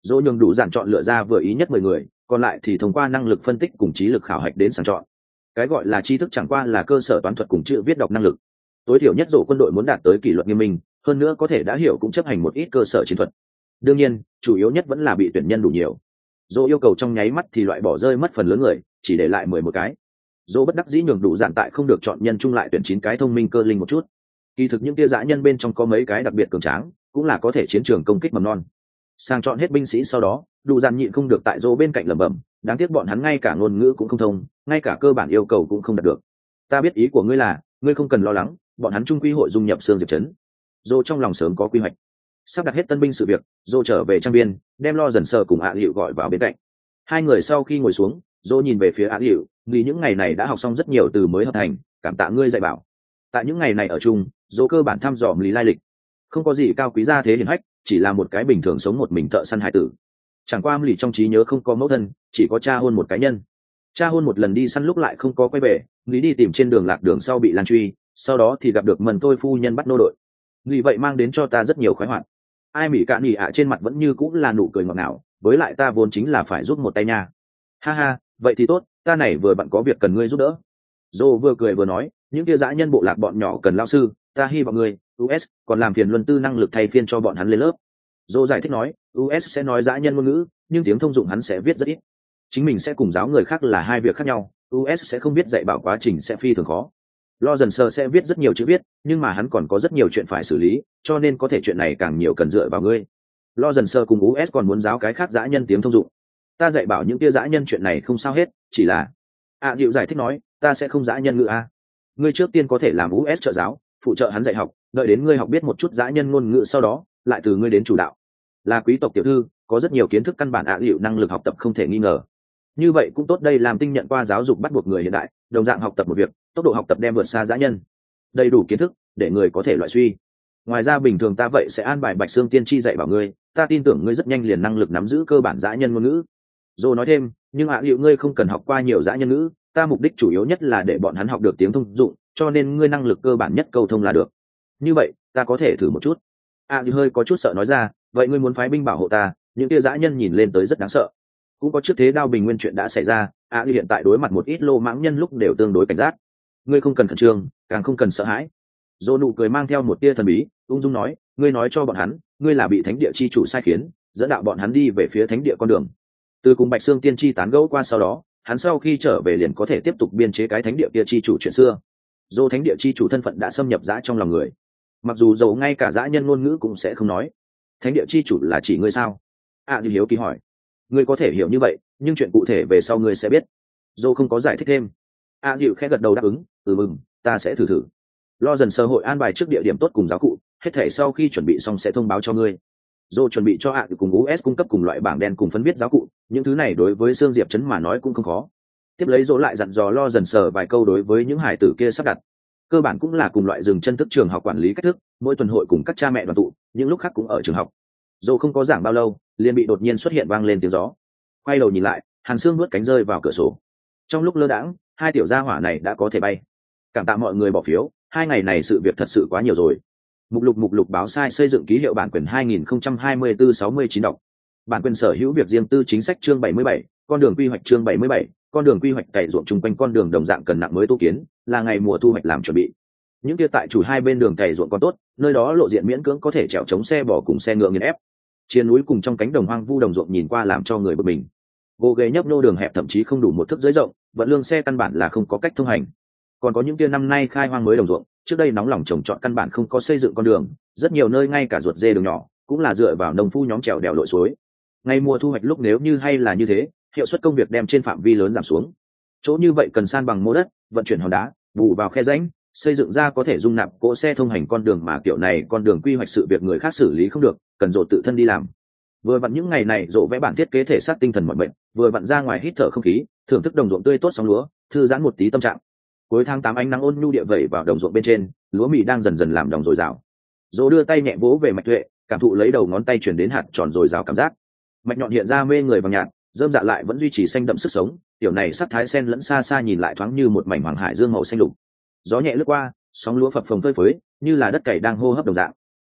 Speaker 1: dỗ nhường đủ dạn chọn lựa ra vừa ý nhất mười người, còn lại thì thông qua năng lực phân tích cùng trí lực khảo hạch đến sàng chọn. Cái gọi là tri thức chẳng qua là cơ sở toán thuật cùng chữ viết đọc năng lực. Tối thiểu nhất dỗ quân đội muốn đạt tới kỷ luật nghiêm minh, hơn nữa có thể đã hiểu cũng chấp hành một ít cơ sở chiến thuật. Đương nhiên, chủ yếu nhất vẫn là bị tuyển nhân đủ nhiều. Dỗ yêu cầu trong nháy mắt thì loại bỏ rơi mất phần lớn người, chỉ để lại mười một cái. Dỗ bất đắc dĩ nhường đủ dạn tại không được chọn nhân chung lại tuyển chín cái thông minh cơ linh một chút. Kỳ thực những tia dã nhân bên trong có mấy cái đặc biệt cường tráng, cũng là có thể chiến trường công kích mầm non. Sang chọn hết binh sĩ sau đó, đủ dạn nhịn không được tại Dỗ bên cạnh lẩm bẩm, đáng tiếc bọn hắn ngay cả ngôn ngữ cũng không thông, ngay cả cơ bản yêu cầu cũng không đạt được. Ta biết ý của ngươi là, ngươi không cần lo lắng, bọn hắn trung quy hội dung nhập xương diệp trấn. Dỗ trong lòng sớm có quy hoạch. Sắp đặt hết tân binh sự việc, Dỗ trở về trang viên, đem Lo Dần Sờ cùng ạ Hiệu gọi vào bên cạnh. Hai người sau khi ngồi xuống, Dỗ nhìn về phía ạ Hiệu, vì những ngày này đã học xong rất nhiều từ mới hợp thành, cảm tạ ngươi dạy bảo. Tại những ngày này ở chung, Dỗ cơ bản thăm dò lý lai lịch, không có gì cao quý gia thế hiển hách, chỉ là một cái bình thường sống một mình thợ săn hải tử. Chẳng qua lì trong trí nhớ không có mẫu thân, chỉ có cha hôn một cá nhân. Cha hôn một lần đi săn lúc lại không có quay về, lý đi tìm trên đường lạc đường sau bị lan truy, sau đó thì gặp được mần tôi phu nhân bắt nô đội. Vì vậy mang đến cho ta rất nhiều khoái hoạt. Ai mỹ cạn nhỉ ạ trên mặt vẫn như cũng là nụ cười ngọt ngào, với lại ta vốn chính là phải giúp một tay nha. Ha ha, vậy thì tốt, ta này vừa bận có việc cần ngươi giúp đỡ. Dô vừa cười vừa nói, những kia dã nhân bộ lạc bọn nhỏ cần lao sư, ta hy vọng ngươi, u ét, còn làm phiền luân tư năng lực thay phiên cho bọn hắn lên lớp. Dô giải thích nói, u ét sẽ nói dã nhân ngôn ngữ, nhưng tiếng thông dụng hắn sẽ viết rất ít. Chính mình sẽ cùng giáo người khác là hai việc khác nhau, u ét sẽ không biết dạy bảo quá trình sẽ phi thường khó. Lo Dần Sờ sẽ viết rất nhiều chữ viết, nhưng mà hắn còn có rất nhiều chuyện phải xử lý, cho nên có thể chuyện này càng nhiều cần dựa vào ngươi. Lo Dần Sờ cùng u ét còn muốn giáo cái khác dã nhân tiếng thông dụng. Ta dạy bảo những kia dã nhân chuyện này không sao hết, chỉ là ạ à, Diệu giải thích nói, ta sẽ không dã nhân ngữ a. Ngươi trước tiên có thể làm u ét trợ giáo, phụ trợ hắn dạy học, đợi đến ngươi học biết một chút dã nhân ngôn ngữ sau đó, lại từ ngươi đến chủ đạo. Là quý tộc tiểu thư, có rất nhiều kiến thức căn bản ạ à, Diệu năng lực học tập không thể nghi ngờ. Như vậy cũng tốt, đây làm tinh nhận qua giáo dục bắt buộc người hiện đại, đồng dạng học tập một việc, tốc độ học tập đem vượt xa dã nhân. Đầy đủ kiến thức để người có thể loại suy. Ngoài ra bình thường ta vậy sẽ an bài Bạch Xương tiên tri dạy bảo ngươi, ta tin tưởng ngươi rất nhanh liền năng lực nắm giữ cơ bản dã nhân ngôn ngữ. Dô nói thêm, nhưng ạ à, liệu ngươi không cần học qua nhiều dã nhân ngữ, ta mục đích chủ yếu nhất là để bọn hắn học được tiếng thông dụng, cho nên ngươi năng lực cơ bản nhất câu thông là được. Như vậy ta có thể thử một chút. ạ à, hơi có chút sợ nói ra, vậy ngươi muốn phái binh bảo hộ ta, những kia dã nhân nhìn lên tới rất đáng sợ. Cũng có trước thế đao bình nguyên chuyện đã xảy ra, ạ à, hiện tại đối mặt một ít lô mãng nhân lúc đều tương đối cảnh giác. Ngươi không cần khẩn trương, càng không cần sợ hãi. Dô nụ cười mang theo một tia thần bí, ung dung nói, ngươi nói cho bọn hắn, ngươi là bị thánh địa chi chủ sai khiến, dẫn đạo bọn hắn đi về phía thánh địa con đường. Từ cùng Bạch Xương tiên tri tán gẫu qua sau đó, hắn sau khi trở về liền có thể tiếp tục biên chế cái thánh địa kia chi chủ chuyện xưa. Dô thánh địa chi chủ thân phận đã xâm nhập dã trong lòng người, mặc dù dầu ngay cả dã nhân ngôn ngữ cũng sẽ không nói. Thánh địa chi chủ là chỉ ngươi sao? À Dì hiếu kỳ hỏi. Ngươi có thể hiểu như vậy, nhưng chuyện cụ thể về sau ngươi sẽ biết. Dô không có giải thích thêm. À Dịu khẽ gật đầu đáp ứng, ừ mừng, ta sẽ thử thử. Lo Dần Sờ hội an bài trước địa điểm tốt cùng giáo cụ, hết thể sau khi chuẩn bị xong sẽ thông báo cho ngươi. Dô chuẩn bị cho ạ à cùng u ét cung cấp cùng loại bảng đen cùng phân viết giáo cụ, những thứ này đối với Sương Diệp Trấn mà nói cũng không khó. Tiếp lấy Dô lại dặn dò Lo Dần Sờ vài câu đối với những hải tử kia sắp đặt. Cơ bản cũng là cùng loại dừng chân thức trường học quản lý cách thức, mỗi tuần hội cùng các cha mẹ đoàn tụ, những lúc khác cũng ở trường học. Dô không có giảng bao lâu, liền bị đột nhiên xuất hiện vang lên tiếng gió. Quay đầu nhìn lại, Hàn Sương nuốt cánh rơi vào cửa sổ. Trong lúc lơ đãng, hai tiểu gia hỏa này đã có thể bay. Cảm tạ mọi người bỏ phiếu, hai ngày này sự việc thật sự quá nhiều rồi. Mục lục mục lục báo sai xây dựng ký hiệu bản quyền hai nghìn không trăm hai mươi tư sáu mươi chín đọc. Bản quyền sở hữu việc riêng tư chính sách chương bảy mươi bảy, con đường quy hoạch chương bảy mươi bảy, con đường quy hoạch cày ruộng chung quanh con đường đồng dạng cần nặng mới tu kiến, là ngày mùa thu hoạch làm chuẩn bị. Những kia tại chủ hai bên đường cày ruộng còn tốt, nơi đó lộ diện miễn cưỡng có thể chèo chống xe bò cùng xe ngựa nghiền ép. Trên núi cùng trong cánh đồng hoang vu đồng ruộng nhìn qua làm cho người bực mình. Gồ ghề nhấp nhô đường hẹp thậm chí không đủ một thước dưới rộng, vận lương xe căn bản là không có cách thông hành. Còn có những kia năm nay khai hoang mới đồng ruộng, trước đây nóng lòng trồng trọt căn bản không có xây dựng con đường, rất nhiều nơi ngay cả ruột dê đường nhỏ cũng là dựa vào nông phu nhóm trèo đèo lội suối. Ngay mùa thu hoạch lúc nếu như hay là như thế, hiệu suất công việc đem trên phạm vi lớn giảm xuống. Chỗ như vậy cần san bằng mô đất, vận chuyển hòn đá, bù vào khe rãnh, xây dựng ra có thể dung nạp cỗ xe thông hành con đường, mà kiểu này con đường quy hoạch sự việc người khác xử lý không được, cần Dỗ tự thân đi làm. Vừa vặn những ngày này Dỗ vẽ bản thiết kế thể xác tinh thần mọi bệnh, vừa vặn ra ngoài hít thở không khí, thưởng thức đồng ruộng tươi tốt sóng lúa, thư giãn một tí tâm trạng. Cuối tháng tám ánh nắng ôn nhu địa vẩy vào đồng ruộng bên trên, lúa mì đang dần dần làm đồng dồi dào. Dỗ đưa tay nhẹ vỗ về mạch tuệ, cảm thụ lấy đầu ngón tay chuyển đến hạt tròn dồi dào cảm giác. Mạch nhọn hiện ra mê người vàng nhạt, rơm dạ lại vẫn duy trì xanh đậm sức sống, tiểu này sắc thái sen lẫn xa xa nhìn lại thoáng như một mảnh hoàng hải dương màu xanh lục. Gió nhẹ lướt qua, sóng lúa phập phồng phơi phới, như là đất cày đang hô hấp đồng dạng.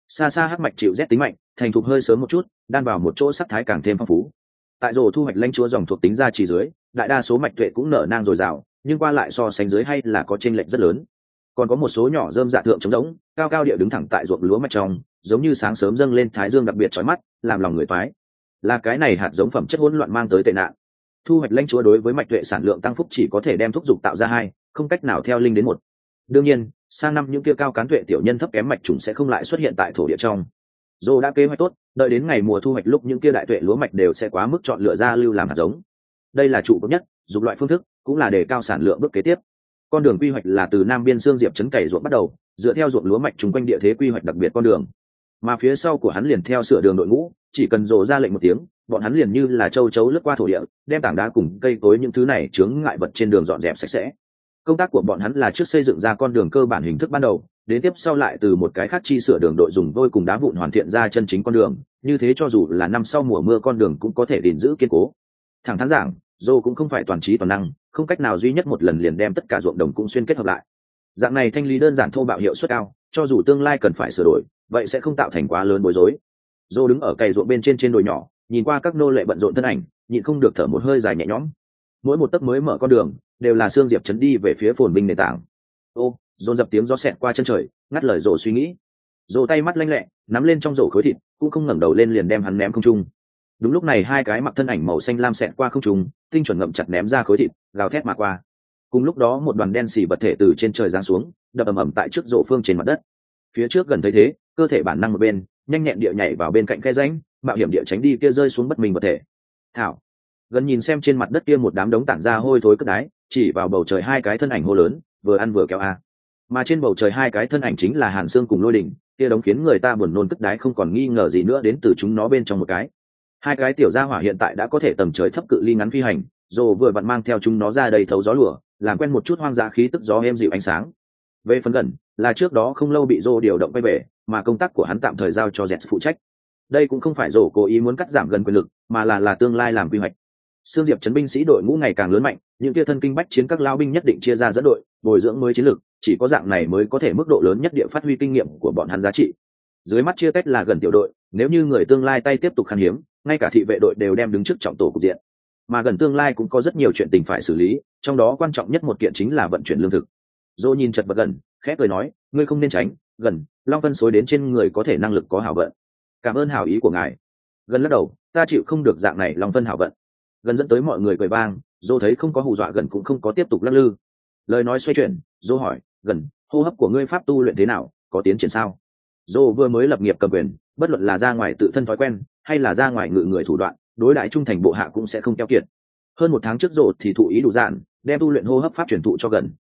Speaker 1: xa xa hắc mạch chịu rét tính mạnh, thành thục hơi sớm một chút, đan vào một chỗ sắc thái càng thêm phong phú. Tại rổ thu hoạch lãnh chúa dòng thuộc tính ra chỉ dưới, đại đa số mạch tuệ cũng nở nang dồi dào, nhưng qua lại so sánh dưới hay là có chênh lệch rất lớn. Còn có một số nhỏ rơm dạ thượng trống rỗng, cao cao địa đứng thẳng tại ruộng lúa mạch trong, giống như sáng sớm dâng lên thái dương đặc biệt chói mắt, làm lòng người toái. Là cái này hạt giống phẩm chất hỗn loạn mang tới tệ nạn. Thu hoạch lãnh chúa đối với mạch tuệ sản lượng tăng phúc chỉ có thể đem thúc dục tạo ra hai, không cách nào theo linh đến một. Đương nhiên, sang năm những kia cao cán tuệ tiểu nhân thấp kém mạch trùng sẽ không lại xuất hiện tại thổ địa trong. Dô đã kế hoạch tốt, đợi đến ngày mùa thu hoạch lúc những kia đại tuệ lúa mạch đều sẽ quá mức chọn lựa ra lưu làm hạt giống. Đây là trụ cấp nhất, dùng loại phương thức, cũng là để cao sản lượng bước kế tiếp. Con đường quy hoạch là từ nam biên xương diệp trấn cày ruộng bắt đầu, dựa theo ruộng lúa mạch chung quanh địa thế quy hoạch đặc biệt con đường. Mà phía sau của hắn liền theo sửa đường đội ngũ, chỉ cần rồ ra lệnh một tiếng, bọn hắn liền như là châu chấu lướt qua thổ địa, đem tảng đá cùng cây cối những thứ này chướng ngại vật trên đường dọn dẹp sạch sẽ. Công tác của bọn hắn là trước xây dựng ra con đường cơ bản hình thức ban đầu, đến tiếp sau lại từ một cái khác chi sửa đường đội dùng vôi cùng đá vụn hoàn thiện ra chân chính con đường, như thế cho dù là năm sau mùa mưa con đường cũng có thể gìn giữ kiên cố. Thẳng thắn giảng, Dô cũng không phải toàn trí toàn năng, không cách nào duy nhất một lần liền đem tất cả ruộng đồng cũng xuyên kết hợp lại. Dạng này thanh lý đơn giản thô bạo hiệu suất cao, cho dù tương lai cần phải sửa đổi, vậy sẽ không tạo thành quá lớn bối rối. Dô đứng ở cày ruộng bên trên trên đồi nhỏ, nhìn qua các nô lệ bận rộn thân ảnh, nhịn không được thở một hơi dài nhẹ nhõm. Mỗi một tấc mới mở con đường, đều là xương diệp chấn đi về phía phồn binh nền tảng. Ô, dồn dập tiếng gió xẹt qua chân trời, ngắt lời Dô suy nghĩ. Dô tay mắt lanh lẹ, nắm lên trong rổ khối thịt, cũng không ngẩng đầu lên liền đem hắn ném không trung. Đúng lúc này hai cái mặc thân ảnh màu xanh lam xẹt qua không trung, tinh chuẩn ngậm chặt ném ra khối thịt, gào thét mà qua. Cùng lúc đó một đoàn đen xì vật thể từ trên trời giáng xuống, đập ầm ầm tại trước rổ phương trên mặt đất. Phía trước gần thấy thế, cơ thể bản năng một bên, nhanh nhẹn địa nhảy vào bên cạnh khe rãnh, mạo hiểm địa tránh đi kia rơi xuống bất minh vật thể. Thảo, gần nhìn xem trên mặt đất kia một đám đống tản ra hôi thối cất đái, chỉ vào bầu trời hai cái thân ảnh hô lớn, vừa ăn vừa kéo a. Mà trên bầu trời hai cái thân ảnh chính là Hàn Sương cùng Lôi Đỉnh, kia đống khiến người ta buồn nôn cất đái không còn nghi ngờ gì nữa đến từ chúng nó bên trong một cái. Hai cái tiểu gia hỏa hiện tại đã có thể tầm trời thấp cự ly ngắn phi hành, Dô vừa vặn mang theo chúng nó ra đây thấu gió lùa, làm quen một chút hoang dã khí tức gió êm dịu ánh sáng. Về phần gần, là trước đó không lâu bị Dô điều động quay về, mà công tác của hắn tạm thời giao cho Dẹt phụ trách. Đây cũng không phải Dô cố ý muốn cắt giảm gần quyền lực, mà là là tương lai làm quy hoạch. Sương Diệp trấn binh sĩ đội ngũ ngày càng lớn mạnh, những kia thân kinh bách chiến các lao binh nhất định chia ra dẫn đội, bồi dưỡng mới chiến lược, chỉ có dạng này mới có thể mức độ lớn nhất địa phát huy kinh nghiệm của bọn hắn giá trị. Dưới mắt chia tách là gần tiểu đội, nếu như người tương lai tay tiếp tục khan hiếm, ngay cả thị vệ đội đều đem đứng trước trọng tổ cục diện. Mà gần tương lai cũng có rất nhiều chuyện tình phải xử lý, trong đó quan trọng nhất một kiện chính là vận chuyển lương thực. Dô nhìn chật vật gần, khẽ cười nói, ngươi không nên tránh, gần, long phân xối đến trên người có thể năng lực có hảo vận. Cảm ơn hảo ý của ngài. Gần lắc đầu, ta chịu không được dạng này long phân hảo vận. Gần dẫn tới mọi người cười vang, Dô thấy không có hù dọa gần cũng không có tiếp tục lắc lư. Lời nói xoay chuyển, Dô hỏi, gần, hô hấp của ngươi pháp tu luyện thế nào, có tiến triển sao? Dô vừa mới lập nghiệp cầm quyền, bất luận là ra ngoài tự thân thói quen, hay là ra ngoài ngự người thủ đoạn, đối đãi trung thành bộ hạ cũng sẽ không keo kiệt. Hơn một tháng trước Dô thì thụ ý đủ dạn, đem tu luyện hô hấp pháp truyền thụ cho gần.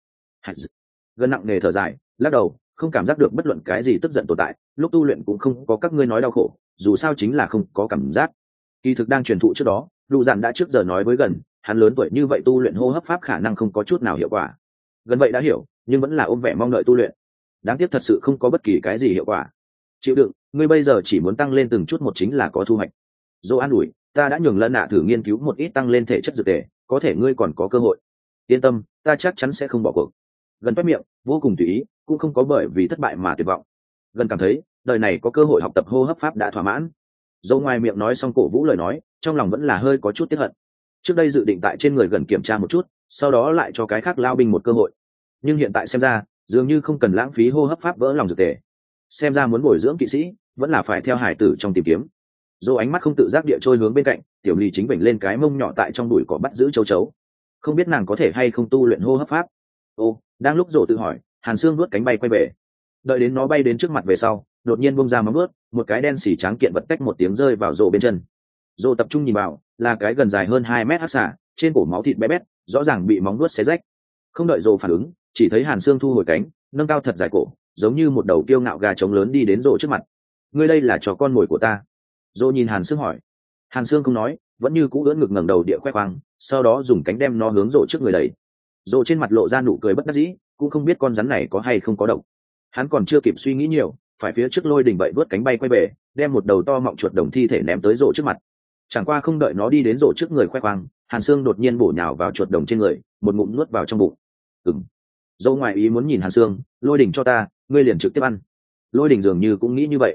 Speaker 1: Gần nặng nề thở dài, lắc đầu, không cảm giác được bất luận cái gì tức giận tồn tại, lúc tu luyện cũng không có các ngươi nói đau khổ, dù sao chính là không có cảm giác. Kỳ thực đang truyền thụ trước đó, đủ dạn đã trước giờ nói với gần, hắn lớn tuổi như vậy tu luyện hô hấp pháp khả năng không có chút nào hiệu quả. Gần vậy đã hiểu, nhưng vẫn là ôm vẻ mong đợi tu luyện. Đáng tiếc thật sự không có bất kỳ cái gì hiệu quả. Chịu đựng, ngươi bây giờ chỉ muốn tăng lên từng chút một chính là có thu hoạch. Dô an ủi, ta đã nhường lân nạ thử nghiên cứu một ít tăng lên thể chất dược tề, có thể ngươi còn có cơ hội. Yên tâm, ta chắc chắn sẽ không bỏ cuộc. Gần quét miệng, vô cùng tùy ý, cũng không có bởi vì thất bại mà tuyệt vọng. Gần cảm thấy, đời này có cơ hội học tập hô hấp pháp đã thỏa mãn. Dâu ngoài miệng nói xong cổ vũ lời nói, trong lòng vẫn là hơi có chút tiếc hận. Trước đây dự định tại trên người gần kiểm tra một chút, sau đó lại cho cái khác lao binh một cơ hội. Nhưng hiện tại xem ra, dường như không cần lãng phí hô hấp pháp vỡ lòng dược tề. Xem ra muốn bồi dưỡng kỵ sĩ, vẫn là phải theo hải tử trong tìm kiếm. Dô ánh mắt không tự giác địa trôi hướng bên cạnh, tiểu ly chính vểnh lên cái mông nhỏ tại trong bụi cỏ bắt giữ châu chấu. Không biết nàng có thể hay không tu luyện hô hấp pháp. Ô, đang lúc Dô tự hỏi, Hàn Sương vuốt cánh bay quay về. Đợi đến nó bay đến trước mặt về sau, đột nhiên bung ra móng vuốt, một cái đen xỉ trắng kiện vật tách một tiếng rơi vào Dô bên chân. Dô tập trung nhìn vào, là cái gần dài hơn hai mét hắc xà, trên cổ máu thịt bé bét, rõ ràng bị móng vuốt xé rách. Không đợi Dô phản ứng, chỉ thấy Hàn Sương thu hồi cánh, nâng cao thật dài cổ, giống như một đầu kiêu ngạo gà trống lớn đi đến Dô trước mặt. Ngươi đây là cho con mồi của ta. Dô nhìn Hàn Sương hỏi. Hàn Sương không nói, vẫn như cũ ưỡn ngực ngẩng đầu địa khoe khoang, sau đó dùng cánh đem nó hướng Dô trước người đẩy. Dô trên mặt lộ ra nụ cười bất đắc dĩ, cũng không biết con rắn này có hay không có độc. Hắn còn chưa kịp suy nghĩ nhiều, phải phía trước Lôi Đỉnh vậy vớt cánh bay quay về, đem một đầu to mọng chuột đồng thi thể ném tới Dô trước mặt. Chẳng qua không đợi nó đi đến Dô trước người khoe khoang, Hàn Sương đột nhiên bổ nhào vào chuột đồng trên người, một ngụm nuốt vào trong bụng. Ừm. Dô ngoài ý muốn nhìn Hàn Sương, Lôi Đỉnh cho ta, ngươi liền trực tiếp ăn. Lôi Đỉnh dường như cũng nghĩ như vậy.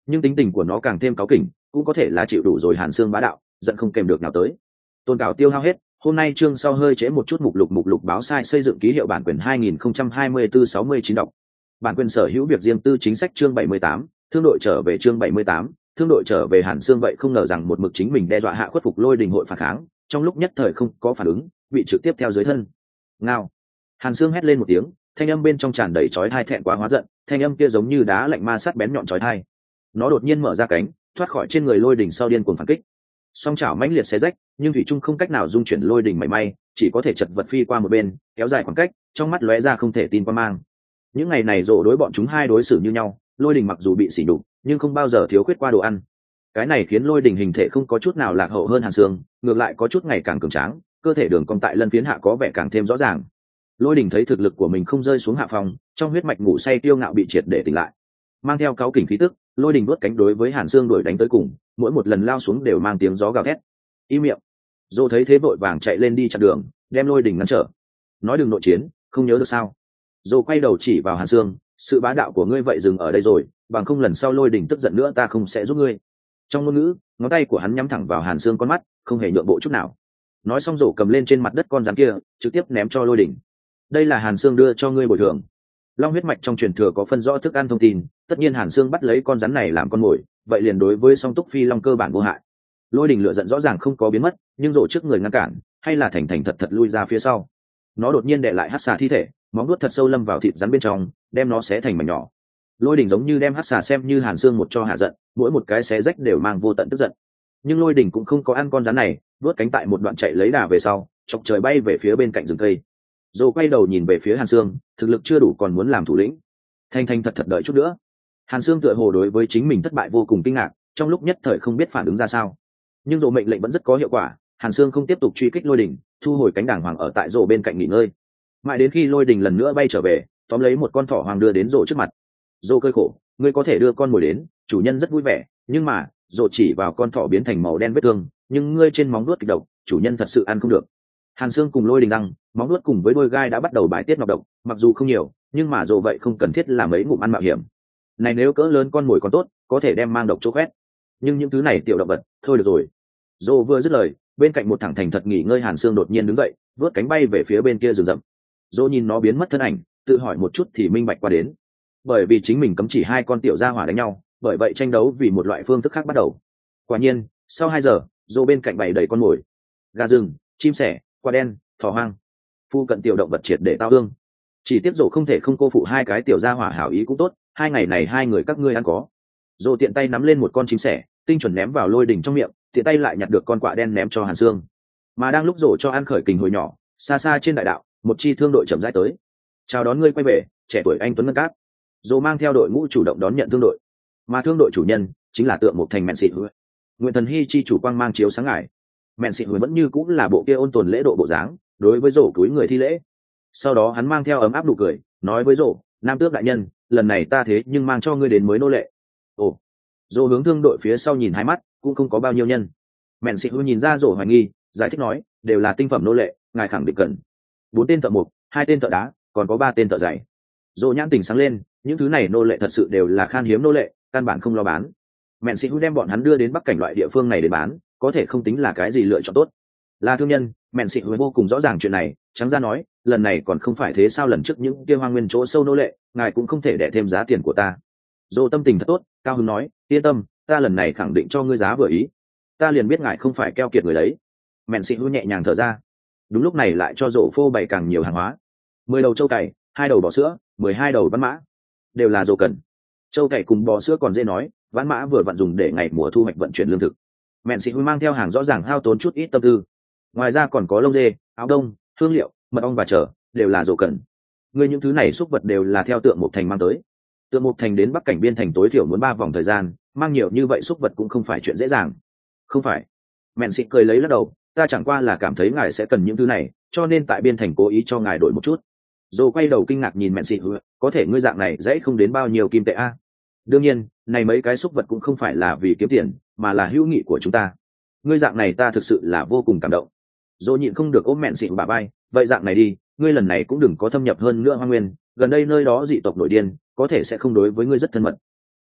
Speaker 1: nhưng tính tình của nó càng thêm cáu kỉnh, cũng có thể là chịu đủ rồi Hàn Sương bá đạo, giận không kèm được nào tới. Tôn Cảo tiêu hao hết, hôm nay chương sau hơi trễ một chút, mục lục mục lục báo sai xây dựng ký hiệu bản quyền hai nghìn không trăm hai mươi tư sáu mươi chín đọc. Bản quyền sở hữu việc riêng tư chính sách chương bảy mươi tám, thương đội trở về chương bảy mươi tám, thương đội trở về. Hàn Sương vậy không ngờ rằng một mực chính mình đe dọa hạ khuất phục Lôi Đình hội phản kháng, trong lúc nhất thời không có phản ứng, bị trực tiếp theo dưới thân. Ngao. Hàn Sương hét lên một tiếng, thanh âm bên trong tràn đầy chói tai, thẹn quá hóa giận, thanh âm kia giống như đá lạnh ma sát bén nhọn chói tai. Nó đột nhiên mở ra cánh, thoát khỏi trên người Lôi Đình sau điên cuồng phản kích. Song chảo mãnh liệt xé rách, nhưng thủy trung không cách nào dung chuyển Lôi Đình mảy may, chỉ có thể chật vật phi qua một bên, kéo dài khoảng cách, trong mắt lóe ra không thể tin qua mang. Những ngày này Rộ đối bọn chúng hai đối xử như nhau, Lôi Đình mặc dù bị sỉ nhục, nhưng không bao giờ thiếu khuyết qua đồ ăn. Cái này khiến Lôi Đình hình thể không có chút nào lạc hậu hơn Hàn Sương, ngược lại có chút ngày càng cường tráng, cơ thể đường cong tại lân phiến hạ có vẻ càng thêm rõ ràng. Lôi Đình thấy thực lực của mình không rơi xuống hạ phòng, trong huyết mạch ngủ say tiêu ngạo bị triệt để tỉnh lại, mang theo cáu kỉnh khí tức, Lôi Đình vuốt cánh đối với Hàn Sương đuổi đánh tới cùng, mỗi một lần lao xuống đều mang tiếng gió gào thét. Im miệng. Dô thấy thế vội vàng chạy lên đi chặn đường, đem Lôi Đình ngăn trở. Nói đừng nội chiến, không nhớ được sao? Dô quay đầu chỉ vào Hàn Sương, sự bá đạo của ngươi vậy dừng ở đây rồi, bằng không lần sau Lôi Đình tức giận nữa ta không sẽ giúp ngươi. Trong ngôn ngữ, ngón tay của hắn nhắm thẳng vào Hàn Sương con mắt, không hề nhượng bộ chút nào. Nói xong Dô cầm lên trên mặt đất con rắn kia, trực tiếp ném cho Lôi Đình. Đây là Hàn Sương đưa cho ngươi bồi thường. Long huyết mạch trong truyền thừa có phân rõ thức ăn thông tin, tất nhiên Hàn Sương bắt lấy con rắn này làm con mồi, vậy liền đối với song túc phi long cơ bản vô hại. Lôi Đình lửa giận rõ ràng không có biến mất, nhưng Rộ trước người ngăn cản, hay là thành thành thật thật lui ra phía sau. Nó đột nhiên đè lại hắc xà thi thể, móng vuốt thật sâu lâm vào thịt rắn bên trong, đem nó xé thành mảnh nhỏ. Lôi Đình giống như đem hắc xà xem như Hàn Sương một cho hạ giận, mỗi một cái xé rách đều mang vô tận tức giận. Nhưng Lôi Đình cũng không có ăn con rắn này, vuốt cánh tại một đoạn chạy lấy đà về sau, chọc trời bay về phía bên cạnh rừng cây. Rộ quay đầu nhìn về phía Hàn Sương, thực lực chưa đủ còn muốn làm thủ lĩnh. Thanh thanh thật thật đợi chút nữa. Hàn Sương tựa hồ đối với chính mình thất bại vô cùng kinh ngạc, trong lúc nhất thời không biết phản ứng ra sao. Nhưng Rộ mệnh lệnh vẫn rất có hiệu quả, Hàn Sương không tiếp tục truy kích Lôi Đình, thu hồi cánh đàng hoàng ở tại Rộ bên cạnh nghỉ ngơi. Mãi đến khi Lôi Đình lần nữa bay trở về, tóm lấy một con thỏ hoàng đưa đến Rộ trước mặt. Rộ cơi khổ, ngươi có thể đưa con mồi đến, chủ nhân rất vui vẻ, nhưng mà, Rộ chỉ vào con thỏ biến thành màu đen vết thương, nhưng ngươi trên móng vuốt kịch độc, chủ nhân thật sự ăn không được. Hàn Sương cùng Lôi Đình răng, móng vuốt cùng với đôi gai đã bắt đầu bài tiết nọc độc, mặc dù không nhiều, nhưng mà Rộ vậy không cần thiết làm mấy ngụm ăn mạo hiểm. Này nếu cỡ lớn con mồi còn tốt, có thể đem mang độc chỗ quét, nhưng những thứ này tiểu động vật, thôi được rồi. Rộ vừa dứt lời, bên cạnh một thằng thành thật nghỉ ngơi Hàn Sương đột nhiên đứng dậy, vớt cánh bay về phía bên kia rừng rậm. Rộ nhìn nó biến mất thân ảnh, tự hỏi một chút thì minh bạch qua đến. Bởi vì chính mình cấm chỉ hai con tiểu gia hỏa đánh nhau, bởi vậy tranh đấu vì một loại phương thức khác bắt đầu. Quả nhiên, sau hai giờ, Rộ bên cạnh bày đầy con mồi, gà rừng, chim sẻ, quả đen, thỏ hoang, phu cận tiểu động vật triệt để tao hương. Chỉ tiếc Rộ không thể không cô phụ hai cái tiểu gia hỏa hảo ý cũng tốt, hai ngày này hai người các ngươi ăn có. Rộ tiện tay nắm lên một con chim sẻ, tinh chuẩn ném vào Lôi Đình trong miệng, tiện tay lại nhặt được con quạ đen ném cho Hàn Sương. Mà đang lúc Rộ cho ăn khởi kình hồi nhỏ, xa xa trên đại đạo, một chi thương đội chậm rãi tới. Chào đón ngươi quay về, trẻ tuổi anh tuấn ngân cát. Rộ mang theo đội ngũ chủ động đón nhận thương đội, mà thương đội chủ nhân chính là Tượng Mục Thành Mện Xị Hứa. Nguyện Thần Hy chi chủ quang mang chiếu sáng ngải. Mện Xị Hứa vẫn như cũng là bộ kia ôn tồn lễ độ bộ dáng, đối với Rộ cúi người thi lễ. Sau đó hắn mang theo ấm áp nụ cười, nói với Rộ, Nam Tước đại nhân, lần này ta thế nhưng mang cho ngươi đến mới nô lệ. Ồ. Rộ hướng thương đội phía sau nhìn hai mắt, cũng không có bao nhiêu nhân. Mện Xị Hứa nhìn ra Rộ hoài nghi, giải thích nói, đều là tinh phẩm nô lệ, ngài khẳng định cần. Bốn tên thợ mộc, hai tên thợ đá, còn có ba tên thợ giày. Rộ nhãn tình sáng lên, những thứ này nô lệ thật sự đều là khan hiếm nô lệ, căn bản không lo bán. Mện Xị Hứa đem bọn hắn đưa đến bắc cảnh loại địa phương này để bán, có thể không tính là cái gì lựa chọn tốt. Là thương nhân, Mện Xị Hứa vô cùng rõ ràng chuyện này, trắng ra nói, lần này còn không phải thế sao, lần trước những kia hoang nguyên chỗ sâu nô lệ, ngài cũng không thể đẻ thêm giá tiền của ta. Rộ tâm tình thật tốt, cao hứng nói, yên tâm, ta lần này khẳng định cho ngươi giá vừa ý. Ta liền biết ngài không phải keo kiệt người đấy. Mện Xị Hứa nhẹ nhàng thở ra. Đúng lúc này lại cho Rộ phô bày càng nhiều hàng hóa. Mười đầu trâu cày, hai đầu bò sữa, mười hai đầu vãn mã, đều là Rộ cần. Trâu cày cùng bò sữa còn dễ nói, vãn mã vừa vặn dùng để ngày mùa thu hoạch vận chuyển lương thực. Mện Xị Hứa mang theo hàng rõ ràng hao tốn chút ít tâm tư. Ngoài ra còn có lông dê, áo đông, hương liệu, mật ong và trở, đều là Rộ cần. Ngươi những thứ này xúc vật đều là theo Tượng Mục Thành mang tới. Tượng Mục Thành đến bắc cảnh biên thành tối thiểu muốn ba vòng thời gian, mang nhiều như vậy xúc vật cũng không phải chuyện dễ dàng. Không phải. Mện Xị cười lấy lắc đầu, ta chẳng qua là cảm thấy ngài sẽ cần những thứ này, cho nên tại biên thành cố ý cho ngài đổi một chút. Rộ quay đầu kinh ngạc nhìn Mện Xị Hứa, có thể ngươi dạng này dễ không đến bao nhiêu kim tệ a? Đương nhiên, này mấy cái xúc vật cũng không phải là vì kiếm tiền, mà là hữu nghị của chúng ta. Ngươi dạng này ta thực sự là vô cùng cảm động. Rộ nhịn không được ôm Mện Xị bà bay, vậy dạng này đi, ngươi lần này cũng đừng có thâm nhập hơn nữa hoang nguyên, gần đây nơi đó dị tộc nổi điên, có thể sẽ không đối với ngươi rất thân mật.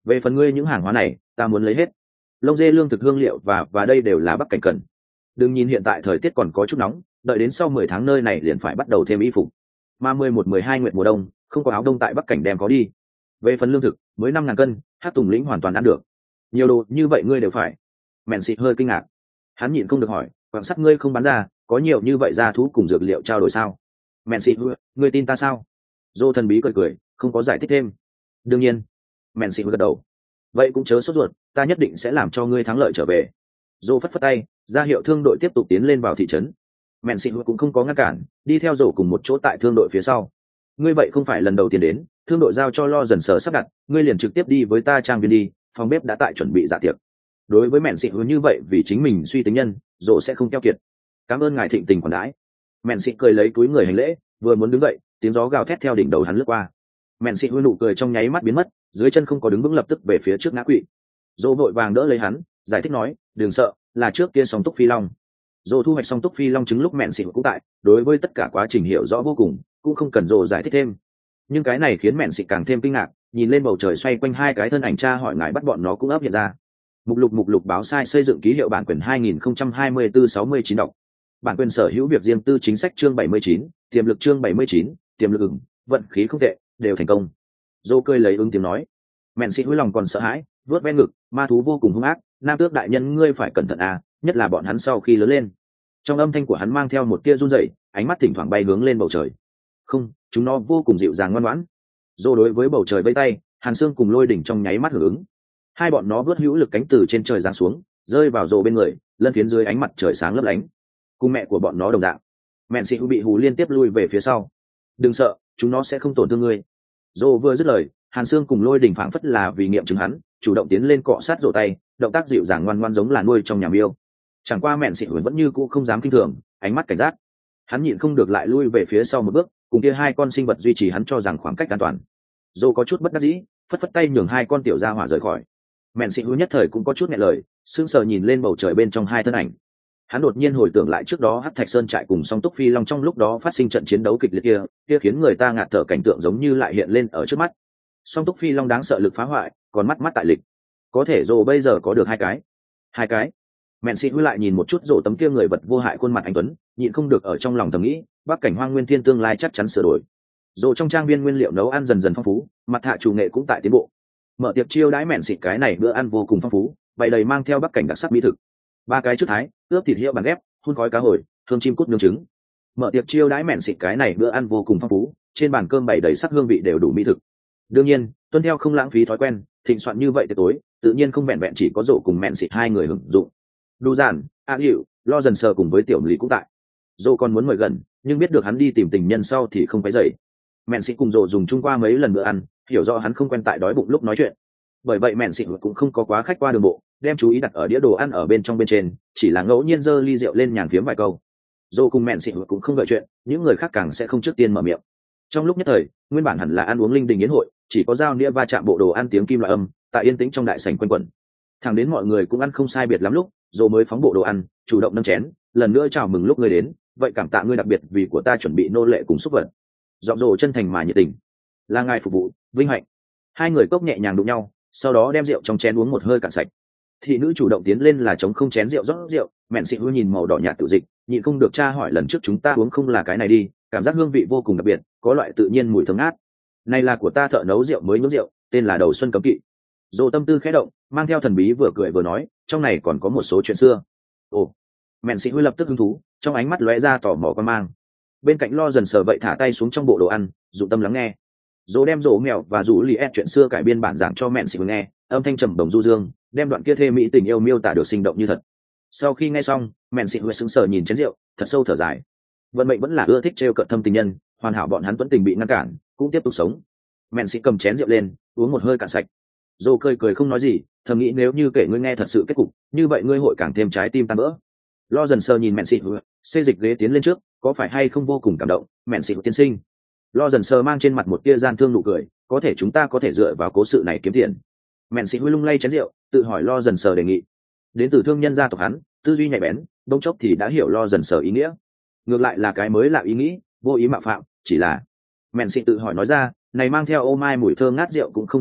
Speaker 1: về phần ngươi những hàng hóa này ta muốn lấy hết. Lông dê, lương thực, hương liệu và và đây đều là bắc cảnh cần. Đừng nhìn hiện tại thời tiết còn có chút nóng, đợi đến sau mười tháng nơi này liền phải bắt đầu thêm y phục, mà mười một mười hai nguyện mùa đông không có áo đông tại bắc cảnh đem có đi. Về phần lương thực mới năm ngàn cân, hát tùng lĩnh hoàn toàn ăn được. Nhiều đồ như vậy ngươi đều phải? Mẹn xịt hơi kinh ngạc, hắn nhịn không được hỏi, quặng sắt ngươi không bán ra, có nhiều như vậy ra thú cùng dược liệu trao đổi sao? Mẹn xịt, ngươi tin ta sao? Dô thần bí cười cười, không có giải thích thêm. Đương nhiên. Mẹn xịt gật đầu. Vậy cũng chớ sốt ruột, ta nhất định sẽ làm cho ngươi thắng lợi trở về. Dô phất phất tay, ra hiệu thương đội tiếp tục tiến lên vào thị trấn. Mẹn xịt cũng không có ngăn cản, đi theo Dô cùng một chỗ tại thương đội phía sau. Ngươi vậy không phải lần đầu tiên đến, thương đội giao cho lo dần sờ sắp đặt, ngươi liền trực tiếp đi với ta trang viên đi, phòng bếp đã tại chuẩn bị dạ tiệc. Đối với mẹn xịt như vậy vì chính mình suy tính nhân, Dô sẽ không keo kiệt. Cảm ơn ngài thịnh tình quản đãi. Mẹn xịt cười lấy túi người hành lễ, vừa muốn đứng dậy, tiếng gió gào thét theo đỉnh đầu hắn lướt qua. Mẹn xịt nụ cười trong nháy mắt biến mất, dưới chân không có đứng vững lập tức về phía trước ngã quỵ. Dô vội vàng đỡ lấy hắn, giải thích nói, đừng sợ, là trước kia song túc phi long. Dô thu hoạch song túc phi long trứng lúc mẹn xịt cũng tại, đối với tất cả quá trình hiểu rõ vô cùng, cũng không cần Dô giải thích thêm. Nhưng cái này khiến mẹn xịt càng thêm kinh ngạc, nhìn lên bầu trời xoay quanh hai cái thân ảnh tra hỏi ngài bắt bọn nó cũng ấp hiện ra. Mục lục mục lục báo sai xây dựng ký hiệu bản quyền hai nghìn không trăm hai mươi tư sáu mươi chín đọc. Bản quyền sở hữu việc riêng tư chính sách chương bảy mươi chín, tiềm lực chương bảy mươi chín, tiềm lực ửng, vận khí không tệ, đều thành công. Dô cười lấy ứng tiếng nói. Mẹn xịt hối lòng còn sợ hãi, vớt ven ngực, ma thú vô cùng hung ác, nam tước đại nhân ngươi phải cẩn thận à, nhất là bọn hắn sau khi lớn lên. Trong âm thanh của hắn mang theo một tia run rẩy, ánh mắt thỉnh thoảng bay hướng lên bầu trời. Không, chúng nó vô cùng dịu dàng ngoan ngoãn. Dô đối với bầu trời vây tay, Hàn Sương cùng Lôi Đỉnh trong nháy mắt hưởng ứng. Hai bọn nó vớt hữu lực cánh từ trên trời giáng xuống, rơi vào Dô bên người, lân phiến dưới ánh mặt trời sáng lấp lánh. Cùng mẹ của bọn nó đồng dạng. Mẹn xịt bị hù liên tiếp lui về phía sau. Đừng sợ, chúng nó sẽ không tổn thương ngươi. Dô vừa dứt lời, Hàn Sương cùng Lôi Đỉnh phảng phất là vì nghiệm chứng hắn, chủ động tiến lên cọ sát Dô tay, động tác dịu dàng ngoan ngoãn giống là nuôi trong nhà miêu. Chẳng qua mẹn xịt vẫn như cũ không dám kinh thường, ánh mắt cảnh giác. Hắn nhịn không được lại lui về phía sau một bước, cùng kia hai con sinh vật duy trì hắn cho rằng khoảng cách an toàn. Dô có chút bất đắc dĩ, phất phất tay nhường hai con tiểu gia hỏa rời khỏi. Mẹn xịt nhất thời cũng có chút nghẹn lời, sững sờ nhìn lên bầu trời bên trong hai thân ảnh. Hắn đột nhiên hồi tưởng lại trước đó Hắc Thạch Sơn trại cùng Song Túc Phi Long trong lúc đó phát sinh trận chiến đấu kịch liệt kia, kia khiến người ta ngạt thở cảnh tượng giống như lại hiện lên ở trước mắt. Song Túc Phi Long đáng sợ lực phá hoại, còn mắt mắt tại lịch. Có thể Dô bây giờ có được hai cái. Hai cái. Mẹn xịt lại nhìn một chút Dô tấm kia người vật vô hại khuôn mặt anh tuấn, nhịn không được ở trong lòng thầm nghĩ, Bắc cảnh Hoang Nguyên Thiên tương lai chắc chắn sửa đổi. Dô trong trang viên nguyên liệu nấu ăn dần dần phong phú, mặt thạ chủ nghệ cũng tại tiến bộ. Mở tiệc chiêu đãi mẹn xịt cái này bữa ăn vô cùng phong phú, bày đầy mang theo Bắc cảnh đặc sắc mỹ thực. Ba cái trước thái, ướp thịt hiệu bàn ghép, hun khói cá hồi, hương chim cút nướng trứng. Mở tiệc chiêu đãi mẹn xịt cái này bữa ăn vô cùng phong phú, trên bàn cơm bày đầy sắc hương vị đều đủ mỹ thực. Đương nhiên, tuân theo không lãng phí thói quen, thịnh soạn như vậy tới tối, tự nhiên không vẹn vẹn chỉ có Dô cùng mẹn xịt hai người hưởng dụng. Đu giản, A Hiệu, lo dần sờ cùng với tiểu lý cũng tại. Dô còn muốn mời gần, nhưng biết được hắn đi tìm tình nhân sau thì không phải dậy. Mẹn xịt cùng Dô dùng chung qua mấy lần bữa ăn, hiểu rõ hắn không quen tại đói bụng lúc nói chuyện. Bởi vậy mẹn xịt cũng không có quá khách qua đường bộ, đem chú ý đặt ở đĩa đồ ăn ở bên trong bên trên, chỉ là ngẫu nhiên giơ ly rượu lên nhàn phiếm vài câu. Dô cùng mẹn xịt cũng không gợi chuyện, những người khác càng sẽ không trước tiên mở miệng. Trong lúc nhất thời, nguyên bản hẳn là ăn uống linh đình yến hội, chỉ có dao nĩa va chạm bộ đồ ăn tiếng kim loại âm, tại yên tĩnh trong đại sảnh quanh quẩn. Thẳng đến mọi người cũng ăn không sai biệt lắm lúc, Dô mới phóng bộ đồ ăn, chủ động nâng chén, lần nữa chào mừng lúc ngươi đến, vậy cảm tạ ngươi đặc biệt vì của ta chuẩn bị nô lệ cùng xúc vật. Giọng Dô chân thành mà nhiệt tình. Là ngài phục vụ, vinh hạnh. Hai người cốc nhẹ nhàng đụng nhau, sau đó đem rượu trong chén uống một hơi cạn sạch. Thị nữ chủ động tiến lên là chống không chén rượu rót rượu, mẹn xịt nhìn màu đỏ nhạt tự dịch, nhịn không được tra hỏi lần trước chúng ta uống không là cái này đi, cảm giác hương vị vô cùng đặc biệt, có loại tự nhiên mùi thơm ngát. Này là của ta thợ nấu rượu mới nấu rượu, tên là Đầu Xuân Cấm Kỵ. Dô tâm tư khẽ động, mang theo thần bí vừa cười vừa nói, trong này còn có một số chuyện xưa. Ồ, mẹn xịt lập tức hứng thú, trong ánh mắt lóe ra tò mò quan mang. Bên cạnh lo dần sờ vậy thả tay xuống trong bộ đồ ăn, dụng tâm lắng nghe. Dô đem rổ mèo và rủ li ép chuyện xưa cải biên bản giảng cho mẹn xịt nghe, âm thanh trầm đồng du dương, đem đoạn kia thê mỹ tình yêu miêu tả được sinh động như thật. Sau khi nghe xong, mẹn xịt sững sờ nhìn chén rượu, thật sâu thở dài. Vận mệnh vẫn là ưa thích trêu cợt thâm tình nhân, hoàn hảo bọn hắn vẫn tình bị ngăn cản, cũng tiếp tục sống. Mẹn xịt cầm chén rượu lên, uống một hơi cạn sạch. Dô cười cười không nói gì, thầm nghĩ nếu như kể ngươi nghe thật sự kết cục, như vậy ngươi hội càng thêm trái tim tan vỡ. Lo dần sờ nhìn mẹn xịt, xê dịch ghế tiến lên trước, có phải hay không vô cùng cảm động, mẹn xịt tiên sinh. Lo dần sờ mang trên mặt một tia gian thương nụ cười, có thể chúng ta có thể dựa vào cố sự này kiếm tiền. Mẹn xịt lung lay chén rượu, tự hỏi lo dần sờ đề nghị. Đến từ thương nhân gia tộc hắn, tư duy nhạy bén, đông chốc thì đã hiểu lo dần sờ ý nghĩa. Ngược lại là cái mới lạ ý nghĩ, vô ý mạo phạm, chỉ là mẹn xịt tự hỏi nói ra, này mang theo ô mai mùi thơm ngát rượu cũng không hiếm lạ,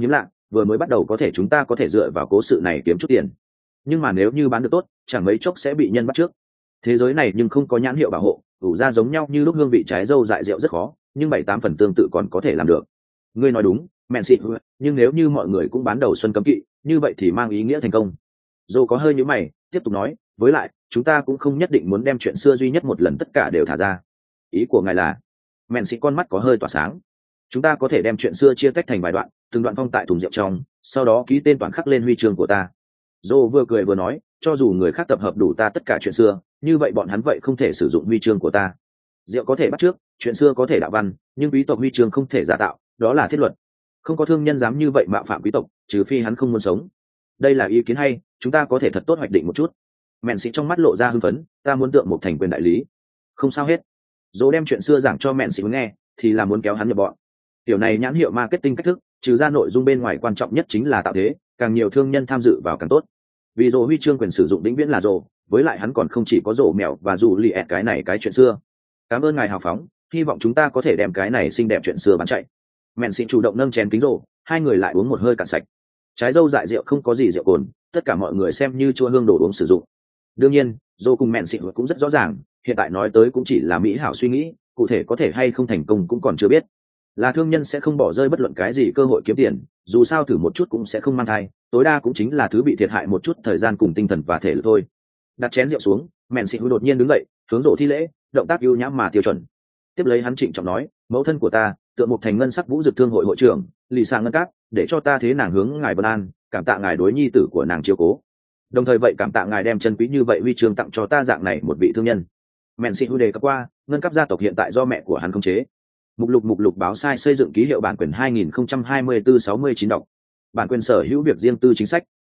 Speaker 1: vừa mới bắt đầu có thể chúng ta có thể dựa vào cố sự này kiếm chút tiền, nhưng mà nếu như bán được tốt chẳng mấy chốc sẽ bị nhân bắt trước. Thế giới này nhưng không có nhãn hiệu bảo hộ, ủ ra giống nhau như lúc hương vị trái dâu dại rượu rất khó, nhưng bảy tám phần tương tự còn có thể làm được. Ngươi nói đúng, mẹn xịt, nhưng nếu như mọi người cũng bán đầu xuân cấm kỵ, như vậy thì mang ý nghĩa thành công. Dô có hơi nhíu mày, tiếp tục nói, với lại chúng ta cũng không nhất định muốn đem chuyện xưa duy nhất một lần tất cả đều thả ra. Ý của ngài là? Mẹn xịt con mắt có hơi tỏa sáng. Chúng ta có thể đem chuyện xưa chia tách thành vài đoạn, từng đoạn phong tại thùng rượu trong, sau đó ký tên toàn khắc lên huy chương của ta. Dô vừa cười vừa nói, cho dù người khác tập hợp đủ ta tất cả chuyện xưa, như vậy bọn hắn vậy không thể sử dụng huy chương của ta. Rượu có thể bắt trước, chuyện xưa có thể đạo văn, nhưng quý tộc huy chương không thể giả tạo, đó là thiết luật. Không có thương nhân dám như vậy mạo phạm quý tộc, trừ phi hắn không muốn sống. Đây là ý kiến hay, chúng ta có thể thật tốt hoạch định một chút. Mẹn xịt trong mắt lộ ra hưng phấn, ta muốn tượng một thành quyền đại lý. Không sao hết. Dô đem chuyện xưa giảng cho mẹn xịt nghe, thì là muốn kéo hắn nhập bọn. Tiểu này nhãn hiệu marketing cách thức, trừ ra nội dung bên ngoài quan trọng nhất chính là tạo thế, càng nhiều thương nhân tham dự vào càng tốt. Vì Dô huy chương quyền sử dụng vĩnh viễn là Dô, với lại hắn còn không chỉ có Dô mèo và dù lì ẹt cái này cái chuyện xưa. Cảm ơn ngài hào phóng, hy vọng chúng ta có thể đem cái này xinh đẹp chuyện xưa bán chạy. Mẹn xịt chủ động nâng chén kính Dô, hai người lại uống một hơi cạn sạch. Trái dâu dại rượu không có gì rượu cồn, tất cả mọi người xem như chua hương đồ uống sử dụng. Đương nhiên, Dô cùng mẹn xịt cũng rất rõ ràng, hiện tại nói tới cũng chỉ là mỹ hảo suy nghĩ, cụ thể có thể hay không thành công cũng còn chưa biết. Là thương nhân sẽ không bỏ rơi bất luận cái gì cơ hội kiếm tiền, dù sao thử một chút cũng sẽ không mang thai, tối đa cũng chính là thứ bị thiệt hại một chút thời gian cùng tinh thần và thể lực thôi. Đặt chén rượu xuống, mẹn xịt đột nhiên đứng dậy, hướng Dô thi lễ, động tác ưu nhã mà tiêu chuẩn. Tiếp lấy hắn trịnh trọng nói, mẫu thân của ta tượng một thành ngân sắc vũ dực thương hội hội trưởng lì sang ngân cát, để cho ta thế nàng hướng ngài vân an, cảm tạ ngài đối nhi tử của nàng chiếu cố, đồng thời vậy cảm tạ ngài đem chân quý như vậy huy chương tặng cho ta dạng này một vị thương nhân. Mẹn xịt đề cập qua, ngân cấp gia tộc hiện tại do mẹ của hắn khống chế. Mục lục mục lục báo sai xây dựng ký hiệu bản quyền hai nghìn không trăm hai mươi tư sáu mươi chín đọc. Bản quyền sở hữu việc riêng tư chính sách.